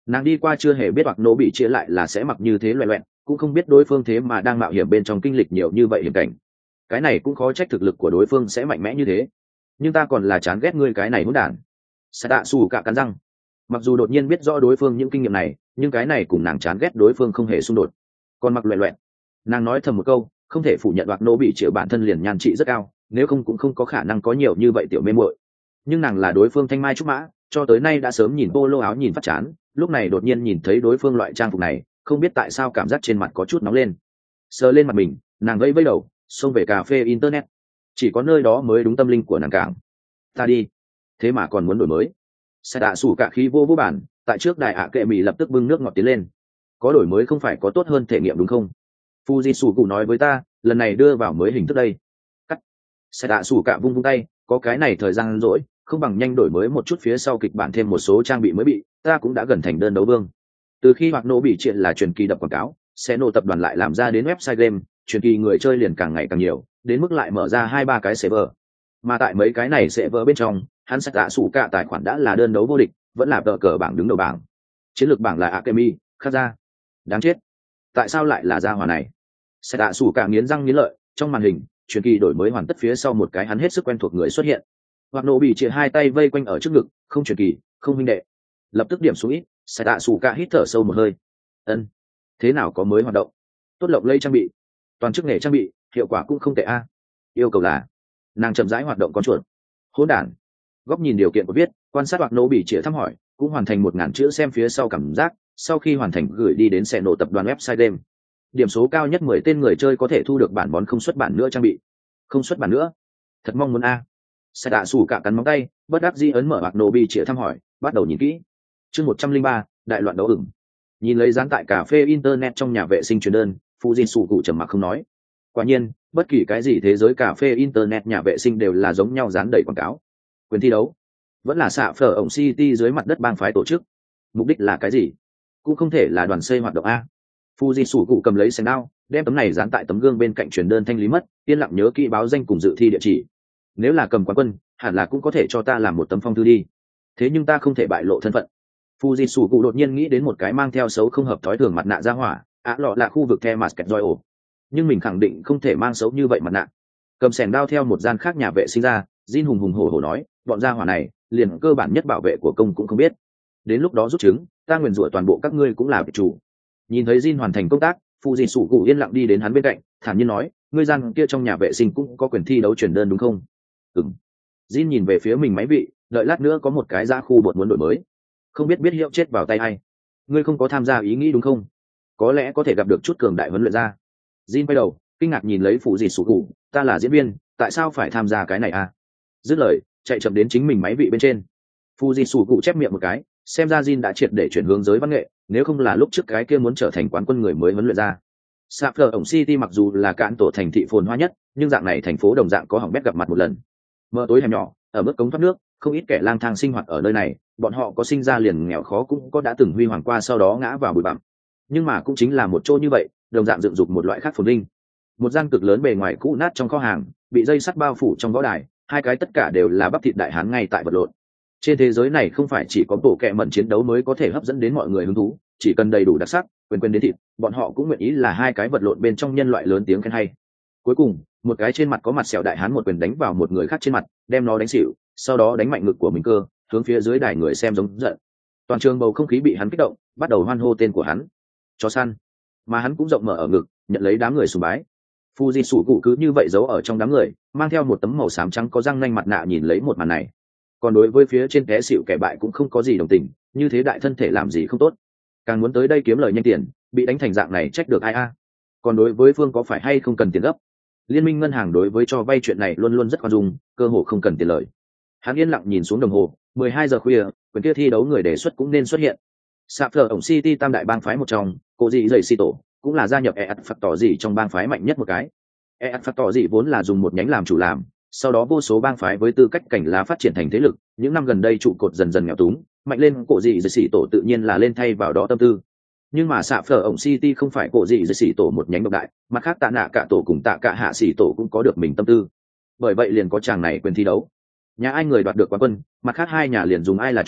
Nàng đi qua chưa hề biết hoặc nổ bị chia lại là sẽ mặc như thế loẹ loẹn, cũng không biết đối phương thế mà đang mạo hiểm bên trong kinh lịch nhiều như vậy hiểm cảnh. Cái này cũng khó trách thực lực của đối phương sẽ mạnh mẽ như thế. Nhưng ta còn là chán ghét ngươi cái này hỗn đản. Sa Tạ Sủ Cả cắn răng. Mặc dù đột nhiên biết rõ đối phương những kinh nghiệm này, nhưng cái này cùng nàng chán ghét đối phương không hề xung đột. Còn mặc loẹ loẹn, nàng nói thầm một câu, không thể phủ nhận hoặc nổ bị chia bản thân liền nhan trị rất cao, nếu không cũng không có khả năng có nhiều như vậy tiểu mê muội. Nhưng nàng là đối phương thanh mai trúc mã, cho tới nay đã sớm nhìn polo áo nhìn phát chán, lúc này đột nhiên nhìn thấy đối phương loại trang phục này, không biết tại sao cảm giác trên mặt có chút nóng lên. Sờ lên mặt mình, nàng vẫy vẫy đầu, xông về cà phê internet. Chỉ có nơi đó mới đúng tâm linh của nàng cảng. Ta đi, thế mà còn muốn đổi mới. Sa Tạ Sủ Cả khí vô vô bản, tại trước đài ạ kệ mì lập tức bưng nước ngọt tiến lên. Có đổi mới không phải có tốt hơn thể nghiệm đúng không? Fuji Sủ Cụ nói với ta, lần này đưa vào mới hình thức đây. Cắt. Sa Tạ Sủ Cả vung vung tay, có cái này thời gian rỗi, không bằng nhanh đổi mới một chút phía sau kịch bản thêm một số trang bị mới bị, ta cũng đã gần thành đơn đấu vương. Từ khi hoặc nổ bị triệt là truyền kỳ đập quảng cáo, sẽ nổ tập đoàn lại làm ra đến website game, truyền kỳ người chơi liền càng ngày càng nhiều, đến mức lại mở ra hai ba cái server. Mà tại mấy cái này server bên trong, hắn sẽ tạ sủ cả tài khoản đã là đơn đấu vô địch, vẫn là tờ cờ bảng đứng đầu bảng. Chiến lược bảng là Akemi, khắc ra. Đáng chết. Tại sao lại là gia hỏa này? Sẽ tạ sủ cả nghiến răng nghiến lợi, trong màn hình, truyền kỳ đổi mới hoàn tất phía sau một cái hắn hết sức quen thuộc người xuất hiện. Hoặc nổ bị chia hai tay vây quanh ở trước ngực, không truyền kỳ, không huynh đệ. Lập tức điểm xuống ít, Sai Tạ Sủ Cả hít thở sâu một hơi. Ân, thế nào có mới hoạt động? Tốt lộng lây trang bị, toàn chức nghề trang bị, hiệu quả cũng không tệ a. Yêu cầu là, nàng chậm rãi hoạt động con chuột. Hỗn đản. Góc nhìn điều kiện của viết, quan sát hoặc nổ bị chia thăm hỏi, cũng hoàn thành một ngàn chữ xem phía sau cảm giác, sau khi hoàn thành gửi đi đến xe nổ tập đoàn website game. Điểm số cao nhất mười tên người chơi có thể thu được bản món không xuất bản nữa trang bị. Không xuất bản nữa? Thật mong muốn a. Sai Tạ Sủ Cả cắn móng tay, bất đắc dĩ ấn mở hoặc nổ bị chia thăm hỏi, bắt đầu nhìn kỹ. Chương một trăm linh ba, đại loạn đấu ửng. Nhìn lấy dán tại cà phê internet trong nhà vệ sinh truyền đơn, Fuji Sủ Cụ trầm mặc không nói. Quả nhiên, bất kỳ cái gì thế giới cà phê internet nhà vệ sinh đều là giống nhau dán đầy quảng cáo. Quyền thi đấu, vẫn là xạ phở ổng City dưới mặt đất bang phái tổ chức. Mục đích là cái gì? Cũng không thể là đoàn xây hoạt động a. Fuji Sủ Cụ cầm lấy sành đao, đem tấm này dán tại tấm gương bên cạnh truyền đơn thanh lý mất, yên lặng nhớ kỹ báo danh cùng dự thi địa chỉ. Nếu là cầm quán quân, hẳn là cũng có thể cho ta làm một tấm phong thư đi. Thế nhưng ta không thể bại lộ thân phận. Fuji Sủ Cụ đột nhiên nghĩ đến một cái mang theo xấu không hợp thói thường mặt nạ ra hỏa, ạ lọ là khu vực The Masked Royal. Nhưng mình khẳng định không thể mang xấu như vậy mặt nạ. Cầm sẻng đao theo một gian khác nhà vệ sinh ra, Jin hùng hùng hổ hổ nói, bọn gia hỏa này, liền cơ bản nhất bảo vệ của công cũng không biết. Đến lúc đó rút chứng, ta nguyền rủa toàn bộ các ngươi cũng là vị chủ. Nhìn thấy Jin hoàn thành công tác, Fuji Sủ Cụ yên lặng đi đến hắn bên cạnh, thản nhiên nói, ngươi gian kia trong nhà vệ sinh cũng có quyền thi đấu truyền đơn đúng không? Ừm. Jin nhìn về phía mình máy vị, đợi lát nữa có một cái ra khu bột muốn đổi mới, không biết biết hiệu chết vào tay hay. Ngươi không có tham gia ý nghĩ đúng không? Có lẽ có thể gặp được chút cường đại huấn luyện ra. Jin quay đầu, kinh ngạc nhìn lấy Fuji Sủ Cụ, ta là diễn viên, tại sao phải tham gia cái này à? Dứt lời, chạy chậm đến chính mình máy vị bên trên. Fuji Sủ Cụ chép miệng một cái, xem ra Jin đã triệt để chuyển hướng giới văn nghệ, nếu không là lúc trước cái kia muốn trở thành quán quân người mới huấn luyện ra. Sapphire ổng City mặc dù là cạn tổ thành thị phồn hoa nhất, nhưng dạng này thành phố đồng dạng có hỏng bét gặp mặt một lần. Mờ tối hẻm nhỏ, ở mức cống thoát nước, không ít kẻ lang thang sinh hoạt ở nơi này, bọn họ có sinh ra liền nghèo khó cũng có đã từng huy hoàng qua sau đó ngã vào bụi bặm. Nhưng mà cũng chính là một chỗ như vậy, đồng dạng dựng dục một loại khác phồn vinh. Một gian cực lớn bề ngoài cũ nát trong kho hàng, bị dây sắt bao phủ trong võ đài, hai cái tất cả đều là bắp thịt đại hán ngay tại vật lộn. Trên thế giới này không phải chỉ có bộ kệ mẩn chiến đấu mới có thể hấp dẫn đến mọi người hứng thú, chỉ cần đầy đủ đặc sắc, quyền quyền đến thịt, bọn họ cũng nguyện ý là hai cái vật lộn bên trong nhân loại lớn tiếng khen hay. Cuối cùng, một cái trên mặt có mặt sẹo đại hán một quyền đánh vào một người khác trên mặt, đem nó đánh xỉu, sau đó đánh mạnh ngực của mình cơ, hướng phía dưới đài người xem giống giận. Toàn trường bầu không khí bị hắn kích động, bắt đầu hoan hô tên của hắn. Chó săn. Mà hắn cũng rộng mở ở ngực, nhận lấy đám người sùng bái. Fuji Sủ Cụ cứ như vậy giấu ở trong đám người, mang theo một tấm màu xám trắng có răng nanh mặt nạ nhìn lấy một màn này. Còn đối với phía trên té xỉu kẻ bại cũng không có gì đồng tình, như thế đại thân thể làm gì không tốt, càng muốn tới đây kiếm lời nhanh tiền, bị đánh thành dạng này trách được ai a. Còn đối với phương có phải hay không cần tiền gấp, liên minh ngân hàng đối với cho vay chuyện này luôn luôn rất khoan dung, cơ hồ không cần tiền lời. Hắn yên lặng nhìn xuống đồng hồ, mười hai giờ khuya, quyền kia thi đấu người đề xuất cũng nên xuất hiện. Sapphire ổng City tam đại bang phái một trong, cô dị dày xì tổ cũng là gia nhập e ắt phạt tỏ gì trong bang phái mạnh nhất một cái. e ắt phạt tỏ gì vốn là dùng một nhánh làm chủ làm, sau đó vô số bang phái với tư cách cảnh lá phát triển thành thế lực, những năm gần đây trụ cột dần dần nghèo túng, mạnh lên cổ dị dày xì tổ tự nhiên là lên thay vào đó tâm tư. Nhưng mà Sapphire ổng City không phải cổ dị dày xì tổ một nhánh độc đại, mặt khác tạ nạ cả tổ cùng tạ cả hạ xì tổ cũng có được mình tâm tư. Bởi vậy liền có chàng này quyền thi đấu, nhà ai người đoạt được quán quân, mặt khác hai nhà liền dùng ai là chủ,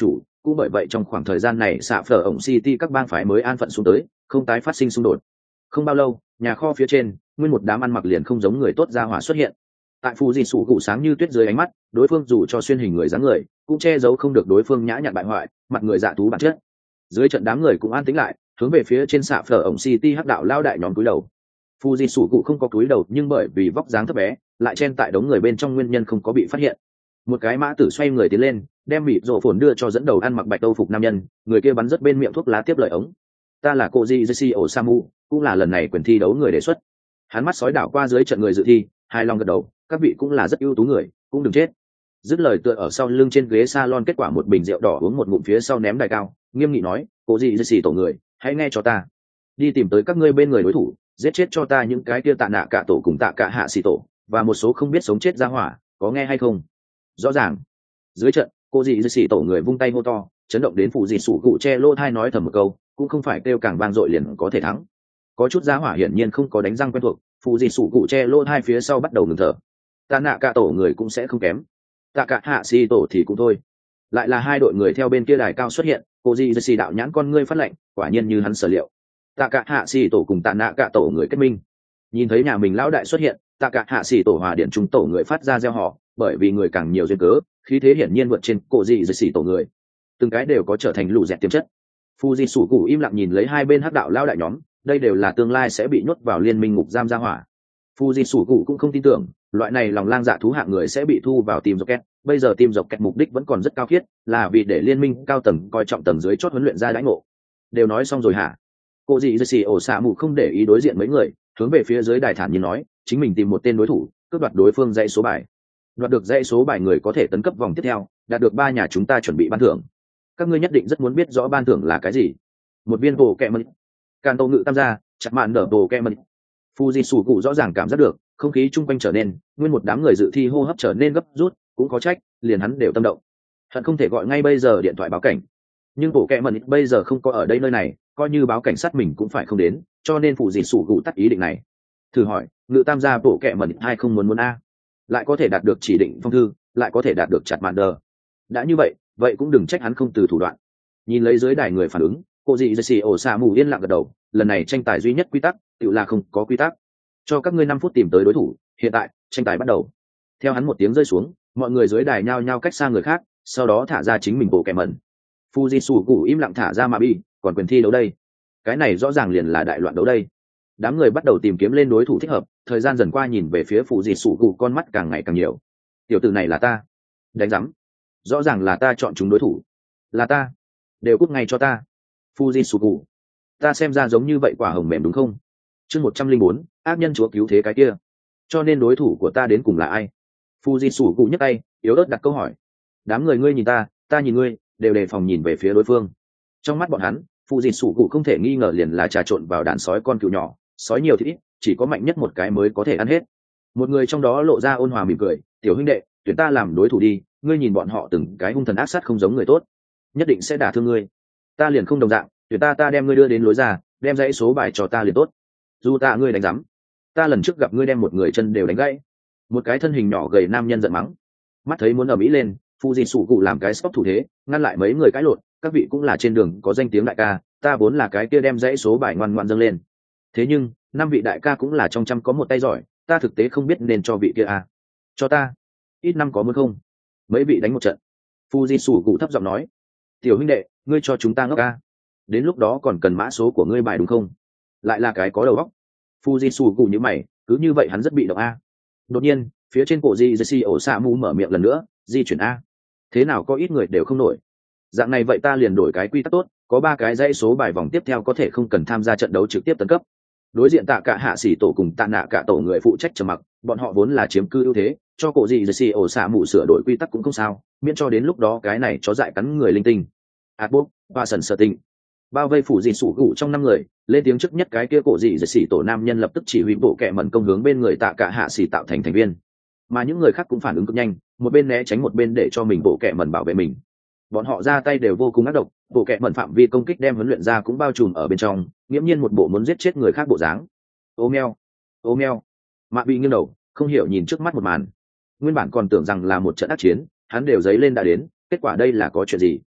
cũng bởi vậy trong khoảng thời gian này xạ phở ổng city các bang phái mới an phận xuống tới, không tái phát sinh xung đột. Không bao lâu, nhà kho phía trên nguyên một đám ăn mặc liền không giống người tốt ra hỏa xuất hiện. Tại phù dị sủ cụ sáng như tuyết dưới ánh mắt, đối phương dù cho xuyên hình người dáng người cũng che giấu không được đối phương nhã nhặn bại hoại, mặt người dạ thú bản chất. Dưới trận đám người cũng an tĩnh lại, hướng về phía trên xạ phở ổng city hắc đạo lao đại nhóm cúi đầu. Phù dị sủ cụ không có cúi đầu, nhưng bởi vì vóc dáng thấp bé lại chen tại đống người bên trong nguyên nhân không có bị phát hiện. Một cái mã tử xoay người tiến lên, đem mịt rổ phồn đưa cho dẫn đầu ăn mặc bạch âu phục nam nhân, người kia bắn rất bên miệng thuốc lá tiếp lời ống. Ta là cô di jesse osamu, cũng là lần này quyền thi đấu người đề xuất. Hắn mắt sói đảo qua dưới trận người dự thi, hai lòng gật đầu, các vị cũng là rất ưu tú người, cũng đừng chết. Dứt lời tựa ở sau lưng trên ghế salon, kết quả một bình rượu đỏ uống một ngụm phía sau ném đài cao, nghiêm nghị nói, cô di jesse tổ người, hãy nghe cho ta, đi tìm tới các ngươi bên người đối thủ, giết chết cho ta những cái kia tạ nạ cả tổ cùng tạ cả hạ xì tổ, và một số không biết sống chết ra hỏa, có nghe hay không? Rõ ràng. Dưới trận, cô dị dư xỉ tổ người vung tay hô to, chấn động đến phụ dị sủ cụ che lô thai nói thầm một câu, cũng không phải kêu càng vang dội liền có thể thắng. Có chút giá hỏa hiển nhiên không có đánh răng quen thuộc, phụ dị sủ cụ che lô thai phía sau bắt đầu ngừng thở. Tạ nạ cả tổ người cũng sẽ không kém, tạ cả hạ xì tổ thì cũng thôi. Lại là hai đội người theo bên kia đài cao xuất hiện, cô dị dư xỉ đạo nhãn con ngươi phát lệnh, quả nhiên như hắn sở liệu. Tạ cả hạ xì tổ cùng tạ nạ cả tổ người kết minh. Nhìn thấy nhà mình lão đại xuất hiện, tạ cả hạ xì tổ hòa điện trung tổ người phát ra gieo họ, bởi vì người càng nhiều duyên cớ, khí thế hiển nhiên vượt trên cổ dị dư xỉ tổ người, từng cái đều có trở thành lũ dẹt tiềm chất. Phu di sủ cụ im lặng nhìn lấy hai bên hắc đạo lao đại nhóm, đây đều là tương lai sẽ bị nhốt vào liên minh ngục giam gia hỏa. Phu di sủ cụ cũng không tin tưởng loại này lòng lang dạ thú hạng người sẽ bị thu vào team rocket, bây giờ team rocket mục đích vẫn còn rất cao khiết, là vì để liên minh cao tầng coi trọng tầng dưới chót huấn luyện ra đãi ngộ. Đều nói xong rồi hả? Cô dị dư xỉ ổ xạ mù không để ý đối diện mấy người, hướng về phía dưới đài thản nhiên nói, chính mình tìm một tên đối thủ, cướp đoạt đối phương dãy số bài. Đoạt được dãy số bài người có thể tấn cấp vòng tiếp theo, đạt được ba nhà chúng ta chuẩn bị ban thưởng. Các ngươi nhất định rất muốn biết rõ ban thưởng là cái gì. Một viên bổ kẹ mật, càn tô ngự tam gia, chặt mạn nở bổ kẹ mật. Fuji sủ cụ rõ ràng cảm giác được không khí chung quanh trở nên, nguyên một đám người dự thi hô hấp trở nên gấp rút, cũng có trách, liền hắn đều tâm động. Hận không thể gọi ngay bây giờ điện thoại báo cảnh. Nhưng bổ kẹ mật bây giờ không có ở đây nơi này, coi như báo cảnh sát mình cũng phải không đến, cho nên Fuji sủ cụ tắt ý định này. Thử hỏi, ngự tam gia bổ kẹ mật ai không muốn muốn a? Lại có thể đạt được chỉ định phong thư, lại có thể đạt được chặt mạn đờ. Đã như vậy, vậy cũng đừng trách hắn không từ thủ đoạn. Nhìn lấy dưới đài người phản ứng, cô dị desi ổ xạ mù yên lặng gật đầu, lần này tranh tài duy nhất quy tắc tự là không có quy tắc. Cho các ngươi năm phút tìm tới đối thủ, hiện tại tranh tài bắt đầu. Theo hắn một tiếng rơi xuống, mọi người dưới đài nhao nhao cách xa người khác, sau đó thả ra chính mình bộ kẻ mẩn. Fuji cụ im lặng thả ra mà bi, còn quyền thi đấu đây, cái này rõ ràng liền là đại loạn đấu đây. Đám người bắt đầu tìm kiếm lên đối thủ thích hợp, thời gian dần qua nhìn về phía phụ dị sủ cụ, con mắt càng ngày càng nhiều. Tiểu tử này là ta, đánh rắm, rõ ràng là ta chọn chúng đối thủ, là ta, đều cút ngay cho ta. Fuji sủ cụ, ta xem ra giống như vậy quả hồng mềm đúng không? Chương một trăm linh bốn, ác nhân chúa cứu thế cái kia, cho nên đối thủ của ta đến cùng là ai? Fuji sủ cụ nhấc tay, yếu ớt đặt câu hỏi. Đám người ngươi nhìn ta, ta nhìn ngươi, đều đề phòng nhìn về phía đối phương. Trong mắt bọn hắn, Fuji sủ cụ không thể nghi ngờ liền là trà trộn vào đàn sói con cừu nhỏ, sói nhiều thì ít, chỉ có mạnh nhất một cái mới có thể ăn hết. Một người trong đó lộ ra ôn hòa mỉm cười, tiểu huynh đệ, tuyển ta làm đối thủ đi, ngươi nhìn bọn họ từng cái hung thần ác sát không giống người tốt, nhất định sẽ đả thương ngươi. Ta liền không đồng dạng, tuyển ta ta đem ngươi đưa đến lối ra, đem dãy số bài cho ta liền tốt. Dù ta ngươi đánh rắm, ta lần trước gặp ngươi đem một người chân đều đánh gãy. Một cái thân hình nhỏ gầy nam nhân giận mắng. Mắt thấy muốn ở mỹ lên, Fuji sủ cụ làm cái stop thủ thế, ngăn lại mấy người cãi lộn, các vị cũng là trên đường có danh tiếng đại ca, ta vốn là cái kia đem dãy số bài ngoan ngoan dâng lên. Thế nhưng năm vị đại ca cũng là trong trăm có một tay giỏi, ta thực tế không biết nên cho vị kia à. Cho ta ít năm có muốn không? Mấy vị đánh một trận. Fuji sủ cụ thấp giọng nói, tiểu huynh đệ, ngươi cho chúng ta ngốc ca, đến lúc đó còn cần mã số của ngươi bài đúng không? Lại là cái có đầu óc. Fuji sủ cụ như mày, cứ như vậy hắn rất bị động a. Đột nhiên phía trên cổ di jesse ổ xạ mù mở miệng lần nữa, di chuyển a, thế nào có ít người đều không nổi. Dạng này vậy ta liền đổi cái quy tắc tốt, có ba cái dãy số bài vòng tiếp theo có thể không cần tham gia trận đấu trực tiếp tấn cấp. Đối diện tạ cả hạ sĩ tổ cùng tạ nạ cả tổ người phụ trách trầm mặc, bọn họ vốn là chiếm cư ưu thế, cho cổ gì jesse ổ xạ mù sửa đổi quy tắc cũng không sao, miễn cho đến lúc đó cái này chó dại cắn người linh tinh. Adbop và sần sở tình bao vây phủ dị sủ cụ trong năm người, lên tiếng trước nhất cái kia cổ dị jesse tổ nam nhân lập tức chỉ huy bộ kệ mẩn công hướng bên người tạ cả hạ sĩ tạo thành thành viên, mà những người khác cũng phản ứng cực nhanh, một bên né tránh một bên để cho mình bộ kệ mẩn bảo vệ mình. Bọn họ ra tay đều vô cùng ác độc, bộ kệ mẩn phạm vi công kích đem huấn luyện ra cũng bao trùm ở bên trong, nghiễm nhiên một bộ muốn giết chết người khác bộ dáng. Ô meo, ô meo. Mạ bị nghiêng đầu, không hiểu nhìn trước mắt một màn. Nguyên bản còn tưởng rằng là một trận ác chiến, hắn đều giấy lên đã đến, kết quả đây là có chuyện gì?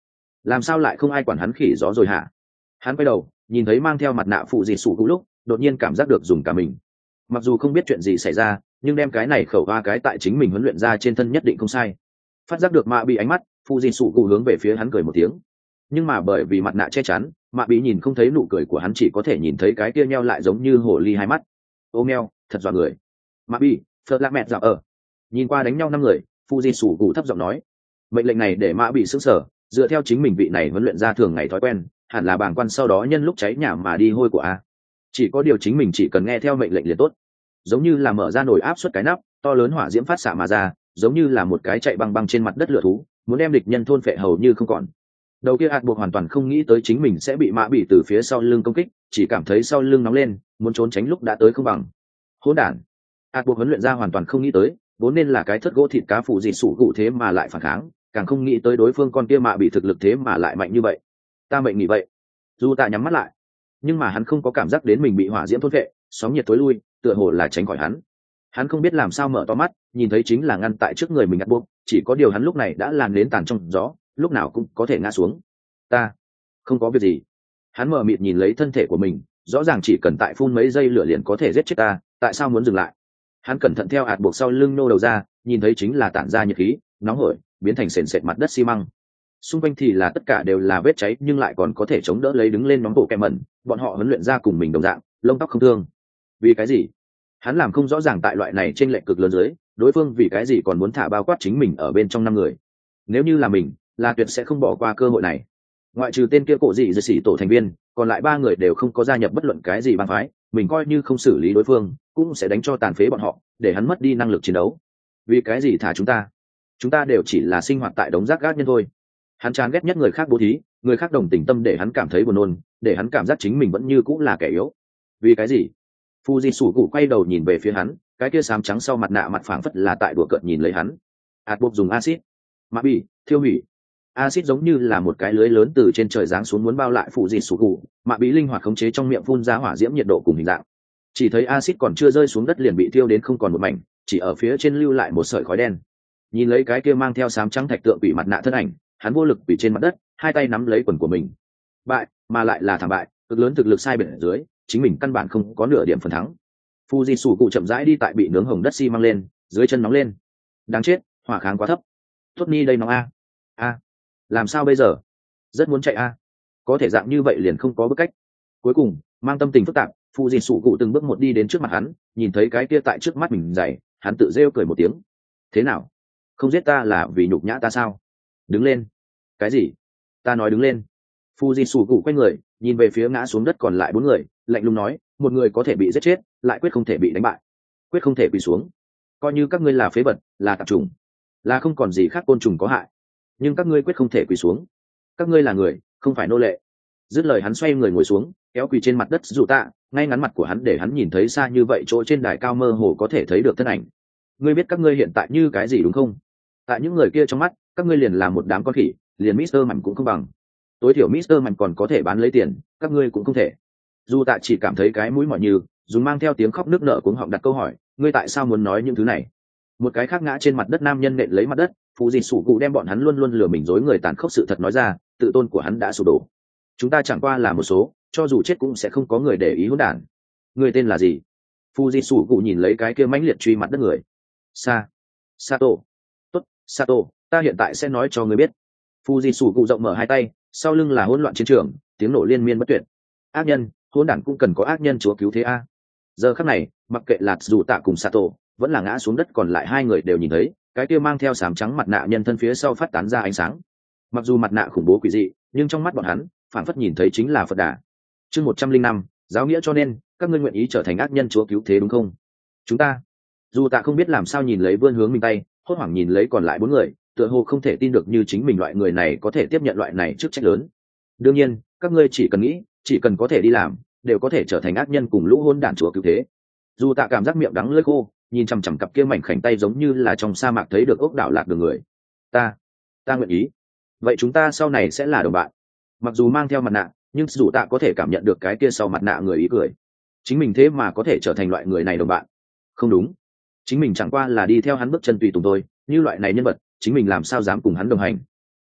làm sao lại không ai quản hắn khỉ gió rồi hả? Hắn quay đầu nhìn thấy mang theo mặt nạ phụ dị sủ cụ lúc đột nhiên cảm giác được dùng cả mình. Mặc dù không biết chuyện gì xảy ra, nhưng đem cái này khẩu va cái tại chính mình huấn luyện ra trên thân nhất định không sai. Phát giác được mạ bị ánh mắt, phụ dị sủ cụ hướng về phía hắn cười một tiếng, nhưng mà bởi vì mặt nạ che chắn, mạ bị nhìn không thấy nụ cười của hắn, chỉ có thể nhìn thấy cái kia nheo lại giống như hồ ly hai mắt. Ô meo, thật dọa người. Mạ bị, phật lạc mẹt dạo ở. Nhìn qua đánh nhau năm người, phụ dị sủ cụ thấp giọng nói. Mệnh lệnh này để mạ bị sững sờ, dựa theo chính mình vị này huấn luyện ra thường ngày thói quen, hẳn là bàng quan sau đó nhân lúc cháy nhà mà đi hôi của a. Chỉ có điều chính mình chỉ cần nghe theo mệnh lệnh liền tốt. Giống như là mở ra nồi áp suất cái nắp, to lớn hỏa diễm phát xạ mà ra, giống như là một cái chạy băng băng trên mặt đất lửa thú, muốn đem địch nhân thôn phệ hầu như không còn. Đầu kia ạt buộc hoàn toàn không nghĩ tới chính mình sẽ bị mạ bị từ phía sau lưng công kích, chỉ cảm thấy sau lưng nóng lên, muốn trốn tránh lúc đã tới không bằng. Hỗn đản. ạt buộc huấn luyện ra hoàn toàn không nghĩ tới, vốn nên là cái thất gỗ thịt cá phụ gì sủ cụ thế mà lại phản kháng, càng không nghĩ tới đối phương con kia mạ bị thực lực thế mà lại mạnh như vậy. Ta mệnh nghĩ vậy. Dù tạ nhắm mắt lại, nhưng mà hắn không có cảm giác đến mình bị hỏa diễm thôn phệ, sóng nhiệt tối lui, tựa hồ là tránh khỏi hắn. Hắn không biết làm sao mở to mắt, nhìn thấy chính là ngăn tại trước người mình ạt buộc, chỉ có điều hắn lúc này đã làm đến tàn trong gió, lúc nào cũng có thể ngã xuống. Ta không có việc gì. Hắn mờ mịt nhìn lấy thân thể của mình, rõ ràng chỉ cần tại phun mấy giây lửa liền có thể giết chết ta, tại sao muốn dừng lại? Hắn cẩn thận theo ạt buộc sau lưng nô đầu ra, nhìn thấy chính là tản ra nhiệt khí nóng hổi, biến thành sền sệt mặt đất xi măng. Xung quanh thì là tất cả đều là vết cháy, nhưng lại còn có thể chống đỡ lấy đứng lên nóng bộ kẹm mẩn. Bọn họ huấn luyện ra cùng mình đồng dạng, lông tóc không thương. Vì cái gì? Hắn làm không rõ ràng, tại loại này trên lệnh cực lớn dưới, đối phương vì cái gì còn muốn thả bao quát chính mình ở bên trong năm người. Nếu như là mình, là tuyệt sẽ không bỏ qua cơ hội này. Ngoại trừ tên kia cổ dị dư sĩ tổ thành viên, còn lại ba người đều không có gia nhập bất luận cái gì bang phái, mình coi như không xử lý đối phương cũng sẽ đánh cho tàn phế bọn họ, để hắn mất đi năng lực chiến đấu. Vì cái gì thả chúng ta? Chúng ta đều chỉ là sinh hoạt tại đống rác gác nhân thôi. Hắn chán ghét nhất người khác bố thí, người khác đồng tình tâm để hắn cảm thấy buồn nôn, để hắn cảm giác chính mình vẫn như cũng là kẻ yếu. Vì cái gì? Fuji sủ cụ quay đầu nhìn về phía hắn, cái kia xám trắng sau mặt nạ mặt phảng phất là tại đùa cợt nhìn lấy hắn. Hạt buộc dùng axit, mạ bị thiêu hủy. Axit giống như là một cái lưới lớn từ trên trời giáng xuống muốn bao lại Fuji sủ cụ, mạ bị linh hoạt khống chế trong miệng phun ra hỏa diễm nhiệt độ cùng hình dạng. Chỉ thấy axit còn chưa rơi xuống đất liền bị thiêu đến không còn một mảnh, chỉ ở phía trên lưu lại một sợi khói đen. Nhìn lấy cái kia mang theo xám trắng thạch tượng bị mặt nạ thân ảnh, hắn vô lực bị trên mặt đất, hai tay nắm lấy quần của mình. Bại, mà lại là thảm bại, cực lớn thực lực sai biệt ở dưới, chính mình căn bản không có nửa điểm phần thắng. Fuji sủ cụ chậm rãi đi tại bị nướng hồng đất xi măng lên, dưới chân nóng lên. Đáng chết, hỏa kháng quá thấp. Tốt ni đây nóng a. A, làm sao bây giờ? Rất muốn chạy a. Có thể dạng như vậy liền không có bước cách. Cuối cùng, mang tâm tình phức tạp, Fuji sủ cụ từng bước một đi đến trước mặt hắn, nhìn thấy cái kia tại trước mắt mình dày, hắn tự rêu cười một tiếng. Thế nào? Không giết ta là vì nhục nhã ta sao? Đứng lên. Cái gì? Ta nói đứng lên. Fuji sủ cụ quay người, nhìn về phía ngã xuống đất còn lại bốn người, lạnh lùng nói, một người có thể bị giết chết, lại quyết không thể bị đánh bại, quyết không thể quỳ xuống. Coi như các ngươi là phế vật, là tạp trùng, là không còn gì khác côn trùng có hại, nhưng các ngươi quyết không thể quỳ xuống. Các ngươi là người, không phải nô lệ. Dứt lời hắn xoay người ngồi xuống, kéo quỳ trên mặt đất Dụ Tạ, ngay ngắn mặt của hắn để hắn nhìn thấy xa như vậy, chỗ trên đài cao mơ hồ có thể thấy được thân ảnh. Ngươi biết các ngươi hiện tại như cái gì đúng không? Tại những người kia trong mắt, các ngươi liền là một đám con khỉ, liền Mister Mạnh cũng không bằng. Tối thiểu Mister Mạnh còn có thể bán lấy tiền, các ngươi cũng không thể. Dù Tạ chỉ cảm thấy cái mũi mỏi như, dùng mang theo tiếng khóc nước nở cuống họng đặt câu hỏi, ngươi tại sao muốn nói những thứ này? Một cái khác ngã trên mặt đất nam nhân nện lấy mặt đất, phụ gì sủ cụ đem bọn hắn luôn luôn lừa mình dối người tàn khốc sự thật nói ra, tự tôn của hắn đã sụp đổ. Chúng ta chẳng qua là một số, cho dù chết cũng sẽ không có người để ý hỗn đản. Người tên là gì? Phụ gì sủ cụ nhìn lấy cái kia mãnh liệt truy mặt đất người. Sa, Sato. Tốt, Sato, ta hiện tại sẽ nói cho ngươi biết. Phụ gì sủ cụ rộng mở hai tay, sau lưng là hỗn loạn chiến trường, tiếng nổ liên miên bất tuyệt. Ác nhân, hỗn đản cũng cần có ác nhân chúa cứu thế a. Giờ khắc này, mặc kệ là dù tạ cùng Sato, vẫn là ngã xuống đất còn lại hai người đều nhìn thấy, cái kia mang theo sám trắng mặt nạ nhân thân phía sau phát tán ra ánh sáng. Mặc dù mặt nạ khủng bố quỷ dị, nhưng trong mắt bọn hắn, phản phất nhìn thấy chính là Phật Đà. Chương một trăm linh năm, giáo nghĩa cho nên, các ngươi nguyện ý trở thành ác nhân chúa cứu thế đúng không? Chúng ta. Dù tạ không biết làm sao nhìn lấy vươn hướng mình tay, hốt hoảng nhìn lấy còn lại bốn người, tựa hồ không thể tin được như chính mình loại người này có thể tiếp nhận loại này chức trách lớn. Đương nhiên, các ngươi chỉ cần nghĩ, chỉ cần có thể đi làm, đều có thể trở thành ác nhân cùng lũ hôn đản chúa cứu thế. Dù tạ cảm giác miệng đắng lưỡi khô, nhìn chằm chằm cặp kia mảnh khảnh tay giống như là trong sa mạc thấy được ốc đảo lạc đường người. Ta, ta nguyện ý. Vậy chúng ta sau này sẽ là đồng bạn. Mặc dù mang theo mặt nạ, nhưng dù tạ có thể cảm nhận được cái kia sau mặt nạ người ý cười. Chính mình thế mà có thể trở thành loại người này đồng bạn. Không đúng. Chính mình chẳng qua là đi theo hắn bước chân tùy tùng thôi, như loại này nhân vật, chính mình làm sao dám cùng hắn đồng hành.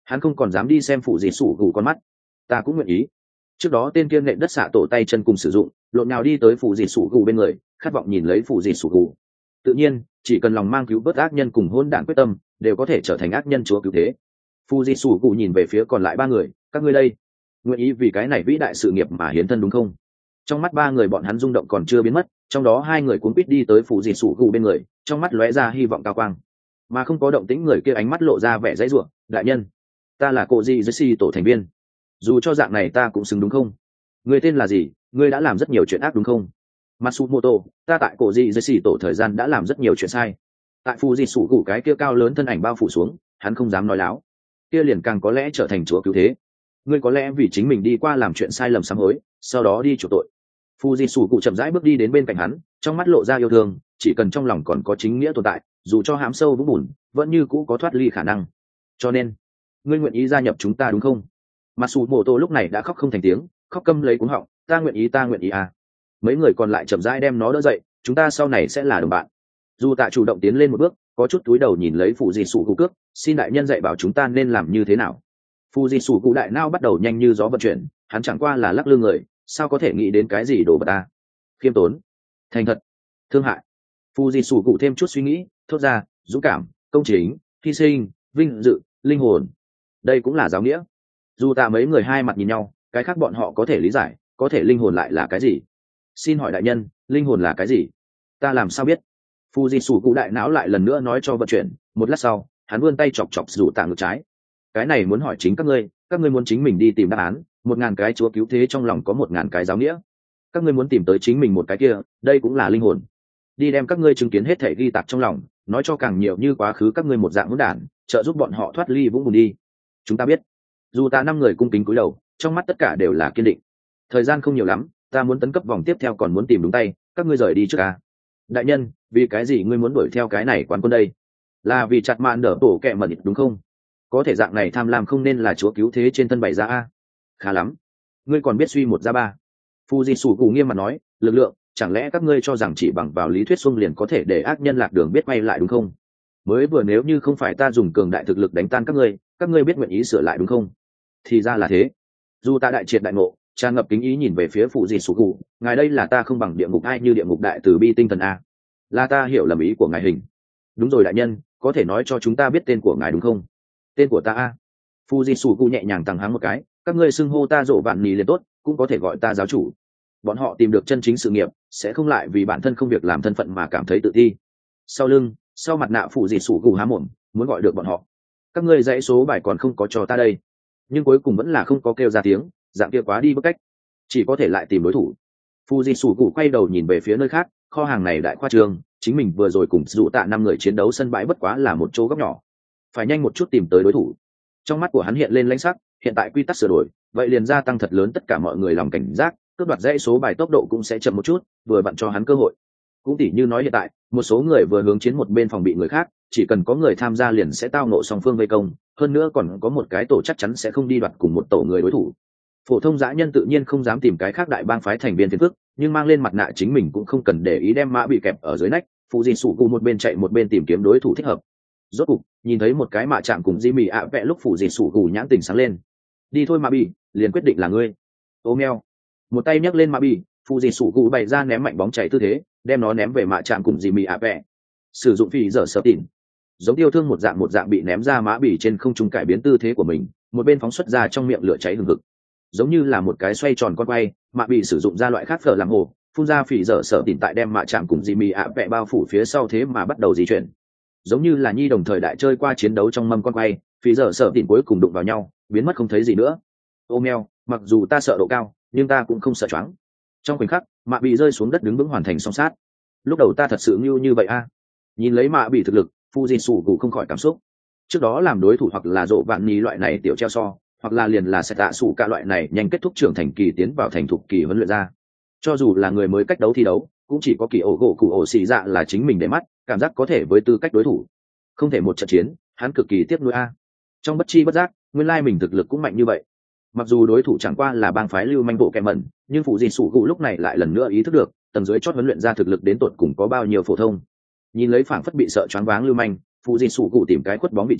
hắn không còn dám đi xem phụ gì sủ gù con mắt. Ta cũng nguyện ý. Trước đó tên kia nện đất xạ tổ tay chân cùng sử dụng, lộn nào đi tới phụ gì sủ gù bên người, khát vọng nhìn lấy phụ gì sủ gù. Tự nhiên, chỉ cần lòng mang cứu vớt ác nhân cùng hôn đản quyết tâm, đều có thể trở thành ác nhân chúa cứu thế. Phụ gì sủ gù nhìn về phía còn lại ba người, các ngươi đây, nguyện ý vì cái này vĩ đại sự nghiệp mà hiến thân đúng không? Trong mắt ba người bọn hắn rung động còn chưa biến mất, trong đó hai người cuốn quýt đi tới phụ gì sủ gù bên người, trong mắt lóe ra hy vọng cao quang. Mà không có động tĩnh người kia ánh mắt lộ ra vẻ dãy rủa, đại nhân, ta là cô di jesse tổ thành viên, dù cho dạng này ta cũng xứng đúng không? Người tên là gì? Ngươi đã làm rất nhiều chuyện ác đúng không? Matsumoto, ta tại cổ dị jesse tổ thời gian đã làm rất nhiều chuyện sai. Tại phụ gì sủ gù cái kia cao lớn thân ảnh bao phủ xuống, hắn không dám nói láo, kia liền càng có lẽ trở thành chúa cứu thế. Ngươi có lẽ vì chính mình đi qua làm chuyện sai lầm sám hối, sau đó đi chuộc tội. Fuji sủ cụ chậm rãi bước đi đến bên cạnh hắn, trong mắt lộ ra yêu thương, chỉ cần trong lòng còn có chính nghĩa tồn tại, dù cho hãm sâu vũng bùn, vẫn như cũ có thoát ly khả năng. Cho nên, ngươi nguyện ý gia nhập chúng ta đúng không? Matsumoto lúc này đã khóc không thành tiếng, khóc câm lấy cuống họng, ta nguyện ý, ta nguyện ý à. Mấy người còn lại chậm rãi đem nó đỡ dậy, chúng ta sau này sẽ là đồng bạn. Dù Tạ chủ động tiến lên một bước, có chút túi đầu nhìn lấy Fuji sủ cụ cước, xin đại nhân dạy bảo chúng ta nên làm như thế nào. Fuji sủ cụ đại nao bắt đầu nhanh như gió vận chuyển, hắn chẳng qua là lắc lư người, sao có thể nghĩ đến cái gì đồ vật ta? Khiêm tốn, thành thật, thương hại. Fuji sủ cụ thêm chút suy nghĩ, thốt ra, dũng cảm, công chính, hy sinh, vinh dự, linh hồn. Đây cũng là giáo nghĩa. Dù ta mấy người hai mặt nhìn nhau, cái khác bọn họ có thể lý giải, có thể linh hồn lại là cái gì? Xin hỏi đại nhân, linh hồn là cái gì? Ta làm sao biết? Fuji sủ cụ đại não lại lần nữa nói cho vận chuyển. Một lát sau, hắn vươn tay chọc chọc rủ tạ ngược trái. Cái này muốn hỏi chính các ngươi, các ngươi muốn chính mình đi tìm đáp án. Một ngàn cái chúa cứu thế trong lòng có một ngàn cái giáo nghĩa. Các ngươi muốn tìm tới chính mình một cái kia, đây cũng là linh hồn. Đi đem các ngươi chứng kiến hết thể ghi tạc trong lòng, nói cho càng nhiều như quá khứ các ngươi một dạng hỗn đản, trợ giúp bọn họ thoát ly vũng bùn đi. Chúng ta biết. Dù ta năm người cung kính cúi đầu, trong mắt tất cả đều là kiên định. Thời gian không nhiều lắm, ta muốn tấn cấp vòng tiếp theo còn muốn tìm đúng tay, các ngươi rời đi trước à? Đại nhân, vì cái gì ngươi muốn đuổi theo cái này quán quân đây? Là vì chặt mạn đỡ tổ kẹ mẩn đúng không? Có thể dạng này tham lam không nên là chúa cứu thế trên thân bày ra a. Khá lắm, ngươi còn biết suy một ra ba. Fuji sủ cụ nghiêm mặt nói, lực lượng, chẳng lẽ các ngươi cho rằng chỉ bằng vào lý thuyết xuông liền có thể để ác nhân lạc đường biết quay lại đúng không? Mới vừa nếu như không phải ta dùng cường đại thực lực đánh tan các ngươi, các ngươi biết nguyện ý sửa lại đúng không? Thì ra là thế. Dù ta đại triệt đại ngộ, tràn ngập kính ý nhìn về phía Fuji sủ cụ, ngài đây là ta không bằng địa ngục ai như địa ngục đại từ bi tinh thần a. Là ta hiểu lầm ý của ngài hình. Đúng rồi đại nhân, có thể nói cho chúng ta biết tên của ngài đúng không? Tên của ta a. Fuji sủ cụ nhẹ nhàng tăng háng một cái, các ngươi xưng hô ta rộ vạn nì liền tốt, cũng có thể gọi ta giáo chủ. Bọn họ tìm được chân chính sự nghiệp, sẽ không lại vì bản thân không việc làm thân phận mà cảm thấy tự ti. Sau lưng, sau mặt nạ Fuji sủ cụ há mồm, muốn gọi được bọn họ. Các ngươi dãy số bài còn không có cho ta đây, nhưng cuối cùng vẫn là không có kêu ra tiếng, dạng kia quá đi bức cách, chỉ có thể lại tìm đối thủ. Fuji sủ cụ quay đầu nhìn về phía nơi khác, kho hàng này đại khoa trương, chính mình vừa rồi cùng dụ tạ năm người chiến đấu sân bãi bất quá là một chỗ góc nhỏ, phải nhanh một chút tìm tới đối thủ. Trong mắt của hắn hiện lên lãnh sắc, hiện tại quy tắc sửa đổi, vậy liền gia tăng thật lớn tất cả mọi người lòng cảnh giác, cướp đoạt dãy số bài tốc độ cũng sẽ chậm một chút, vừa vặn cho hắn cơ hội. Cũng tỉ như nói hiện tại, một số người vừa hướng chiến một bên phòng bị người khác, chỉ cần có người tham gia liền sẽ tao nộ song phương vây công, hơn nữa còn có một cái tổ chắc chắn sẽ không đi đoạt cùng một tổ người đối thủ. Phổ thông dã nhân tự nhiên không dám tìm cái khác đại bang phái thành viên phiền phức, nhưng mang lên mặt nạ chính mình cũng không cần để ý đem mã bị kẹp ở dưới nách, phụ gì sủ cụ một bên chạy một bên tìm kiếm đối thủ thích hợp. Rốt cục nhìn thấy một cái mạ chạm cùng di mì ạ vẽ lúc phụ gì sủ cụ nhãn tình sáng lên. Đi thôi mã bị, liền quyết định là ngươi. Ô meo, một tay nhấc lên mã bị, phụ gì sủ cụ bày ra ném mạnh bóng chạy tư thế, đem nó ném về mạ chạm cùng di mì ạ vẽ. Sử dụng phi giờ sợ tỉn, giống tiêu thương một dạng một dạng bị ném ra mã bỉ trên không trung cải biến tư thế của mình, một bên phóng xuất ra trong miệng lửa cháy hừng hực, giống như là một cái xoay tròn con quay, mã bỉ sử dụng ra loại khác phở làm hồ, phun ra phỉ dở sợ tỉn tại đem mạ chạm cùng dì mì ạ vẹ bao phủ phía sau thế mà bắt đầu di chuyển, giống như là nhi đồng thời đại chơi qua chiến đấu trong mâm con quay, phỉ dở sợ tỉn cuối cùng đụng vào nhau, biến mất không thấy gì nữa. Ô meo, mặc dù ta sợ độ cao, nhưng ta cũng không sợ choáng. Trong khoảnh khắc, mạ bỉ rơi xuống đất đứng vững hoàn thành song sát. Lúc đầu ta thật sự như như vậy a. À. Nhìn lấy mạ bỉ thực lực, Fuji sủ cụ không khỏi cảm xúc. Trước đó làm đối thủ hoặc là rộ vạn ni loại này tiểu treo so, hoặc là liền là sẽ tạ sủ cả loại này nhanh kết thúc trưởng thành kỳ tiến vào thành thục kỳ huấn luyện ra. Cho dù là người mới cách đấu thi đấu, cũng chỉ có kỳ ổ gỗ cụ ổ xì dạ là chính mình để mắt, cảm giác có thể với tư cách đối thủ. Không thể một trận chiến, hắn cực kỳ tiếc nuối a. Trong bất chi bất giác, nguyên lai mình thực lực cũng mạnh như vậy. Mặc dù đối thủ chẳng qua là bang phái lưu manh bộ kẹm mẩn, nhưng Fuji sủ cụ lúc này lại lần nữa ý thức được, tầng dưới chót huấn luyện ra thực lực đến tột cùng có bao nhiêu phổ thông. Nhìn lấy phảng phất bị sợ choáng váng lưu manh, Fuji sủ cụ tìm cái khuất bóng vị trí,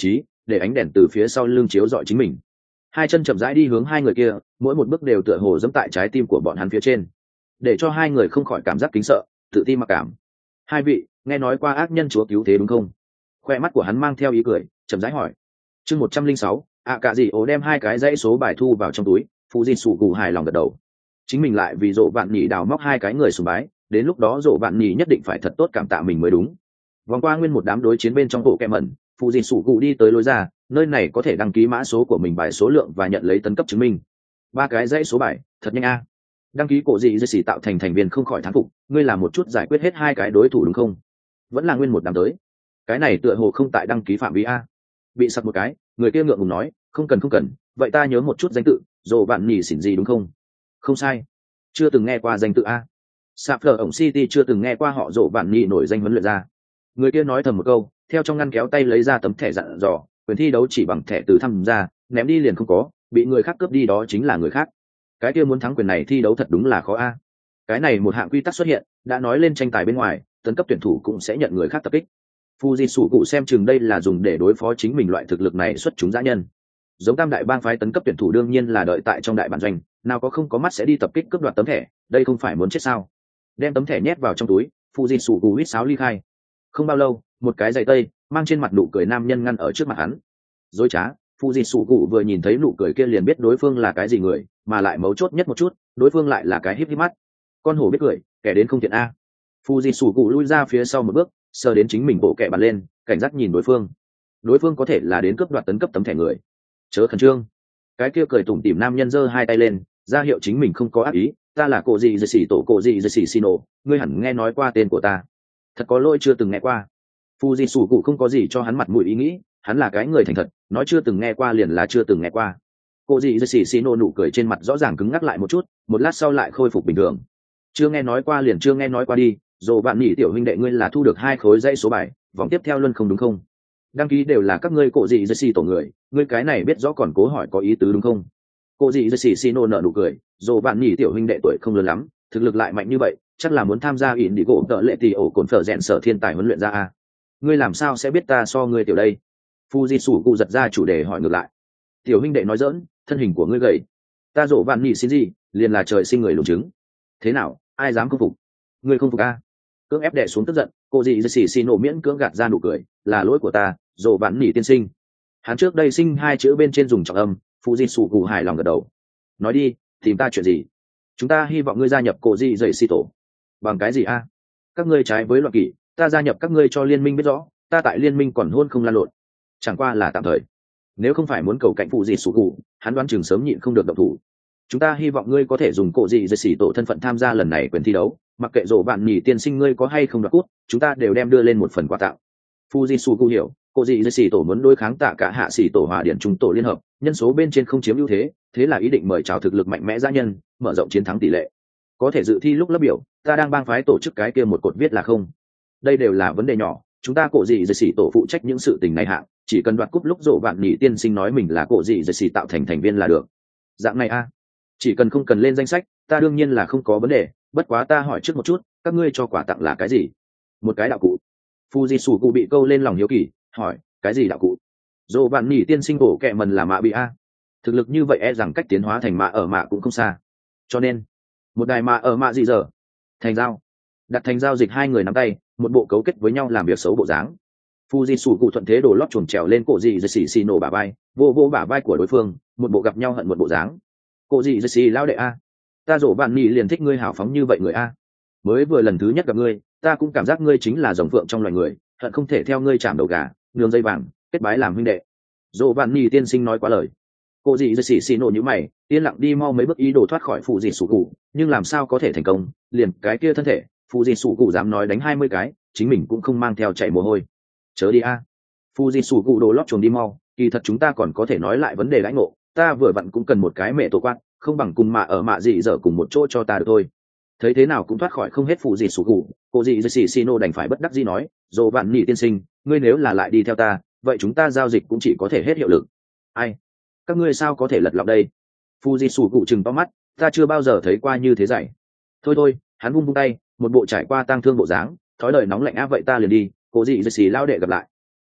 để ánh đèn từ phía sau lưng chiếu dọi chính mình. Hai chân chậm rãi đi hướng hai người kia, mỗi một bước đều tựa hồ dẫm tại trái tim của bọn hắn phía trên, để cho hai người không khỏi cảm giác kính sợ, tự ti mặc cảm. Hai vị, nghe nói qua ác nhân chúa cứu thế đúng không? Khoe mắt của hắn mang theo ý cười, chậm rãi hỏi. Chương một trăm linh sáu, ạ cả gì ố đem hai cái dãy số bài thu vào trong túi, phụ di sủ cụ hài lòng gật đầu. Chính mình lại vì Dỗ Vạn Nhỉ đào móc hai cái người sùng bái, đến lúc đó Dỗ Vạn Nhỉ nhất định phải thật tốt cảm tạ mình mới đúng. Vòng qua nguyên một đám đối chiến bên trong bộ kẹ mẩn, phụ di sủ cụ đi tới lối ra, nơi này có thể đăng ký mã số của mình bài số lượng và nhận lấy tấn cấp chứng minh. Ba cái dãy số bài, thật nhanh a. Đăng ký cổ gì dây xỉ tạo thành thành viên không khỏi thán phục, ngươi làm một chút giải quyết hết hai cái đối thủ đúng không? Vẫn là nguyên một đám tới. Cái này tựa hồ không tại đăng ký phạm vi a. Bị sặc một cái, người kia ngượng ngùng nói, không cần không cần, vậy ta nhớ một chút danh tự, Dỗ Vạn Nhỉ xỉn gì đúng không? Không sai, chưa từng nghe qua danh tự a. Sapphire ổng City chưa từng nghe qua họ Dỗ Vạn Nhỉ nổi danh huấn luyện ra. Người kia nói thầm một câu, theo trong ngăn kéo tay lấy ra tấm thẻ dặn dò, quyền thi đấu chỉ bằng thẻ từ tham gia, ném đi liền không có, bị người khác cướp đi đó chính là người khác. Cái kia muốn thắng quyền này thi đấu thật đúng là khó a. Cái này một hạng quy tắc xuất hiện, đã nói lên tranh tài bên ngoài, tấn cấp tuyển thủ cũng sẽ nhận người khác tập kích. Fuji cụ xem chừng đây là dùng để đối phó chính mình loại thực lực này xuất chúng dã nhân. Giống tam đại bang phái tấn cấp tuyển thủ đương nhiên là đợi tại trong đại bản doanh, nào có không có mắt sẽ đi tập kích cướp đoạt tấm thẻ, đây không phải muốn chết sao? Đem tấm thẻ nhét vào trong túi, Fuji cụ huýt sáo ly khai. Không bao lâu, một cái giày tây mang trên mặt nụ cười nam nhân ngăn ở trước mặt hắn. Dối trá, Fuji cụ vừa nhìn thấy nụ cười kia liền biết đối phương là cái gì người, mà lại mấu chốt nhất một chút, đối phương lại là cái híp híp mắt. Con hổ biết cười, kẻ đến không thiện a. Fuji cụ lui ra phía sau một bước, sờ đến chính mình bộ kẹ bắn lên, cảnh giác nhìn đối phương. Đối phương có thể là đến cướp đoạt tấn cấp tấm thẻ người. Chớ khẩn trương. Cái kia cười tủm tỉm nam nhân giơ hai tay lên, ra hiệu chính mình không có ác ý, ta là cổ gì dây xỉ tổ cổ gì dây xỉ Sino, ngươi hẳn nghe nói qua tên của ta. Thật có lỗi chưa từng nghe qua. Fuji cụ không có gì cho hắn mặt mũi ý nghĩ, hắn là cái người thành thật, nói chưa từng nghe qua liền là chưa từng nghe qua. Cô dì dây xỉ Sino nụ cười trên mặt rõ ràng cứng ngắc lại một chút, một lát sau lại khôi phục bình thường. Chưa nghe nói qua liền chưa nghe nói qua đi, Dỗ Vạn Nhỉ tiểu huynh đệ ngươi là thu được hai khối dãy số bài, vòng tiếp theo luôn không đúng không? Đăng ký đều là các ngươi cổ dì dây xỉ tổ người, ngươi cái này biết rõ còn cố hỏi có ý tứ đúng không? Cô dì dây xỉ Sino nở nụ cười, Dỗ Vạn Nhỉ tiểu huynh đệ tuổi không lớn lắm, thực lực lại mạnh như vậy, chắc là muốn tham gia ỉn đi gỗ tợ lệ tỷ ổ cồn phở rèn sở thiên tài huấn luyện ra a. Ngươi làm sao sẽ biết ta so ngươi tiểu đây? Fuji cụ giật ra chủ đề hỏi ngược lại. Tiểu huynh đệ nói dỡn, thân hình của ngươi gầy. Ta Dỗ Vạn Nhỉ xin gì, liền là trời sinh người lùn trứng. Thế nào, ai dám không phục? Ngươi không phục a? Cưỡng ép đè xuống tức giận, cô dì dì xì xì nổ miễn cưỡng gạt ra nụ cười, là lỗi của ta, Dỗ Vạn Nhỉ tiên sinh. Hắn trước đây sinh hai chữ bên trên dùng trọng âm, Fuji cụ hài lòng gật đầu. Nói đi, tìm ta chuyện gì? Chúng ta hy vọng ngươi gia nhập cổ dì dì xì tổ. Bằng cái gì a? Các ngươi trái với luật kỷ, ta gia nhập các ngươi cho liên minh biết rõ, ta tại liên minh còn hôn không lan lộn. Chẳng qua là tạm thời. Nếu không phải muốn cầu cạnh phụ gì sủ cụ, hắn đoán chừng sớm nhịn không được động thủ. Chúng ta hy vọng ngươi có thể dùng cổ dị dây xỉ tổ thân phận tham gia lần này quyền thi đấu, mặc kệ Dỗ Vạn Nhỉ tiên sinh ngươi có hay không đoạt cút, chúng ta đều đem đưa lên một phần quà tặng. Fuji hiểu, cổ dị dây xỉ tổ muốn đối kháng tạ cả hạ xỉ tổ hòa điển trung tổ liên hợp, nhân số bên trên không chiếm ưu thế, thế là ý định mời chào thực lực mạnh mẽ gia nhân, mở rộng chiến thắng tỷ lệ. Có thể dự thi lúc lớp biểu, ta đang bang phái tổ chức cái kia một cột viết là không. Đây đều là vấn đề nhỏ, chúng ta cổ dị dây xỉ tổ phụ trách những sự tình này hạng, chỉ cần đoạt cúp lúc Dỗ Vạn Nhỉ tiên sinh nói mình là cổ dị dây xỉ tạo thành thành viên là được. Dạng này a, chỉ cần không cần lên danh sách, ta đương nhiên là không có vấn đề, bất quá ta hỏi trước một chút, các ngươi cho quà tặng là cái gì? Một cái đạo cụ. Fuji cụ bị câu lên lòng hiếu kỳ, hỏi, cái gì đạo cụ? Dỗ Vạn Nhỉ tiên sinh bổ kẹ mần là mạ bị a. Thực lực như vậy e rằng cách tiến hóa thành mạ ở mạ cũng không xa. Cho nên, một đài mạ ở mạ gì giờ? Thành giao. Đặt thành giao dịch hai người nắm tay, một bộ cấu kết với nhau làm việc xấu bộ dáng. Fuji cụ thuận thế đổ lót chuồn trèo lên cổ dị dây xì xì nổ bả vai, vô vô bả vai của đối phương, một bộ gặp nhau hận một bộ dáng. Cổ dị dây xì lao đệ a, ta Dỗ Vạn Nhỉ liền thích ngươi hào phóng như vậy người a. Mới vừa lần thứ nhất gặp ngươi, ta cũng cảm giác ngươi chính là rồng phượng trong loài người, hận không thể theo ngươi chạm đầu gà, nương dây vàng, kết bái làm huynh đệ. Dỗ Vạn Nhỉ tiên sinh nói quá lời. Cổ dị dây xì xì nổ như mày, yên lặng đi mau mấy bước ý đồ thoát khỏi phụ dị sủ cụ, nhưng làm sao có thể thành công? Liền cái kia thân thể, phụ dị sủ cụ dám nói đánh hai mươi cái, chính mình cũng không mang theo chạy mồ hôi. Chớ đi a. Fuji sủ cụ đồ lót chuồng đi mau, kỳ thật chúng ta còn có thể nói lại vấn đề lãnh ngộ, ta vừa vặn cũng cần một cái mẹ tổ quát, không bằng cùng mạ ở mạ gì giờ cùng một chỗ cho ta được thôi. Thấy thế nào cũng thoát khỏi không hết Fuji sủ cụ, cô dị dây xì xì nô đành phải bất đắc dĩ nói, Dỗ Vạn Nhỉ tiên sinh, ngươi nếu là lại đi theo ta, vậy chúng ta giao dịch cũng chỉ có thể hết hiệu lực. Ai? Các ngươi sao có thể lật lọng đây? Fuji sủ cụ chừng to mắt, ta chưa bao giờ thấy qua như thế dạy. Thôi thôi, hắn vung vung tay, một bộ trải qua tang thương bộ dáng, thói lời nóng lạnh áp vậy ta liền đi, cô dị dây xì lao đệ gặp lại.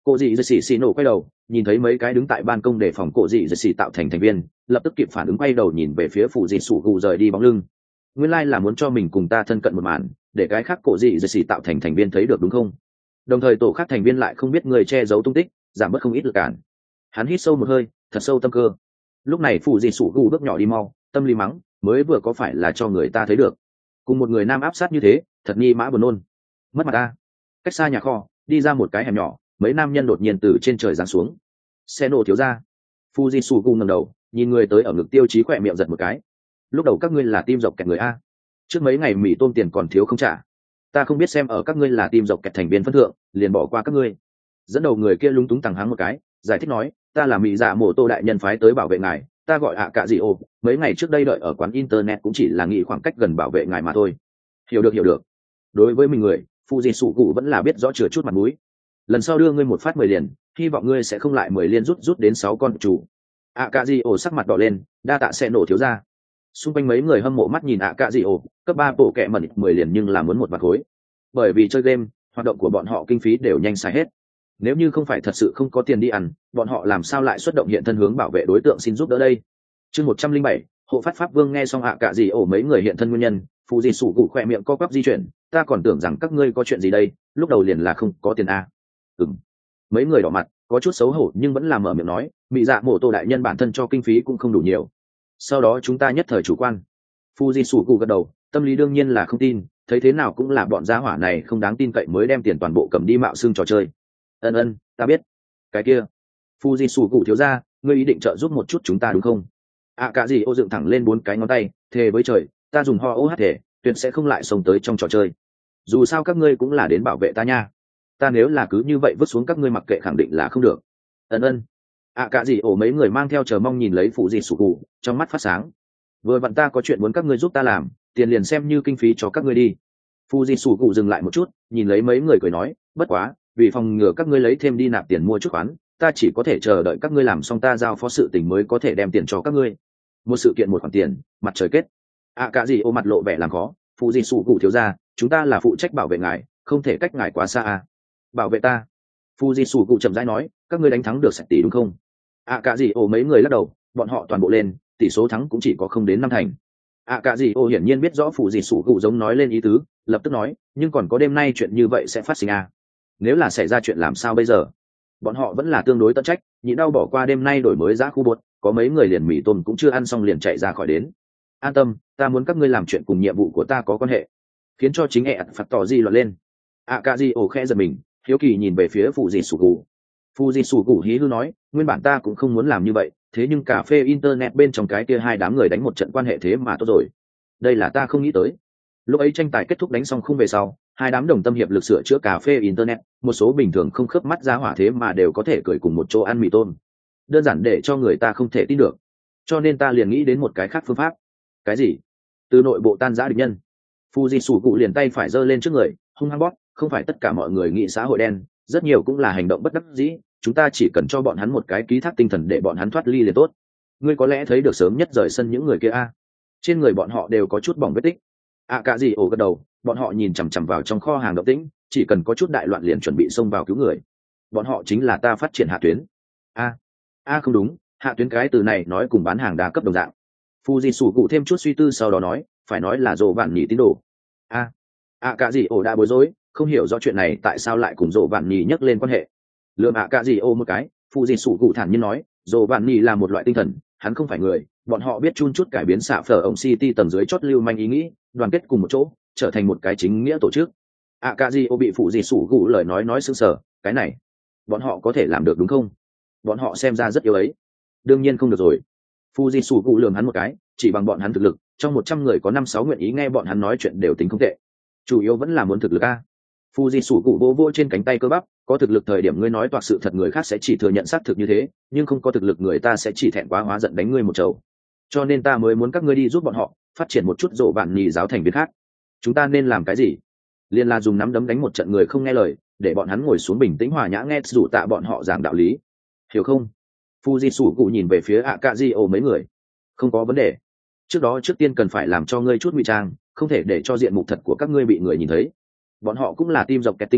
Cổ dị dây xì xì nổ quay đầu nhìn thấy mấy cái đứng tại ban công để phòng cổ dị dây xì tạo thành thành viên, lập tức kịp phản ứng quay đầu nhìn về phía phụ dị sủ gù rời đi bóng lưng. Nguyên lai là muốn cho mình cùng ta thân cận một màn, để cái khác cổ dị dây xì tạo thành thành viên thấy được đúng không? Đồng thời tổ khác thành viên lại không biết người che giấu tung tích, giảm bớt không ít lực cản. Hắn hít sâu một hơi, thật sâu tâm cơ. Lúc này phụ dị sủ gù bước nhỏ đi mau, tâm lý mắng, mới vừa có phải là cho người ta thấy được, cùng một người nam áp sát như thế, thật nghi mã buồn nôn. Mất mặt ta. Cách xa nhà kho, đi ra một cái hẻm nhỏ, mấy nam nhân đột nhiên từ trên trời giáng xuống. Xe nổ thiếu ra. Fujitsu ngẩng đầu, nhìn người tới ở ngực Tiêu Chí khỏe miệng giật một cái. Lúc đầu các ngươi là team dọc kẹt người a, trước mấy ngày mì tôm tiền còn thiếu không trả, ta không biết xem ở các ngươi là team dọc kẹt thành viên phân thượng, liền bỏ qua các ngươi. Dẫn đầu người kia lúng túng tằng hắng một cái, giải thích nói, ta là mỹ dạ mổ tô đại nhân phái tới bảo vệ ngài, ta gọi ạ cả gì ô, mấy ngày trước đây đợi ở quán internet cũng chỉ là nghĩ khoảng cách gần bảo vệ ngài mà thôi. Hiểu được hiểu được. Đối với mình người, Fujitsu vẫn là biết rõ chừa chút mặt mũi. Lần sau đưa ngươi một phát mười liền, hy vọng ngươi sẽ không lại mười liên rút rút đến sáu con chủ. ạ cả gì ổ sắc mặt đỏ lên, đa tạ sẽ nổ thiếu ra. Xung quanh mấy người hâm mộ mắt nhìn ạ cả gì ổ, cấp ba bộ kẹ mẩn mười liền nhưng là muốn một vạt khối. Bởi vì chơi game, hoạt động của bọn họ kinh phí đều nhanh xài hết. Nếu như không phải thật sự không có tiền đi ăn, bọn họ làm sao lại xuất động hiện thân hướng bảo vệ đối tượng xin giúp đỡ đây? Chương một trăm linh bảy, hộ phát pháp vương nghe xong ạ cả gì ổ mấy người hiện thân nguyên nhân, phụ gì sủ cụ khỏe miệng co quắp di chuyển, ta còn tưởng rằng các ngươi có chuyện gì đây, lúc đầu liền là không có tiền a. Ừm. Mấy người đỏ mặt, có chút xấu hổ nhưng vẫn là mở miệng nói, mỹ dạ mổ tô đại nhân bản thân cho kinh phí cũng không đủ nhiều. Sau đó chúng ta nhất thời chủ quan. Fujitsu gật đầu, tâm lý đương nhiên là không tin, thấy thế nào cũng là bọn gia hỏa này không đáng tin cậy mới đem tiền toàn bộ cầm đi mạo xưng trò chơi. Ân ân, ta biết. Cái kia, Fujitsu thiếu gia, ngươi ý định trợ giúp một chút chúng ta đúng không? À cả gì ô dựng thẳng lên bốn cái ngón tay, thề với trời, ta dùng ho ô hát thể, tuyệt sẽ không lại xông tới trong trò chơi. Dù sao các ngươi cũng là đến bảo vệ ta nha. Ta nếu là cứ như vậy vứt xuống các ngươi mặc kệ khẳng định là không được. Ân ân. À cả gì ổ mấy người mang theo chờ mong nhìn lấy phụ gì sủ cụ, trong mắt phát sáng. Vừa vặn ta có chuyện muốn các ngươi giúp ta làm, tiền liền xem như kinh phí cho các ngươi đi. Phụ gì sủ cụ dừng lại một chút, nhìn lấy mấy người cười nói, bất quá, vì phòng ngừa các ngươi lấy thêm đi nạp tiền mua chút khoán, ta chỉ có thể chờ đợi các ngươi làm xong ta giao phó sự tình mới có thể đem tiền cho các ngươi. Một sự kiện một khoản tiền, mặt trời kết. À cả gì ô mặt lộ vẻ làm khó, phụ gì sủ cụ thiếu gia, chúng ta là phụ trách bảo vệ ngài, không thể cách ngài quá xa à. Bảo vệ ta. Fujitsu cụ chậm rãi nói, các ngươi đánh thắng được sạch tỷ đúng không? À cả gì ô mấy người lắc đầu, bọn họ toàn bộ lên, tỷ số thắng cũng chỉ có không đến năm thành. À cả gì ô hiển nhiên biết rõ Fujitsu cụ giống nói lên ý tứ, lập tức nói, nhưng còn có đêm nay chuyện như vậy sẽ phát sinh à? Nếu là xảy ra chuyện làm sao bây giờ? Bọn họ vẫn là tương đối tận trách, nhịn đau bỏ qua đêm nay đổi mới giá khu bột, có mấy người liền mì tôm cũng chưa ăn xong liền chạy ra khỏi đến. An tâm, ta muốn các ngươi làm chuyện cùng nhiệm vụ của ta có quan hệ, khiến cho chính ẹ phạt tỏ gì loạn lên. À cả gì ổ khẽ giật mình, hiếu kỳ nhìn về phía phụ dị sủ cụ. Phụ dị sủ cụ hí hư nói, nguyên bản ta cũng không muốn làm như vậy, thế nhưng cà phê internet bên trong cái kia hai đám người đánh một trận quan hệ thế mà tốt rồi. Đây là ta không nghĩ tới. Lúc ấy tranh tài kết thúc đánh xong không về sau, hai đám đồng tâm hiệp lực sửa chữa cà phê internet, một số bình thường không khớp mắt ra hỏa thế mà đều có thể cười cùng một chỗ ăn mì tôm. Đơn giản để cho người ta không thể tin được. Cho nên ta liền nghĩ đến một cái khác phương pháp. Cái gì? Từ nội bộ tan rã địch nhân. Fuji sủ cụ liền tay phải giơ lên trước người, hung hăng bóp, không phải tất cả mọi người nghĩ xã hội đen, rất nhiều cũng là hành động bất đắc dĩ, chúng ta chỉ cần cho bọn hắn một cái ký thác tinh thần để bọn hắn thoát ly liền tốt. Ngươi có lẽ thấy được sớm nhất rời sân những người kia a. Trên người bọn họ đều có chút bỏng vết tích. À cả gì ổ gật đầu, bọn họ nhìn chằm chằm vào trong kho hàng động tĩnh, chỉ cần có chút đại loạn liền chuẩn bị xông vào cứu người. Bọn họ chính là ta phát triển hạ tuyến. A, a không đúng, hạ tuyến cái từ này nói cùng bán hàng đa cấp đồng dạng. Fuji sủ cụ thêm chút suy tư sau đó nói, phải nói là rồ vạn nhị tín đồ. A, a cả gì ổ đã bối rối, không hiểu rõ chuyện này tại sao lại cùng rồ vạn nhị nhắc lên quan hệ. Lượm ạ cả gì ô một cái, Fuji sủ cụ thản nhiên nói, rồ vạn nhị là một loại tinh thần, hắn không phải người, bọn họ biết chun chút cải biến xạ phở ông city tầng dưới chót lưu manh ý nghĩ, đoàn kết cùng một chỗ, trở thành một cái chính nghĩa tổ chức. ạ cả gì ô bị Fuji sủ cụ lời nói nói sững sờ, cái này, bọn họ có thể làm được đúng không? Bọn họ xem ra rất yếu ấy. Đương nhiên không được rồi. Fuji sủ cụ lườm hắn một cái, chỉ bằng bọn hắn thực lực, trong một trăm người có năm sáu nguyện ý nghe bọn hắn nói chuyện đều tính không tệ. Chủ yếu vẫn là muốn thực lực a. Fuji sủ cụ vô vô trên cánh tay cơ bắp, có thực lực thời điểm ngươi nói toạc sự thật người khác sẽ chỉ thừa nhận xác thực như thế, nhưng không có thực lực người ta sẽ chỉ thẹn quá hóa giận đánh ngươi một chầu. Cho nên ta mới muốn các ngươi đi giúp bọn họ phát triển một chút rộ bản nhì giáo thành viên khác. Chúng ta nên làm cái gì? Liên là dùng nắm đấm đánh một trận người không nghe lời, để bọn hắn ngồi xuống bình tĩnh hòa nhã nghe rủ tạ bọn họ giảng đạo lý. Hiểu không? Fuji sủ cụ nhìn về phía Akaji mấy người. Không có vấn đề. Trước đó trước tiên cần phải làm cho ngươi chút ngụy trang, không thể để cho diện mục thật của các ngươi bị người nhìn thấy. Bọn họ cũng là team dọc kẹt tinh anh,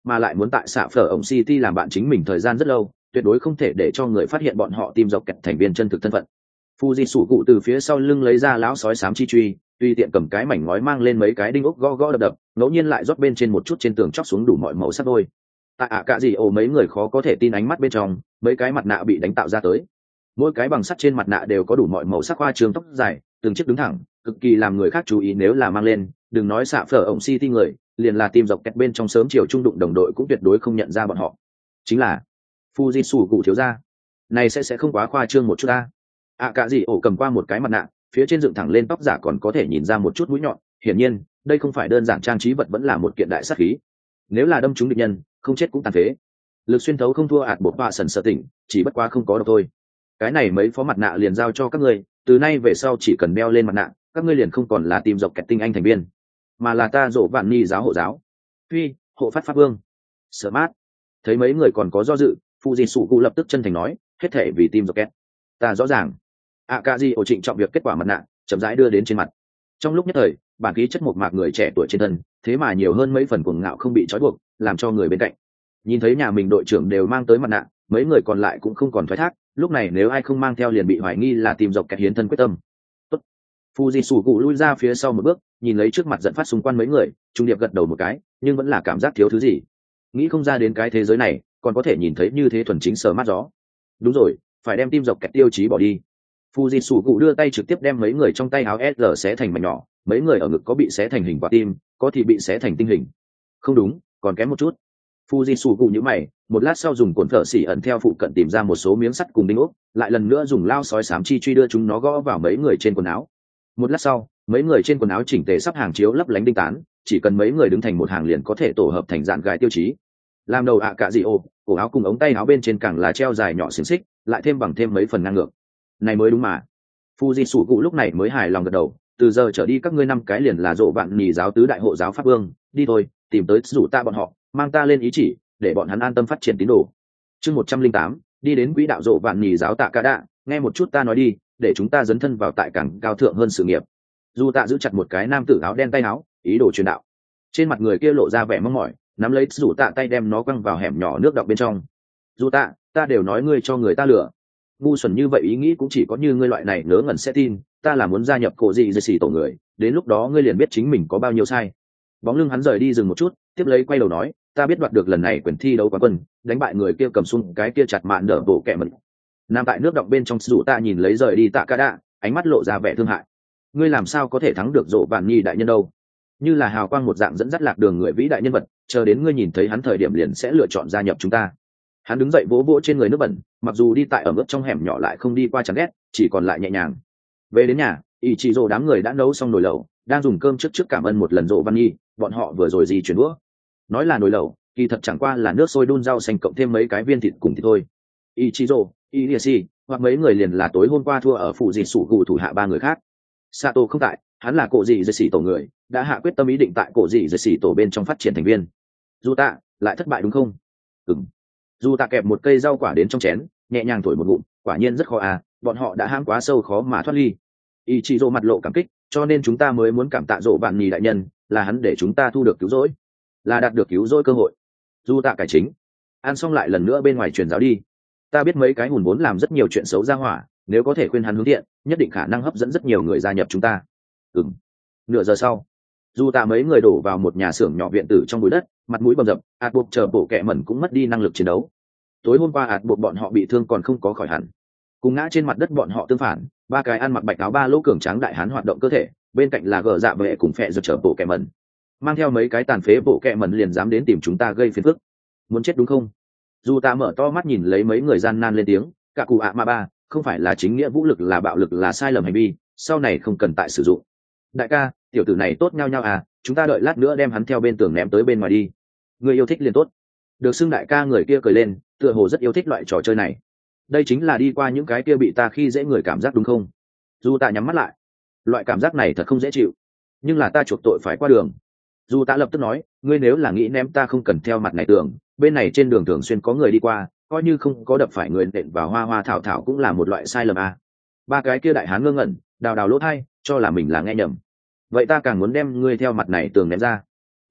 mà lại muốn tại xạ phở ổng City làm bạn chính mình thời gian rất lâu, tuyệt đối không thể để cho người phát hiện bọn họ tìm dọc kẹt thành viên chân thực thân phận. Fuji sủ cụ từ phía sau lưng lấy ra lão sói xám chi truy, tùy tiện cầm cái mảnh ngói mang lên mấy cái đinh ốc gõ gõ đập đập, ngẫu nhiên lại rót bên trên một chút trên tường chóc xuống đủ mọi màu sắc đôi. Tại ạ cả gì ồ mấy người khó có thể tin ánh mắt bên trong, mấy cái mặt nạ bị đánh tạo ra tới. Mỗi cái bằng sắt trên mặt nạ đều có đủ mọi màu sắc hoa trường tóc dài, từng chiếc đứng thẳng, cực kỳ làm người khác chú ý nếu là mang lên, đừng nói xạ phở ổng City người, liền là tìm dọc kẹt bên trong sớm chiều trung đụng đồng đội cũng tuyệt đối không nhận ra bọn họ. Chính là Fuji sủ cụ thiếu gia. Này sẽ sẽ không quá khoa trương một chút ta. ạ cả gì ổ cầm qua một cái mặt nạ, phía trên dựng thẳng lên tóc giả còn có thể nhìn ra một chút mũi nhọn, hiển nhiên đây không phải đơn giản trang trí vật, vẫn là một kiện đại sát khí. Nếu là đâm trúng địch nhân, không chết cũng tàn phế. Lực xuyên thấu không thua ạt bột bạ sần sợ tỉnh, chỉ bất quá không có độc thôi. Cái này mấy phó mặt nạ liền giao cho các ngươi, từ nay về sau chỉ cần đeo lên mặt nạ, các ngươi liền không còn là tìm dọc kẹt tinh anh thành viên, mà là ta rộ vạn ni giáo hộ giáo. Phi, hộ phát pháp vương. Sợ mát. Thấy mấy người còn có do dự, Fuji sủ cụ lập tức chân thành nói, hết thể vì tìm dọc kẹt. Ta rõ ràng. ạ cả gì ổ trịnh trọng việc kết quả mặt nạ, chậm rãi đưa đến trên mặt. Trong lúc nhất thời, bản khí chất một mạc người trẻ tuổi trên thân, thế mà nhiều hơn mấy phần cuồng ngạo không bị trói buộc, làm cho người bên cạnh nhìn thấy nhà mình đội trưởng đều mang tới mặt nạ, mấy người còn lại cũng không còn thoái thác, lúc này nếu ai không mang theo liền bị hoài nghi là tìm dọc kẹt hiến thân quyết tâm. Tốt. Fuji sủ cụ lui ra phía sau một bước, nhìn lấy trước mặt giận phát xung quanh mấy người, trung điệp gật đầu một cái, nhưng vẫn là cảm giác thiếu thứ gì. Nghĩ không ra đến cái thế giới này còn có thể nhìn thấy như thế thuần chính sờ mát gió. Đúng rồi, phải đem tim dọc kẹt tiêu chí bỏ đi. Fuji sủ cụ đưa tay trực tiếp đem mấy người trong tay áo ét rờ xé thành mảnh nhỏ, mấy người ở ngực có bị xé thành hình quả tim, có thì bị xé thành tinh hình. Không đúng, còn kém một chút. Fuji sủ cụ nhíu mày, một lát sau dùng cồn phở xỉ ẩn theo phụ cận tìm ra một số miếng sắt cùng đinh ốc, lại lần nữa dùng lao sói xám chi truy đưa chúng nó gõ vào mấy người trên quần áo. Một lát sau, mấy người trên quần áo chỉnh tề sắp hàng chiếu lấp lánh đinh tán, chỉ cần mấy người đứng thành một hàng liền có thể tổ hợp thành dạng gài tiêu chí. Làm đầu ạ cả gì ô, cổ áo cùng ống tay áo bên trên càng là treo dài nhỏ xiềng xích, lại thêm bằng thêm mấy phần ngang ngược. Này mới đúng mà. Fuji sủ cụ lúc này mới hài lòng gật đầu, từ giờ trở đi các ngươi năm cái liền là rộ vạn nhì giáo tứ đại hộ giáo pháp vương, đi thôi, tìm tới rủ ta bọn họ, mang ta lên ý chỉ, để bọn hắn an tâm phát triển tín đồ. Chương một trăm linh tám, đi đến quỹ đạo rộ vạn nhì giáo Tạ Cả Đạ, nghe một chút ta nói đi, để chúng ta dấn thân vào tại càng cao thượng hơn sự nghiệp. Du Tạ giữ chặt một cái nam tử áo đen tay áo, ý đồ truyền đạo. Trên mặt người kia lộ ra vẻ mong mỏi, nắm lấy rủ Tạ tay đem nó quăng vào hẻm nhỏ nước đọng bên trong. Du Tạ, ta đều nói ngươi cho người ta lừa. Ngu xuẩn như vậy ý nghĩ cũng chỉ có như ngươi loại này ngớ ngẩn sẽ tin, ta là muốn gia nhập cổ dị dây xỉ tổ người, đến lúc đó ngươi liền biết chính mình có bao nhiêu sai. Bóng lưng hắn rời đi dừng một chút, tiếp lấy quay đầu nói, ta biết đoạt được lần này quyền thi đấu quán quân, đánh bại người kia cầm súng cái kia chặt mạn đỡ bộ kẹ mẩn. Nam tại nước động bên trong rủ ta nhìn lấy rời đi Tạ Cả Đạ, ánh mắt lộ ra vẻ thương hại. Ngươi làm sao có thể thắng được rộ vạn nhi đại nhân đâu? Như là hào quang một dạng dẫn dắt lạc đường người vĩ đại nhân vật, chờ đến ngươi nhìn thấy hắn thời điểm liền sẽ lựa chọn gia nhập chúng ta. Hắn đứng dậy vỗ vỗ trên người nước bẩn, mặc dù đi tại ở mức trong hẻm nhỏ lại không đi qua chán ghét, chỉ còn lại nhẹ nhàng. Về đến nhà, ý chỉ rồ đám người đã nấu xong nồi lẩu, đang dùng cơm trước trước cảm ơn một lần rộ văn nhi, bọn họ vừa rồi gì chuyển đũa. Nói là nồi lẩu, kỳ thật chẳng qua là nước sôi đun rau xanh cộng thêm mấy cái viên thịt cùng thì thôi. Ý chỉ rồ, ý lìa si, hoặc mấy người liền là tối hôm qua thua ở phụ dị sủ gù thủ hạ ba người khác. Sato không tại, hắn là cổ dị dây xỉ tổ người, đã hạ quyết tâm ý định tại cổ dị dây xỉ tổ bên trong phát triển thành viên. Dù tạ, lại thất bại đúng không? Ừm. Dù tạ kẹp một cây rau quả đến trong chén, nhẹ nhàng thổi một ngụm, quả nhiên rất khó à, bọn họ đã hãm quá sâu khó mà thoát ly. Ý chỉ rồ mặt lộ cảm kích, cho nên chúng ta mới muốn cảm tạ rộ bạn nhì đại nhân, là hắn để chúng ta thu được cứu rỗi, là đạt được cứu rỗi cơ hội. Dù tạ cải chính, ăn xong lại lần nữa bên ngoài truyền giáo đi. Ta biết mấy cái hùn vốn làm rất nhiều chuyện xấu ra hỏa, nếu có thể khuyên hắn hướng thiện, nhất định khả năng hấp dẫn rất nhiều người gia nhập chúng ta. Ừm. Nửa giờ sau, dù tạ mấy người đổ vào một nhà xưởng nhỏ viện tử trong bụi đất, mặt mũi bầm dập, ạt buộc chờ bộ kẹ mẩn cũng mất đi năng lực chiến đấu. Tối hôm qua ạt buộc bọn họ bị thương còn không có khỏi hẳn, cùng ngã trên mặt đất bọn họ tương phản, ba cái ăn mặc bạch áo ba lỗ cường tráng đại hán hoạt động cơ thể, bên cạnh là gờ dạ vệ cùng phệ giật chờ bộ kẹ mẩn, mang theo mấy cái tàn phế bộ kẹ mẩn liền dám đến tìm chúng ta gây phiền phức, muốn chết đúng không? Dù ta mở to mắt nhìn lấy mấy người gian nan lên tiếng, cả cụ ạ ma ba, không phải là chính nghĩa vũ lực là bạo lực là sai lầm hành vi, sau này không cần tại sử dụng. Đại ca, tiểu tử này tốt nhau nhau à, chúng ta đợi lát nữa đem hắn theo bên tường ném tới bên ngoài đi. Người yêu thích liền tốt. Được xưng đại ca người kia cười lên, tựa hồ rất yêu thích loại trò chơi này. Đây chính là đi qua những cái kia bị ta khi dễ người cảm giác đúng không? Dù ta nhắm mắt lại, loại cảm giác này thật không dễ chịu, nhưng là ta chuộc tội phải qua đường. Dù ta lập tức nói, ngươi nếu là nghĩ ném ta không cần theo mặt này tường, bên này trên đường thường xuyên có người đi qua, coi như không có đập phải người nện vào hoa hoa thảo thảo cũng là một loại sai lầm à. Ba cái kia đại hán ngơ ngẩn, đào đào lỗ thai, cho là mình là nghe nhầm. Vậy ta càng muốn đem ngươi theo mặt này tường ném ra.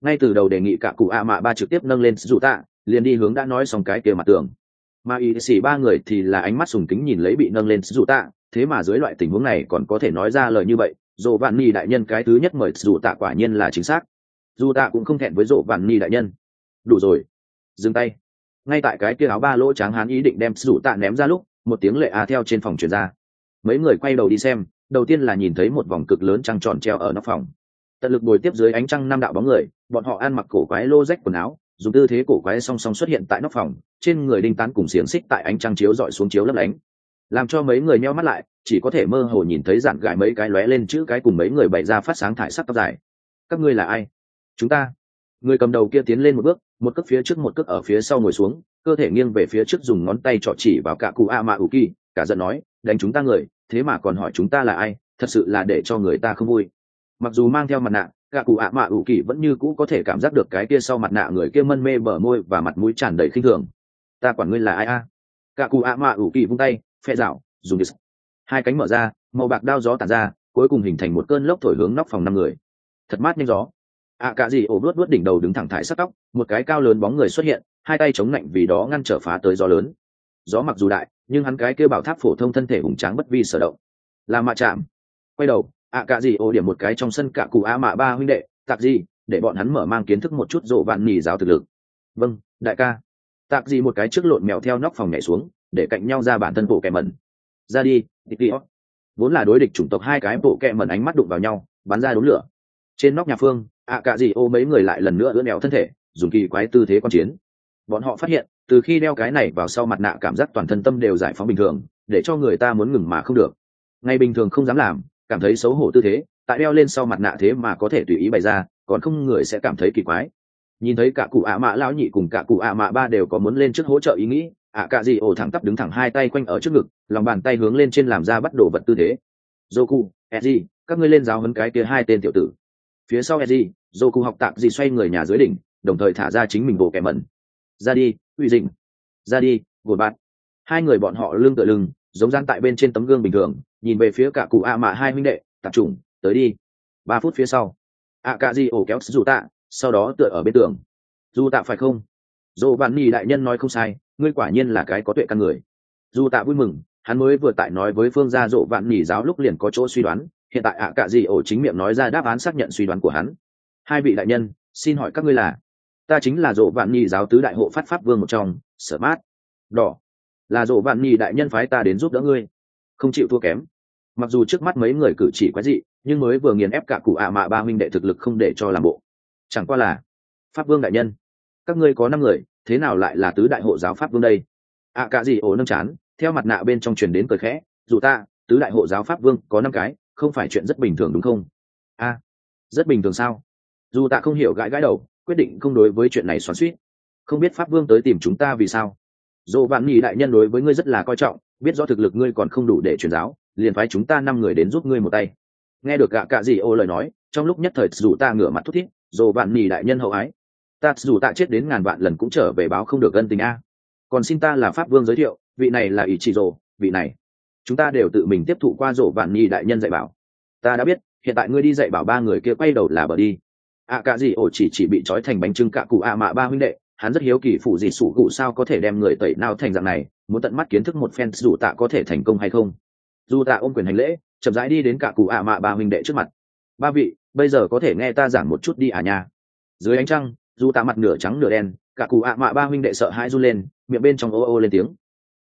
ngay từ đầu đề nghị cả cụ ạ mạ ba trực tiếp nâng lên dù tạ, liền đi hướng đã nói xong cái kia mặt tường. Mà y xỉ ba người thì là ánh mắt sùng kính nhìn lấy bị nâng lên dù tạ, thế mà dưới loại tình huống này còn có thể nói ra lời như vậy, dỗ vạn ni đại nhân cái thứ nhất mời dù tạ quả nhiên là chính xác. Dù tạ cũng không thẹn với dỗ vạn ni đại nhân. Đủ rồi, dừng tay. Ngay tại cái kia áo ba lỗ trắng hán ý định đem dù tạ ném ra lúc, một tiếng lệ a theo trên phòng truyền ra. Mấy người quay đầu đi xem, đầu tiên là nhìn thấy một vòng cực lớn trăng tròn treo ở nóc phòng. Tận lực bồi tiếp dưới ánh trăng năm đạo bóng người, bọn họ ăn mặc cổ quái lô rách quần áo, dùng tư thế cổ quái song song xuất hiện tại nóc phòng, trên người đinh tán cùng xiềng xích tại ánh trăng chiếu dọi xuống chiếu lấp lánh, làm cho mấy người nheo mắt lại, chỉ có thể mơ hồ nhìn thấy dạn gài mấy cái lóe lên chữ cái cùng mấy người bày ra phát sáng thải sắc tóc dài. Các ngươi là ai? Chúng ta. Người cầm đầu kia tiến lên một bước, một cước phía trước một cước ở phía sau ngồi xuống, cơ thể nghiêng về phía trước dùng ngón tay trỏ chỉ vào cả cụ a mạ ủ kỳ, cả giận nói, đánh chúng ta người, thế mà còn hỏi chúng ta là ai, thật sự là để cho người ta không vui. Mặc dù mang theo mặt nạ, cả cụ ạ mạ ủ kỳ vẫn như cũ có thể cảm giác được cái kia sau mặt nạ người kia mân mê bờ môi và mặt mũi tràn đầy khinh thường. Ta quản ngươi là ai a? Cả cụ ạ mạ ủ kỳ vung tay, phe rảo, dùng đứt. Hai cánh mở ra, màu bạc đao gió tản ra, cuối cùng hình thành một cơn lốc thổi hướng nóc phòng năm người. Thật mát nhanh gió. ạ cả gì ổ luốt luốt đỉnh đầu đứng thẳng thải sắc tóc, một cái cao lớn bóng người xuất hiện, hai tay chống lạnh vì đó ngăn trở phá tới gió lớn. Gió mặc dù đại, nhưng hắn cái kia bảo tháp phổ thông thân thể hùng tráng bất vi sở động. Là mạ chạm. Quay đầu, ạ cả gì ổ điểm một cái trong sân cả cụ a mạ ba huynh đệ, tạc gì, để bọn hắn mở mang kiến thức một chút rộ vạn nhì giáo thực lực. Vâng, đại ca. Tạc gì một cái trước lộn mèo theo nóc phòng nhảy xuống, để cạnh nhau ra bản thân bộ kẹ mẩn. Ra đi, Titi. Vốn là đối địch chủng tộc hai cái bộ kẹ mẩn ánh mắt đụng vào nhau, bắn ra đốm lửa. Trên nóc nhà phương, ạ cả gì ô mấy người lại lần nữa ưỡn đèo thân thể, dùng kỳ quái tư thế quan chiến. Bọn họ phát hiện, từ khi đeo cái này vào sau mặt nạ cảm giác toàn thân tâm đều giải phóng bình thường, để cho người ta muốn ngừng mà không được. Ngày bình thường không dám làm, cảm thấy xấu hổ tư thế, tại đeo lên sau mặt nạ thế mà có thể tùy ý bày ra, còn không người sẽ cảm thấy kỳ quái. Nhìn thấy cả cụ ạ mạ lão nhị cùng cả cụ ạ mạ ba đều có muốn lên trước hỗ trợ ý nghĩ, ạ cả gì ổ thẳng tắp đứng thẳng hai tay quanh ở trước ngực, lòng bàn tay hướng lên trên làm ra bắt đồ vật tư thế. Joku, Eji, các ngươi lên giáo huấn cái kia hai tên tiểu tử. Phía sau Eji, Joku học tạc gì xoay người nhà dưới đỉnh, đồng thời thả ra chính mình bộ kẻ mẩn. Ra đi, uy dĩnh. Ra đi, gột bạt. Hai người bọn họ lưng tựa lưng, giống gian tại bên trên tấm gương bình thường, nhìn về phía cả cụ ạ mạ hai huynh đệ, tập trung, tới đi. Ba phút phía sau, ạ cả gì ổ kéo dù tạ, sau đó tựa ở bên tường. Dù tạ phải không? Dô vạn nì đại nhân nói không sai, ngươi quả nhiên là cái có tuệ căn người. Dù tạ vui mừng, hắn mới vừa tại nói với phương gia dỗ vạn nì giáo lúc liền có chỗ suy đoán, hiện tại ạ cả gì ổ chính miệng nói ra đáp án xác nhận suy đoán của hắn. Hai vị đại nhân, xin hỏi các ngươi là? Ta chính là dỗ vạn nì giáo tứ đại hộ phát pháp vương một trong, Sở Mát. Đỏ. Là dỗ vạn nì đại nhân phái ta đến giúp đỡ ngươi. Không chịu thua kém. Mặc dù trước mắt mấy người cử chỉ quái dị, nhưng mới vừa nghiền ép cả cụ ạ mạ ba huynh đệ thực lực không để cho làm bộ. Chẳng qua là pháp vương đại nhân, các ngươi có năm người, thế nào lại là tứ đại hộ giáo pháp vương đây? ạ cả gì ổ nâng chán, theo mặt nạ bên trong truyền đến cười khẽ, dù ta tứ đại hộ giáo pháp vương có năm cái, không phải chuyện rất bình thường đúng không? A, rất bình thường sao? Dù ta không hiểu, gãi gãi đầu, quyết định không đối với chuyện này xoắn xuýt. Không biết pháp vương tới tìm chúng ta vì sao? Dỗ vạn nhì đại nhân đối với ngươi rất là coi trọng, biết rõ thực lực ngươi còn không đủ để truyền giáo, liền phái chúng ta năm người đến giúp ngươi một tay. Nghe được gạ cạ gì ô lời nói, trong lúc nhất thời dù ta ngửa mặt thút thít, dỗ vạn nhì đại nhân hậu ái. Ta dù ta chết đến ngàn vạn lần cũng trở về báo không được ân tình a. Còn xin ta là pháp vương giới thiệu, vị này là ý chỉ rồ, vị này chúng ta đều tự mình tiếp thụ qua dỗ vạn nhì đại nhân dạy bảo. Ta đã biết, hiện tại ngươi đi dạy bảo ba người kia quay đầu là bờ đi. À cả gì ổ chỉ chỉ bị trói thành bánh trưng cạ cụ ạ mạ ba huynh đệ, hắn rất hiếu kỳ phụ gì sủ cụ sao có thể đem người tẩy nào thành dạng này, muốn tận mắt kiến thức một phen dù tạ có thể thành công hay không. Dù tạ ôm quyền hành lễ, chậm rãi đi đến cạ cụ ạ mạ ba huynh đệ trước mặt. Ba vị, bây giờ có thể nghe ta giảng một chút đi à nha. Dưới ánh trăng, dù tạ mặt nửa trắng nửa đen, cạ cụ ạ mạ ba huynh đệ sợ hãi run lên, miệng bên trong ô ô lên tiếng.